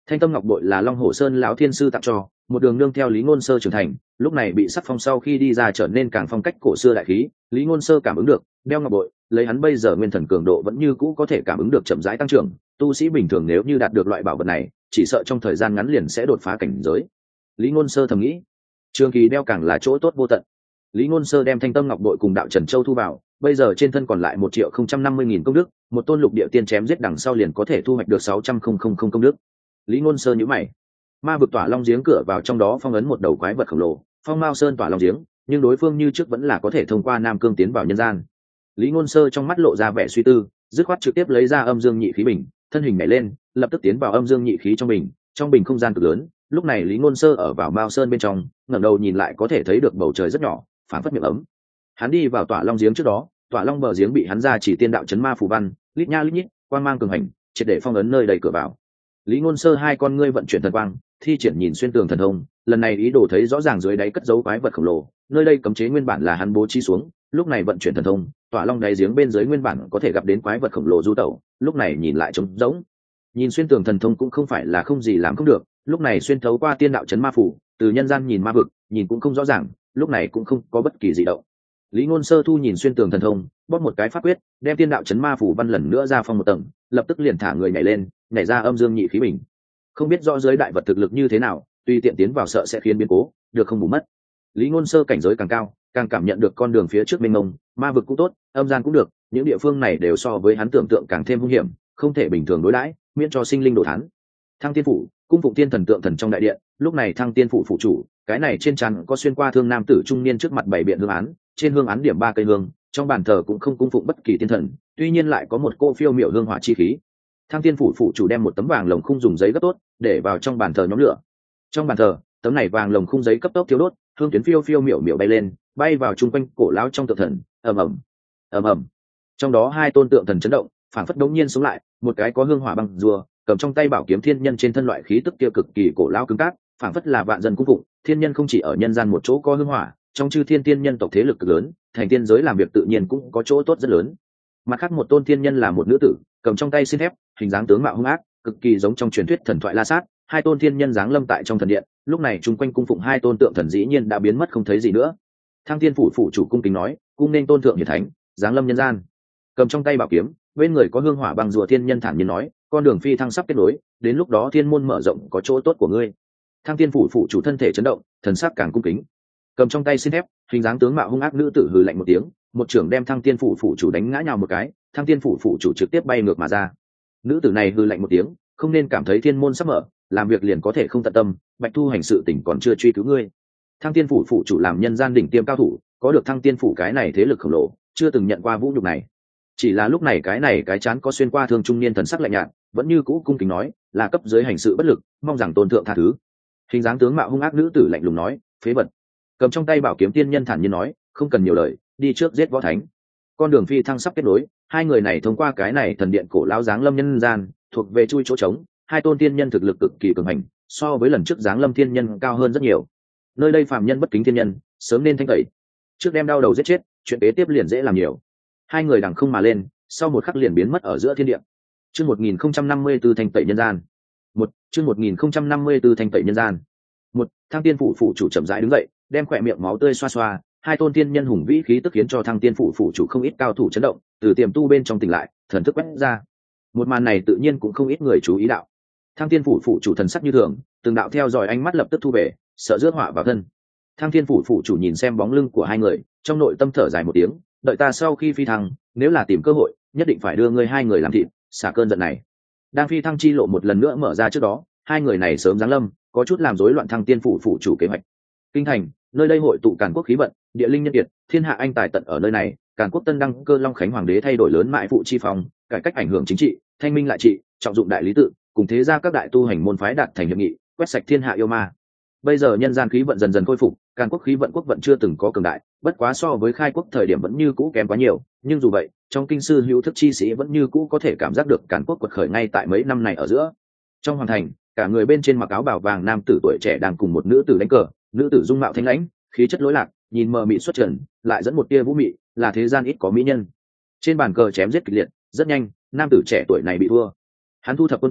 Thanh tâm ngọc bội là Long Hổ Sơn lão thiên sư tặng cho, một đường nương theo Lý Ngôn Sơ trưởng thành, lúc này bị sắc phong sau khi đi ra trở nên càng phong cách cổ xưa đại khí, Lý Ngôn Sơ cảm ứng được, đeo ngọc bội, lấy hắn bây giờ nguyên thần cường độ vẫn như cũ có thể cảm ứng được chậm rãi tăng trưởng, tu sĩ bình thường nếu như đạt được loại bảo vật này, chỉ sợ trong thời gian ngắn liền sẽ đột phá cảnh giới. Lý Ngôn Sơ thầm nghĩ, trường kỳ đeo càng là chỗ tốt vô tận. Lý Ngôn Sơ đem Thanh tâm ngọc bội cùng đạo Trần Châu thu vào, bây giờ trên thân còn lại một triệu không trăm năm mươi nghìn công đức, một tôn lục địa tiên chém giết đằng sau liền có thể thu hoạch được sáu trăm nghìn công đức. Lý Ngôn Sơ nhíu mày. Ma vực tỏa long giếng cửa vào trong đó phong ấn một đầu quái vật khổng lồ, Phong Mao Sơn tỏa long giếng, nhưng đối phương như trước vẫn là có thể thông qua Nam Cương tiến vào nhân gian. Lý Ngôn Sơ trong mắt lộ ra vẻ suy tư, dứt khoát trực tiếp lấy ra âm dương nhị khí bình, thân hình nhảy lên, lập tức tiến vào âm dương nhị khí trong bình, trong bình không gian cực lớn. Lúc này Lý Ngôn Sơ ở vào Mao Sơn bên trong, ngẩng đầu nhìn lại có thể thấy được bầu trời rất nhỏ, phản phất miệng ấm. Hắn đi vào tỏa long giếng trước đó, tỏa long bờ giếng bị hắn ra chỉ tiên đạo chấn ma phù văn, lít nha lít nhít, quang mang cường hành, triệt để phong ấn nơi đầy cửa vào. Lý Ngôn Sơ hai con ngươi vận chuyển thần quang, thi triển nhìn xuyên tường thần thông, lần này ý đồ thấy rõ ràng dưới đáy cất giấu quái vật khổng lồ, nơi đây cấm chế nguyên bản là hắn bố trí xuống, lúc này vận chuyển thần thông, tỏa long đáy giếng bên dưới nguyên bản có thể gặp đến quái vật khổng lồ du tẩu, lúc này nhìn lại trống rỗng. Nhìn xuyên tường thần thông cũng không phải là không gì làm không được, lúc này xuyên thấu qua tiên đạo chấn ma phủ, từ nhân gian nhìn ma vực, nhìn cũng không rõ ràng, lúc này cũng không có bất kỳ gì động. Lý Ngôn Sơ thu nhìn xuyên tường thần thông, bóp một cái pháp quyết, đem tiên đạo chấn ma phủ văn lần nữa ra phong một tầng, lập tức liền thả người nhảy lên, nhảy ra âm dương nhị khí bình. Không biết rõ giới đại vật thực lực như thế nào, tùy tiện tiến vào sợ sẽ khiến biến cố, được không bù mất. Lý Ngôn Sơ cảnh giới càng cao, càng cảm nhận được con đường phía trước mênh mông, ma vực cũng tốt, âm gian cũng được, những địa phương này đều so với hắn tưởng tượng càng thêm hung hiểm, không thể bình thường đối đãi, miễn cho sinh linh đồ thán. Thăng Tiên phủ, cung phụng tiên thần tượng thần trong đại điện, lúc này Thăng Tiên phủ phủ chủ, cái này trên trán có xuyên qua thương nam tử trung niên trước mặt bảy biện hương án, trên hương án điểm ba cây hương, trong bàn thờ cũng không cung phụng bất kỳ tiên thần, tuy nhiên lại có một cô phiêu miểu hương hỏa chi khí. Thăng Tiên phủ phủ chủ đem một tấm vàng lồng khung dùng giấy gấp tốt, để vào trong bàn thờ nhóm lửa. Trong bàn thờ, tấm này vàng lồng khung giấy cấp tốc thiêu đốt, hương tuyến phiêu phiêu miểu miểu bay lên, bay vào trung quanh cổ lão trong tượng thần, ầm ầm, ầm ầm. Trong đó hai tôn tượng thần chấn động, phảng phất đống nhiên sống lại, một cái có hương hỏa băng rùa, cầm trong tay bảo kiếm thiên nhân trên thân loại khí tức kia cực kỳ cổ lão cứng cáp, phảng phất là vạn dân cung phụng. Thiên nhân không chỉ ở nhân gian một chỗ có hương hỏa, trong chư thiên tiên nhân tộc thế lực cực lớn, thành tiên giới làm việc tự nhiên cũng có chỗ tốt rất lớn. Mặt khác một tôn thiên nhân là một nữ tử, cầm trong tay xiên thép, hình dáng tướng mạo hung ác, cực kỳ giống trong truyền thuyết thần thoại La Sát. Hai tôn thiên nhân giáng lâm tại trong thần điện, lúc này chung quanh cung phụng hai tôn tượng thần dĩ nhiên đã biến mất không thấy gì nữa. Thăng Tiên phủ phủ chủ cung kính nói, cung nên tôn thượng hiển thánh, giáng lâm nhân gian. Cầm trong tay bảo kiếm, bên người có hương hỏa bằng rùa thiên nhân thản nhiên nói, con đường phi thăng sắp kết nối, đến lúc đó thiên môn mở rộng có chỗ tốt của ngươi. Thăng Tiên phủ phủ chủ thân thể chấn động, thần sắc càng cung kính. Cầm trong tay xin thép, hình dáng tướng mạo hung ác nữ tử hừ lạnh một tiếng, một trưởng đem Thăng Tiên phủ phủ chủ đánh ngã nhào một cái, Thăng Tiên phủ phủ chủ trực tiếp bay ngược mà ra. Nữ tử này hừ lạnh một tiếng, không nên cảm thấy thiên môn sắp mở, làm việc liền có thể không tận tâm, Bạch Thu hành sự tình còn chưa truy cứu ngươi. Thăng Tiên phủ phủ chủ làm nhân gian đỉnh tiêm cao thủ, có được Thăng Tiên phủ cái này thế lực khổng lồ, chưa từng nhận qua vũ nhục này. Chỉ là lúc này cái này cái chán có xuyên qua thương trung niên thần sắc lạnh nhạt, vẫn như cũ cung kính nói, là cấp dưới hành sự bất lực, mong rằng tôn thượng tha thứ. Hình dáng tướng mạo hung ác nữ tử lạnh lùng nói, phế vật. Cầm trong tay bảo kiếm tiên nhân thản nhiên nói, không cần nhiều lời, đi trước giết võ thánh. Con đường phi thăng sắp kết nối, hai người này thông qua cái này thần điện cổ lão giáng lâm nhân gian, thuộc về chui chỗ trống, hai tôn tiên nhân thực lực cực kỳ cường hành, so với lần trước giáng lâm thiên nhân cao hơn rất nhiều. Nơi đây phàm nhân bất kính thiên nhân, sớm nên thanh tẩy. Trước đem đau đầu giết chết, chuyện kế tiếp liền dễ làm nhiều. Hai người đằng không mà lên, sau một khắc liền biến mất ở giữa thiên địa. Chương một nghìn không trăm năm mươi tư thanh tẩy nhân gian. Một, chương một nghìn không trăm năm mươi tư thanh tẩy nhân gian. Một, Thăng Tiên phủ phủ chủ chậm rãi đứng dậy, đem khỏe miệng máu tươi xoa xoa, hai tôn tiên nhân hùng vĩ khí tức khiến cho Thăng Tiên phủ phủ chủ không ít cao thủ chấn động, từ tiềm tu bên trong tỉnh lại, thần thức quét ra. Một màn này tự nhiên cũng không ít người chú ý đạo. Thăng Tiên phủ phủ chủ thần sắc như thường, từng đạo theo dõi ánh mắt lập tức thu về, sợ rước họa vào thân. Thăng Tiên phủ phủ chủ nhìn xem bóng lưng của hai người, trong nội tâm thở dài một tiếng, đợi ta sau khi phi thăng, nếu là tìm cơ hội, nhất định phải đưa ngươi hai người làm thịt, xả cơn giận này. Đang phi thăng chi lộ một lần nữa mở ra trước đó, hai người này sớm giáng lâm, có chút làm rối loạn Thăng Tiên phủ phủ chủ kế hoạch. Kinh thành, nơi đây hội tụ Càn Quốc khí vận, địa linh nhân kiệt, thiên hạ anh tài tận ở nơi này. Càn Quốc tân đăng cơ Long Khánh hoàng đế thay đổi lớn mại phụ chi phòng, cải cách ảnh hưởng chính trị, thanh minh lại trị, trọng dụng đại lý tự, cùng thế gia các đại tu hành môn phái đạt thành hiệp nghị, quét sạch thiên hạ yêu ma. Bây giờ nhân gian khí vận dần dần khôi phục, Càn Quốc khí vận quốc vận chưa từng có cường đại, bất quá so với khai quốc thời điểm vẫn như cũ kém quá nhiều, nhưng dù vậy, trong kinh sư hữu thức chi sĩ vẫn như cũ có thể cảm giác được Càn Quốc quật khởi ngay tại mấy năm này ở giữa. Trong hoàng thành, cả người bên trên mặc áo bào vàng nam tử tuổi trẻ đang cùng một nữ tử đánh cờ, nữ tử dung mạo thanh lãnh, khí chất lối lạc, nhìn mờ mị xuất trần, lại dẫn một tia vũ mị, là thế gian ít có mỹ nhân. Trên bàn cờ chém giết kịch liệt, rất nhanh, nam tử trẻ tuổi này bị thua. Hắn thu thập quân cờ,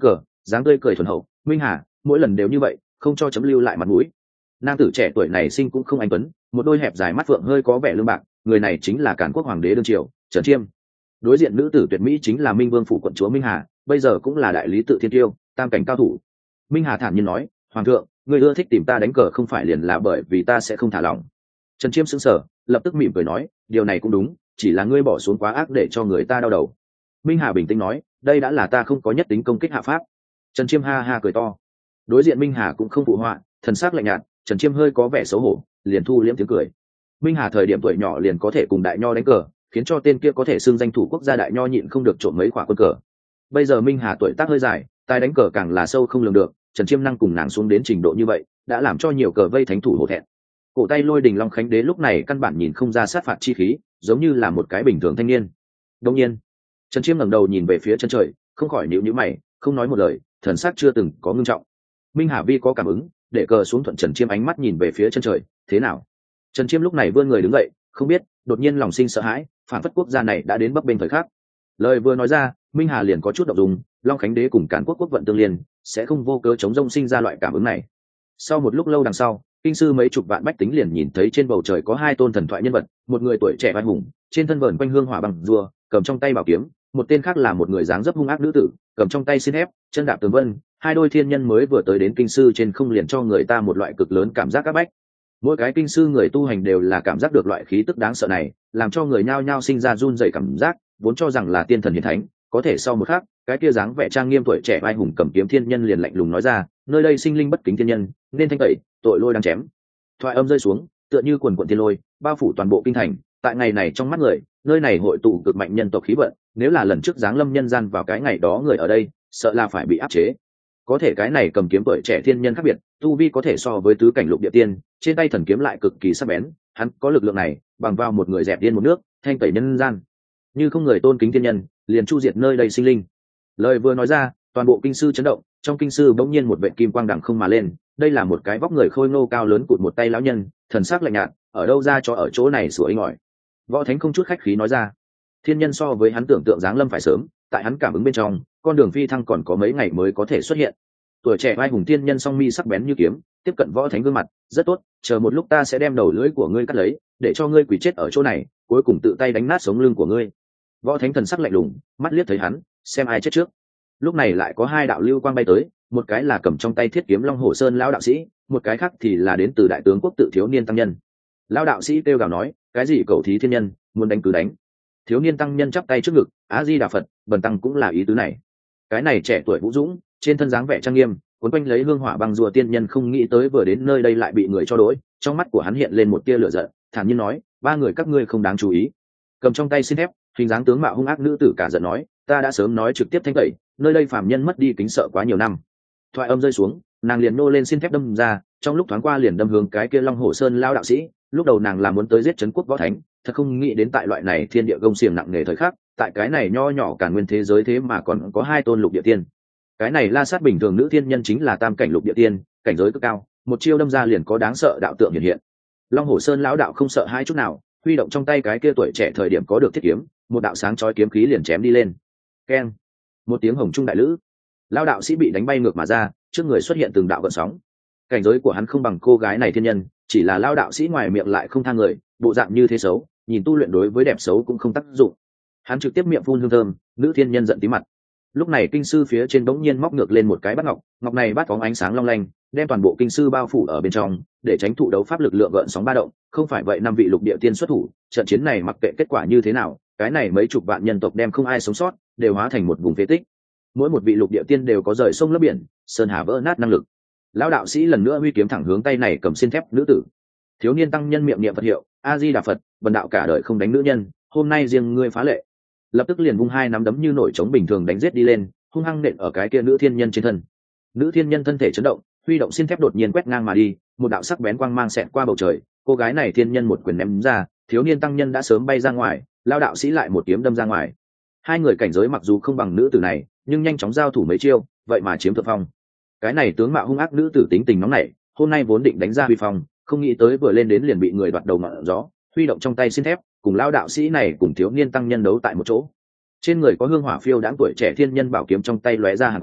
dáng tươi cười thuần hậu. Minh Hà, mỗi lần đều như vậy, không cho chấm lưu lại mặt mũi. Nam tử trẻ tuổi này sinh cũng không anh tuấn, một đôi hẹp dài mắt phượng hơi có vẻ lương bạc, người này chính là Càn Quốc hoàng đế đương triều Trần Chiêm. Đối diện nữ tử tuyệt mỹ chính là Minh Vương phủ quận chúa Minh Hà, bây giờ cũng là đại lý tự thiên tiêu, tam cảnh cao thủ. Minh Hà thản nhiên nói, hoàng thượng, người ưa thích tìm ta đánh cờ không phải liền là bởi vì ta sẽ không thả lỏng. Trần Chiêm sững sờ, lập tức mỉm cười nói, điều này cũng đúng, chỉ là ngươi bỏ xuống quá ác để cho người ta đau đầu. Minh Hà bình tĩnh nói, đây đã là ta không có nhất tính công kích hạ pháp. Trần Chiêm ha ha cười to. Đối diện Minh Hà cũng không phụ họa, thần sắc lạnh nhạt. Trần Chiêm hơi có vẻ xấu hổ, liền thu liễm tiếng cười. Minh Hà thời điểm tuổi nhỏ liền có thể cùng đại nho đánh cờ, khiến cho tên kia có thể xưng danh thủ quốc gia đại nho nhịn không được trộm mấy quả quân cờ. Bây giờ Minh Hà tuổi tác hơi dài, tài đánh cờ càng là sâu không lường được, Trần Chiêm năng cùng nàng xuống đến trình độ như vậy, đã làm cho nhiều cờ vây thánh thủ hổ thẹn. Cổ tay Lôi Đình Long Khánh Đế lúc này căn bản nhìn không ra sát phạt chi khí, giống như là một cái bình thường thanh niên. Đương nhiên, Trần Chiêm ngẩng đầu nhìn về phía chân trời, không khỏi nhíu nhíu mày, không nói một lời, thần sắc chưa từng có ngưng trọng. Minh Hà vi có cảm ứng, để cờ xuống thuận Trần Chiêm ánh mắt nhìn về phía chân trời, thế nào? Trần Chiêm lúc này vươn người đứng dậy, không biết, đột nhiên lòng sinh sợ hãi, phản phất quốc gia này đã đến bấp bênh thời khắc. Lời vừa nói ra, Minh Hà liền có chút động dung, Long Khánh Đế cùng Càn Quốc quốc vận tương liên, sẽ không vô cớ chống rông sinh ra loại cảm ứng này. Sau một lúc lâu đằng sau, kinh sư mấy chục vạn bách tính liền nhìn thấy trên bầu trời có hai tôn thần thoại nhân vật, một người tuổi trẻ vai hùng, trên thân vờn quanh hương hỏa bằng rùa, cầm trong tay bảo kiếm, một tên khác là một người dáng dấp hung ác nữ tử, cầm trong tay xin thép, chân đạp tường vân. Hai đôi thiên nhân mới vừa tới đến kinh sư trên không liền cho người ta một loại cực lớn cảm giác áp bách. Mỗi cái kinh sư người tu hành đều là cảm giác được loại khí tức đáng sợ này, làm cho người nhao nhao sinh ra run rẩy cảm giác, vốn cho rằng là tiên thần hiển thánh, có thể sau một khắc, cái kia dáng vẻ trang nghiêm tuổi trẻ vai hùng cầm kiếm thiên nhân liền lạnh lùng nói ra, nơi đây sinh linh bất kính thiên nhân, nên thanh tẩy, tội lôi đang chém. Thoại âm rơi xuống, tựa như quần quần thiên lôi, bao phủ toàn bộ kinh thành. Tại ngày này trong mắt người, nơi này hội tụ cực mạnh nhân tộc khí vận, nếu là lần trước giáng lâm nhân gian vào cái ngày đó người ở đây, sợ là phải bị áp chế. Có thể cái này cầm kiếm tuổi trẻ thiên nhân khác biệt, tu vi có thể so với tứ cảnh lục địa tiên, trên tay thần kiếm lại cực kỳ sắc bén, hắn có lực lượng này, bằng vào một người dẹp điên một nước, thanh tẩy nhân gian. Như không người tôn kính thiên nhân, liền chu diệt nơi đây sinh linh. Lời vừa nói ra, toàn bộ kinh sư chấn động, trong kinh sư bỗng nhiên một vệt kim quang đằng không mà lên, đây là một cái vóc người khôi ngô cao lớn cụt một tay lão nhân, thần sắc lạnh nhạt, ở đâu ra cho ở chỗ này sủa inh ỏi. Võ Thánh không chút khách khí nói ra, thiên nhân so với hắn tưởng tượng giáng lâm phải sớm, tại hắn cảm ứng bên trong, con đường phi thăng còn có mấy ngày mới có thể xuất hiện. Tuổi trẻ vai hùng thiên nhân song mi sắc bén như kiếm, tiếp cận Võ Thánh gương mặt, rất tốt, chờ một lúc ta sẽ đem đầu lưỡi của ngươi cắt lấy, để cho ngươi quỳ chết ở chỗ này, cuối cùng tự tay đánh nát sống lưng của ngươi. Võ Thánh thần sắc lạnh lùng, mắt liếc thấy hắn, xem ai chết trước. Lúc này lại có hai đạo lưu quang bay tới, một cái là cầm trong tay thiết kiếm Long Hổ Sơn lão đạo sĩ, một cái khác thì là đến từ đại tướng quốc tự thiếu niên tăng nhân. Lão đạo sĩ kêu gào nói, cái gì cầu thí thiên nhân, muốn đánh cứ đánh. Thiếu niên tăng nhân chắp tay trước ngực, Á Di Đà Phật, bần tăng cũng là ý tứ này. Cái này trẻ tuổi vũ dũng, trên thân dáng vẻ trang nghiêm, cuốn quanh lấy hương hỏa băng rùa tiên nhân không nghĩ tới vừa đến nơi đây lại bị người cho đối, trong mắt của hắn hiện lên một tia lửa giận, thản nhiên nói, ba người các ngươi không đáng chú ý. Cầm trong tay xin thép, hình dáng tướng mạo hung ác nữ tử cả giận nói, ta đã sớm nói trực tiếp thanh tẩy, nơi đây phàm nhân mất đi kính sợ quá nhiều năm. Thoại âm rơi xuống, nàng liền nô lên xin thép đâm ra, trong lúc thoáng qua liền đâm hướng cái kia Long Hổ Sơn lao đạo sĩ. Lúc đầu nàng là muốn tới giết trấn quốc Võ Thánh, thật không nghĩ đến tại loại này thiên địa gông xiềng nặng nề thời khắc, tại cái này nho nhỏ cả nguyên thế giới thế mà còn có hai tôn lục địa tiên. Cái này La Sát bình thường nữ thiên nhân chính là tam cảnh lục địa tiên, cảnh giới cực cao, một chiêu đâm ra liền có đáng sợ đạo tượng hiện hiện. Long Hổ Sơn lão đạo không sợ hai chút nào, huy động trong tay cái kia tuổi trẻ thời điểm có được thiết kiếm, một đạo sáng chói kiếm khí liền chém đi lên. Keng, một tiếng hồng trung đại lữ, lão đạo sĩ bị đánh bay ngược mà ra, trước người xuất hiện từng đạo gợn sóng. Cảnh giới của hắn không bằng cô gái này thiên nhân, chỉ là lão đạo sĩ ngoài miệng lại không tha người, bộ dạng như thế xấu, nhìn tu luyện đối với đẹp xấu cũng không tác dụng. Hắn trực tiếp miệng phun hương thơm, nữ thiên nhân giận tí mặt. Lúc này kinh sư phía trên bỗng nhiên móc ngược lên một cái bát ngọc, ngọc này bát phóng ánh sáng long lanh, đem toàn bộ kinh sư bao phủ ở bên trong, để tránh thụ đấu pháp lực lượng gợn sóng ba động. Không phải vậy năm vị lục địa tiên xuất thủ, trận chiến này mặc kệ kết quả như thế nào, cái này mấy chục vạn nhân tộc đem không ai sống sót, đều hóa thành một vùng phế tích. Mỗi một vị lục địa tiên đều có rời sông lấp biển, sơn hà vỡ nát năng lực. Lão đạo sĩ lần nữa huy kiếm thẳng hướng tay này cầm xin thép nữ tử. Thiếu niên tăng nhân miệng niệm Phật hiệu, A Di Đà Phật, bần đạo cả đời không đánh nữ nhân, hôm nay riêng ngươi phá lệ. Lập tức liền vung hai nắm đấm như nổi trống bình thường đánh giết đi lên, hung hăng nện ở cái kia nữ thiên nhân trên thân. Nữ thiên nhân thân thể chấn động, huy động xin thép đột nhiên quét ngang mà đi, một đạo sắc bén quang mang xẹt qua bầu trời, cô gái này thiên nhân một quyền ném ra, thiếu niên tăng nhân đã sớm bay ra ngoài, lao đạo sĩ lại một kiếm đâm ra ngoài. Hai người cảnh giới mặc dù không bằng nữ tử này, nhưng nhanh chóng giao thủ mấy chiêu, vậy mà chiếm thượng phong. Cái này tướng mạo hung ác nữ tử tính tình nóng nảy, hôm nay vốn định đánh ra huy phong, không nghĩ tới vừa lên đến liền bị người đoạt đầu ngọn gió, huy động trong tay xin thép, cùng lao đạo sĩ này cùng thiếu niên tăng nhân đấu tại một chỗ. Trên người có hương hỏa phiêu đãng tuổi trẻ thiên nhân bảo kiếm trong tay lóe ra hàn quang,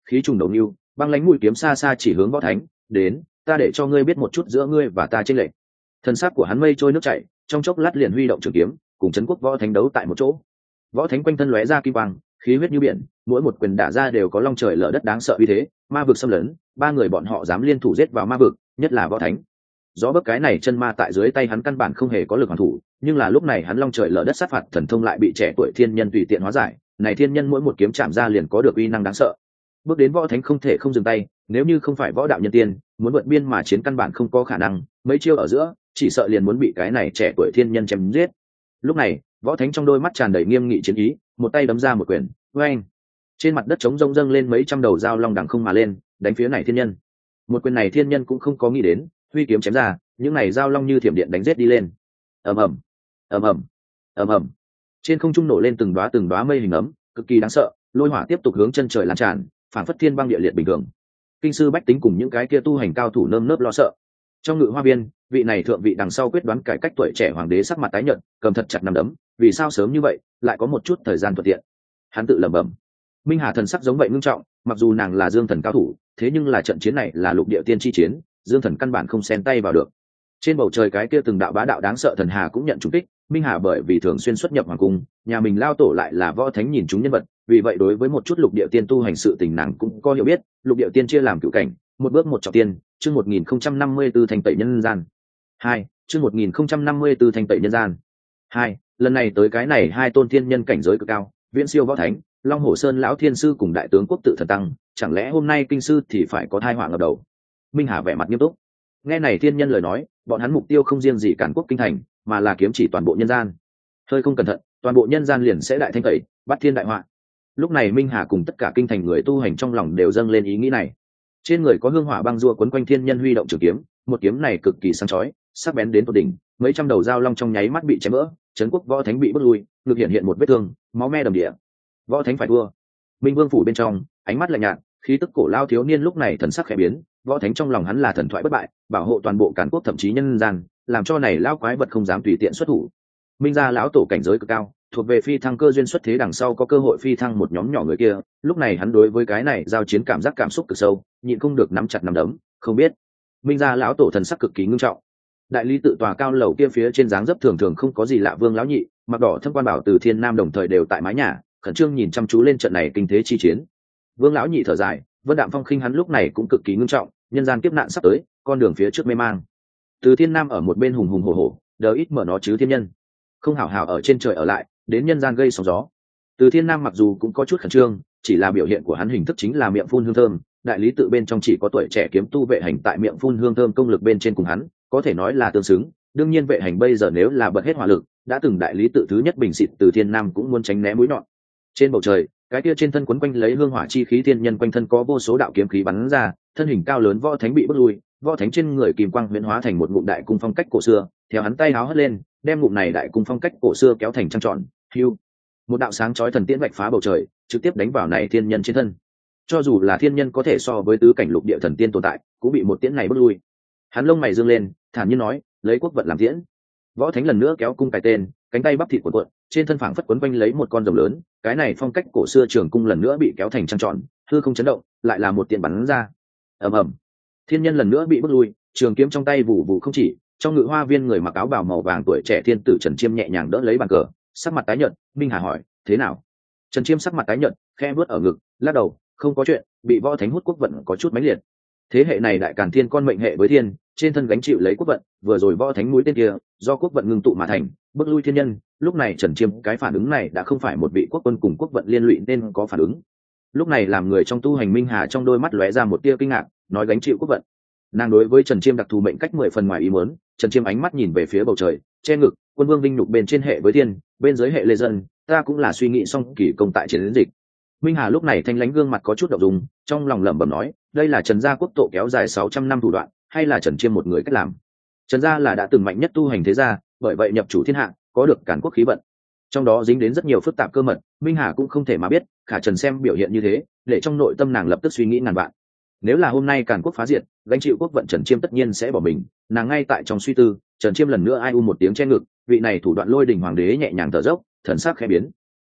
khí trùng đầu nưu, băng lãnh mũi kiếm xa xa chỉ hướng Võ Thánh, đến, ta để cho ngươi biết một chút giữa ngươi và ta chênh lệch. Thân xác của hắn mây trôi nước chảy, trong chốc lát liền huy động trường kiếm, cùng trấn quốc Võ Thánh đấu tại một chỗ. Võ Thánh quanh thân lóe ra kim quang, khí huyết như biển, mỗi một quyền đả ra đều có long trời lở đất đáng sợ uy thế, ma vực xâm lấn, ba người bọn họ dám liên thủ giết vào ma vực, nhất là Võ Thánh. Gió bấc cái này chân ma tại dưới tay hắn căn bản không hề có lực hoàn thủ, nhưng là lúc này hắn long trời lở đất sát phạt thần thông lại bị trẻ tuổi thiên nhân tùy tiện hóa giải, này thiên nhân mỗi một kiếm chạm ra liền có được uy năng đáng sợ. Bước đến Võ Thánh không thể không dừng tay, nếu như không phải võ đạo nhân tiên, muốn vượt biên mà chiến căn bản không có khả năng, mấy chiêu ở giữa, chỉ sợ liền muốn bị cái này trẻ tuổi thiên nhân chém giết. Lúc này, Võ Thánh trong đôi mắt tràn đầy nghiêm nghị chiến ý, một tay đấm ra một quyền, oeng! Trên mặt đất trống rông dâng lên mấy trăm đầu dao long đằng không mà lên, đánh phía này thiên nhân. Một quyền này thiên nhân cũng không có nghĩ đến, huy kiếm chém ra, những này dao long như thiểm điện đánh giết đi lên. Ầm ầm, ầm ầm, ầm ầm. Trên không trung nổ lên từng đóa từng đóa mây hình ấm, cực kỳ đáng sợ, lôi hỏa tiếp tục hướng chân trời lan tràn, phản phất thiên băng địa liệt bình thường. Kinh sư bách tính cùng những cái kia tu hành cao thủ nơm nớp lo sợ. Trong ngự hoa viên, vị này thượng vị đằng sau quyết đoán cải cách tuổi trẻ hoàng đế sắc mặt tái nhợt, cầm thật chặt nắm đấm, vì sao sớm như vậy, lại có một chút thời gian thuận tiện. Hắn tự lẩm bẩm. Minh Hà thần sắc giống vậy ngưng trọng, mặc dù nàng là Dương Thần cao thủ, thế nhưng là trận chiến này là lục địa tiên chi chiến, Dương Thần căn bản không xen tay vào được. Trên bầu trời cái kia từng đạo bá đạo đáng sợ thần hà cũng nhận trúng kích, Minh Hà bởi vì thường xuyên xuất nhập hoàng cung, nhà mình lao tổ lại là võ thánh nhìn chúng nhân vật, vì vậy đối với một chút lục địa tiên tu hành sự tình nàng cũng có hiểu biết. Lục địa tiên chia làm cửu cảnh, một bước một trọng tiên, chương một nghìn không trăm năm mươi tư thành tẩy nhân gian. Hai, chương một nghìn không trăm năm mươi tư thành tẩy nhân gian. Hai, lần này tới cái này hai tôn thiên nhân cảnh giới cực cao, viễn siêu võ thánh, Long Hổ Sơn lão thiên sư cùng đại tướng quốc tự thần tăng, chẳng lẽ hôm nay kinh sư thì phải có tai họa ngập đầu? Minh Hà vẻ mặt nghiêm túc. Nghe này thiên nhân lời nói, bọn hắn mục tiêu không riêng gì cản quốc kinh thành, mà là kiếm chỉ toàn bộ nhân gian. Hơi không cẩn thận, toàn bộ nhân gian liền sẽ đại thanh tẩy, bắt thiên đại họa. Lúc này Minh Hà cùng tất cả kinh thành người tu hành trong lòng đều dâng lên ý nghĩ này. Trên người có hương hỏa băng rua quấn quanh thiên nhân huy động trường kiếm, một kiếm này cực kỳ sáng chói, sắc bén đến tột đỉnh, mấy trăm đầu dao long trong nháy mắt bị chém vỡ, trấn quốc võ thánh bị bước lui, ngực hiện hiện một vết thương, máu me đầm địa. Võ thánh phải thua. Minh Vương phủ bên trong, ánh mắt lạnh nhạt, khí tức cổ lao thiếu niên lúc này thần sắc khẽ biến, võ thánh trong lòng hắn là thần thoại bất bại, bảo hộ toàn bộ càn quốc thậm chí nhân gian, làm cho này lão quái vật không dám tùy tiện xuất thủ. Minh gia lão tổ cảnh giới cực cao, thuộc về phi thăng cơ duyên xuất thế đằng sau có cơ hội phi thăng một nhóm nhỏ người kia, lúc này hắn đối với cái này giao chiến cảm giác cảm xúc cực sâu, nhịn không được nắm chặt nắm đấm, không biết. Minh gia lão tổ thần sắc cực kỳ ngưng trọng. Đại lý tự tòa cao lầu kia phía trên dáng dấp thường thường không có gì lạ, Vương lão nhị, mặc đỏ thâm quan bảo từ Thiên Nam đồng thời đều tại mái nhà, khẩn trương nhìn chăm chú lên trận này kinh thế chi chiến. Vương lão nhị thở dài, Vân Đạm Phong khinh hắn lúc này cũng cực kỳ ngưng trọng, nhân gian kiếp nạn sắp tới, con đường phía trước mê mang. Từ Thiên Nam ở một bên hùng hùng hổ hổ, đỡ ít mở nó chứ thiên nhân, không hảo hảo ở trên trời ở lại, đến nhân gian gây sóng gió. Từ Thiên Nam mặc dù cũng có chút khẩn trương, chỉ là biểu hiện của hắn hình thức chính là miệng phun hương thơm, đại lý tự bên trong chỉ có tuổi trẻ kiếm tu vệ hành tại miệng phun hương thơm công lực bên trên cùng hắn, có thể nói là tương xứng. Đương nhiên vệ hành bây giờ nếu là bật hết hỏa lực, đã từng đại lý tự thứ nhất bình xịt Từ Thiên Nam cũng muốn tránh né mũi nhọn. Trên bầu trời, cái kia trên thân quấn quanh lấy hương hỏa chi khí thiên nhân quanh thân có vô số đạo kiếm khí bắn ra, thân hình cao lớn võ thánh bị bước lui, võ thánh trên người kìm quang huyễn hóa thành một ngụm đại cung phong cách cổ xưa, theo hắn tay háo hất lên, đem ngụm này đại cung phong cách cổ xưa kéo thành trăng tròn, hưu. Một đạo sáng chói thần tiễn vạch phá bầu trời, trực tiếp đánh vào này thiên nhân trên thân. Cho dù là thiên nhân có thể so với tứ cảnh lục địa thần tiên tồn tại, cũng bị một tiễn này bước lui. Hắn lông mày dương lên, thản nhiên nói, lấy quốc vận làm tiễn. Võ thánh lần nữa kéo cung cài tên, cánh tay bắp thịt cuộn cuộn, trên thân phảng phất quấn quanh lấy một con rồng lớn, cái này phong cách cổ xưa trường cung lần nữa bị kéo thành trăng tròn, hư không chấn động, lại là một tiện bắn ra. Ầm ầm. Thiên nhân lần nữa bị bước lui, trường kiếm trong tay vụ vụ không chỉ, trong ngự hoa viên người mặc áo bào màu vàng tuổi trẻ thiên tử Trần Chiêm nhẹ nhàng đỡ lấy bàn cờ, sắc mặt tái nhợt. Minh Hà hỏi, thế nào? Trần Chiêm sắc mặt tái nhợt, khe vuốt ở ngực, lắc đầu, không có chuyện, bị võ thánh hút quốc vận có chút mãnh liệt. Thế hệ này đại càn thiên con mệnh hệ với thiên, trên thân gánh chịu lấy quốc vận, vừa rồi võ thánh mũi tên kia, do quốc vận ngưng tụ mà thành, bước lui thiên nhân. Lúc này Trần Chiêm cái phản ứng này đã không phải một vị quốc quân cùng quốc vận liên lụy nên có phản ứng. Lúc này làm người trong tu hành Minh Hà trong đôi mắt lóe ra một tia kinh ngạc, nói gánh chịu quốc vận. Nàng đối với Trần Chiêm đặc thù mệnh cách mười phần ngoài ý muốn. Trần Chiêm ánh mắt nhìn về phía bầu trời, che ngực, quân vương vinh nhục bên trên hệ với thiên, bên dưới hệ lê dân, ta cũng là suy nghĩ xong kỳ công tại chiến dịch. Minh Hà lúc này thanh lãnh gương mặt có chút động dung, trong lòng lẩm bẩm nói, đây là Trần gia quốc tổ kéo dài sáu trăm năm thủ đoạn, hay là Trần Chiêm một người cách làm? Trần gia là đã từng mạnh nhất tu hành thế gia, bởi vậy nhập chủ thiên hạ, có được càn quốc khí vận. Trong đó dính đến rất nhiều phức tạp cơ mật, Minh Hà cũng không thể mà biết, khả Trần xem biểu hiện như thế, để trong nội tâm nàng lập tức suy nghĩ ngàn vạn. Nếu là hôm nay càn quốc phá diệt, gánh chịu quốc vận Trần Chiêm tất nhiên sẽ bỏ mình, nàng ngay tại trong suy tư, Trần Chiêm lần nữa ai u một tiếng che ngực, vị này thủ đoạn lôi đình hoàng đế nhẹ nhàng thở dốc, thần sắc khẽ biến.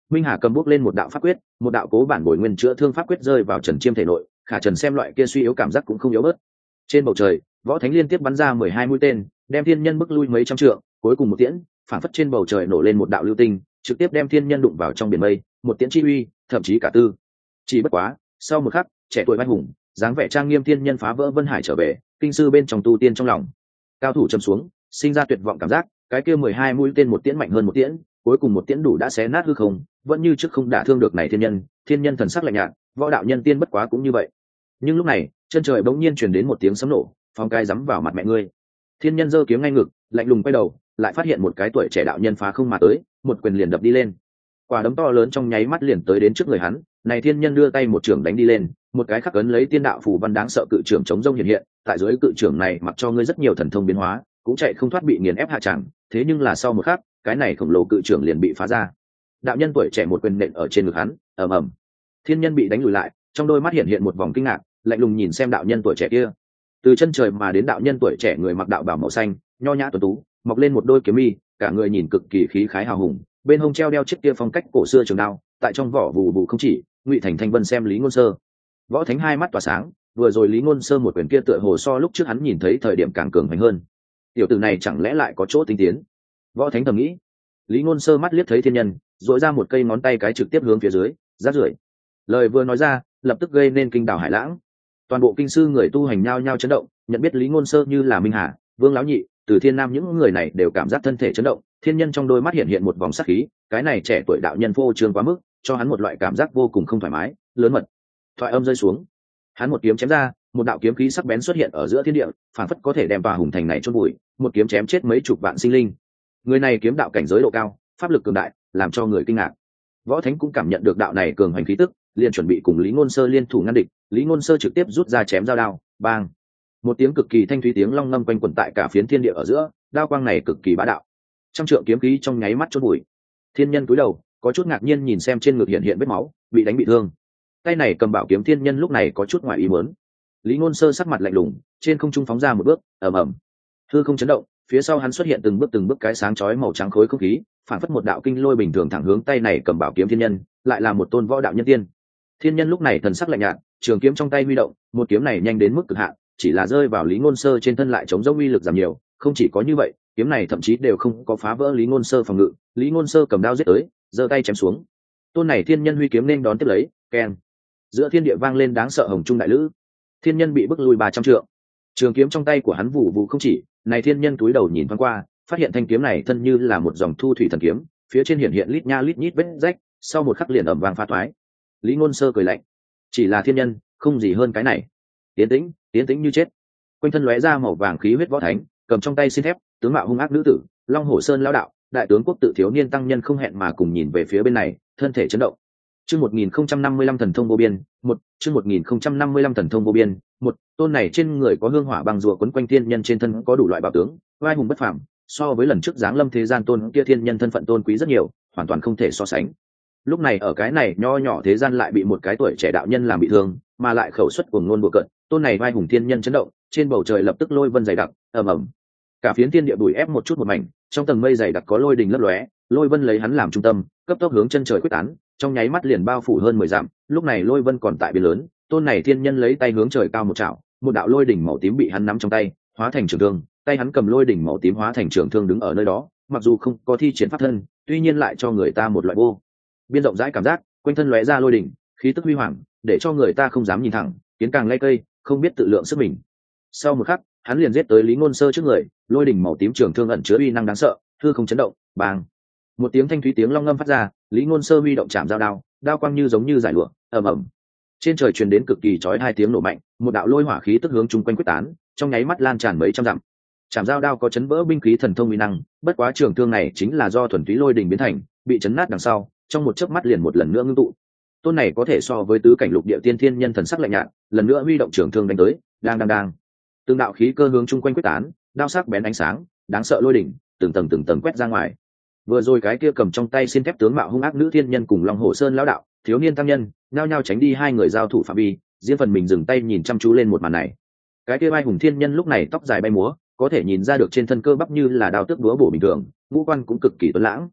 Minh Hà cầm bút lên một đạo pháp quyết, một đạo cố bản bồi nguyên chữa thương pháp quyết rơi vào Trần Chiêm thể nội. Khả Trần xem loại kia suy yếu cảm giác cũng không yếu bớt. Trên bầu trời, Võ Thánh liên tiếp bắn ra mười hai mũi tên, đem thiên nhân bức lui mấy trăm trượng, cuối cùng một tiễn, phản phất trên bầu trời nổ lên một đạo lưu tinh, trực tiếp đem thiên nhân đụng vào trong biển mây, một tiễn chi uy, thậm chí cả tư. Chỉ bất quá, sau một khắc, trẻ tuổi anh hùng, dáng vẻ trang nghiêm thiên nhân phá vỡ vân hải trở về, kinh sư bên trong tu tiên trong lòng. Cao thủ châm xuống, sinh ra tuyệt vọng cảm giác, cái kia mười hai mũi tên một tiễn mạnh hơn một tiễn, cuối cùng một tiễn đủ đã xé nát hư không, vẫn như trước không đả thương được này thiên nhân, thiên nhân thần sắc lạnh nhạt, võ đạo nhân tiên bất quá cũng như vậy. Nhưng lúc này, chân trời bỗng nhiên truyền đến một tiếng sấm nổ, phong cai giẫm vào mặt mẹ ngươi. Thiên nhân giơ kiếm ngay ngực, lạnh lùng quay đầu, lại phát hiện một cái tuổi trẻ đạo nhân phá không mà tới, một quyền liền đập đi lên. Quả đấm to lớn trong nháy mắt liền tới đến trước người hắn, này thiên nhân đưa tay một trường đánh đi lên, một cái khắc ấn lấy tiên đạo phù văn đáng sợ cự trưởng chống rông hiện hiện, tại dưới cự trưởng này mặc cho ngươi rất nhiều thần thông biến hóa, cũng chạy không thoát bị nghiền ép hạ chẳng, thế nhưng là sau một khắc, cái này khổng lồ cự trưởng liền bị phá ra. Đạo nhân tuổi trẻ một quyền nện ở trên ngực hắn, ầm ầm. Thiên nhân bị đánh lùi lại, trong đôi mắt hiện hiện một vòng kinh ngạc, lạnh lùng nhìn xem đạo nhân tuổi trẻ kia. Từ chân trời mà đến đạo nhân tuổi trẻ người mặc đạo bào màu xanh, nho nhã tuấn tú, mọc lên một đôi kiếm mi, cả người nhìn cực kỳ khí khái hào hùng, bên hông treo đeo chiếc kia phong cách cổ xưa trường đao, tại trong vỏ vù vù không chỉ, Ngụy Thành Thanh Vân xem Lý Ngôn Sơ. Võ Thánh hai mắt tỏa sáng, vừa rồi Lý Ngôn Sơ một quyền kia tựa hồ so lúc trước hắn nhìn thấy thời điểm càng cường mạnh hơn. Tiểu tử này chẳng lẽ lại có chỗ tinh tiến? Võ Thánh thầm nghĩ. Lý Ngôn Sơ mắt liếc thấy thiên nhân, dội ra một cây ngón tay cái trực tiếp hướng phía dưới, rát rưởi. Lời vừa nói ra, lập tức gây nên kinh đảo hải lãng. Toàn bộ kinh sư người tu hành nhao nhao chấn động, nhận biết Lý Ngôn Sơ như là Minh Hà, Vương Lão Nhị, Từ Thiên Nam, những người này đều cảm giác thân thể chấn động. Thiên nhân trong đôi mắt hiện hiện một vòng sát khí, cái này trẻ tuổi đạo nhân phô trương quá mức, cho hắn một loại cảm giác vô cùng không thoải mái, lớn mật. Thoại âm rơi xuống, hắn một kiếm chém ra, một đạo kiếm khí sắc bén xuất hiện ở giữa thiên địa, phản phất có thể đem tòa hùng thành này chôn vùi, một kiếm chém chết mấy chục vạn sinh linh. Người này kiếm đạo cảnh giới độ cao, pháp lực cường đại, làm cho người kinh ngạc. Võ Thánh cũng cảm nhận được đạo này cường hành khí tức, liền chuẩn bị cùng Lý Ngôn Sơ liên thủ ngăn địch. Lý Ngôn Sơ trực tiếp rút ra chém dao đao, bang! Một tiếng cực kỳ thanh thúy tiếng long ngâm quanh quẩn tại cả phiến thiên địa ở giữa, đao quang này cực kỳ bá đạo. Trăm trượng kiếm khí trong nháy mắt chôn vùi. Thiên nhân cúi đầu, có chút ngạc nhiên nhìn xem trên ngực hiện hiện vết máu, bị đánh bị thương. Tay này cầm bảo kiếm thiên nhân lúc này có chút ngoài ý muốn. Lý Ngôn Sơ sắc mặt lạnh lùng, trên không trung phóng ra một bước, ầm ầm. Hư không chấn động, phía sau hắn xuất hiện từng bước từng bước cái sáng chói màu trắng khối không khí, phản phất một đạo kinh lôi bình thường thẳng hướng tay này cầm bảo kiếm thiên nhân, lại là một tôn võ đạo nhân tiên. Thiên nhân lúc này thần sắc lạnh nhạt, trường kiếm trong tay huy động, một kiếm này nhanh đến mức cực hạn, chỉ là rơi vào Lý Ngôn Sơ trên thân lại chống dấu uy lực giảm nhiều, không chỉ có như vậy, kiếm này thậm chí đều không có phá vỡ Lý Ngôn Sơ phòng ngự. Lý Ngôn Sơ cầm đao giết tới, giơ tay chém xuống. Tôn này thiên nhân huy kiếm nên đón tiếp lấy, keng. Giữa thiên địa vang lên đáng sợ hồng trung đại lữ. Thiên nhân bị bức lùi ba trăm trượng. Trường kiếm trong tay của hắn vụ vụ không chỉ, này thiên nhân túi đầu nhìn thoáng qua, phát hiện thanh kiếm này thân như là một dòng thu thủy thần kiếm, phía trên hiện hiện lít nha lít nhít vết rách, sau một khắc liền ầm vang phá toái. Lý Ngôn Sơ cười lạnh, chỉ là thiên nhân, không gì hơn cái này. Tiến tĩnh, tiến tĩnh như chết. Quanh thân lóe ra màu vàng khí huyết võ thánh, cầm trong tay xin thép, tướng mạo hung ác nữ tử, Long Hổ Sơn lão đạo, đại tướng quốc tự thiếu niên tăng nhân không hẹn mà cùng nhìn về phía bên này, thân thể chấn động. Chương một nghìn không trăm năm mươi lăm thần thông vô biên, một, chương một nghìn không trăm năm mươi lăm thần thông vô biên, một, tôn này trên người có hương hỏa băng rùa quấn quanh thiên nhân trên thân có đủ loại bảo tướng, oai hùng bất phàm, so với lần trước giáng lâm thế gian tôn kia thiên nhân thân phận tôn quý rất nhiều, hoàn toàn không thể so sánh. Lúc này ở cái này nho nhỏ thế gian lại bị một cái tuổi trẻ đạo nhân làm bị thương, mà lại khẩu xuất cuồng ngôn bừa cợt, tôn này oai hùng thiên nhân chấn động, trên bầu trời lập tức lôi vân dày đặc, ầm ầm. Cả phiến thiên địa bùi ép một chút một mảnh, trong tầng mây dày đặc có lôi đình lấp lóe, lôi vân lấy hắn làm trung tâm, cấp tốc hướng chân trời quyết tán, trong nháy mắt liền bao phủ hơn mười dặm. Lúc này lôi vân còn tại biển lớn, tôn này thiên nhân lấy tay hướng trời cao một chảo, một đạo lôi đỉnh màu tím bị hắn nắm trong tay, hóa thành trường thương, tay hắn cầm lôi đỉnh màu tím hóa thành trường thương đứng ở nơi đó, mặc dù không có thi triển pháp thân, tuy nhiên lại cho người ta một loại vô biên rộng rãi cảm giác, quanh thân lóe ra lôi đỉnh, khí tức huy hoàng, để cho người ta không dám nhìn thẳng, kiến càng lay cây, không biết tự lượng sức mình. Sau một khắc, hắn liền giết tới Lý Ngôn Sơ trước người, lôi đỉnh màu tím trường thương ẩn chứa uy năng đáng sợ, hư không chấn động, bang. Một tiếng thanh thúy tiếng long ngâm phát ra, Lý Ngôn Sơ huy động chạm dao đao, đao quang như giống như giải lụa, ầm ầm. Trên trời truyền đến cực kỳ chói hai tiếng nổ mạnh, một đạo lôi hỏa khí tức hướng chung quanh quyết tán, trong nháy mắt lan tràn mấy trăm dặm. Chạm dao đao có chấn vỡ binh khí thần thông uy năng, bất quá trường thương này chính là do thuần túy lôi đỉnh biến thành, bị chấn nát đằng sau, trong một chớp mắt liền một lần nữa ngưng tụ. Tôn này có thể so với tứ cảnh lục địa tiên thiên nhân thần sắc lạnh nhạt, lần nữa huy động trường thương đánh tới, đang đang đang. Từng đạo khí cơ hướng chung quanh quyết tán, đao sắc bén ánh sáng, đáng sợ lôi đỉnh, từng tầng từng tầng quét ra ngoài. Vừa rồi cái kia cầm trong tay xin thép tướng mạo hung ác nữ thiên nhân cùng Long Hổ Sơn lão đạo, thiếu niên tăng nhân, nhao nhao tránh đi hai người giao thủ phạm vi, riêng phần mình dừng tay nhìn chăm chú lên một màn này. Cái kia vai hùng thiên nhân lúc này tóc dài bay múa, có thể nhìn ra được trên thân cơ bắp như là đao tước búa bổ bình thường, ngũ quan cũng cực kỳ tuấn lãng.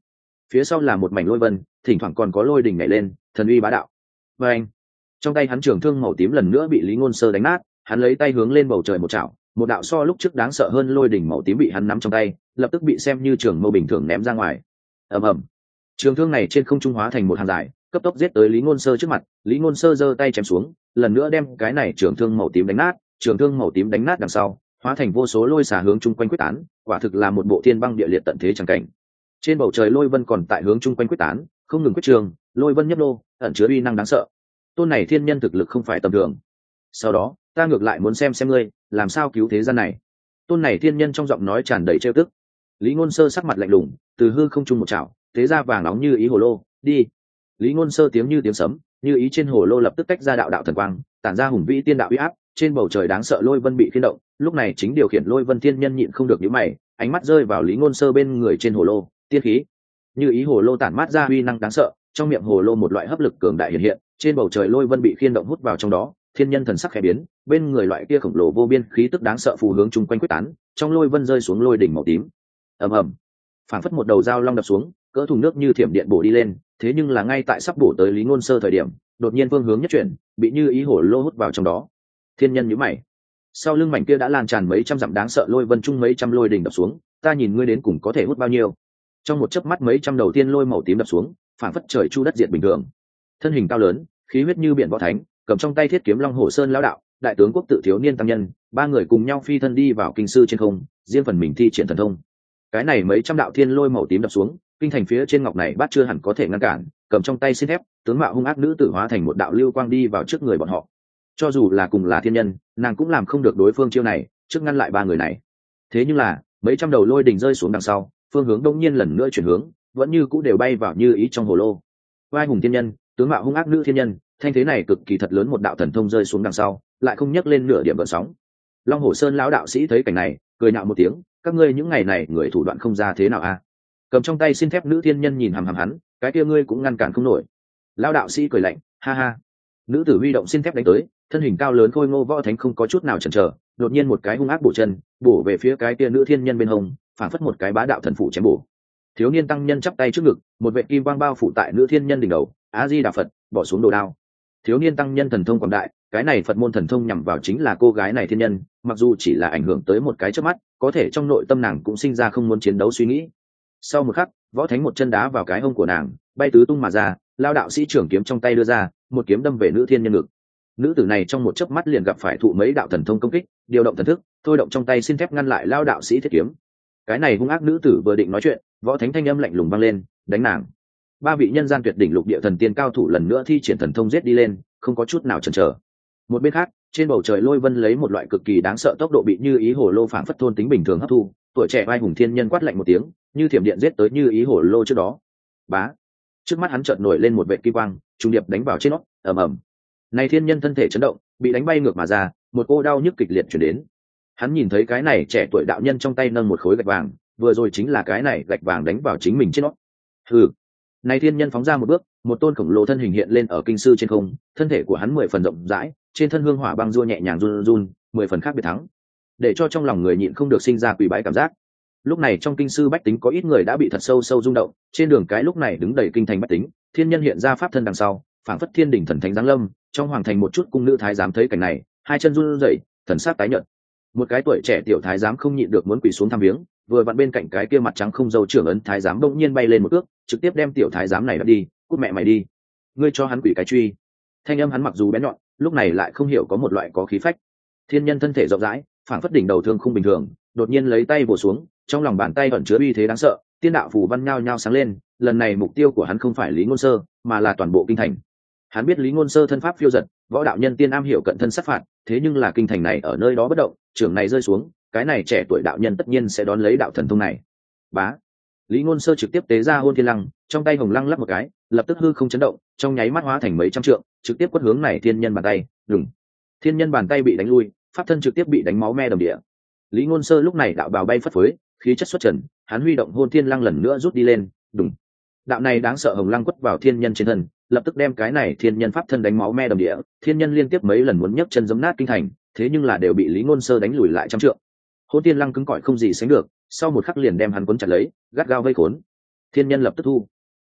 phía sau là một mảnh lôi vân, thỉnh thoảng còn có lôi đỉnh nhảy lên, thần uy bá đạo. Và anh, trong tay hắn trường thương màu tím lần nữa bị Lý Ngôn Sơ đánh nát, hắn lấy tay hướng lên bầu trời một chảo, một đạo so lúc trước đáng sợ hơn lôi đỉnh màu tím bị hắn nắm trong tay, lập tức bị xem như trường mâu bình thường ném ra ngoài. Ầm ầm, trường thương này trên không trung hóa thành một hàng dài, cấp tốc giết tới Lý Ngôn Sơ trước mặt. Lý Ngôn Sơ giơ tay chém xuống, lần nữa đem cái này trường thương màu tím đánh nát. Trường thương màu tím đánh nát đằng sau, hóa thành vô số lôi xả hướng chung quanh quyết tán, quả thực là một bộ thiên băng địa liệt tận thế chẳng cảnh. Trên bầu trời lôi vân còn tại hướng chung quanh quyết tán, không ngừng quyết trường, lôi vân nhấp nô, ẩn chứa uy năng đáng sợ. Tôn này thiên nhân thực lực không phải tầm thường. Sau đó, ta ngược lại muốn xem xem ngươi làm sao cứu thế gian này. Tôn này thiên nhân trong giọng nói tràn đầy trêu tức. Lý Ngôn Sơ sắc mặt lạnh lùng, từ hư không trung một chảo, thế ra vàng nóng như ý hồ lô, đi. Lý Ngôn Sơ tiếng như tiếng sấm, như ý trên hồ lô lập tức tách ra đạo đạo thần quang, tản ra hùng vĩ tiên đạo uy áp, trên bầu trời đáng sợ lôi vân bị khiên động. Lúc này chính điều khiển lôi vân thiên nhân nhịn không được nhíu mày, ánh mắt rơi vào Lý Ngôn Sơ bên người trên hồ lô, tiên khí. Như ý hồ lô tản mát ra uy năng đáng sợ, trong miệng hồ lô một loại hấp lực cường đại hiện hiện, trên bầu trời lôi vân bị khiên động hút vào trong đó, thiên nhân thần sắc khẽ biến, bên người loại kia khổng lồ vô biên khí tức đáng sợ phù hướng chung quanh quyết tán, trong lôi vân rơi xuống lôi đỉnh màu tím. Ầm ầm, phảng phất một đầu dao long đập xuống, cỡ thùng nước như thiểm điện bổ đi lên, thế nhưng là ngay tại sắp bổ tới Lý Ngôn Sơ thời điểm, đột nhiên phương hướng nhất chuyển, bị như ý hồ lô hút vào trong đó. Thiên nhân nhíu mày, sau lưng mảnh kia đã lan tràn mấy trăm dặm đáng sợ lôi vân chung mấy trăm lôi đỉnh đập xuống, ta nhìn ngươi đến cùng có thể hút bao nhiêu. Trong một chớp mắt mấy trăm đầu tiên lôi màu tím đập xuống, phảng phất trời chu đất diệt bình thường. Thân hình cao lớn, khí huyết như biển võ thánh, cầm trong tay thiết kiếm Long Hổ Sơn lão đạo, đại tướng quốc tự thiếu niên tăng nhân, ba người cùng nhau phi thân đi vào kinh sư trên không, riêng phần mình thi triển thần thông. Cái này mấy trăm đạo thiên lôi màu tím đập xuống, kinh thành phía trên ngọc này bát chưa hẳn có thể ngăn cản, cầm trong tay xin thép, tướng mạo hung ác nữ tử hóa thành một đạo lưu quang đi vào trước người bọn họ. Cho dù là cùng là thiên nhân, nàng cũng làm không được đối phương chiêu này, trước ngăn lại ba người này. Thế nhưng là, mấy trăm đầu lôi đỉnh rơi xuống đằng sau, phương hướng đông nhiên lần nữa chuyển hướng, vẫn như cũ đều bay vào như ý trong hồ lô. Vai hùng thiên nhân, tướng mạo hung ác nữ thiên nhân, thanh thế này cực kỳ thật lớn, một đạo thần thông rơi xuống đằng sau, lại không nhấc lên nửa điểm gợn sóng. Long Hổ Sơn lão đạo sĩ thấy cảnh này, cười nhạo một tiếng, các ngươi những ngày này người thủ đoạn không ra thế nào a? Cầm trong tay xin thép nữ thiên nhân nhìn hằm hằm hắn, cái kia ngươi cũng ngăn cản không nổi. Lão đạo sĩ cười lạnh, ha ha. Nữ tử huy động xin thép đánh tới, thân hình cao lớn khôi ngô võ thánh không có chút nào chần chờ, đột nhiên một cái hung ác bổ chân, bổ về phía cái kia nữ thiên nhân bên hông, phản phất một cái bá đạo thần phủ chém bổ. Thiếu niên tăng nhân chắp tay trước ngực, một vệ kim quang bao phủ tại nữ thiên nhân đỉnh đầu, A Di Đà Phật, bỏ xuống đồ đao. Thiếu niên tăng nhân thần thông quảng đại, cái này Phật môn thần thông nhằm vào chính là cô gái này thiên nhân, mặc dù chỉ là ảnh hưởng tới một cái chớp mắt, có thể trong nội tâm nàng cũng sinh ra không muốn chiến đấu suy nghĩ. Sau một khắc, võ thánh một chân đá vào cái hông của nàng, bay tứ tung mà ra, lao đạo sĩ trưởng kiếm trong tay đưa ra, một kiếm đâm về nữ thiên nhân ngực. Nữ tử này trong một chớp mắt liền gặp phải thụ mấy đạo thần thông công kích, điều động thần thức, thôi động trong tay xin thép ngăn lại lao đạo sĩ thiết kiếm. Cái này hung ác nữ tử vừa định nói chuyện, võ thánh thanh âm lạnh lùng vang lên, đánh nàng. Ba vị nhân gian tuyệt đỉnh lục địa thần tiên cao thủ lần nữa thi triển thần thông giết đi lên, không có chút nào chần chờ. Một bên khác, trên bầu trời lôi vân lấy một loại cực kỳ đáng sợ tốc độ bị như ý hồ lô phảng phất thôn tính bình thường hấp thu, tuổi trẻ vai hùng thiên nhân quát lạnh một tiếng, như thiểm điện giết tới như ý hồ lô trước đó. Bá, trước mắt hắn chợt nổi lên một vệt kim quang, trùng điệp đánh vào trên nó, ầm ầm. Này thiên nhân thân thể chấn động, bị đánh bay ngược mà ra, một cô đau nhức kịch liệt truyền đến. Hắn nhìn thấy cái này trẻ tuổi đạo nhân trong tay nâng một khối gạch vàng, vừa rồi chính là cái này gạch vàng đánh vào chính mình trên nó. Hừ. Này thiên nhân phóng ra một bước, một tôn khổng lồ thân hình hiện lên ở kinh sư trên không, thân thể của hắn mười phần rộng rãi, trên thân hương hỏa băng rua nhẹ nhàng run run, mười phần khác biệt thắng, để cho trong lòng người nhịn không được sinh ra quỳ bái cảm giác. Lúc này trong kinh sư bách tính có ít người đã bị thật sâu sâu rung động, trên đường cái lúc này đứng đầy kinh thành bách tính, thiên nhân hiện ra pháp thân đằng sau, phảng phất thiên đỉnh thần thánh giáng lâm, trong hoàng thành một chút cung nữ thái giám thấy cảnh này, hai chân run rẩy, thần sắc tái nhợt. Một cái tuổi trẻ tiểu thái giám không nhịn được muốn quỳ xuống thăm viếng, vừa vặn bên cạnh cái kia mặt trắng không dâu trưởng ấn thái giám bỗng nhiên bay lên một ước, trực tiếp đem tiểu thái giám này bắt đi, cút mẹ mày đi, ngươi cho hắn quỳ cái truy. Thanh âm hắn mặc dù bén nhọn, lúc này lại không hiểu có một loại có khí phách. Thiên nhân thân thể rộng rãi, phảng phất đỉnh đầu thương không bình thường, đột nhiên lấy tay vồ xuống, trong lòng bàn tay ẩn chứa uy thế đáng sợ, tiên đạo phù văn nhao nhao sáng lên. Lần này mục tiêu của hắn không phải Lý Ngôn Sơ, mà là toàn bộ kinh thành. Hắn biết Lý Ngôn Sơ thân pháp phiêu dật, võ đạo nhân tiên am hiểu cận thân sát phạt, thế nhưng là kinh thành này ở nơi đó bất động, trưởng này rơi xuống, cái này trẻ tuổi đạo nhân tất nhiên sẽ đón lấy đạo thần thông này. Bá, Lý Ngôn Sơ trực tiếp tế ra hôn thiên lăng, trong tay hồng lăng lắp một cái, lập tức hư không chấn động, trong nháy mắt hóa thành mấy trăm trượng, trực tiếp quất hướng này thiên nhân bàn tay. Đùng, thiên nhân bàn tay bị đánh lui, pháp thân trực tiếp bị đánh máu me đầm địa. Lý Ngôn Sơ lúc này đạo bào bay phất phới, khí chất xuất trần, hắn huy động hôn thiên lăng lần nữa rút đi lên. Đùng, đạo này đáng sợ hồng lăng quất vào thiên nhân trên thân, lập tức đem cái này thiên nhân pháp thân đánh máu me đầm địa. Thiên nhân liên tiếp mấy lần muốn nhấc chân giẫm nát kinh thành, thế nhưng là đều bị Lý Ngôn Sơ đánh lùi lại trăm trượng. Hôn thiên lăng cứng cỏi không gì sánh được, sau một khắc liền đem hắn cuốn chặt lấy, gắt gao vây khốn. Thiên nhân lập tức thu,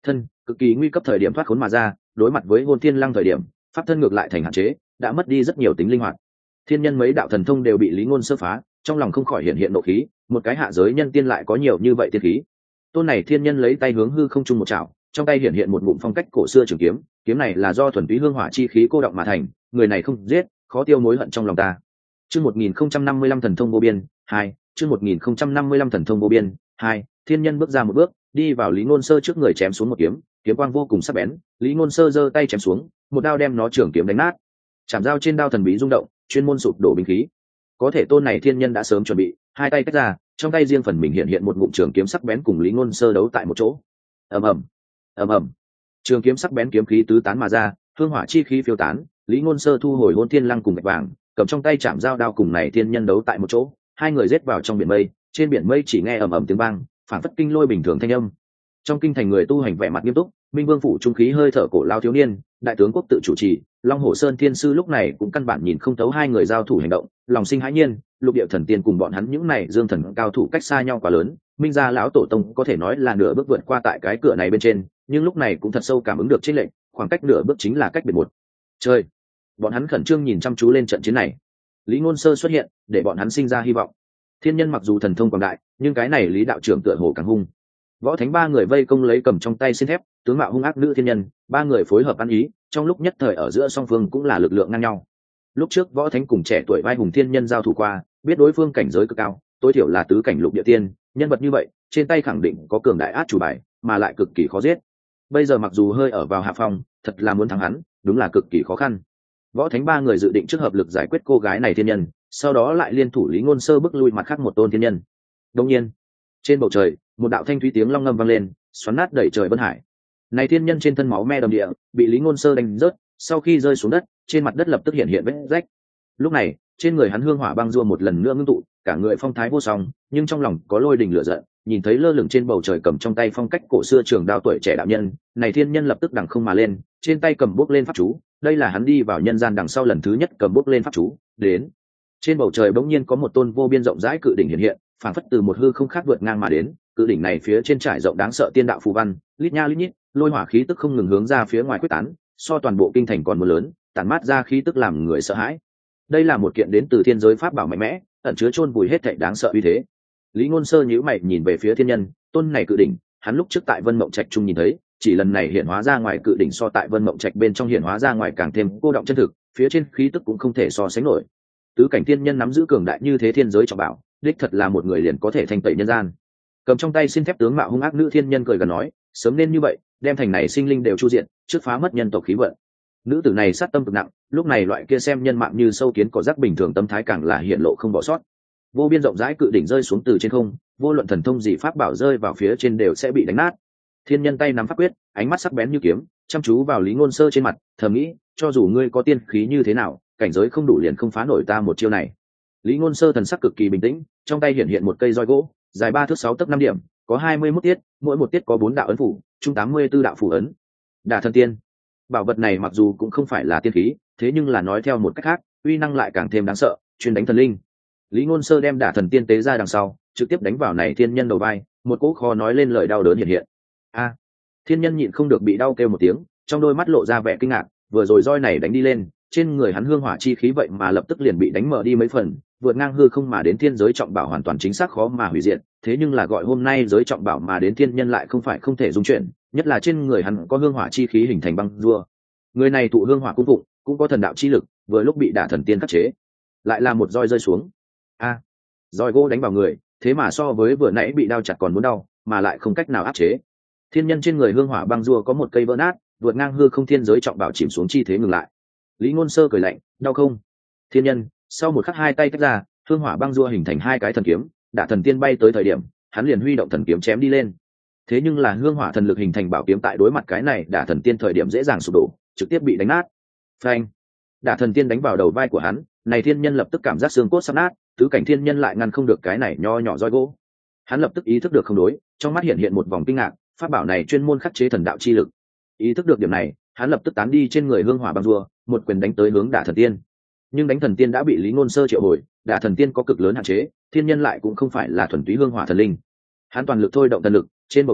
thân cực kỳ nguy cấp thời điểm thoát khốn mà ra, đối mặt với hôn thiên lăng thời điểm pháp thân ngược lại thành hạn chế, đã mất đi rất nhiều tính linh hoạt. Thiên nhân mấy đạo thần thông đều bị Lý Ngôn Sơ phá, trong lòng không khỏi hiện hiện nộ khí, một cái hạ giới nhân tiên lại có nhiều như vậy tiên khí. Tôn này thiên nhân lấy tay hướng hư không trung một chảo, trong tay hiện hiện một ngụm phong cách cổ xưa trường kiếm, kiếm này là do thuần túy hương hỏa chi khí cô động mà thành, người này không giết, khó tiêu mối hận trong lòng ta. Chương một nghìn không trăm năm mươi lăm thần thông vô biên, hai, chương một nghìn không trăm năm mươi lăm thần thông vô biên, hai, thiên nhân bước ra một bước, đi vào Lý Ngôn Sơ trước người chém xuống một kiếm, kiếm quang vô cùng sắc bén, Lý Ngôn Sơ giơ tay chém xuống, một đao đem nó trường kiếm đánh nát. Chạm dao trên đao thần bí rung động, chuyên môn sụp đổ binh khí. Có thể tôn này thiên nhân đã sớm chuẩn bị, hai tay tách ra, trong tay riêng phần mình hiện hiện một ngụm trường kiếm sắc bén cùng Lý Ngôn Sơ đấu tại một chỗ. Ầm ầm, ầm ầm. Trường kiếm sắc bén kiếm khí tứ tán mà ra, hương hỏa chi khí phiêu tán, Lý Ngôn Sơ thu hồi Hôn Thiên Lăng cùng gạch vàng, cầm trong tay chạm dao đao cùng này thiên nhân đấu tại một chỗ, hai người giết vào trong biển mây, trên biển mây chỉ nghe ầm ầm tiếng vang, phản phất kinh lôi bình thường thanh âm. Trong kinh thành người tu hành vẻ mặt nghiêm túc, Minh Vương phủ trung khí hơi thở cổ lao thiếu niên, đại tướng quốc tự chủ trì, Long Hổ Sơn thiên sư lúc này cũng căn bản nhìn không thấu hai người giao thủ hành động, lòng sinh hãi nhiên, lục địa thần tiên cùng bọn hắn những này dương thần cao thủ cách xa nhau quá lớn, Minh gia lão tổ tông có thể nói là nửa bước vượt qua tại cái cửa này bên trên, nhưng lúc này cũng thật sâu cảm ứng được chênh lệch, khoảng cách nửa bước chính là cách biệt một trời. Bọn hắn khẩn trương nhìn chăm chú lên trận chiến này. Lý Ngôn Sơ xuất hiện, để bọn hắn sinh ra hy vọng. Thiên nhân mặc dù thần thông quảng đại, nhưng cái này Lý đạo trưởng tựa hồ càng hung. Võ Thánh ba người vây công lấy cầm trong tay xiên thép, tướng mạo hung ác nữ thiên nhân, ba người phối hợp ăn ý, trong lúc nhất thời ở giữa song phương cũng là lực lượng ngang nhau. Lúc trước Võ Thánh cùng trẻ tuổi vai hùng thiên nhân giao thủ qua, biết đối phương cảnh giới cực cao, tối thiểu là tứ cảnh lục địa tiên, nhân vật như vậy, trên tay khẳng định có cường đại át chủ bài, mà lại cực kỳ khó giết. Bây giờ mặc dù hơi ở vào hạ phong, thật là muốn thắng hắn, đúng là cực kỳ khó khăn. Võ Thánh ba người dự định trước hợp lực giải quyết cô gái này thiên nhân, sau đó lại liên thủ Lý Ngôn Sơ bức lui mặt khác một tôn thiên nhân. Đương nhiên, trên bầu trời, một đạo thanh thúy tiếng long ngâm vang lên, xoắn nát đẩy trời bân hải. Này thiên nhân trên thân máu me đầm địa, bị Lý Ngôn Sơ đánh rớt, sau khi rơi xuống đất, trên mặt đất lập tức hiện hiện vết rách. Lúc này, trên người hắn hương hỏa băng rua một lần nữa ngưng tụ, cả người phong thái vô song, nhưng trong lòng có lôi đình lửa giận, nhìn thấy lơ lửng trên bầu trời cầm trong tay phong cách cổ xưa trường đao tuổi trẻ đạo nhân, này thiên nhân lập tức đằng không mà lên, trên tay cầm bước lên pháp chú, đây là hắn đi vào nhân gian đằng sau lần thứ nhất cầm bước lên pháp chú, đến. Trên bầu trời bỗng nhiên có một tôn vô biên rộng rãi cự đỉnh hiện hiện, phảng phất từ một hư không khác vượt ngang mà đến, cự đỉnh này phía trên trải rộng đáng sợ tiên đạo phù văn, lít nha lít nhít, lôi hỏa khí tức không ngừng hướng ra phía ngoài quyết tán, so toàn bộ kinh thành còn mưa lớn, tản mát ra khí tức làm người sợ hãi. Đây là một kiện đến từ thiên giới pháp bảo mạnh mẽ, ẩn chứa chôn vùi hết thảy đáng sợ uy thế. Lý Ngôn Sơ nhíu mày nhìn về phía thiên nhân, tôn này cự đỉnh, hắn lúc trước tại Vân Mộng Trạch trung nhìn thấy, chỉ lần này hiện hóa ra ngoài cự đỉnh so tại Vân Mộng Trạch bên trong hiện hóa ra ngoài càng thêm cô động chân thực, phía trên khí tức cũng không thể so sánh nổi. Tứ cảnh thiên nhân nắm giữ cường đại như thế thiên giới trọng bảo, đích thật là một người liền có thể thanh tẩy nhân gian. Cầm trong tay xin thép tướng mạo hung ác nữ thiên nhân cười gần nói, sớm nên như vậy, đem thành này sinh linh đều chu diện, trước phá mất nhân tộc khí vận. Nữ tử này sát tâm cực nặng, lúc này loại kia xem nhân mạng như sâu kiến cỏ rác bình thường tâm thái càng là hiện lộ không bỏ sót. Vô biên rộng rãi cự đỉnh rơi xuống từ trên không, vô luận thần thông gì pháp bảo rơi vào phía trên đều sẽ bị đánh nát. Thiên nhân tay nắm pháp quyết, ánh mắt sắc bén như kiếm, chăm chú vào Lý Ngôn Sơ trên mặt, thầm nghĩ, cho dù ngươi có tiên khí như thế nào, cảnh giới không đủ liền không phá nổi ta một chiêu này. Lý Ngôn Sơ thần sắc cực kỳ bình tĩnh, trong tay hiện hiện một cây roi gỗ, dài ba thước sáu tấc năm điểm, có hai mươi mốt tiết, mỗi một tiết có bốn đạo ấn phủ, chung tám mươi tư đạo phủ ấn. Đả thần tiên. Bảo vật này mặc dù cũng không phải là tiên khí, thế nhưng là nói theo một cách khác, uy năng lại càng thêm đáng sợ, chuyên đánh thần linh. Lý Ngôn Sơ đem Đả thần tiên tế ra đằng sau, trực tiếp đánh vào này thiên nhân đầu vai, một cỗ khó nói lên lời đau đớn hiện hiện. A! Thiên nhân nhịn không được bị đau kêu một tiếng, trong đôi mắt lộ ra vẻ kinh ngạc, vừa rồi roi này đánh đi lên, trên người hắn hương hỏa chi khí vậy mà lập tức liền bị đánh mở đi mấy phần, vượt ngang hư không mà đến thiên giới trọng bảo hoàn toàn chính xác khó mà hủy diệt, thế nhưng là gọi hôm nay giới trọng bảo mà đến thiên nhân lại không phải không thể dung chuyển, nhất là trên người hắn có hương hỏa chi khí hình thành băng rua. Người này tụ hương hỏa cung phụng, cũng có thần đạo chi lực, vừa lúc bị Đả thần tiên khắc chế, lại là một roi rơi xuống. A! Roi gỗ đánh vào người, thế mà so với vừa nãy bị đau chặt còn muốn đau, mà lại không cách nào áp chế. Thiên nhân trên người hương hỏa băng rua có một cây vỡ nát, vượt ngang hư không thiên giới trọng bảo chìm xuống chi thế ngừng lại. Lý Ngôn Sơ cười lạnh, đau không? Thiên nhân, sau một khắc hai tay tách ra, hương hỏa băng rua hình thành hai cái thần kiếm, Đả thần tiên bay tới thời điểm, hắn liền huy động thần kiếm chém đi lên. Thế nhưng là hương hỏa thần lực hình thành bảo kiếm tại đối mặt cái này Đả thần tiên thời điểm dễ dàng sụp đổ, trực tiếp bị đánh nát. Phanh! Đả thần tiên đánh vào đầu vai của hắn, này thiên nhân lập tức cảm giác xương cốt sắp nát, tứ cảnh thiên nhân lại ngăn không được cái này nho nhỏ roi gỗ. Hắn lập tức ý thức được không đối, trong mắt hiện hiện một vòng kinh ngạc, pháp bảo này chuyên môn khắc chế thần đạo chi lực. Ý thức được điểm này, hắn lập tức tán đi trên người hương hỏa băng rùa, một quyền đánh tới hướng Đả thần tiên. Nhưng đánh thần tiên đã bị Lý Ngôn Sơ triệu hồi, Đả thần tiên có cực lớn hạn chế, thiên nhân lại cũng không phải là thuần túy hương hỏa thần linh. Hắn toàn lực thôi động thần lực, trên bầu trời,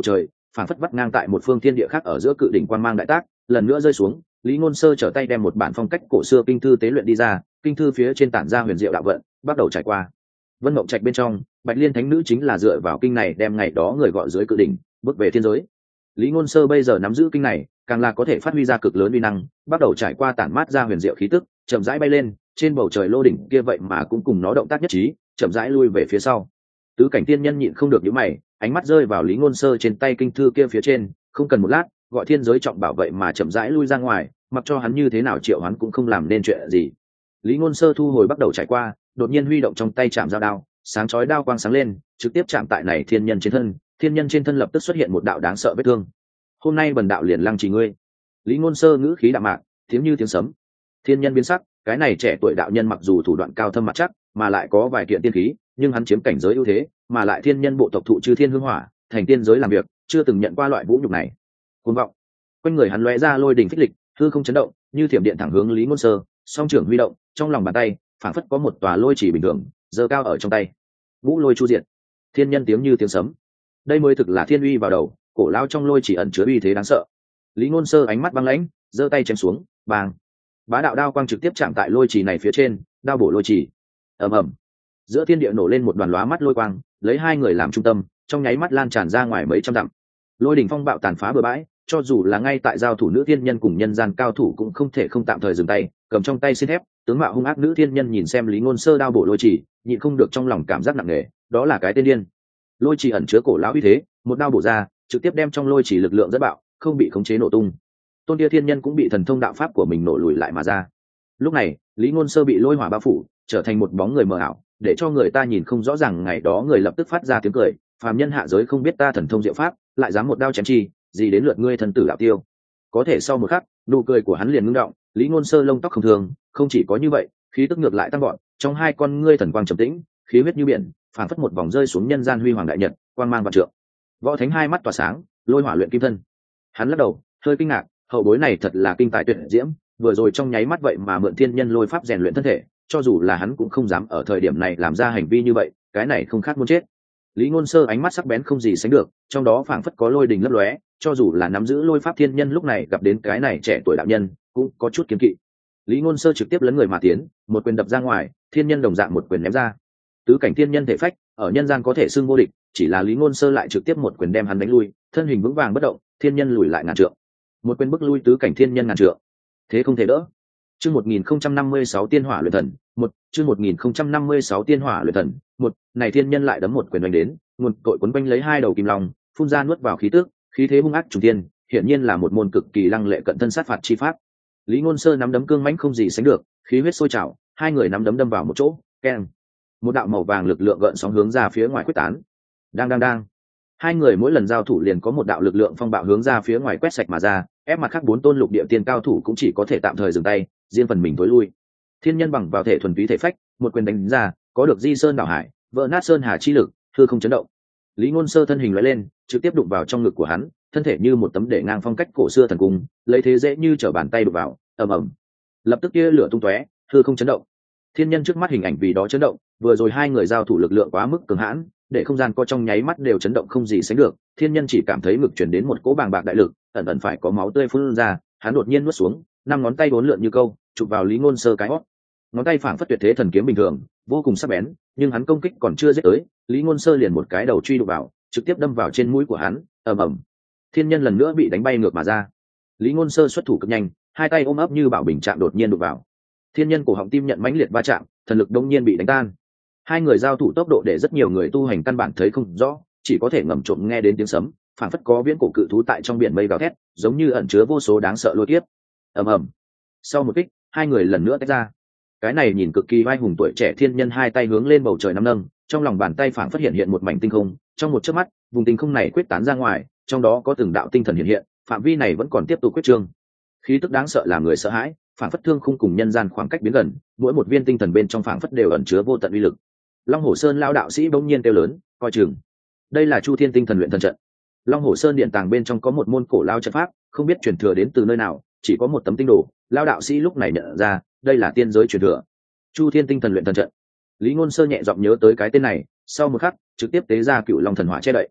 phản phất vắt ngang tại một phương thiên địa khác ở giữa cự đỉnh quang mang đại tác, lần nữa rơi xuống. Lý Ngôn Sơ trở tay đem một bản phong cách cổ xưa kinh thư tế luyện đi ra, kinh thư phía trên tản ra huyền diệu đạo vận, bắt đầu trải qua. Vân Mộng Trạch bên trong, Bạch Liên Thánh Nữ chính là dựa vào kinh này đem ngày đó người gọi dưới cự đỉnh, bước về thiên giới. Lý Ngôn Sơ bây giờ nắm giữ kinh này, càng là có thể phát huy ra cực lớn uy năng, bắt đầu trải qua tản mát ra huyền diệu khí tức, chậm rãi bay lên, trên bầu trời lô đỉnh kia vậy mà cũng cùng nó động tác nhất trí, chậm rãi lui về phía sau. Tứ cảnh tiên nhân nhịn không được nhíu mày, ánh mắt rơi vào Lý Ngôn Sơ trên tay kinh thư kia phía trên, không cần một lát, gọi thiên giới trọng bảo vậy mà chậm rãi lui ra ngoài, mặc cho hắn như thế nào triệu hắn cũng không làm nên chuyện gì. Lý Ngôn Sơ thu hồi bắt đầu trải qua, đột nhiên huy động trong tay chạm dao đao, sáng chói đao quang sáng lên, trực tiếp chạm tại này thiên nhân trên thân, thiên nhân trên thân lập tức xuất hiện một đạo đáng sợ vết thương. Hôm nay bần đạo liền lăng trì ngươi. Lý Ngôn Sơ ngữ khí đạm mạc, tiếng như tiếng sấm. Thiên nhân biến sắc, cái này trẻ tuổi đạo nhân mặc dù thủ đoạn cao thâm mặt chắc, mà lại có vài kiện tiên khí, nhưng hắn chiếm cảnh giới ưu thế, mà lại thiên nhân bộ tộc thụ chư thiên hương hỏa, thành tiên giới làm việc, chưa từng nhận qua loại vũ nhục này. Cuồng vọng. Quanh người hắn lóe ra lôi đình phích lịch, hư không chấn động, như thiểm điện thẳng hướng Lý Ngôn Sơ, song trưởng huy động, trong lòng bàn tay, phảng phất có một tòa lôi chỉ bình thường, giơ cao ở trong tay. Vũ lôi chu diệt. Thiên nhân tiếng như tiếng sấm. Đây mới thực là thiên uy vào đầu, cổ lao trong lôi chỉ ẩn chứa uy thế đáng sợ. Lý Ngôn Sơ ánh mắt băng lãnh, giơ tay chém xuống, bang. Bá đạo đao quang trực tiếp chạm tại lôi chỉ này phía trên, đao bổ lôi chỉ. Ầm ầm. Giữa thiên địa nổ lên một đoàn lóa mắt lôi quang, lấy hai người làm trung tâm, trong nháy mắt lan tràn ra ngoài mấy trăm dặm. Lôi đỉnh phong bạo tàn phá bừa bãi, cho dù là ngay tại giao thủ nữ thiên nhân cùng nhân gian cao thủ cũng không thể không tạm thời dừng tay, cầm trong tay xin thép, tướng mạo hung ác nữ thiên nhân nhìn xem Lý Ngôn Sơ đao bổ lôi chỉ, nhịn không được trong lòng cảm giác nặng nề, đó là cái tên điên. Lôi chỉ ẩn chứa cổ lão uy thế, một đao bổ ra, trực tiếp đem trong lôi chỉ lực lượng rất bạo, không bị khống chế nổ tung. Tôn Tia thiên nhân cũng bị thần thông đạo pháp của mình nổ lùi lại mà ra. Lúc này, Lý Ngôn Sơ bị lôi hỏa bao phủ, trở thành một bóng người mờ ảo, để cho người ta nhìn không rõ ràng. Ngày đó người lập tức phát ra tiếng cười, phàm nhân hạ giới không biết ta thần thông diệu pháp, lại dám một đao chém chi, gì đến lượt ngươi thần tử đạo tiêu. Có thể sau một khắc, nụ cười của hắn liền ngưng động, Lý Ngôn Sơ lông tóc không thường, không chỉ có như vậy, khí tức ngược lại tăng vọt, trong hai con ngươi thần quang trầm tĩnh, khí huyết như biển, phản phất một vòng rơi xuống nhân gian huy hoàng đại nhật, quang mang vạn trượng. Võ Thánh hai mắt tỏa sáng, lôi hỏa luyện kim thân. Hắn lắc đầu, hơi kinh ngạc, hậu bối này thật là kinh tài tuyệt diễm, vừa rồi trong nháy mắt vậy mà mượn thiên nhân lôi pháp rèn luyện thân thể, cho dù là hắn cũng không dám ở thời điểm này làm ra hành vi như vậy, cái này không khác muốn chết. Lý Ngôn Sơ ánh mắt sắc bén không gì sánh được, trong đó phảng phất có lôi đình lấp lóe, cho dù là nắm giữ lôi pháp thiên nhân lúc này gặp đến cái này trẻ tuổi đạo nhân, cũng có chút kiêng kỵ. Lý Ngôn Sơ trực tiếp lấn người mà tiến, một quyền đập ra ngoài, thiên nhân đồng dạng một quyền ném ra. Tứ cảnh thiên nhân thể phách, ở nhân gian có thể xưng vô địch, chỉ là Lý Ngôn Sơ lại trực tiếp một quyền đem hắn đánh lui, thân hình vững vàng bất động, thiên nhân lùi lại ngàn trượng. Một quyền bức lui tứ cảnh thiên nhân ngàn trượng. Thế không thể đỡ. Chương một nghìn không trăm năm mươi sáu Tiên Hỏa Luyện Thần, một, chương một nghìn không trăm năm mươi sáu Tiên Hỏa Luyện Thần, một, này thiên nhân lại đấm một quyền đánh đến, nguồn cội quấn quanh lấy hai đầu kim long, phun ra nuốt vào khí tức, khí thế hung ác trùng thiên, hiển nhiên là một môn cực kỳ lăng lệ cận thân sát phạt chi pháp. Lý Ngôn Sơ nắm đấm cương mãnh không gì sánh được, khí huyết sôi trào, hai người nắm đấm đâm vào một chỗ, keng. Một đạo màu vàng lực lượng gợn sóng hướng ra phía ngoài quyết tán. Đang đang đang. Hai người mỗi lần giao thủ liền có một đạo lực lượng phong bạo hướng ra phía ngoài quét sạch mà ra, ép mặt khác bốn tôn lục địa tiên cao thủ cũng chỉ có thể tạm thời dừng tay, riêng phần mình tối lui. Thiên nhân bằng vào thể thuần túy thể phách, một quyền đánh ra, có được di sơn đảo hải, vỡ nát sơn hà chi lực, hư không chấn động. Lý Ngôn Sơ thân hình lóe lên, trực tiếp đụng vào trong ngực của hắn, thân thể như một tấm để ngang phong cách cổ xưa thần cung, lấy thế dễ như trở bàn tay đụng vào, ầm ầm. Lập tức kia lửa tung tóe, hư không chấn động. Thiên nhân trước mắt hình ảnh vì đó chấn động, vừa rồi hai người giao thủ lực lượng quá mức cường hãn, để không gian co trong nháy mắt đều chấn động không gì sánh được. Thiên nhân chỉ cảm thấy ngực truyền đến một cỗ bàng bạc đại lực, ẩn ẩn phải có máu tươi phun ra, hắn đột nhiên nuốt xuống, năm ngón tay uốn lượn như câu, chụp vào Lý Ngôn Sơ cái hót. Ngón tay phảng phất tuyệt thế thần kiếm bình thường, vô cùng sắc bén, nhưng hắn công kích còn chưa giết tới, Lý Ngôn Sơ liền một cái đầu truy đụng vào, trực tiếp đâm vào trên mũi của hắn, ầm ầm. Thiên nhân lần nữa bị đánh bay ngược mà ra. Lý Ngôn Sơ xuất thủ cực nhanh, hai tay ôm ấp như bảo bình chạm đột nhiên đụng vào. Thiên nhân cổ họng tim nhận mãnh liệt va chạm, thần lực đông nhiên bị đánh tan. Hai người giao thủ tốc độ để rất nhiều người tu hành căn bản thấy không rõ, chỉ có thể ngầm trộm nghe đến tiếng sấm, phảng phất có viễn cổ cự thú tại trong biển mây gào thét, giống như ẩn chứa vô số đáng sợ lôi kiếp. Ầm ầm. Sau một kích, hai người lần nữa tách ra. Cái này nhìn cực kỳ vai hùng tuổi trẻ thiên nhân hai tay hướng lên bầu trời nắm nâng, trong lòng bàn tay phảng phất hiện hiện một mảnh tinh không, trong một chớp mắt, vùng tinh không này quyết tán ra ngoài, trong đó có từng đạo tinh thần hiện hiện, phạm vi này vẫn còn tiếp tục quyết trương. Khí tức đáng sợ làm người sợ hãi, phảng phất thương khung cùng nhân gian khoảng cách biến gần, mỗi một viên tinh thần bên trong phảng phất đều ẩn chứa vô tận uy lực. Long Hổ Sơn lão đạo sĩ bỗng nhiên kêu lớn, coi chừng. Đây là Chu Thiên Tinh Thần Luyện Thần Trận. Long Hổ Sơn điện tàng bên trong có một môn cổ lao trận pháp, không biết truyền thừa đến từ nơi nào, chỉ có một tấm tinh đồ, lão đạo sĩ lúc này nhận ra, đây là tiên giới truyền thừa. Chu Thiên Tinh Thần Luyện Thần Trận. Lý Ngôn Sơ nhẹ giọng nhớ tới cái tên này, sau một khắc, trực tiếp tế ra Cựu Long Thần Hỏa che đậy.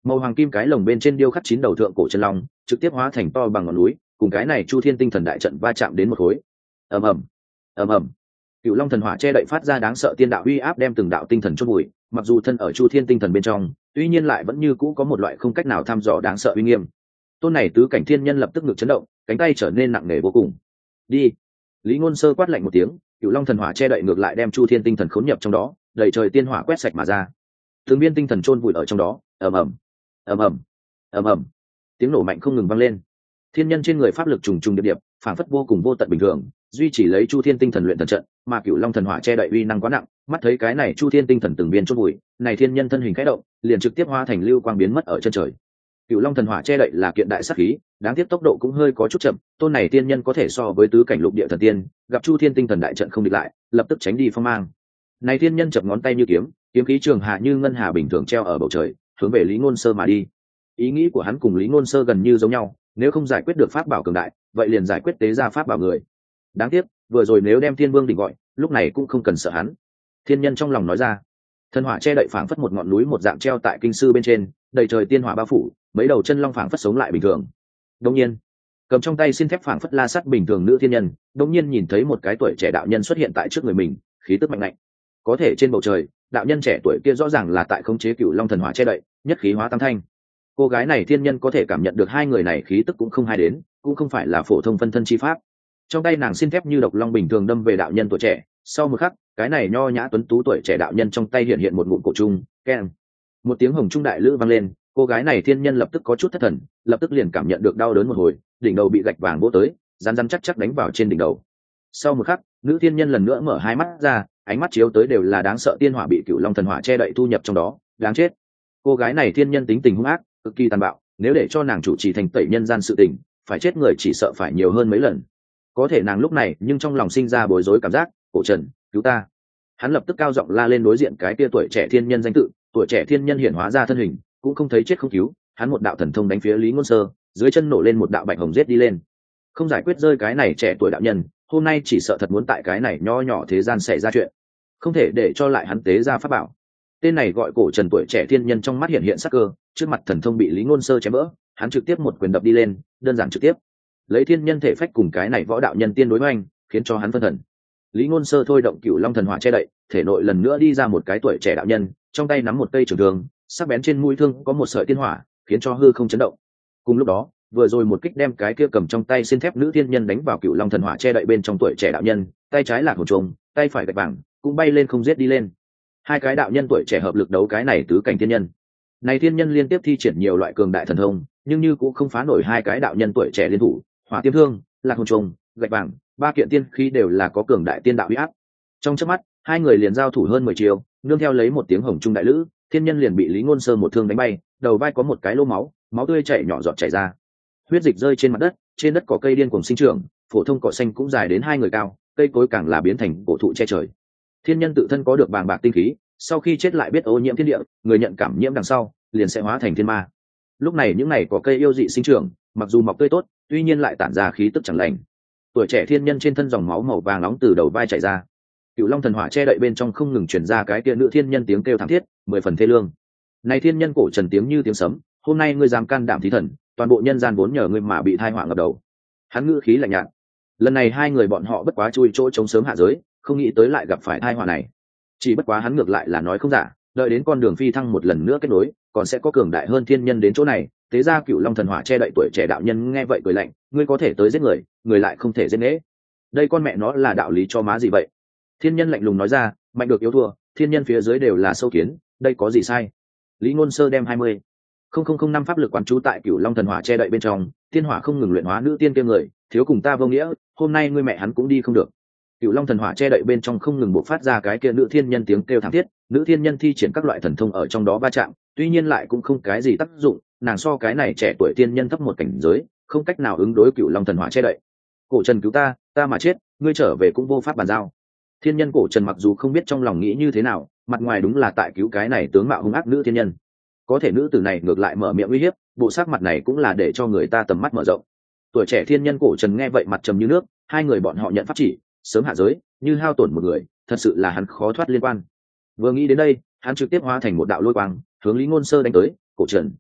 Màu hoàng kim cái lồng bên trên điêu khắc chín đầu thượng cổ chân long trực tiếp hóa thành to bằng ngọn núi, cùng cái này chu thiên tinh thần đại trận va chạm đến một khối. ầm ầm ầm ầm Cựu long thần hỏa che đậy phát ra đáng sợ tiên đạo uy áp, đem từng đạo tinh thần chôn bụi. Mặc dù thân ở chu thiên tinh thần bên trong, tuy nhiên lại vẫn như cũ có một loại không cách nào thăm dò đáng sợ uy nghiêm. Tôn này tứ cảnh thiên nhân lập tức ngực chấn động, cánh tay trở nên nặng nề vô cùng. Đi! Lý Ngôn Sơ quát lạnh một tiếng, Cựu long thần hỏa che đậy ngược lại đem chu thiên tinh thần khốn nhập trong đó, đầy trời tiên hỏa quét sạch mà ra. Từng biên tinh thần chôn vùi ở trong đó. ầm ầm ầm ầm ầm ầm Tiếng nổ mạnh không ngừng vang lên. Thiên nhân trên người pháp lực trùng trùng điệp điệp, phảng phất vô cùng vô tận bình thường, duy trì lấy chu thiên tinh thần luyện thần trận, mà Cựu long thần hỏa che đậy uy năng quá nặng, mắt thấy cái này chu thiên tinh thần từng biên chôn vùi, này thiên nhân thân hình khẽ động, liền trực tiếp hóa thành lưu quang biến mất ở chân trời. Cựu long thần hỏa che đậy là kiện đại sát khí, đáng tiếc tốc độ cũng hơi có chút chậm, tôn này tiên nhân có thể so với tứ cảnh lục địa thần tiên, gặp chu thiên tinh thần đại trận không địch lại, lập tức tránh đi phong mang. Này thiên nhân chập ngón tay như kiếm, kiếm khí trường hạ như ngân hà bình thường treo ở bầu trời, hướng về Lý Ngôn Sơ mà đi. Ý nghĩ của hắn cùng Lý Ngôn Sơ gần như giống nhau, nếu không giải quyết được pháp bảo cường đại, vậy liền giải quyết tế ra pháp bảo người. Đáng tiếc, vừa rồi nếu đem Thiên Vương đỉnh gọi, lúc này cũng không cần sợ hắn. Thiên nhân trong lòng nói ra. Thần hỏa che đậy phảng phất một ngọn núi một dạng treo tại kinh sư bên trên, đầy trời tiên hỏa bao phủ, mấy đầu chân long phảng phất sống lại bình thường. Đương nhiên, cầm trong tay xin thép phảng phất la sắt bình thường nữ thiên nhân, đột nhiên nhìn thấy một cái tuổi trẻ đạo nhân xuất hiện tại trước người mình, khí tức mạnh mẽ. Có thể trên bầu trời, đạo nhân trẻ tuổi kia rõ ràng là tại khống chế Cựu long thần hỏa che đậy, nhất khí hóa tam thanh. Cô gái này thiên nhân có thể cảm nhận được hai người này khí tức cũng không hai đến, cũng không phải là phổ thông phân thân chi pháp. Trong tay nàng xin thép như độc long bình thường đâm về đạo nhân tuổi trẻ, sau một khắc, cái này nho nhã tuấn tú tuổi trẻ đạo nhân trong tay hiện hiện một ngụm cổ trung, keng. Một tiếng hồng trung đại lữ vang lên, cô gái này thiên nhân lập tức có chút thất thần, lập tức liền cảm nhận được đau đớn một hồi, đỉnh đầu bị gạch vàng vỗ tới, rắn rắn chắc chắc đánh vào trên đỉnh đầu. Sau một khắc, nữ thiên nhân lần nữa mở hai mắt ra, ánh mắt chiếu tới đều là đáng sợ tiên hỏa bị Cựu long thần hỏa che đậy thu nhập trong đó, đáng chết. Cô gái này thiên nhân tính tình hung ác, cực kỳ tàn bạo, nếu để cho nàng chủ trì thành tẩy nhân gian sự tình, phải chết người chỉ sợ phải nhiều hơn mấy lần. Có thể nàng lúc này nhưng trong lòng sinh ra bối rối cảm giác, Cổ Trần, cứu ta. Hắn lập tức cao giọng la lên đối diện cái kia tuổi trẻ thiên nhân danh tự, tuổi trẻ thiên nhân hiện hóa ra thân hình, cũng không thấy chết không cứu, hắn một đạo thần thông đánh phía Lý Ngôn Sơ, dưới chân nổ lên một đạo bạch hồng giết đi lên. Không giải quyết rơi cái này trẻ tuổi đạo nhân, hôm nay chỉ sợ thật muốn tại cái này nho nhỏ thế gian xảy ra chuyện. Không thể để cho lại hắn tế ra pháp bảo. Tên này gọi Cổ Trần tuổi trẻ thiên nhân trong mắt hiện hiện sắc cơ, trước mặt thần thông bị Lý Ngôn Sơ chém vỡ, hắn trực tiếp một quyền đập đi lên, đơn giản trực tiếp. Lấy thiên nhân thể phách cùng cái này võ đạo nhân tiên đối hoành, khiến cho hắn phân thần. Lý Ngôn Sơ thôi động Cựu long thần hỏa che đậy, thể nội lần nữa đi ra một cái tuổi trẻ đạo nhân, trong tay nắm một cây trường thương, sắc bén trên mũi thương có một sợi tiên hỏa, khiến cho hư không chấn động. Cùng lúc đó, vừa rồi một kích đem cái kia cầm trong tay xin thép nữ thiên nhân đánh vào Cựu long thần hỏa che đậy bên trong tuổi trẻ đạo nhân, tay trái là hồn trùng, tay phải gạch vàng, cũng bay lên không giết đi lên. Hai cái đạo nhân tuổi trẻ hợp lực đấu cái này tứ cảnh thiên nhân. Này thiên nhân liên tiếp thi triển nhiều loại cường đại thần thông, nhưng như cũng không phá nổi hai cái đạo nhân tuổi trẻ liên thủ, hỏa tiêm thương, lạc hồn trùng, gạch vàng, ba kiện tiên khí đều là có cường đại tiên đạo uy áp. Trong chớp mắt, hai người liền giao thủ hơn mười chiều, nương theo lấy một tiếng hồng trung đại lữ, thiên nhân liền bị Lý Ngôn Sơ một thương đánh bay, đầu vai có một cái lỗ máu, máu tươi chảy nhỏ giọt chảy ra. Huyết dịch rơi trên mặt đất, trên đất cỏ cây điên cuồng sinh trưởng, phổ thông cỏ xanh cũng dài đến hai người cao, cây cối càng là biến thành cổ thụ che trời. Thiên nhân tự thân có được bàng bạc tinh khí, sau khi chết lại biết ô nhiễm thiên địa, người nhận cảm nhiễm đằng sau, liền sẽ hóa thành thiên ma. Lúc này những này cỏ cây yêu dị sinh trưởng, mặc dù mọc tươi tốt, tuy nhiên lại tản ra khí tức chẳng lành. Tuổi trẻ thiên nhân trên thân dòng máu màu vàng nóng từ đầu vai chảy ra. Cựu long thần hỏa che đậy bên trong không ngừng truyền ra cái kia nữ thiên nhân tiếng kêu thảm thiết, mười phần thê lương. Này thiên nhân Cổ Trần tiếng như tiếng sấm, hôm nay ngươi dám can đảm thí thần, toàn bộ nhân gian vốn nhờ ngươi mà bị tai họa ngập đầu. Hắn ngữ khí lạnh nhạt. Lần này hai người bọn họ bất quá chui chỗ chống sớm hạ giới, không nghĩ tới lại gặp phải tai họa này. Chỉ bất quá hắn ngược lại là nói không giả, đợi đến con đường phi thăng một lần nữa kết nối, còn sẽ có cường đại hơn thiên nhân đến chỗ này. Tế ra Cựu long thần hỏa che đậy tuổi trẻ đạo nhân nghe vậy cười lạnh, ngươi có thể tới giết người, người lại không thể giết nễ. Đây con mẹ nó là đạo lý cho má gì vậy? Thiên nhân lạnh lùng nói ra, mạnh được yếu thua, thiên nhân phía dưới đều là sâu kiến, đây có gì sai? Lý Ngôn Sơ đem hai mươi không không không năm pháp lực quán trú tại Cựu long thần hỏa che đậy bên trong, thiên hỏa không ngừng luyện hóa nữ tiên kia người, thiếu cùng ta vô nghĩa, hôm nay ngươi mẹ hắn cũng đi không được. Cựu long thần hỏa che đậy bên trong không ngừng bộc phát ra cái kia nữ thiên nhân tiếng kêu thảm thiết, nữ thiên nhân thi triển các loại thần thông ở trong đó va chạm, tuy nhiên lại cũng không cái gì tác dụng, nàng so cái này trẻ tuổi thiên nhân thấp một cảnh giới, không cách nào ứng đối Cựu long thần hỏa che đậy. Cổ Trần cứu ta, ta mà chết, ngươi trở về cũng vô pháp bàn giao. Thiên nhân Cổ Trần mặc dù không biết trong lòng nghĩ như thế nào, mặt ngoài đúng là tại cứu cái này tướng mạo hung ác nữ thiên nhân. Có thể nữ tử này ngược lại mở miệng uy hiếp, bộ sắc mặt này cũng là để cho người ta tầm mắt mở rộng. Tuổi trẻ thiên nhân Cổ Trần nghe vậy mặt trầm như nước, hai người bọn họ nhận pháp chỉ, sớm hạ giới, như hao tổn một người, thật sự là hắn khó thoát liên quan. Vừa nghĩ đến đây, hắn trực tiếp hóa thành một đạo lôi quang, hướng Lý Ngôn Sơ đánh tới. Cổ Trần,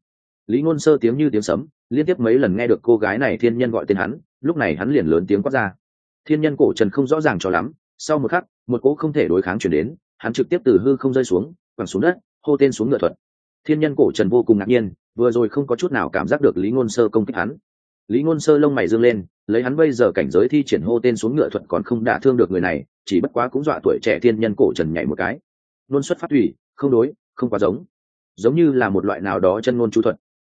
Lý Ngôn Sơ tiếng như tiếng sấm, liên tiếp mấy lần nghe được cô gái này thiên nhân gọi tên hắn, lúc này hắn liền lớn tiếng quát ra. Thiên nhân cổ trần không rõ ràng cho lắm, sau một khắc, một cỗ không thể đối kháng chuyển đến, hắn trực tiếp từ hư không rơi xuống, quẳng xuống đất, hô tên xuống ngựa thuật. Thiên nhân cổ trần vô cùng ngạc nhiên, vừa rồi không có chút nào cảm giác được Lý Ngôn Sơ công kích hắn. Lý Ngôn Sơ lông mày dương lên, lấy hắn bây giờ cảnh giới thi triển hô tên xuống ngựa thuật còn không đả thương được người này, chỉ bất quá cũng dọa tuổi trẻ thiên nhân cổ trần nhảy một cái. Luân xuất phát thủy, không đối, không quá giống, giống như là một loại nào đó chân ngôn chú thuật,